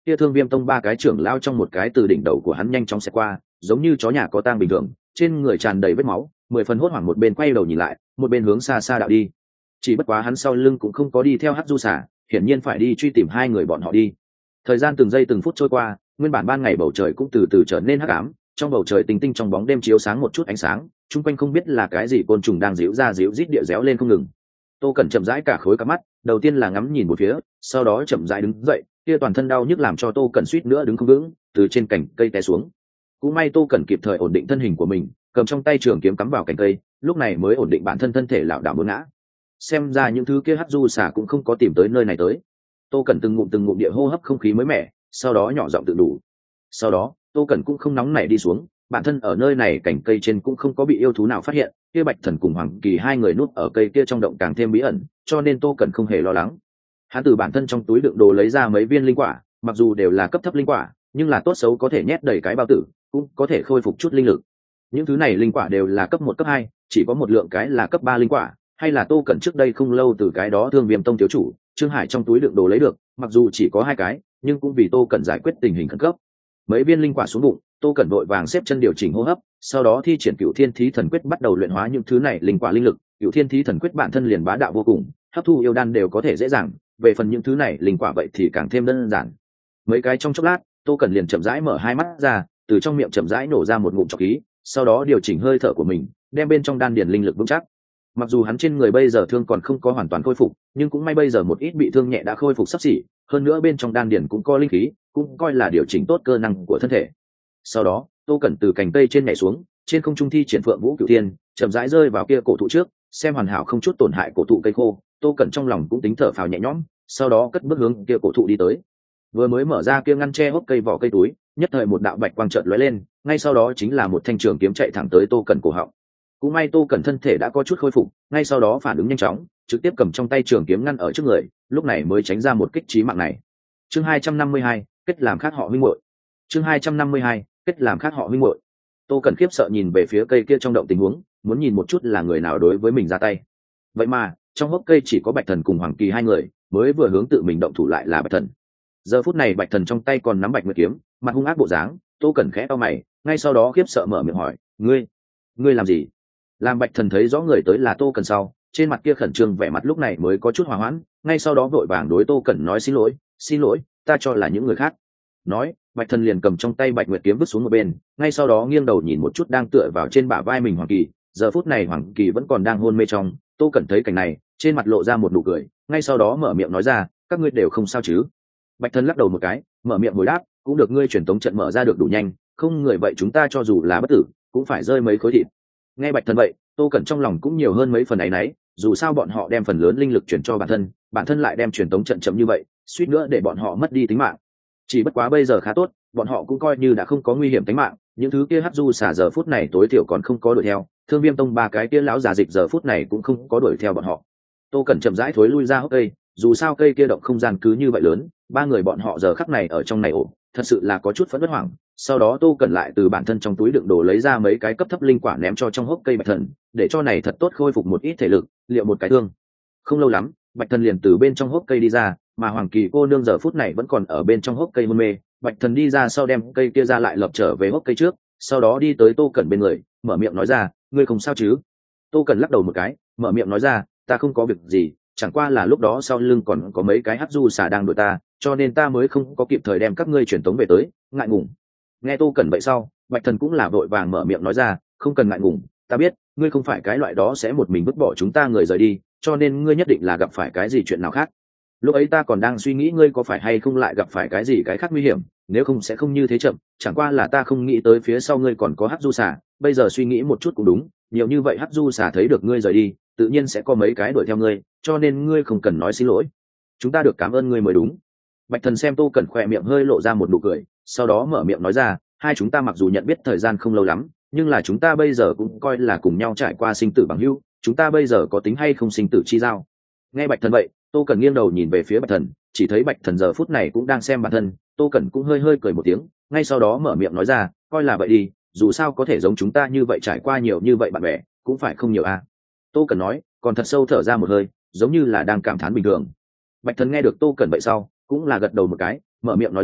kia Thương Viêm Tông ba cái trưởng lao trong một cái từ đỉnh đầu của hắn nhanh chóng xẹt qua, giống như chó nhà có tang bình thường, trên người tràn đầy vết máu, 10 phần hốt hoảng, một bên quay đầu nhìn lại, một bên hướng xa xa đạo đi. Chỉ bất quá hắn sau lưng cũng không có đi theo Hắc Du Xà, hiển nhiên phải đi truy tìm hai người bọn họ đi. Thời gian từng giây từng phút trôi qua, nguyên bản ban ngày bầu trời cũng từ từ trở nên hắc ám, trong bầu trời tinh tinh trong bóng đêm chiếu sáng một chút ánh sáng, chung quanh không biết là cái gì côn trùng đang ríu ra ríu rít địa réo lên không ngừng. Tô Cẩn chậm rãi cả khối cả mắt, đầu tiên là ngắm nhìn một phía, sau đó chậm rãi đứng dậy, kia toàn thân đau nhức làm cho Tô Cẩn suýt nữa đứng không vững, từ trên cành cây té xuống. Cũng may Tô Cẩn kịp thời ổn định thân hình của mình, cầm trong tay trường kiếm cắm vào cành cây, lúc này mới ổn định bản thân, thân thể lảo đảo muốn ngã. Xem ra những thứ kia Hắc Du Xà cũng không có tìm tới nơi này tới. Tô Cẩn từng ngụm địa hô hấp không khí mới mẻ, sau đó nhỏ giọng tự đủ. Sau đó Tô Cẩn cũng không nóng nảy đi xuống, bản thân ở nơi này cành cây trên cũng không có bị yêu thú nào phát hiện, kia Bạch Thần cùng Hoàng Kỳ hai người núp ở cây kia trong động càng thêm bí ẩn, cho nên Tô Cẩn không hề lo lắng. Hắn từ bản thân trong túi đựng đồ lấy ra mấy viên linh quả, mặc dù đều là cấp thấp linh quả, nhưng là tốt xấu có thể nhét đầy cái bao tử, cũng có thể khôi phục chút linh lực. Những thứ này linh quả đều là cấp 1 cấp 2, chỉ có một lượng cái là cấp 3 linh quả, hay là Tô Cẩn trước đây không lâu từ cái đó Thương Viêm Tông thiếu chủ Trương Hải trong túi đựng đồ lấy được, mặc dù chỉ có 2 cái, nhưng cũng vì Tô Cẩn giải quyết tình hình khẩn cấp. Mấy viên linh quả xuống bụng, Tô Cẩn vội vàng xếp chân điều chỉnh hô hấp, sau đó thi triển Cửu Thiên Thí Thần Quyết bắt đầu luyện hóa những thứ này linh quả linh lực. Cửu Thiên Thí Thần Quyết bản thân liền bá đạo vô cùng, hấp thu yêu đan đều có thể dễ dàng, về phần những thứ này linh quả vậy thì càng thêm đơn giản. Mấy cái trong chốc lát, Tô Cẩn liền chậm rãi mở hai mắt ra, từ trong miệng chậm rãi nổ ra một ngụm trọc khí, sau đó điều chỉnh hơi thở của mình, đem bên trong đan điền linh lực vững chắc. Mặc dù hắn trên người bây giờ thương còn không có hoàn toàn khôi phục, nhưng cũng may bây giờ một ít bị thương nhẹ đã khôi phục sắp xỉ, hơn nữa bên trong đan điền cũng có linh khí, cũng coi là điều chỉnh tốt cơ năng của thân thể. Sau đó Tô Cẩn từ cành cây trên nhảy xuống, trên không trung thi triển Phượng Vũ Cửu Thiên, chậm rãi rơi vào kia cổ thụ trước, xem hoàn hảo không chút tổn hại cổ thụ cây khô, Tô Cẩn trong lòng cũng tính thở phào nhẹ nhõm, sau đó cất bước hướng kia cổ thụ đi tới. Vừa mới mở ra kia ngăn che hốc cây vỏ cây túi, nhất thời một đạo bạch quang chợt lóe lên, ngay sau đó chính là một thanh trường kiếm chạy thẳng tới Tô Cẩn cổ họng. Cũng may Tô Cẩn thân thể đã có chút khôi phục, ngay sau đó phản ứng nhanh chóng, trực tiếp cầm trong tay trường kiếm ngăn ở trước người, lúc này mới tránh ra một kích chí mạng này. Chương 252, kết làm khác họ huynh muội. Chương 252, kết làm khác họ huynh muội. Tô Cẩn khiếp sợ nhìn về phía cây kia trong động tình huống, muốn nhìn một chút là người nào đối với mình ra tay. Vậy mà, trong hốc cây chỉ có Bạch Thần cùng Hoàng Kỳ hai người, mới vừa hướng tự mình động thủ lại là Bạch Thần. Giờ phút này Bạch Thần trong tay còn nắm Bạch Nguyệt kiếm, mặt hung ác bộ dáng, Tô Cẩn khẽ cau mày, ngay sau đó khiếp sợ mở miệng hỏi, ngươi làm gì?" Làm Bạch Thần thấy rõ người tới là Tô Cẩn sau, trên mặt kia khẩn trương vẻ mặt lúc này mới có chút hòa hoãn, ngay sau đó vội vàng đối Tô Cẩn nói, xin lỗi, ta cho là những người khác." Nói, Bạch Thần liền cầm trong tay Bạch Nguyệt kiếm vứt xuống một bên, ngay sau đó nghiêng đầu nhìn một chút đang tựa vào trên bả vai mình Hoàng Kỳ, giờ phút này Hoàng Kỳ vẫn còn đang hôn mê trong. Tô Cẩn thấy cảnh này, trên mặt lộ ra một nụ cười, ngay sau đó mở miệng nói ra, "Các ngươi đều không sao chứ?" Bạch Thần lắc đầu một cái, mở miệng hồi đáp, "Cũng được, ngươi truyền tống trận mở ra được đủ nhanh, không người vậy chúng ta cho dù là bất tử, cũng phải rơi mấy khối thịt." Nghe Bạch Thần vậy, Tô Cẩn trong lòng cũng nhiều hơn mấy phần áy náy, dù sao bọn họ đem phần lớn linh lực chuyển cho bản thân lại đem truyền tống trận chậm như vậy, suýt nữa để bọn họ mất đi tính mạng. Chỉ bất quá bây giờ khá tốt, bọn họ cũng coi như đã không có nguy hiểm tính mạng, những thứ kia Hắc Du Xà giờ phút này tối thiểu còn không có đuổi theo, Thương Viêm Tông ba cái kia lão già dịch giờ phút này cũng không có đuổi theo bọn họ. Tô Cẩn chậm rãi thối lui ra hốc cây, dù sao cây kia động không gian cứ như vậy lớn, ba người bọn họ giờ khắc này ở trong này ổ, thật sự là có chút phẫn bất hoảng. Sau đó Tô Cẩn lại từ bản thân trong túi đựng đồ lấy ra mấy cái cấp thấp linh quả ném cho trong hốc cây Bạch Thần, để cho này thật tốt khôi phục một ít thể lực, liệu một cái thương. Không lâu lắm, Bạch Thần liền từ bên trong hốc cây đi ra, mà Hoàng Kỳ cô nương giờ phút này vẫn còn ở bên trong hốc cây hôn mê. Bạch Thần đi ra sau đem cây kia ra lại lập trở về hốc cây trước, sau đó đi tới Tô Cẩn bên người, mở miệng nói ra, "Ngươi không sao chứ?" Tô Cẩn lắc đầu một cái, mở miệng nói ra, "Ta không có việc gì, chẳng qua là lúc đó sau lưng còn có mấy cái Hắc Du Xà đang đuổi ta, cho nên ta mới không có kịp thời đem các ngươi truyền tống về tới, ngại ngùng." Nghe Tô Cẩn vậy sau, Bạch Thần cũng là vội vàng mở miệng nói ra, "Không cần ngại ngùng, ta biết ngươi không phải cái loại đó sẽ một mình vứt bỏ chúng ta người rời đi, cho nên ngươi nhất định là gặp phải cái gì chuyện nào khác. Lúc ấy ta còn đang suy nghĩ ngươi có phải hay không lại gặp phải cái gì cái khác nguy hiểm, nếu không sẽ không như thế chậm, chẳng qua là ta không nghĩ tới phía sau ngươi còn có Hắc Du Xà, bây giờ suy nghĩ một chút cũng đúng, nhiều như vậy Hắc Du Xà thấy được ngươi rời đi, tự nhiên sẽ có mấy cái đuổi theo ngươi, cho nên ngươi không cần nói xin lỗi. Chúng ta được cảm ơn ngươi mới đúng." Bạch Thần xem Tô Cẩn khỏe miệng hơi lộ ra một nụ cười, sau đó mở miệng nói ra, "Hai chúng ta mặc dù nhận biết thời gian không lâu lắm, nhưng là chúng ta bây giờ cũng coi là cùng nhau trải qua sinh tử bằng hữu, chúng ta bây giờ có tính hay không sinh tử chi giao?" Nghe Bạch Thần vậy, Tô Cẩn nghiêng đầu nhìn về phía Bạch Thần, chỉ thấy Bạch Thần giờ phút này cũng đang xem bản thân. Tô Cẩn cũng hơi cười một tiếng, ngay sau đó mở miệng nói ra, "Coi là vậy đi, dù sao có thể giống chúng ta như vậy trải qua nhiều như vậy bạn bè cũng phải không nhiều à." Tô Cẩn nói, còn thật sâu thở ra một hơi, giống như là đang cảm thán bình thường. Bạch Thần nghe được Tô Cẩn vậy sau, cũng là gật đầu một cái, mở miệng nói ra,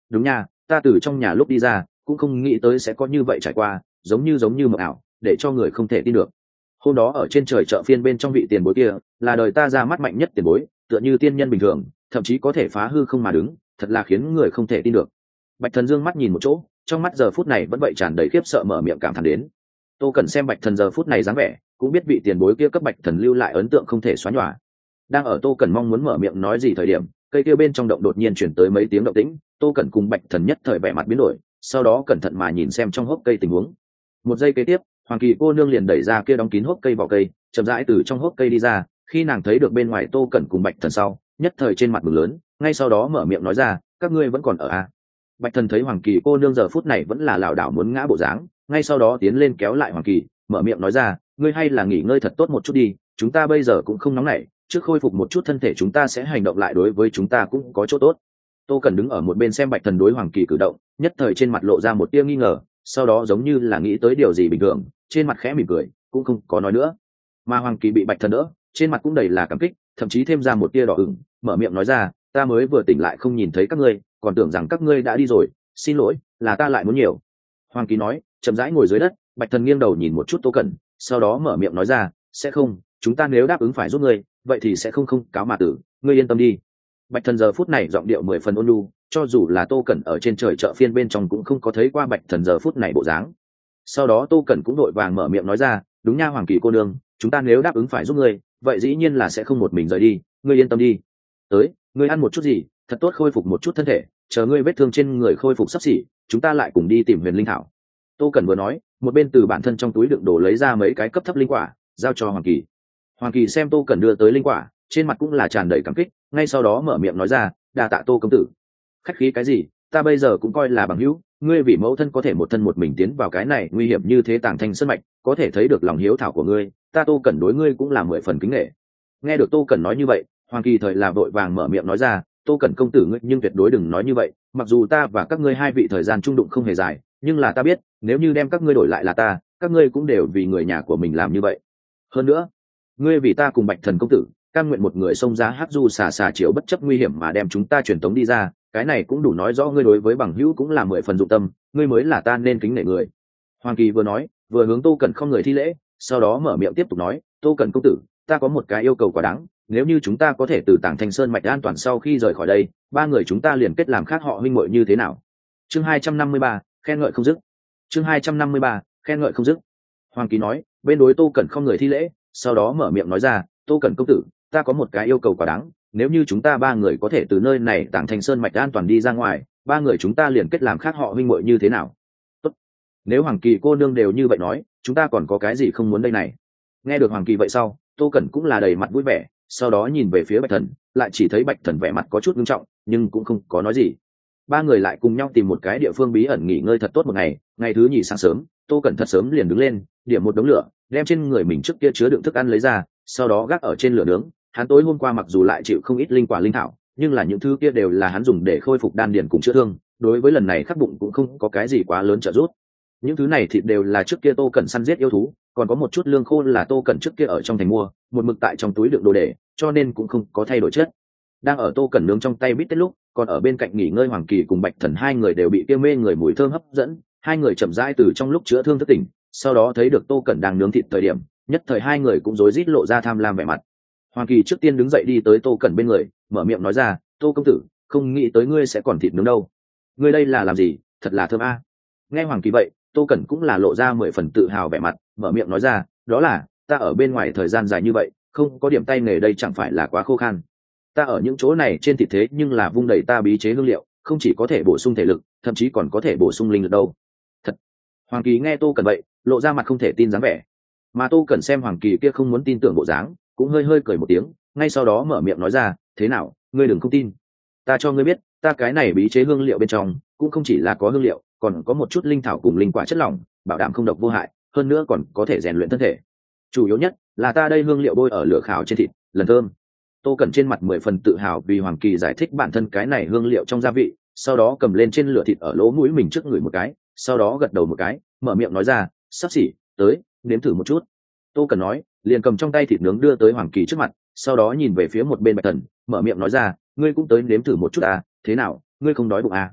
đúng nha, ta từ trong nhà lúc đi ra cũng không nghĩ tới sẽ có như vậy trải qua, giống như mộng ảo, để cho người không thể tin được. Hôm đó ở trên trời chợ phiên bên trong vị tiền bối kia là đời ta ra mắt mạnh nhất tiền bối, tựa như tiên nhân bình thường, thậm chí có thể phá hư không mà đứng, thật là khiến người không thể tin được. Bạch Thần dương mắt nhìn một chỗ, trong mắt giờ phút này vẫn vậy tràn đầy khiếp sợ, mở miệng cảm thán đến. Tô Cẩn xem Bạch Thần giờ phút này dáng vẻ, cũng biết vị tiền bối kia cấp Bạch Thần lưu lại ấn tượng không thể xóa nhòa. Đang ở Tô Cẩn mong muốn mở miệng nói gì thời điểm, cây kia bên trong động đột nhiên chuyển tới mấy tiếng động tĩnh. Tô Cẩn cùng Bạch Thần nhất thời vẻ mặt biến đổi, sau đó cẩn thận mà nhìn xem trong hốc cây tình huống. Một giây kế tiếp, Hoàng Kỳ cô nương liền đẩy ra kia đóng kín hốc cây vỏ cây, chậm rãi từ trong hốc cây đi ra. Khi nàng thấy được bên ngoài Tô Cẩn cùng Bạch Thần sau, nhất thời trên mặt mừng lớn, ngay sau đó mở miệng nói ra, các ngươi vẫn còn ở à? Bạch Thần thấy Hoàng Kỳ cô nương giờ phút này vẫn là lảo đảo muốn ngã bộ dáng, ngay sau đó tiến lên kéo lại Hoàng Kỳ, mở miệng nói ra, ngươi hay là nghỉ ngơi thật tốt một chút đi, chúng ta bây giờ cũng không nóng nảy, trước khôi phục một chút thân thể chúng ta sẽ hành động lại, đối với chúng ta cũng có chỗ tốt. Tô Cẩn đứng ở một bên xem Bạch Thần đối Hoàng Kỳ cử động, nhất thời trên mặt lộ ra một tia nghi ngờ, sau đó giống như là nghĩ tới điều gì bình thường, trên mặt khẽ mỉm cười, cũng không có nói nữa. Mà Hoàng Kỳ bị Bạch Thần đỡ, trên mặt cũng đầy là cảm kích, thậm chí thêm ra một tia đỏ ửng, mở miệng nói ra, ta mới vừa tỉnh lại không nhìn thấy các ngươi, còn tưởng rằng các ngươi đã đi rồi, xin lỗi, là ta lại muốn nhiều. Hoàng Kỳ nói, chậm rãi ngồi dưới đất. Bạch Thần nghiêng đầu nhìn một chút Tô Cẩn, sau đó mở miệng nói ra, sẽ không, chúng ta nếu đáp ứng phải giúp ngươi, vậy thì sẽ không cáo mà tử, ngươi yên tâm đi. Bạch Thần giờ phút này giọng điệu 10 phần ôn nhu, cho dù là Tô Cẩn ở trên trời chợ phiên bên trong cũng không có thấy qua Bạch Thần giờ phút này bộ dáng. Sau đó Tô Cẩn cũng đội vàng mở miệng nói ra, đúng nha Hoàng Kỳ cô nương, chúng ta nếu đáp ứng phải giúp ngươi, vậy dĩ nhiên là sẽ không một mình rời đi, ngươi yên tâm đi. Tới, ngươi ăn một chút gì, thật tốt khôi phục một chút thân thể, chờ ngươi vết thương trên người khôi phục sắp xỉ, chúng ta lại cùng đi tìm Huyền Linh Thảo. Tô Cẩn vừa nói, một bên từ bản thân trong túi đựng đồ lấy ra mấy cái cấp thấp linh quả, giao cho Hoàng Kỳ. Hoàng Kỳ xem Tô Cẩn đưa tới linh quả, trên mặt cũng là tràn đầy cảm kích, ngay sau đó mở miệng nói ra, đa tạ Tô công tử. Khách khí cái gì, ta bây giờ cũng coi là bằng hữu, ngươi vì mẫu thân có thể một thân một mình tiến vào cái này nguy hiểm như thế Tàng Thanh Sơn mạch, có thể thấy được lòng hiếu thảo của ngươi, ta Tô Cẩn đối ngươi cũng là 10 phần kính nể. Nghe được Tô Cẩn nói như vậy, Hoàng Kỳ thời là vội vàng mở miệng nói ra, Tô Cẩn công tử ngươi nhưng tuyệt đối đừng nói như vậy, mặc dù ta và các ngươi hai vị thời gian chung đụng không hề dài, nhưng là ta biết, nếu như đem các ngươi đổi lại là ta, các ngươi cũng đều vì người nhà của mình làm như vậy. Hơn nữa, ngươi vì ta cùng Bạch Thần công tử, cam nguyện một người xông ra hắc du xà chiếu bất chấp nguy hiểm mà đem chúng ta truyền tống đi ra, cái này cũng đủ nói rõ ngươi đối với bằng hữu cũng là 10 phần dụng tâm, ngươi mới là ta nên kính nể người. Hoàng Kỳ vừa nói, vừa hướng Tô Cẩn không người thi lễ, sau đó mở miệng tiếp tục nói, Tô Cẩn công tử, ta có một cái yêu cầu quá đáng, nếu như chúng ta có thể từ Tàng Thanh Sơn mạch an toàn sau khi rời khỏi đây, ba người chúng ta liền kết làm khác họ huynh muội như thế nào? Chương 253, khen ngợi không dứt. Chương 253, khen ngợi không dứt. Hoàng Kỳ nói, bên đối Tô Cẩn không người thi lễ, sau đó mở miệng nói ra, Tô Cẩn công tử, ta có một cái yêu cầu quá đáng, nếu như chúng ta ba người có thể từ nơi này Tàng Thanh Sơn mạch an toàn đi ra ngoài, ba người chúng ta liền kết làm khác họ huynh muội như thế nào? Tốt. Nếu Hoàng Kỳ cô nương đều như vậy nói, chúng ta còn có cái gì không muốn đây này? Nghe được Hoàng Kỳ vậy sau, Tô Cẩn cũng là đầy mặt vui vẻ, sau đó nhìn về phía Bạch Thần, lại chỉ thấy Bạch Thần vẻ mặt có chút nghiêm trọng, nhưng cũng không có nói gì. Ba người lại cùng nhau tìm một cái địa phương bí ẩn nghỉ ngơi thật tốt một ngày. Ngày thứ nhì sáng sớm, Tô Cẩn thật sớm liền đứng lên, điểm một đống lửa, đem trên người mình trước kia chứa đựng thức ăn lấy ra, sau đó gác ở trên lửa nướng. Hắn tối hôm qua mặc dù lại chịu không ít linh quả linh thảo, nhưng là những thứ kia đều là hắn dùng để khôi phục đan điền cùng chữa thương, đối với lần này khắc bụng cũng không có cái gì quá lớn trợ giúp. Những thứ này thịt đều là trước kia Tô Cẩn săn giết yêu thú, còn có một chút lương khô là Tô Cẩn trước kia ở trong thành mua, một mực tại trong túi đựng đồ để, cho nên cũng không có thay đổi chất. Đang ở Tô Cẩn nướng trong tay bít tết lúc, còn ở bên cạnh nghỉ ngơi Hoàng Kỳ cùng Bạch Thần hai người đều bị kia mê người mùi thơm hấp dẫn, hai người chậm rãi từ trong lúc chữa thương thức tỉnh, sau đó thấy được Tô Cẩn đang nướng thịt thời điểm, nhất thời hai người cũng rối rít lộ ra tham lam vẻ mặt. Hoàng Kỳ trước tiên đứng dậy đi tới Tô Cẩn bên người, mở miệng nói ra, Tô công tử, không nghĩ tới ngươi sẽ còn thịt nướng đâu. Ngươi đây là làm gì, thật là thơm a. Nghe Hoàng Kỳ vậy, Tô Cẩn cũng là lộ ra 10 phần tự hào vẻ mặt, mở miệng nói ra, đó là, ta ở bên ngoài thời gian dài như vậy, không có điểm tay nghề đây chẳng phải là quá khô khan. Ta ở những chỗ này trên thịt thế nhưng là vung đầy ta bí chế hương liệu, không chỉ có thể bổ sung thể lực, thậm chí còn có thể bổ sung linh lực đâu. Thật. Hoàng Kỳ nghe Tô Cẩn vậy, lộ ra mặt không thể tin dáng vẻ. Mà Tô Cẩn xem Hoàng Kỳ kia không muốn tin tưởng bộ dáng, cũng hơi hơi cười một tiếng, ngay sau đó mở miệng nói ra, thế nào, ngươi đừng không tin. Ta cho ngươi biết, ta cái này bí chế hương liệu bên trong, cũng không chỉ là có hương liệu, còn có một chút linh thảo cùng linh quả chất lỏng, bảo đảm không độc vô hại, hơn nữa còn có thể rèn luyện thân thể. Chủ yếu nhất là ta đây hương liệu bôi ở lửa khảo trên thịt, lần thơm. Tô Cẩn trên mặt 10 phần tự hào vì Hoàng Kỳ giải thích bản thân cái này hương liệu trong gia vị, sau đó cầm lên trên lửa thịt ở lỗ mũi mình trước người một cái, sau đó gật đầu một cái, mở miệng nói ra, sắp xỉ, tới, nếm thử một chút. Tô Cẩn nói, liền cầm trong tay thịt nướng đưa tới Hoàng Kỳ trước mặt, sau đó nhìn về phía một bên Bạch Thần, mở miệng nói ra, ngươi cũng tới nếm thử một chút à, thế nào, ngươi không đói bụng à?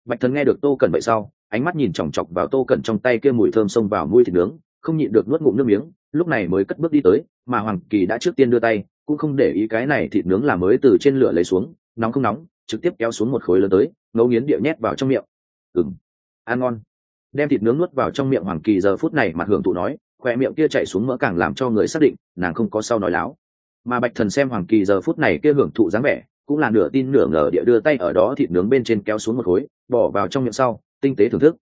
Bạch Thần nghe được Tô Cẩn vậy sau, ánh mắt nhìn chòng chọc vào Tô Cẩn trong tay kia mùi thơm xông vào mũi thịt nướng, không nhịn được nuốt ngụm nước miếng, lúc này mới cất bước đi tới, mà Hoàng Kỳ đã trước tiên đưa tay, cũng không để ý cái này thịt nướng là mới từ trên lửa lấy xuống, nóng không nóng, trực tiếp kéo xuống một khối lớn tới, ngấu nghiến địa nhét vào trong miệng. Ăn ngon. Đem thịt nướng nuốt vào trong miệng Hoàng Kỳ giờ phút này mặt hưởng thụ nói, khoe miệng kia chảy xuống mỡ càng làm cho người xác định nàng không có sau nói láo. Mà Bạch Thần xem Hoàng Kỳ giờ phút này kia hưởng thụ dáng vẻ, cũng là nửa tin nửa ngờ địa đưa tay ở đó thịt nướng bên trên kéo xuống một khối, bỏ vào trong miệng sau, tinh tế thưởng thức.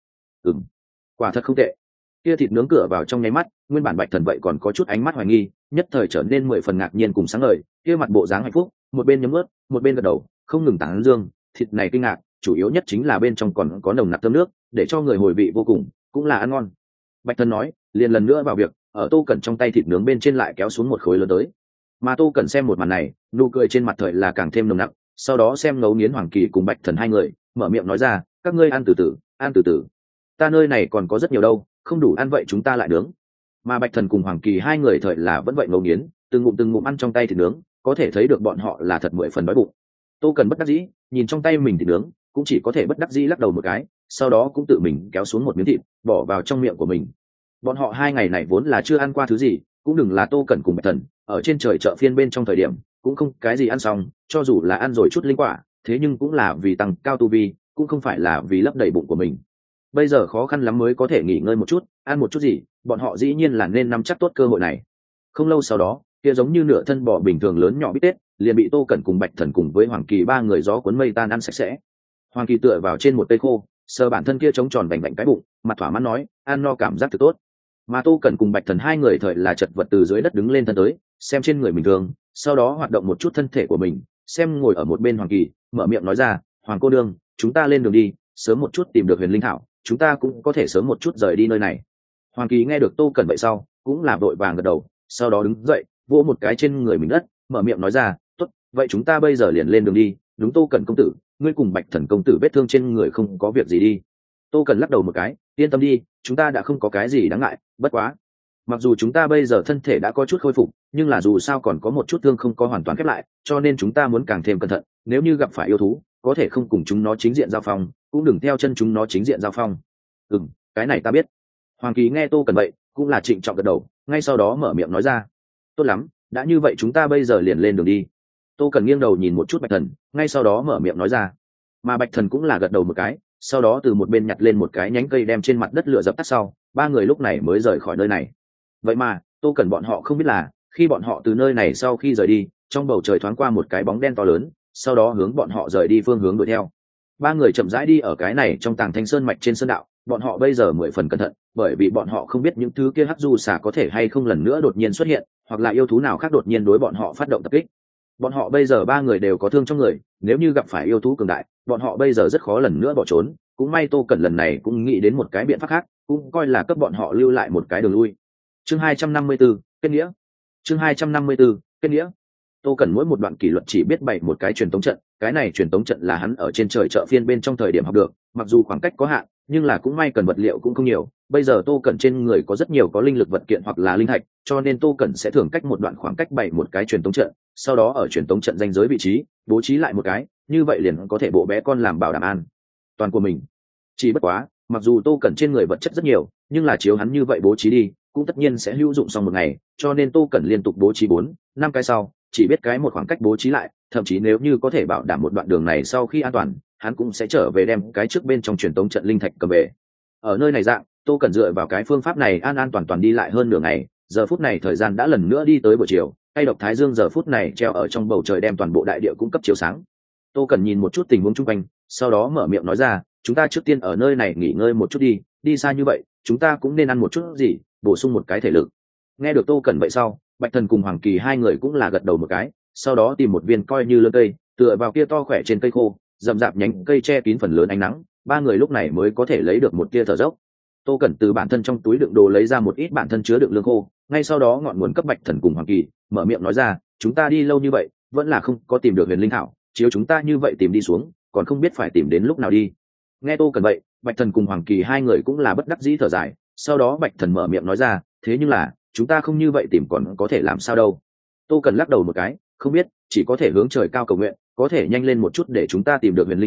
Quả thật không tệ. Kia thịt nướng cửa vào trong nháy mắt, nguyên bản Bạch Thần vậy còn có chút ánh mắt hoài nghi, nhất thời trở nên 10 phần ngạc nhiên cùng sáng ngời, kia mặt bộ dáng hạnh phúc, một bên nhấm ướt, một bên gật đầu, không ngừng tán dương, thịt này kinh ngạc, chủ yếu nhất chính là bên trong còn có nồng nặc thơm nước, để cho người hồi vị vô cùng, cũng là ăn ngon. Bạch Thần nói, liền lần nữa vào việc, ở Tô Cẩn trong tay thịt nướng bên trên lại kéo xuống một khối lớn tới. Mà Tô Cẩn xem một màn này, nụ cười trên mặt thời là càng thêm nồng nặc, sau đó xem ngấu nghiến Hoàng Kỳ cùng Bạch Thần hai người, mở miệng nói ra, các ngươi ăn từ từ, ăn từ từ. Ta nơi này còn có rất nhiều đâu, không đủ ăn vậy chúng ta lại nướng. Mà Bạch Thần cùng Hoàng Kỳ hai người thời là vẫn vậy ngấu nghiến, từng ngụm ăn trong tay thịt nướng, có thể thấy được bọn họ là thật 10 phần đói bụng. Tô Cẩn bất đắc dĩ, nhìn trong tay mình thịt nướng, cũng chỉ có thể bất đắc dĩ lắc đầu một cái, sau đó cũng tự mình kéo xuống một miếng thịt, bỏ vào trong miệng của mình. Bọn họ hai ngày này vốn là chưa ăn qua thứ gì, cũng đừng là Tô Cẩn cùng Bạch Thần, ở trên trời chợ phiên bên trong thời điểm, cũng không cái gì ăn xong, cho dù là ăn rồi chút linh quả, thế nhưng cũng là vì tăng cao tu vi, cũng không phải là vì lấp đầy bụng của mình. Bây giờ khó khăn lắm mới có thể nghỉ ngơi một chút, ăn một chút gì, bọn họ dĩ nhiên là nên nắm chắc tốt cơ hội này. Không lâu sau đó, kia giống như nửa thân bò bình thường lớn nhỏ bít tết, liền bị Tô Cẩn cùng Bạch Thần cùng với Hoàng Kỳ ba người gió cuốn mây tan ăn sạch sẽ. Hoàng Kỳ tựa vào trên một cây khô, sờ bản thân kia trống tròn vành vạnh cái bụng, mặt thỏa mãn nói, ăn no cảm giác thật tốt. Mà Tô Cẩn cùng Bạch Thần hai người thời là chật vật từ dưới đất đứng lên thân tới, xem trên người mình thường, sau đó hoạt động một chút thân thể của mình, xem ngồi ở một bên Hoàng Kỳ, mở miệng nói ra, Hoàng cô đương, chúng ta lên đường đi, sớm một chút tìm được Huyền Linh Thảo, chúng ta cũng có thể sớm một chút rời đi nơi này. Hoàng Kỳ nghe được Tô Cẩn vậy sau, cũng là vội vàng gật đầu, sau đó đứng dậy, vỗ một cái trên người mình đất, mở miệng nói ra, tốt, vậy chúng ta bây giờ liền lên đường đi. Đúng Tô Cẩn công tử, ngươi cùng Bạch Thần công tử vết thương trên người không có việc gì đi. Tô Cẩn lắc đầu một cái, yên tâm đi, chúng ta đã không có cái gì đáng ngại, bất quá, mặc dù chúng ta bây giờ thân thể đã có chút khôi phục, nhưng là dù sao còn có một chút thương không có hoàn toàn khép lại, cho nên chúng ta muốn càng thêm cẩn thận, nếu như gặp phải yêu thú, có thể không cùng chúng nó chính diện giao phong, cũng đừng theo chân chúng nó chính diện giao phong. Cái này ta biết. Hoàng Kỳ nghe Tô Cẩn vậy, cũng là trịnh trọng gật đầu, ngay sau đó mở miệng nói ra, tốt lắm, đã như vậy chúng ta bây giờ liền lên đường đi. Tô Cẩn nghiêng đầu nhìn một chút Bạch Thần, ngay sau đó mở miệng nói ra, mà Bạch Thần cũng là gật đầu một cái, sau đó từ một bên nhặt lên một cái nhánh cây đem trên mặt đất lửa dập tắt sau, ba người lúc này mới rời khỏi nơi này. Vậy mà Tô Cẩn bọn họ không biết là, khi bọn họ từ nơi này sau khi rời đi, trong bầu trời thoáng qua một cái bóng đen to lớn, sau đó hướng bọn họ rời đi phương hướng đuổi theo. Ba người chậm rãi đi ở cái này trong Tàng Thanh Sơn mạch trên sơn đạo, bọn họ bây giờ 10 phần cẩn thận, bởi vì bọn họ không biết những thứ kia hắc du xà có thể hay không lần nữa đột nhiên xuất hiện, hoặc là yêu thú nào khác đột nhiên đối bọn họ phát động tập kích. Bọn họ bây giờ ba người đều có thương trong người, nếu như gặp phải yêu thú cường đại, bọn họ bây giờ rất khó lần nữa bỏ trốn. Cũng may Tô Cẩn lần này cũng nghĩ đến một cái biện pháp khác, cũng coi là cấp bọn họ lưu lại một cái đường lui. Chương 254, kết nghĩa. Chương 254, kết nghĩa. Tô Cẩn mỗi một đoạn kỷ luật chỉ biết bày một cái truyền tống trận, cái này truyền tống trận là hắn ở trên trời chợ phiên bên trong thời điểm học được, mặc dù khoảng cách có hạn, nhưng là cũng may cần vật liệu cũng không nhiều. Bây giờ Tô Cẩn trên người có rất nhiều có linh lực vật kiện hoặc là linh thạch, cho nên Tô Cẩn sẽ thường cách một đoạn khoảng cách bày một cái truyền tống trận, sau đó ở truyền tống trận ranh giới vị trí, bố trí lại một cái, như vậy liền có thể bộ bé con làm bảo đảm an toàn của mình. Chỉ bất quá, mặc dù Tô Cẩn trên người vật chất rất nhiều, nhưng là chiếu hắn như vậy bố trí đi, cũng tất nhiên sẽ hữu dụng sau một ngày, cho nên Tô Cẩn liên tục bố trí 4-5 cái sau, chỉ biết cái một khoảng cách bố trí lại, thậm chí nếu như có thể bảo đảm một đoạn đường này sau khi an toàn, hắn cũng sẽ trở về đem cái trước bên trong truyền tống trận linh thạch cầm về. Ở nơi này dạng, Tô Cẩn dựa vào cái phương pháp này an toàn đi lại hơn nửa ngày, giờ phút này thời gian đã lần nữa đi tới buổi chiều, hay độc thái dương giờ phút này treo ở trong bầu trời đem toàn bộ đại địa cung cấp chiếu sáng. Tô Cẩn nhìn một chút tình huống xung quanh, sau đó mở miệng nói ra, chúng ta trước tiên ở nơi này nghỉ ngơi một chút đi, đi xa như vậy, chúng ta cũng nên ăn một chút gì, bổ sung một cái thể lực. Nghe được Tô Cẩn vậy sau, Bạch Thần cùng Hoàng Kỳ hai người cũng là gật đầu một cái, sau đó tìm một viên coi như lươn cây, tựa vào kia to khỏe trên cây khô, rậm rạp nhánh cây che kín phần lớn ánh nắng, ba người lúc này mới có thể lấy được một tia thở dốc. Tô Cẩn từ bản thân trong túi đựng đồ lấy ra một ít bản thân chứa đựng lương khô, ngay sau đó ngọn nguồn cấp Bạch Thần cùng Hoàng Kỳ, mở miệng nói ra, chúng ta đi lâu như vậy, vẫn là không có tìm được Huyền Linh Thảo, chiếu chúng ta như vậy tìm đi xuống, còn không biết phải tìm đến lúc nào đi. Nghe Tô Cẩn vậy, Bạch Thần cùng Hoàng Kỳ hai người cũng là bất đắc dĩ thở dài, sau đó Bạch Thần mở miệng nói ra, thế nhưng là chúng ta không như vậy tìm còn có thể làm sao đâu. Tô Cẩn lắc đầu một cái, không biết, chỉ có thể hướng trời cao cầu nguyện, có thể nhanh lên một chút để chúng ta tìm được Huyền Linh Thảo,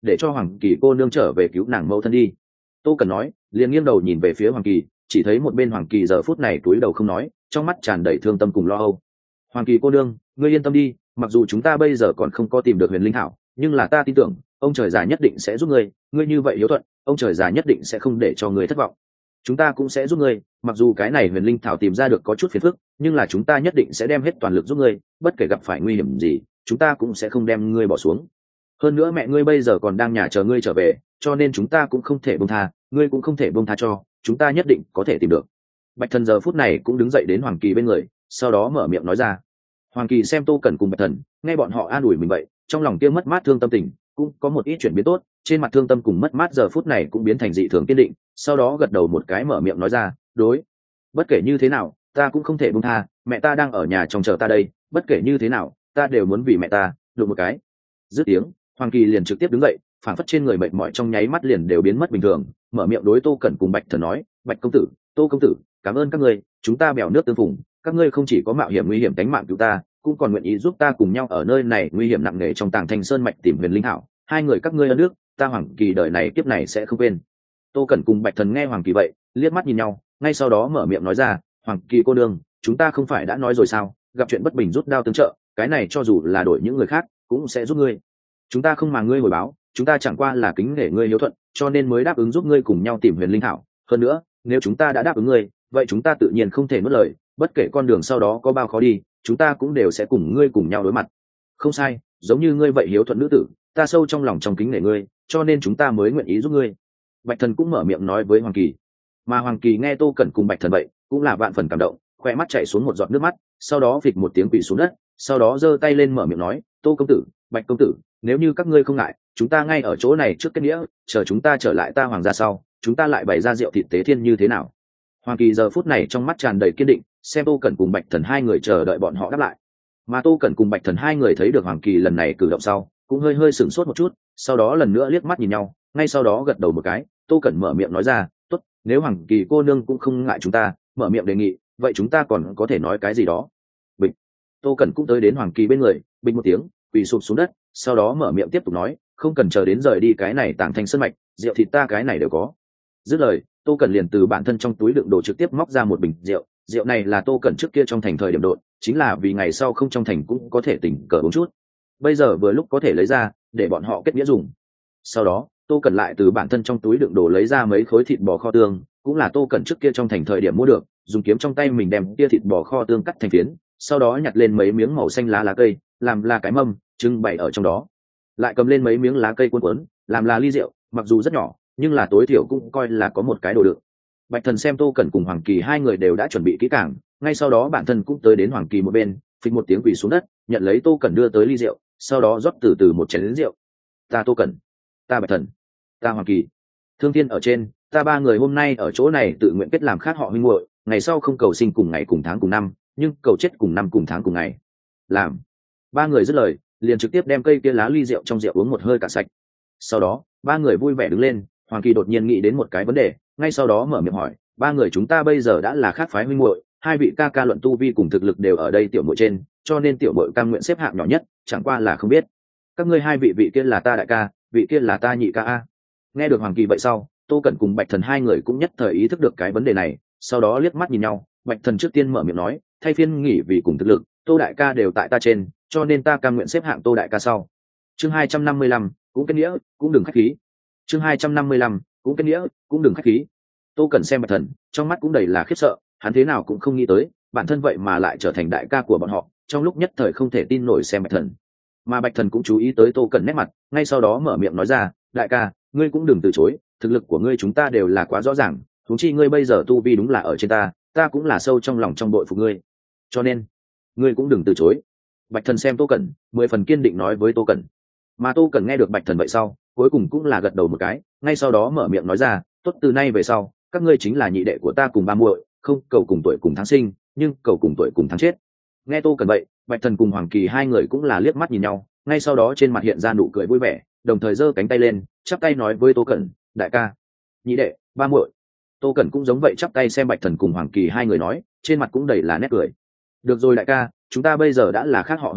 để cho Hoàng Kỳ cô nương trở về cứu nàng mẫu thân đi. Tô Cẩn nói, liền nghiêng đầu nhìn về phía Hoàng Kỳ, chỉ thấy một bên Hoàng Kỳ giờ phút này cúi đầu không nói, trong mắt tràn đầy thương tâm cùng lo âu. Hoàng Kỳ cô nương, ngươi yên tâm đi, mặc dù chúng ta bây giờ còn không có tìm được huyền linh thảo, nhưng là ta tin tưởng ông trời già nhất định sẽ giúp ngươi. Ngươi như vậy hiếu thuận, ông trời già nhất định sẽ không để cho ngươi thất vọng. Chúng ta cũng sẽ giúp ngươi, mặc dù cái này huyền linh thảo tìm ra được có chút phiền phức, nhưng là chúng ta nhất định sẽ đem hết toàn lực giúp ngươi, bất kể gặp phải nguy hiểm gì, chúng ta cũng sẽ không đem ngươi bỏ xuống. Hơn nữa mẹ ngươi bây giờ còn đang nhà chờ ngươi trở về, cho nên chúng ta cũng không thể buông tha, ngươi cũng không thể buông tha cho, chúng ta nhất định có thể tìm được. Bạch Thần giờ phút này cũng đứng dậy đến Hoàng Kỳ bên người, sau đó mở miệng nói ra. Hoàng Kỳ xem Tô Cẩn cùng Bạch Thần, nghe bọn họ an ủi mình vậy, trong lòng kia mất mát thương tâm tình cũng có một ít chuyển biến tốt, trên mặt thương tâm cùng mất mát giờ phút này cũng biến thành dị thường kiên định, sau đó gật đầu một cái mở miệng nói ra, đối, bất kể như thế nào, ta cũng không thể buông tha, mẹ ta đang ở nhà trong chờ ta đây, bất kể như thế nào, ta đều muốn vì mẹ ta, đụng một cái. Dứt tiếng, Hoàng Kỳ liền trực tiếp đứng dậy, phảng phất trên người mệt mỏi trong nháy mắt liền đều biến mất bình thường, mở miệng đối Tô Cẩn cùng Bạch Thần nói, Bạch công tử, Tô công tử, cảm ơn các ngươi, chúng ta bèo nước tương phùng, các ngươi không chỉ có mạo hiểm nguy hiểm tính mạng cứu ta, cũng còn nguyện ý giúp ta cùng nhau ở nơi này nguy hiểm nặng nề trong Tàng Thanh Sơn mạch tìm huyền linh thảo, hai người các ngươi ơn đức, ta Hoàng Kỳ đời này kiếp này sẽ không quên. Tô Cẩn cùng Bạch Thần nghe Hoàng Kỳ vậy, liếc mắt nhìn nhau, ngay sau đó mở miệng nói ra, Hoàng Kỳ cô nương, chúng ta không phải đã nói rồi sao, gặp chuyện bất bình rút đao tương trợ, cái này cho dù là đổi những người khác cũng sẽ giúp ngươi. Chúng ta không màng ngươi hồi báo, chúng ta chẳng qua là kính nể ngươi hiếu thuận, cho nên mới đáp ứng giúp ngươi cùng nhau tìm huyền linh thảo. Hơn nữa, nếu chúng ta đã đáp ứng ngươi, vậy chúng ta tự nhiên không thể nuốt lời, bất kể con đường sau đó có bao khó đi, chúng ta cũng đều sẽ cùng ngươi cùng nhau đối mặt. Không sai, giống như ngươi vậy hiếu thuận nữ tử, ta sâu trong lòng trong kính nể ngươi, cho nên chúng ta mới nguyện ý giúp ngươi. Bạch Thần cũng mở miệng nói với Hoàng Kỳ, mà Hoàng Kỳ nghe Tô Cẩn cùng Bạch Thần vậy, cũng là vạn phần cảm động, khoe mắt chảy xuống một giọt nước mắt, sau đó phịch một tiếng quỳ xuống đất, sau đó giơ tay lên mở miệng nói, Tô công tử, Bạch công tử, nếu như các ngươi không ngại, chúng ta ngay ở chỗ này trước kết nghĩa, chờ chúng ta trở lại ta Hoàng gia sau, chúng ta lại bày ra rượu thịt tế thiên như thế nào? Hoàng Kỳ giờ phút này trong mắt tràn đầy kiên định, xem Tô Cẩn cùng Bạch Thần hai người chờ đợi bọn họ đáp lại. Mà Tô Cẩn cùng Bạch Thần hai người thấy được Hoàng Kỳ lần này cử động sau, cũng hơi hơi sửng sốt một chút, sau đó lần nữa liếc mắt nhìn nhau, ngay sau đó gật đầu một cái, Tô Cẩn mở miệng nói ra, tốt, nếu Hoàng Kỳ cô nương cũng không ngại chúng ta, mở miệng đề nghị, vậy chúng ta còn có thể nói cái gì đó. Bịch. Tô Cẩn cũng tới đến Hoàng Kỳ bên người, bịch một tiếng, quỳ sụp xuống đất, sau đó mở miệng tiếp tục nói, không cần chờ đến rời đi cái này Tàng Thanh Sơn mạch, rượu thịt ta cái này đều có. Dứt lời, Tô Cẩn liền từ bản thân trong túi đựng đồ trực tiếp móc ra một bình rượu, rượu này là Tô Cẩn trước kia trong thành thời điểm độn, chính là vì ngày sau không trong thành cũng có thể tỉnh cờ uống chút. Bây giờ vừa lúc có thể lấy ra, để bọn họ kết nghĩa dùng. Sau đó, Tô Cẩn lại từ bản thân trong túi đựng đồ lấy ra mấy khối thịt bò kho tương, cũng là Tô Cẩn trước kia trong thành thời điểm mua được, dùng kiếm trong tay mình đem kia thịt bò kho tương cắt thành phiến, sau đó nhặt lên mấy miếng màu xanh lá cây, làm là cái mâm, trưng bày ở trong đó. Lại cầm lên mấy miếng lá cây cuốn cuốn, làm là ly rượu, mặc dù rất nhỏ, nhưng là tối thiểu cũng coi là có một cái đồ đựng. Bạch Thần xem Tô Cẩn cùng Hoàng Kỳ hai người đều đã chuẩn bị kỹ càng, ngay sau đó bản thân cũng tới đến Hoàng Kỳ một bên, phịch một tiếng quỳ xuống đất, nhận lấy Tô Cẩn đưa tới ly rượu, sau đó rót từ từ một chén lớn rượu. Ta Tô Cẩn, ta Bạch Thần, ta Hoàng Kỳ, thương thiên ở trên, ta ba người hôm nay ở chỗ này tự nguyện kết làm khác họ huynh muội, ngày sau không cầu sinh cùng ngày cùng tháng cùng năm, nhưng cầu chết cùng năm cùng tháng cùng ngày. Làm. Ba người dứt lời, liền trực tiếp đem cây kia lá ly rượu trong rượu uống một hơi cạn sạch. Sau đó, ba người vui vẻ đứng lên, Hoàng Kỳ đột nhiên nghĩ đến một cái vấn đề, ngay sau đó mở miệng hỏi, ba người chúng ta bây giờ đã là khác phái huynh muội, hai vị ca ca luận tu vi cùng thực lực đều ở đây tiểu muội trên, cho nên tiểu muội cam nguyện xếp hạng nhỏ nhất, chẳng qua là không biết các ngươi hai vị kia là ta đại ca, vị kia là ta nhị ca a. Nghe được Hoàng Kỳ vậy sau, Tô Cẩn cùng Bạch Thần hai người cũng nhất thời ý thức được cái vấn đề này, sau đó liếc mắt nhìn nhau, Bạch Thần trước tiên mở miệng nói, thay phiên nghỉ vì cùng thực lực, Tô đại ca đều tại ta trên, cho nên ta cam nguyện xếp hạng Tô đại ca sau. Chương 255, cũng kết nghĩa, cũng đừng khách khí. Chương 255, cũng kết nghĩa, cũng đừng khách khí. Tô Cẩn xem Bạch Thần, trong mắt cũng đầy là khiếp sợ, hắn thế nào cũng không nghĩ tới, bản thân vậy mà lại trở thành đại ca của bọn họ, trong lúc nhất thời không thể tin nổi xem Bạch Thần. Mà Bạch Thần cũng chú ý tới Tô Cẩn nét mặt, ngay sau đó mở miệng nói ra, đại ca, ngươi cũng đừng từ chối, thực lực của ngươi chúng ta đều là quá rõ ràng, huống chi ngươi bây giờ tu vi đúng là ở trên ta, ta cũng là sâu trong lòng trong đội phục ngươi, cho nên ngươi cũng đừng từ chối. Bạch Thần xem Tô Cẩn, 10 phần kiên định nói với Tô Cẩn. Mà Tô Cẩn nghe được Bạch Thần vậy sau, cuối cùng cũng là gật đầu một cái, ngay sau đó mở miệng nói ra, tốt, từ nay về sau, các ngươi chính là nhị đệ của ta cùng ba muội, không cầu cùng tuổi cùng tháng sinh, nhưng cầu cùng tuổi cùng tháng chết. Nghe Tô Cẩn vậy, Bạch Thần cùng Hoàng Kỳ hai người cũng là liếc mắt nhìn nhau, ngay sau đó trên mặt hiện ra nụ cười vui vẻ, đồng thời giơ cánh tay lên, chắp tay nói với Tô Cẩn, đại ca, nhị đệ, ba muội. Tô Cẩn cũng giống vậy chắp tay xem Bạch Thần cùng Hoàng Kỳ hai người nói, trên mặt cũng đầy là nét cười. Được rồi đại ca, chúng ta bây giờ đã là khác họ huynh muội,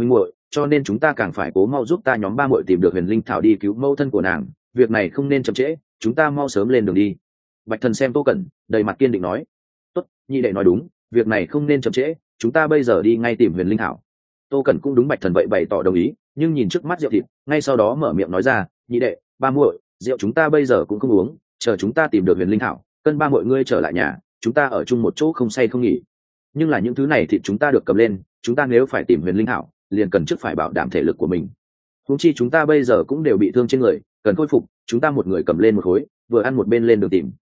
cho nên chúng ta càng phải cố mau giúp ta nhóm ba muội tìm được huyền linh thảo đi cứu mẫu thân của nàng, việc này không nên chậm trễ, chúng ta mau sớm lên đường đi. Bạch Thần xem Tô Cẩn, đầy mặt kiên định nói. Tốt, nhị đệ nói đúng, việc này không nên chậm trễ, chúng ta bây giờ đi ngay tìm huyền linh thảo. Tô Cẩn cũng đúng Bạch Thần vậy bày tỏ đồng ý, nhưng nhìn trước mắt rượu thịt, ngay sau đó mở miệng nói ra, nhị đệ, ba muội, rượu chúng ta bây giờ cũng không uống, chờ chúng ta tìm được huyền linh thảo, cân ba muội ngươi trở lại nhà, chúng ta ở chung một chỗ không say không nghỉ. Nhưng là những thứ này thì chúng ta được cầm lên, chúng ta nếu phải tìm huyền linh thảo, liền cần trước phải bảo đảm thể lực của mình. Huống chi chúng ta bây giờ cũng đều bị thương trên người, cần khôi phục, chúng ta một người cầm lên một khối, vừa ăn một bên lên đường tìm.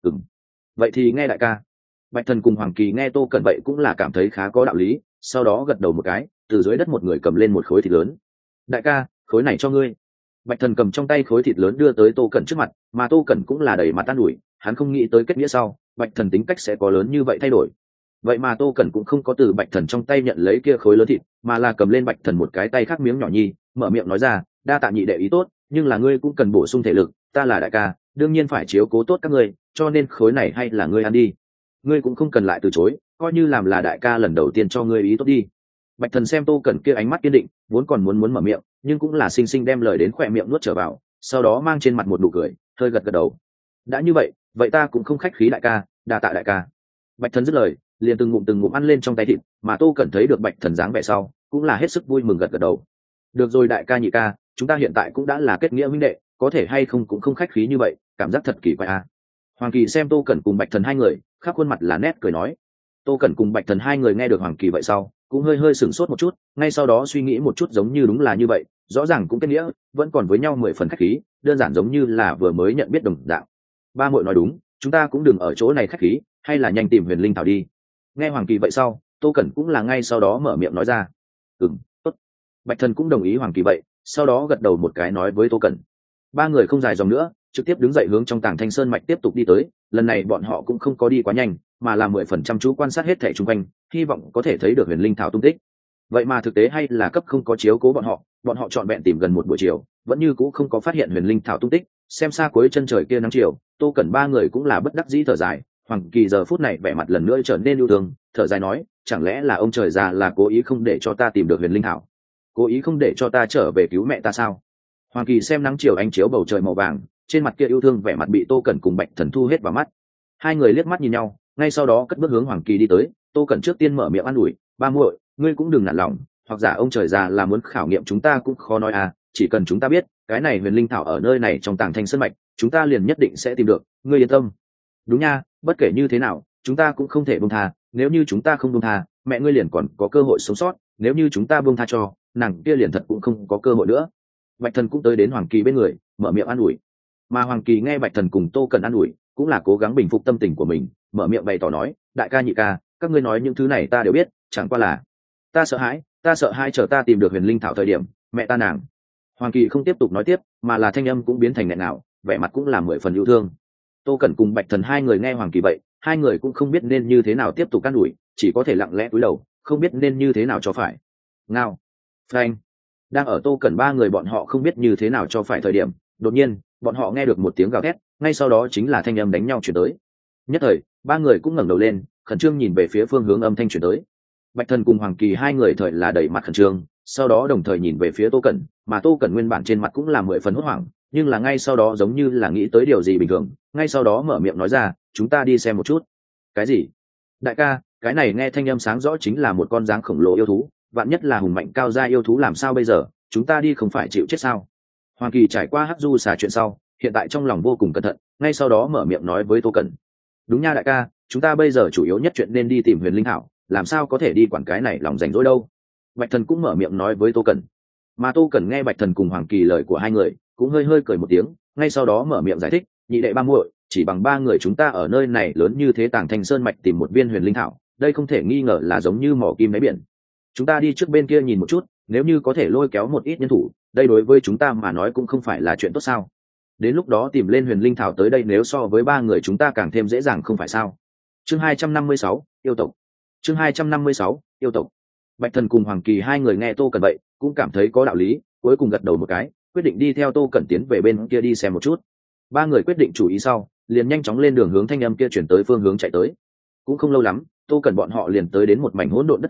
Vậy thì nghe đại ca. Bạch Thần cùng Hoàng Kỳ nghe Tô Cẩn vậy cũng là cảm thấy khá có đạo lý, sau đó gật đầu một cái, từ dưới đất một người cầm lên một khối thịt lớn. Đại ca, khối này cho ngươi. Bạch Thần cầm trong tay khối thịt lớn đưa tới Tô Cẩn trước mặt, mà Tô Cẩn cũng là đầy mặt an ủi, hắn không nghĩ tới kết nghĩa sau Bạch Thần tính cách sẽ có lớn như vậy thay đổi. Vậy mà Tô Cẩn cũng không có từ Bạch Thần trong tay nhận lấy kia khối lớn thịt, mà là cầm lên Bạch Thần một cái tay khác miếng nhỏ nhi, mở miệng nói ra, đa tạ nhị đệ ý tốt, nhưng là ngươi cũng cần bổ sung thể lực, ta là đại ca, đương nhiên phải chiếu cố tốt các ngươi, cho nên khối này hay là ngươi ăn đi. Ngươi cũng không cần lại từ chối, coi như làm là đại ca lần đầu tiên cho ngươi ý tốt đi. Bạch Thần xem Tô Cẩn kia ánh mắt kiên định, vốn còn muốn mở miệng, nhưng cũng là xinh xinh đem lời đến khỏe miệng nuốt trở vào, sau đó mang trên mặt một nụ cười, hơi gật gật đầu. Đã như vậy, vậy ta cũng không khách khí đại ca, đa tạ đại ca. Bạch Thần dứt lời, liền từng ngụm ăn lên trong tay thịt, mà Tô Cẩn thấy được Bạch Thần dáng vẻ sau, cũng là hết sức vui mừng gật gật đầu. Được rồi đại ca nhị ca, chúng ta hiện tại cũng đã là kết nghĩa huynh đệ, có thể hay không cũng không khách khí như vậy, cảm giác thật kỳ quái à. Hoàng Kỳ xem Tô Cẩn cùng Bạch Thần hai người, khắp khuôn mặt là nét cười nói. Tô Cẩn cùng Bạch Thần hai người nghe được Hoàng Kỳ vậy sau, cũng hơi sửng sốt một chút, ngay sau đó suy nghĩ một chút giống như đúng là như vậy, rõ ràng cũng kết nghĩa, vẫn còn với nhau 10 phần khách khí, đơn giản giống như là vừa mới nhận biết đồng dạng. Ba muội nói đúng, chúng ta cũng đừng ở chỗ này khách khí, hay là nhanh tìm huyền linh thảo đi. Nghe Hoàng Kỳ vậy sau, Tô Cẩn cũng là ngay sau đó mở miệng nói ra. Tốt. Bạch Thần cũng đồng ý Hoàng Kỳ vậy, sau đó gật đầu một cái nói với Tô Cẩn. Ba người không dài dòng nữa, trực tiếp đứng dậy hướng trong Tàng Thanh Sơn mạch tiếp tục đi tới, lần này bọn họ cũng không có đi quá nhanh, mà là 10% chú quan sát hết thảy xung quanh, hy vọng có thể thấy được huyền linh thảo tung tích. Vậy mà thực tế hay là cấp không có chiếu cố bọn họ chọn vẹn tìm gần một buổi chiều, vẫn như cũ không có phát hiện huyền linh thảo tung tích. Xem xa cuối chân trời kia nắng chiều, Tô Cẩn ba người cũng là bất đắc dĩ thở dài. Hoàng Kỳ giờ phút này vẻ mặt lần nữa trở nên yêu thương, thở dài nói, chẳng lẽ là ông trời già là cố ý không để cho ta tìm được huyền linh thảo, cố ý không để cho ta trở về cứu mẹ ta sao? Hoàng Kỳ xem nắng chiều ánh chiếu bầu trời màu vàng, trên mặt kia yêu thương vẻ mặt bị Tô Cẩn cùng Bạch Thần thu hết vào mắt. Hai người liếc mắt nhìn nhau, ngay sau đó cất bước hướng Hoàng Kỳ đi tới. Tô Cẩn trước tiên mở miệng an ủi, ba muội, ngươi cũng đừng nản lòng, hoặc giả ông trời già là muốn khảo nghiệm chúng ta cũng khó nói à, chỉ cần chúng ta biết cái này huyền linh thảo ở nơi này trong Tàng Thanh Sơn mạch, chúng ta liền nhất định sẽ tìm được, ngươi yên tâm. Đúng nha, bất kể như thế nào, chúng ta cũng không thể buông tha, nếu như chúng ta không buông tha, mẹ ngươi liền còn có cơ hội sống sót, nếu như chúng ta buông tha cho, nàng kia liền thật cũng không có cơ hội nữa. Bạch Thần cũng tới đến Hoàng Kỳ bên người, mở miệng an ủi. Mà Hoàng Kỳ nghe Bạch Thần cùng Tô Cẩn an ủi, cũng là cố gắng bình phục tâm tình của mình, mở miệng bày tỏ nói, đại ca nhị ca, các ngươi nói những thứ này ta đều biết, chẳng qua là ta sợ hãi chờ ta tìm được huyền linh thảo thời điểm, mẹ ta nàng. Hoàng Kỳ không tiếp tục nói tiếp, mà là thanh âm cũng biến thành nghẹn ngào, vẻ mặt cũng là 10 phần yêu thương. Tô Cẩn cùng Bạch Thần hai người nghe Hoàng Kỳ vậy, hai người cũng không biết nên như thế nào tiếp tục can đuổi, chỉ có thể lặng lẽ cúi đầu, không biết nên như thế nào cho phải. Ngao, phanh. Đang ở Tô Cẩn ba người bọn họ không biết như thế nào cho phải thời điểm, đột nhiên, bọn họ nghe được một tiếng gào thét, ngay sau đó chính là thanh âm đánh nhau chuyển tới. Nhất thời, ba người cũng ngẩng đầu lên, khẩn trương nhìn về phía phương hướng âm thanh chuyển tới. Bạch Thần cùng Hoàng Kỳ hai người thời là đầy mặt khẩn trương, sau đó đồng thời nhìn về phía Tô Cẩn, mà Tô Cẩn nguyên bản trên mặt cũng là 10 phần hốt hoảng, nhưng là ngay sau đó giống như là nghĩ tới điều gì bình thường, ngay sau đó mở miệng nói ra, chúng ta đi xem một chút. Cái gì? Đại ca, cái này nghe thanh âm sáng rõ chính là một con dáng khổng lồ yêu thú, vạn nhất là hùng mạnh cao gia yêu thú làm sao bây giờ, chúng ta đi không phải chịu chết sao? Hoàng Kỳ trải qua hắc du xà chuyện sau, hiện tại trong lòng vô cùng cẩn thận, ngay sau đó mở miệng nói với Tô Cẩn. Đúng nha đại ca, chúng ta bây giờ chủ yếu nhất chuyện nên đi tìm huyền linh thảo, làm sao có thể đi quản cái này lòng rảnh rỗi đâu. Bạch Thần cũng mở miệng nói với Tô Cẩn. Mà Tô Cẩn nghe Bạch Thần cùng Hoàng Kỳ lời của hai người, cũng hơi cười một tiếng, ngay sau đó mở miệng giải thích, nhị đệ ba muội, chỉ bằng ba người chúng ta ở nơi này lớn như thế Tàng Thanh Sơn mạch tìm một viên huyền linh thảo, đây không thể nghi ngờ là giống như mỏ kim đáy biển. Chúng ta đi trước bên kia nhìn một chút, nếu như có thể lôi kéo một ít nhân thủ, đây đối với chúng ta mà nói cũng không phải là chuyện tốt sao? Đến lúc đó tìm lên huyền linh thảo tới đây nếu so với ba người chúng ta càng thêm dễ dàng không phải sao? Chương 256, yêu tộc. Chương 256, yêu tộc. Bạch Thần cùng Hoàng Kỳ hai người nghe Tô Cẩn vậy, cũng cảm thấy có đạo lý, cuối cùng gật đầu một cái, quyết định đi theo Tô Cẩn tiến về bên kia đi xem một chút. Ba người quyết định chủ ý sau, liền nhanh chóng lên đường hướng thanh âm kia chuyển tới phương hướng chạy tới. Cũng không lâu lắm, Tô Cẩn bọn họ liền tới đến một mảnh hỗn độn đất trống,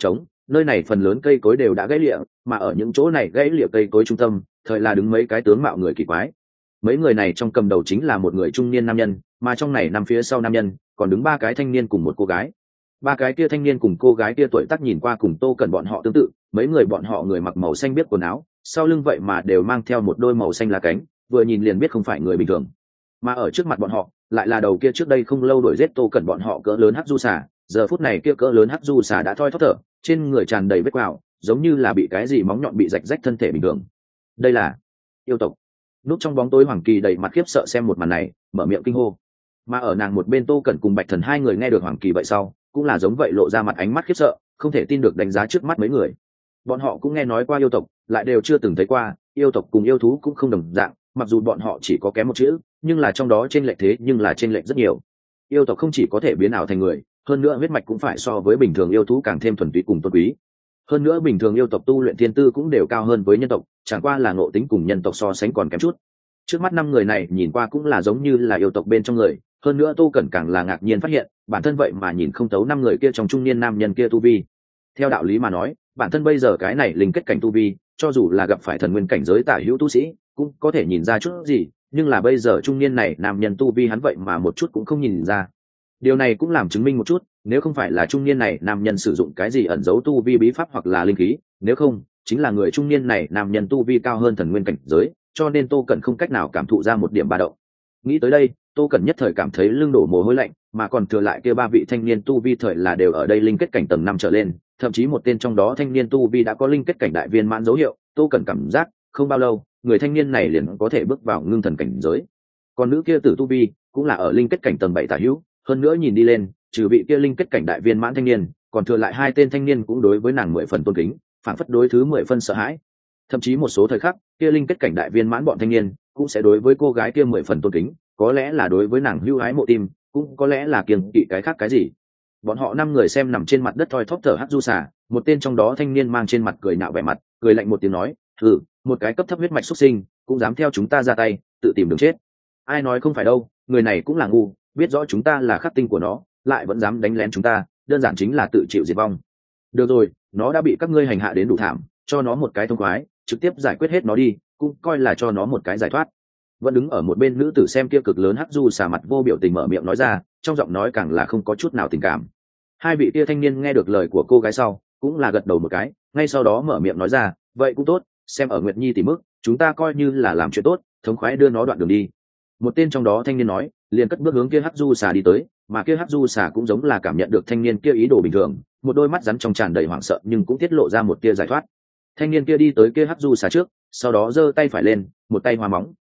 nơi này phần lớn cây cối đều đã gãy lịa, mà ở những chỗ này gãy lịa cây cối trung tâm thời là đứng mấy cái tướng mạo người kỳ quái. Mấy người này trong cầm đầu chính là một người trung niên nam nhân, mà trong này nằm phía sau nam nhân còn đứng ba cái thanh niên cùng một cô gái. Ba cái kia thanh niên cùng cô gái kia tuổi tác nhìn qua cùng Tô Cẩn bọn họ tương tự, mấy người bọn họ người mặc màu xanh biếc quần áo, sau lưng vậy mà đều mang theo một đôi màu xanh lá cánh, vừa nhìn liền biết không phải người bình thường. Mà ở trước mặt bọn họ lại là đầu kia trước đây không lâu đuổi giết Tô Cẩn bọn họ cỡ lớn hắc du xà, giờ phút này kia cỡ lớn hắc du xà đã thoi thóp thở, trên người tràn đầy vết quào, giống như là bị cái gì móng nhọn bị rạch rách thân thể bình thường. Đây là yêu tộc. Núp trong bóng tối Hoàng Kỳ đầy mặt khiếp sợ xem một màn này, mở miệng kinh hô. Mà ở nàng một bên Tô Cẩn cùng Bạch Thần hai người nghe được Hoàng Kỳ vậy sau, cũng là giống vậy lộ ra mặt ánh mắt khiếp sợ, không thể tin được đánh giá trước mắt mấy người. Bọn họ cũng nghe nói qua yêu tộc, lại đều chưa từng thấy qua, yêu tộc cùng yêu thú cũng không đồng dạng, mặc dù bọn họ chỉ có kém một chữ, nhưng là trong đó chênh lệch thế nhưng là chênh lệch rất nhiều. Yêu tộc không chỉ có thể biến ảo thành người, hơn nữa huyết mạch cũng phải so với bình thường yêu thú càng thêm thuần túy cùng tôn quý. Hơn nữa bình thường yêu tộc tu luyện thiên tư cũng đều cao hơn với nhân tộc, chẳng qua là ngộ tính cùng nhân tộc so sánh còn kém chút. Trước mắt năm người này nhìn qua cũng là giống như là yêu tộc bên trong người, hơn nữa Tô Cẩn càng là ngạc nhiên phát hiện bản thân vậy mà nhìn không thấu năm người kia trong trung niên nam nhân kia tu vi. Theo đạo lý mà nói, bản thân bây giờ cái này linh kết cảnh tu vi, cho dù là gặp phải thần nguyên cảnh giới tả hữu tu sĩ cũng có thể nhìn ra chút gì, nhưng là bây giờ trung niên này nam nhân tu vi hắn vậy mà một chút cũng không nhìn ra. Điều này cũng làm chứng minh một chút, nếu không phải là trung niên này nam nhân sử dụng cái gì ẩn giấu tu vi bí pháp hoặc là linh khí, nếu không chính là người trung niên này nam nhân tu vi cao hơn thần nguyên cảnh giới, cho nên Tô Cẩn không cách nào cảm thụ ra một điểm ba động. Nghĩ tới đây, Tô Cẩn nhất thời cảm thấy lưng đổ mồ hôi lạnh, mà còn thừa lại kia ba vị thanh niên tu vi thời là đều ở đây linh kết cảnh tầng 5 trở lên, thậm chí một tên trong đó thanh niên tu vi đã có linh kết cảnh đại viên mãn dấu hiệu. Tô Cẩn cảm giác không bao lâu người thanh niên này liền có thể bước vào ngưng thần cảnh giới. Còn nữ kia tử tu vi cũng là ở linh kết cảnh tầng 7 tả hữu, hơn nữa nhìn đi lên trừ vị kia linh kết cảnh đại viên mãn thanh niên, còn thừa lại hai tên thanh niên cũng đối với nàng 10 phần tôn kính, phản phất đối thứ 10 phân sợ hãi. Thậm chí một số thời khắc kia linh kết cảnh đại viên mãn bọn thanh niên cũng sẽ đối với cô gái kia 10 phần tôn kính, có lẽ là đối với nàng hưu hái mộ tim, cũng có lẽ là kiêng kỵ cái khác cái gì. Bọn họ năm người xem nằm trên mặt đất thoi thóp thở hắt du xà, một tên trong đó thanh niên mang trên mặt cười nạo vẻ mặt, cười lạnh một tiếng nói: một cái cấp thấp huyết mạch xuất sinh cũng dám theo chúng ta ra tay, tự tìm đường chết. Ai nói không phải đâu, người này cũng là ngu, biết rõ chúng ta là khắc tinh của nó, lại vẫn dám đánh lén chúng ta, đơn giản chính là tự chịu diệt vong. Được rồi, nó đã bị các ngươi hành hạ đến đủ thảm, cho nó một cái thông khoái, trực tiếp giải quyết hết nó đi, cũng coi là cho nó một cái giải thoát. Vẫn đứng ở một bên nữ tử xem kia cực lớn hắc du xà mặt vô biểu tình mở miệng nói ra, trong giọng nói càng là không có chút nào tình cảm. Hai vị kia thanh niên nghe được lời của cô gái sau cũng là gật đầu một cái, ngay sau đó mở miệng nói ra: vậy cũng tốt, xem ở Nguyệt Nhi tỷ mức, chúng ta coi như là làm chuyện tốt, thống khoái đưa nó đoạn đường đi. Một tên trong đó thanh niên nói, liền cất bước hướng kia hắc du xà đi tới, mà kia hắc du xà cũng giống là cảm nhận được thanh niên kia ý đồ bình thường, một đôi mắt rắn trong tràn đầy hoảng sợ nhưng cũng tiết lộ ra một tia giải thoát. Thanh niên kia đi tới kia hắc du xà trước, sau đó giơ tay phải lên, một tay hóa móng.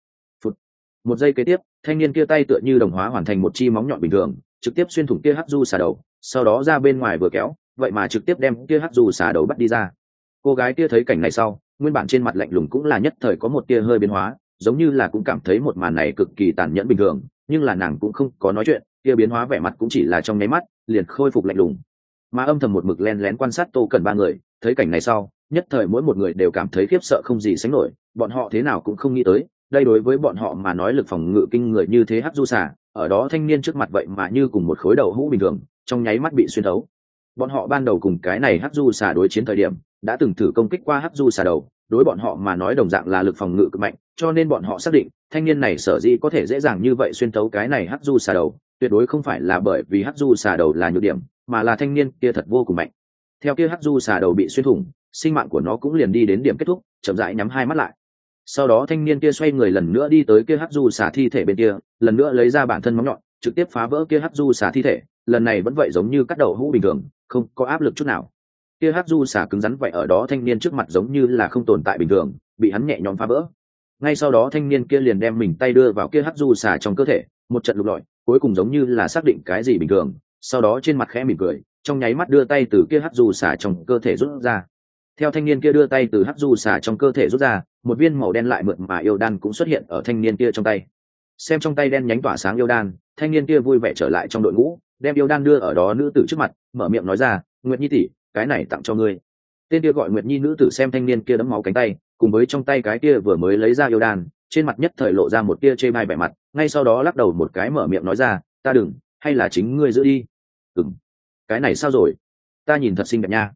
Một giây kế tiếp, thanh niên kia tay tựa như đồng hóa hoàn thành một chi móng nhọn bình thường, trực tiếp xuyên thủng kia hắc du xà đầu, sau đó ra bên ngoài vừa kéo, vậy mà trực tiếp đem kia hắc du xà đầu bắt đi ra. Cô gái kia thấy cảnh này sau, nguyên bản trên mặt lạnh lùng cũng là nhất thời có một tia hơi biến hóa, giống như là cũng cảm thấy một màn này cực kỳ tàn nhẫn bình thường, nhưng là nàng cũng không có nói chuyện, kia biến hóa vẻ mặt cũng chỉ là trong nháy mắt, liền khôi phục lạnh lùng. Mà âm thầm một mực lén lén quan sát Tô Cẩn ba người, thấy cảnh này sau, nhất thời mỗi một người đều cảm thấy khiếp sợ không gì sánh nổi, bọn họ thế nào cũng không nghĩ tới, đây đối với bọn họ mà nói lực phòng ngự kinh người như thế hắc du xà, ở đó thanh niên trước mặt vậy mà như cùng một khối đầu hũ bình thường, trong nháy mắt bị xuyên thấu. Bọn họ ban đầu cùng cái này hắc du xà đối chiến thời điểm, đã từng thử công kích qua hắc du xà đầu, đối bọn họ mà nói đồng dạng là lực phòng ngự cực mạnh, cho nên bọn họ xác định thanh niên này sở dĩ có thể dễ dàng như vậy xuyên thấu cái này hắc du xà đầu, tuyệt đối không phải là bởi vì hắc du xà đầu là nhược điểm, mà là thanh niên kia thật vô cùng mạnh. Theo kia hắc du xà đầu bị xuyên thủng, sinh mạng của nó cũng liền đi đến điểm kết thúc, chậm rãi nhắm hai mắt lại. Sau đó thanh niên kia xoay người lần nữa đi tới kia hắc du xà thi thể bên kia, lần nữa lấy ra bản thân móng nhọn, trực tiếp phá vỡ kia hắc du xà thi thể, lần này vẫn vậy giống như cắt đậu hũ bình thường, không có áp lực chút nào. Kia hắc du xà cứng rắn vậy ở đó thanh niên trước mặt giống như là không tồn tại bình thường, bị hắn nhẹ nhõm phá vỡ. Ngay sau đó thanh niên kia liền đem mình tay đưa vào kia hắc du xà trong cơ thể, một trận lục lọi, cuối cùng giống như là xác định cái gì bình thường, sau đó trên mặt khẽ mỉm cười, trong nháy mắt đưa tay từ kia hắc du xà trong cơ thể rút ra. Theo thanh niên kia đưa tay từ hắc du xà trong cơ thể rút ra, một viên màu đen lại mượt mà yêu đan cũng xuất hiện ở thanh niên kia trong tay. Xem trong tay đen nhánh tỏa sáng yêu đan, thanh niên kia vui vẻ trở lại trong đội ngũ, đem yêu đan đưa ở đó nữ tử trước mặt, mở miệng nói ra: Nguyệt Nhi tỷ, cái này tặng cho ngươi. Tên kia gọi Nguyệt Nhi nữ tử xem thanh niên kia đẫm máu cánh tay, cùng với trong tay cái kia vừa mới lấy ra yêu đan, trên mặt nhất thời lộ ra một tia chê bai vẻ mặt, ngay sau đó lắc đầu một cái mở miệng nói ra: ta đừng, hay là chính ngươi giữ đi. Cái này sao rồi? Ta nhìn thật xinh đẹp nha.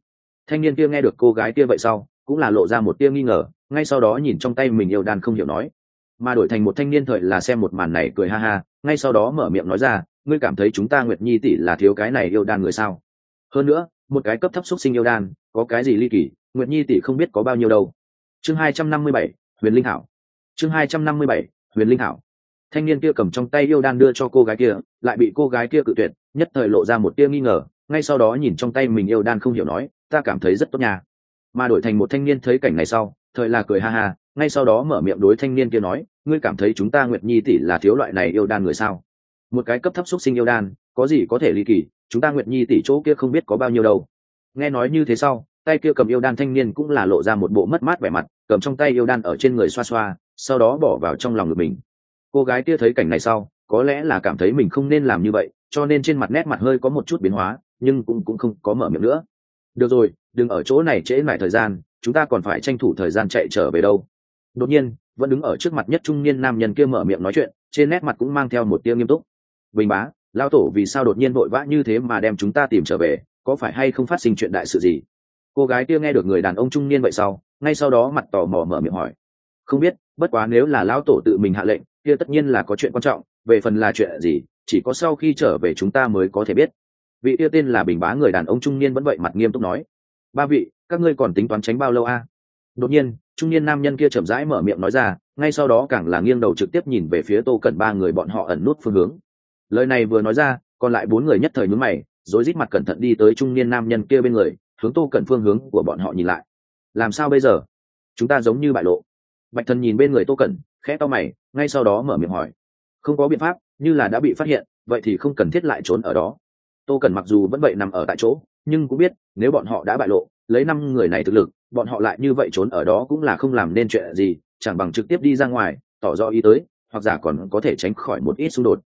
Thanh niên kia nghe được cô gái kia vậy sau cũng là lộ ra một tia nghi ngờ, ngay sau đó nhìn trong tay mình yêu đan không hiểu nói, mà đổi thành một thanh niên thời là xem một màn này cười ha ha, ngay sau đó mở miệng nói ra, ngươi cảm thấy chúng ta Nguyệt Nhi tỷ là thiếu cái này yêu đan người sao? Hơn nữa một cái cấp thấp xúc sinh yêu đan có cái gì ly kỳ, Nguyệt Nhi tỷ không biết có bao nhiêu đâu. Chương 257, Huyền Linh Hảo. Chương 257, Huyền Linh Hảo. Thanh niên kia cầm trong tay yêu đan đưa cho cô gái kia, lại bị cô gái kia cự tuyệt, nhất thời lộ ra một tia nghi ngờ, ngay sau đó nhìn trong tay mình yêu đan không hiểu nói, ta cảm thấy rất tốt nha. Mà đổi thành một thanh niên thấy cảnh này sau thời là cười ha ha, ngay sau đó mở miệng đối thanh niên kia nói, ngươi cảm thấy chúng ta Nguyệt Nhi tỷ là thiếu loại này yêu đan người sao? Một cái cấp thấp xúc sinh yêu đan có gì có thể ly kỳ, chúng ta Nguyệt Nhi tỷ chỗ kia không biết có bao nhiêu đâu. Nghe nói như thế sau tay kia cầm yêu đan thanh niên cũng là lộ ra một bộ mất mát vẻ mặt, cầm trong tay yêu đan ở trên người xoa xoa, sau đó bỏ vào trong lòng ngực mình. Cô gái kia thấy cảnh này sau có lẽ là cảm thấy mình không nên làm như vậy, cho nên trên mặt nét mặt hơi có một chút biến hóa, nhưng cũng không có mở miệng nữa. Được rồi, đừng ở chỗ này trễ nải thời gian, chúng ta còn phải tranh thủ thời gian chạy trở về đâu. Đột nhiên vẫn đứng ở trước mặt nhất trung niên nam nhân kia mở miệng nói chuyện, trên nét mặt cũng mang theo một tia nghiêm túc. Bình bá, lao tổ vì sao đột nhiên vội vã như thế mà đem chúng ta tìm trở về, có phải hay không phát sinh chuyện đại sự gì? Cô gái kia nghe được người đàn ông trung niên vậy sau ngay sau đó mặt tò mò mở miệng hỏi. Không biết, bất quá nếu là lão tổ tự mình hạ lệnh kia tất nhiên là có chuyện quan trọng, về phần là chuyện gì chỉ có sau khi trở về chúng ta mới có thể biết. Vị kia tên là Bình bá người đàn ông trung niên vẫn vậy mặt nghiêm túc nói. Ba vị, các ngươi còn tính toán tránh bao lâu a? Đột nhiên trung niên nam nhân kia chậm rãi mở miệng nói ra, ngay sau đó càng là nghiêng đầu trực tiếp nhìn về phía Tô Cẩn ba người bọn họ ẩn nút phương hướng. Lời này vừa nói ra còn lại bốn người nhất thời nhướng mày, rối rít mặt cẩn thận đi tới trung niên nam nhân kia bên người, hướng Tô Cẩn phương hướng của bọn họ nhìn lại. Làm sao bây giờ? Chúng ta giống như bại lộ. Bạch Thần nhìn bên người Tô Cẩn khẽ to mày, ngay sau đó mở miệng hỏi. Không có biện pháp, như là đã bị phát hiện vậy thì không cần thiết lại trốn ở đó. Tô Cẩn mặc dù vẫn vậy nằm ở tại chỗ, nhưng cũng biết nếu bọn họ đã bại lộ, lấy 5 người này thực lực bọn họ lại như vậy trốn ở đó cũng là không làm nên chuyện gì, chẳng bằng trực tiếp đi ra ngoài tỏ rõ ý tới, hoặc giả còn có thể tránh khỏi một ít xung đột.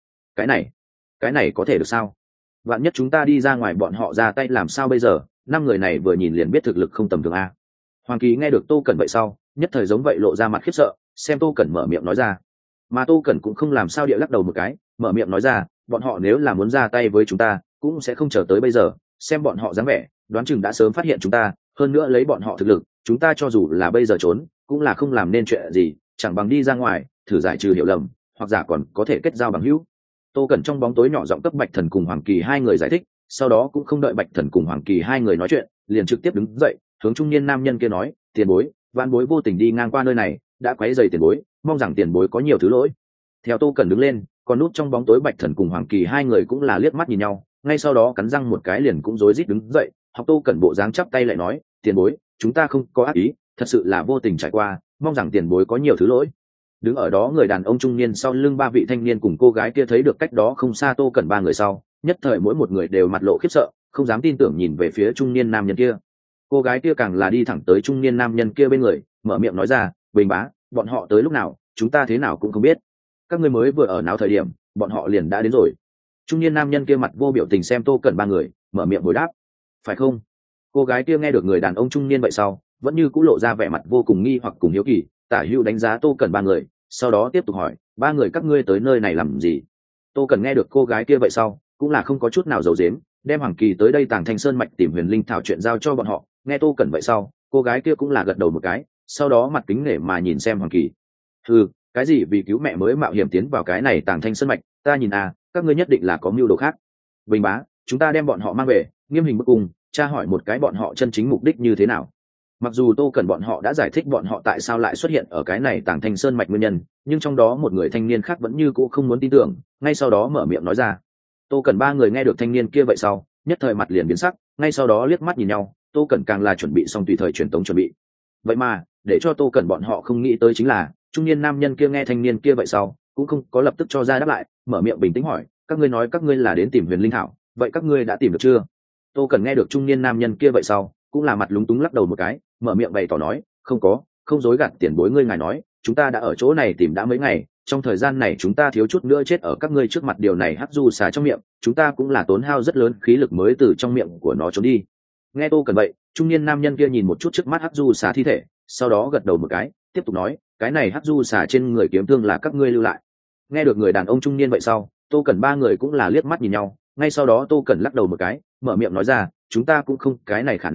Cái này có thể được sao? Vạn nhất chúng ta đi ra ngoài bọn họ ra tay làm sao bây giờ? 5 người này vừa nhìn liền biết thực lực không tầm thường a. Hoàng Kỳ nghe được Tô Cẩn vậy sau nhất thời giống vậy lộ ra mặt khiếp sợ, xem Tô Cẩn mở miệng nói ra. Mà Tô Cẩn cũng không làm sao địa lắc đầu một cái, mở miệng nói ra, bọn họ nếu là muốn ra tay với chúng ta cũng sẽ không chờ tới bây giờ, xem bọn họ dáng vẻ đoán chừng đã sớm phát hiện chúng ta, hơn nữa lấy bọn họ thực lực chúng ta cho dù là bây giờ trốn cũng là không làm nên chuyện gì, chẳng bằng đi ra ngoài thử giải trừ hiểu lầm, hoặc giả còn có thể kết giao bằng hữu. Tô Cẩn trong bóng tối nhỏ giọng cấp Bạch Thần cùng Hoàng Kỳ hai người giải thích, sau đó cũng không đợi Bạch Thần cùng Hoàng Kỳ hai người nói chuyện liền trực tiếp đứng dậy hướng trung niên nam nhân kia nói, tiền bối, vạn bối vô tình đi ngang qua nơi này đã quấy rầy tiền bối, mong rằng tiền bối có nhiều thứ lỗi. Theo Tô Cẩn đứng lên, còn núp trong bóng tối Bạch Thần cùng Hoàng Kỳ hai người cũng là liếc mắt nhìn nhau, ngay sau đó cắn răng một cái liền cũng rối rít đứng dậy, học Tô Cẩn bộ dáng chắp tay lại nói, tiền bối, chúng ta không có ác ý, thật sự là vô tình trải qua, mong rằng tiền bối có nhiều thứ lỗi. Đứng ở đó người đàn ông trung niên sau lưng ba vị thanh niên cùng cô gái kia thấy được cách đó không xa Tô Cẩn ba người sau nhất thời mỗi một người đều mặt lộ khiếp sợ, không dám tin tưởng nhìn về phía trung niên nam nhân kia. Cô gái kia càng là đi thẳng tới trung niên nam nhân kia bên người, mở miệng nói ra, Bình bá, bọn họ tới lúc nào chúng ta thế nào cũng không biết, các ngươi mới vừa ở nào thời điểm bọn họ liền đã đến rồi. Trung niên nam nhân kia mặt vô biểu tình xem Tô Cẩn ba người, mở miệng hồi đáp, phải không? Cô gái kia nghe được người đàn ông trung niên vậy sau vẫn như cũ lộ ra vẻ mặt vô cùng nghi hoặc cùng hiếu kỳ, tả hữu đánh giá Tô Cẩn ba người, sau đó tiếp tục hỏi, ba người các ngươi tới nơi này làm gì? Tô Cẩn nghe được cô gái kia vậy sau cũng là không có chút nào giấu giếm, đem Hoàng Kỳ tới đây Tàng Thanh Sơn mạch tìm Huyền Linh thảo chuyện giao cho bọn họ. Nghe Tô Cẩn vậy sau cô gái kia cũng là gật đầu một cái, sau đó mặt kính nể mà nhìn xem Hoàng Kỳ. Cái gì vì cứu mẹ mới mạo hiểm tiến vào cái này Tàng Thanh Sơn mạch, ta nhìn các ngươi nhất định là có mưu đồ khác. Bình bá, chúng ta đem bọn họ mang về nghiêm hình bức cung, tra hỏi một cái bọn họ chân chính mục đích như thế nào. Mặc dù Tô Cẩn bọn họ đã giải thích bọn họ tại sao lại xuất hiện ở cái này Tàng Thanh Sơn mạch nguyên nhân, nhưng trong đó một người thanh niên khác vẫn như cũ không muốn tin tưởng, ngay sau đó mở miệng nói ra. Tô Cẩn ba người nghe được thanh niên kia vậy sau nhất thời mặt liền biến sắc, ngay sau đó liếc mắt nhìn nhau. Tô Cẩn càng là chuẩn bị xong tùy thời truyền tống chuẩn bị. Vậy mà để cho Tô Cẩn bọn họ không nghĩ tới chính là trung niên nam nhân kia nghe thanh niên kia vậy sau cũng không có lập tức cho ra đáp lại, mở miệng bình tĩnh hỏi, các ngươi nói các ngươi là đến tìm Huyền Linh thảo, vậy các ngươi đã tìm được chưa? Tô Cẩn nghe được trung niên nam nhân kia vậy sau cũng là mặt lúng túng lắc đầu một cái, mở miệng bày tỏ nói, không dối gạt tiền bối, ngươi ngài nói chúng ta đã ở chỗ này tìm đã mấy ngày, trong thời gian này chúng ta thiếu chút nữa chết ở các ngươi trước mặt, điều này hắc du xà trong miệng chúng ta cũng là tốn hao rất lớn khí lực mới từ trong miệng của nó trốn đi. Nghe Tô Cẩn vậy, trung niên nam nhân kia nhìn một chút trước mắt hắc du xà thi thể, sau đó gật đầu một cái, tiếp tục nói, cái này hắc du xà trên người kiếm thương là các ngươi lưu lại. Nghe được người đàn ông trung niên vậy sau Tô Cẩn ba người cũng là liếc mắt nhìn nhau, ngay sau đó Tô Cẩn lắc đầu một cái, mở miệng nói ra, chúng ta cũng không cái này khả năng,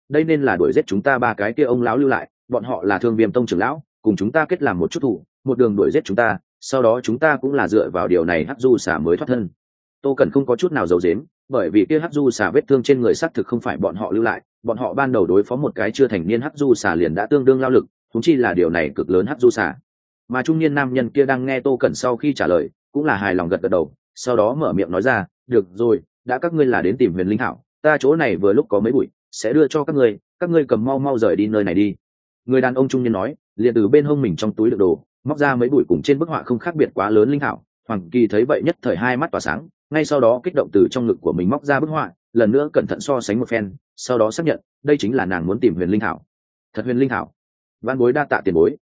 đây nên là đuổi giết chúng ta ba cái kia ông lão lưu lại, bọn họ là Thương Viêm tông trưởng lão, cùng chúng ta kết làm một chút thủ, một đường đuổi giết chúng ta, sau đó chúng ta cũng là dựa vào điều này hắc du xà mới thoát thân. Tô Cẩn không có chút nào giấu giếm, bởi vì kia hắc du xà vết thương trên người xác thực không phải bọn họ lưu lại, bọn họ ban đầu đối phó một cái chưa thành niên hắc du xà liền đã tương đương lao lực, thúng chi là điều này cực lớn hắc du xà. Mà trung niên nam nhân kia đang nghe Tô Cẩn sau khi trả lời, cũng là hài lòng gật gật đầu, sau đó mở miệng nói ra, được rồi, đã các ngươi là đến tìm Huyền Linh Thảo, ta chỗ này vừa lúc có mấy bụi, sẽ đưa cho các ngươi cầm mau mau rời đi nơi này đi. Người đàn ông trung niên nói, liền từ bên hông mình trong túi đựng đồ, móc ra mấy bụi cùng trên bức họa không khác biệt quá lớn linh thảo. Hoàng Kỳ thấy vậy nhất thời hai mắt tỏa sáng, ngay sau đó kích động từ trong ngực của mình móc ra bức họa, lần nữa cẩn thận so sánh một phen, sau đó xác nhận đây chính là nàng muốn tìm Huyền Linh Thảo. Thật Huyền Linh Thảo? Văn bối đa tạ tiền bối,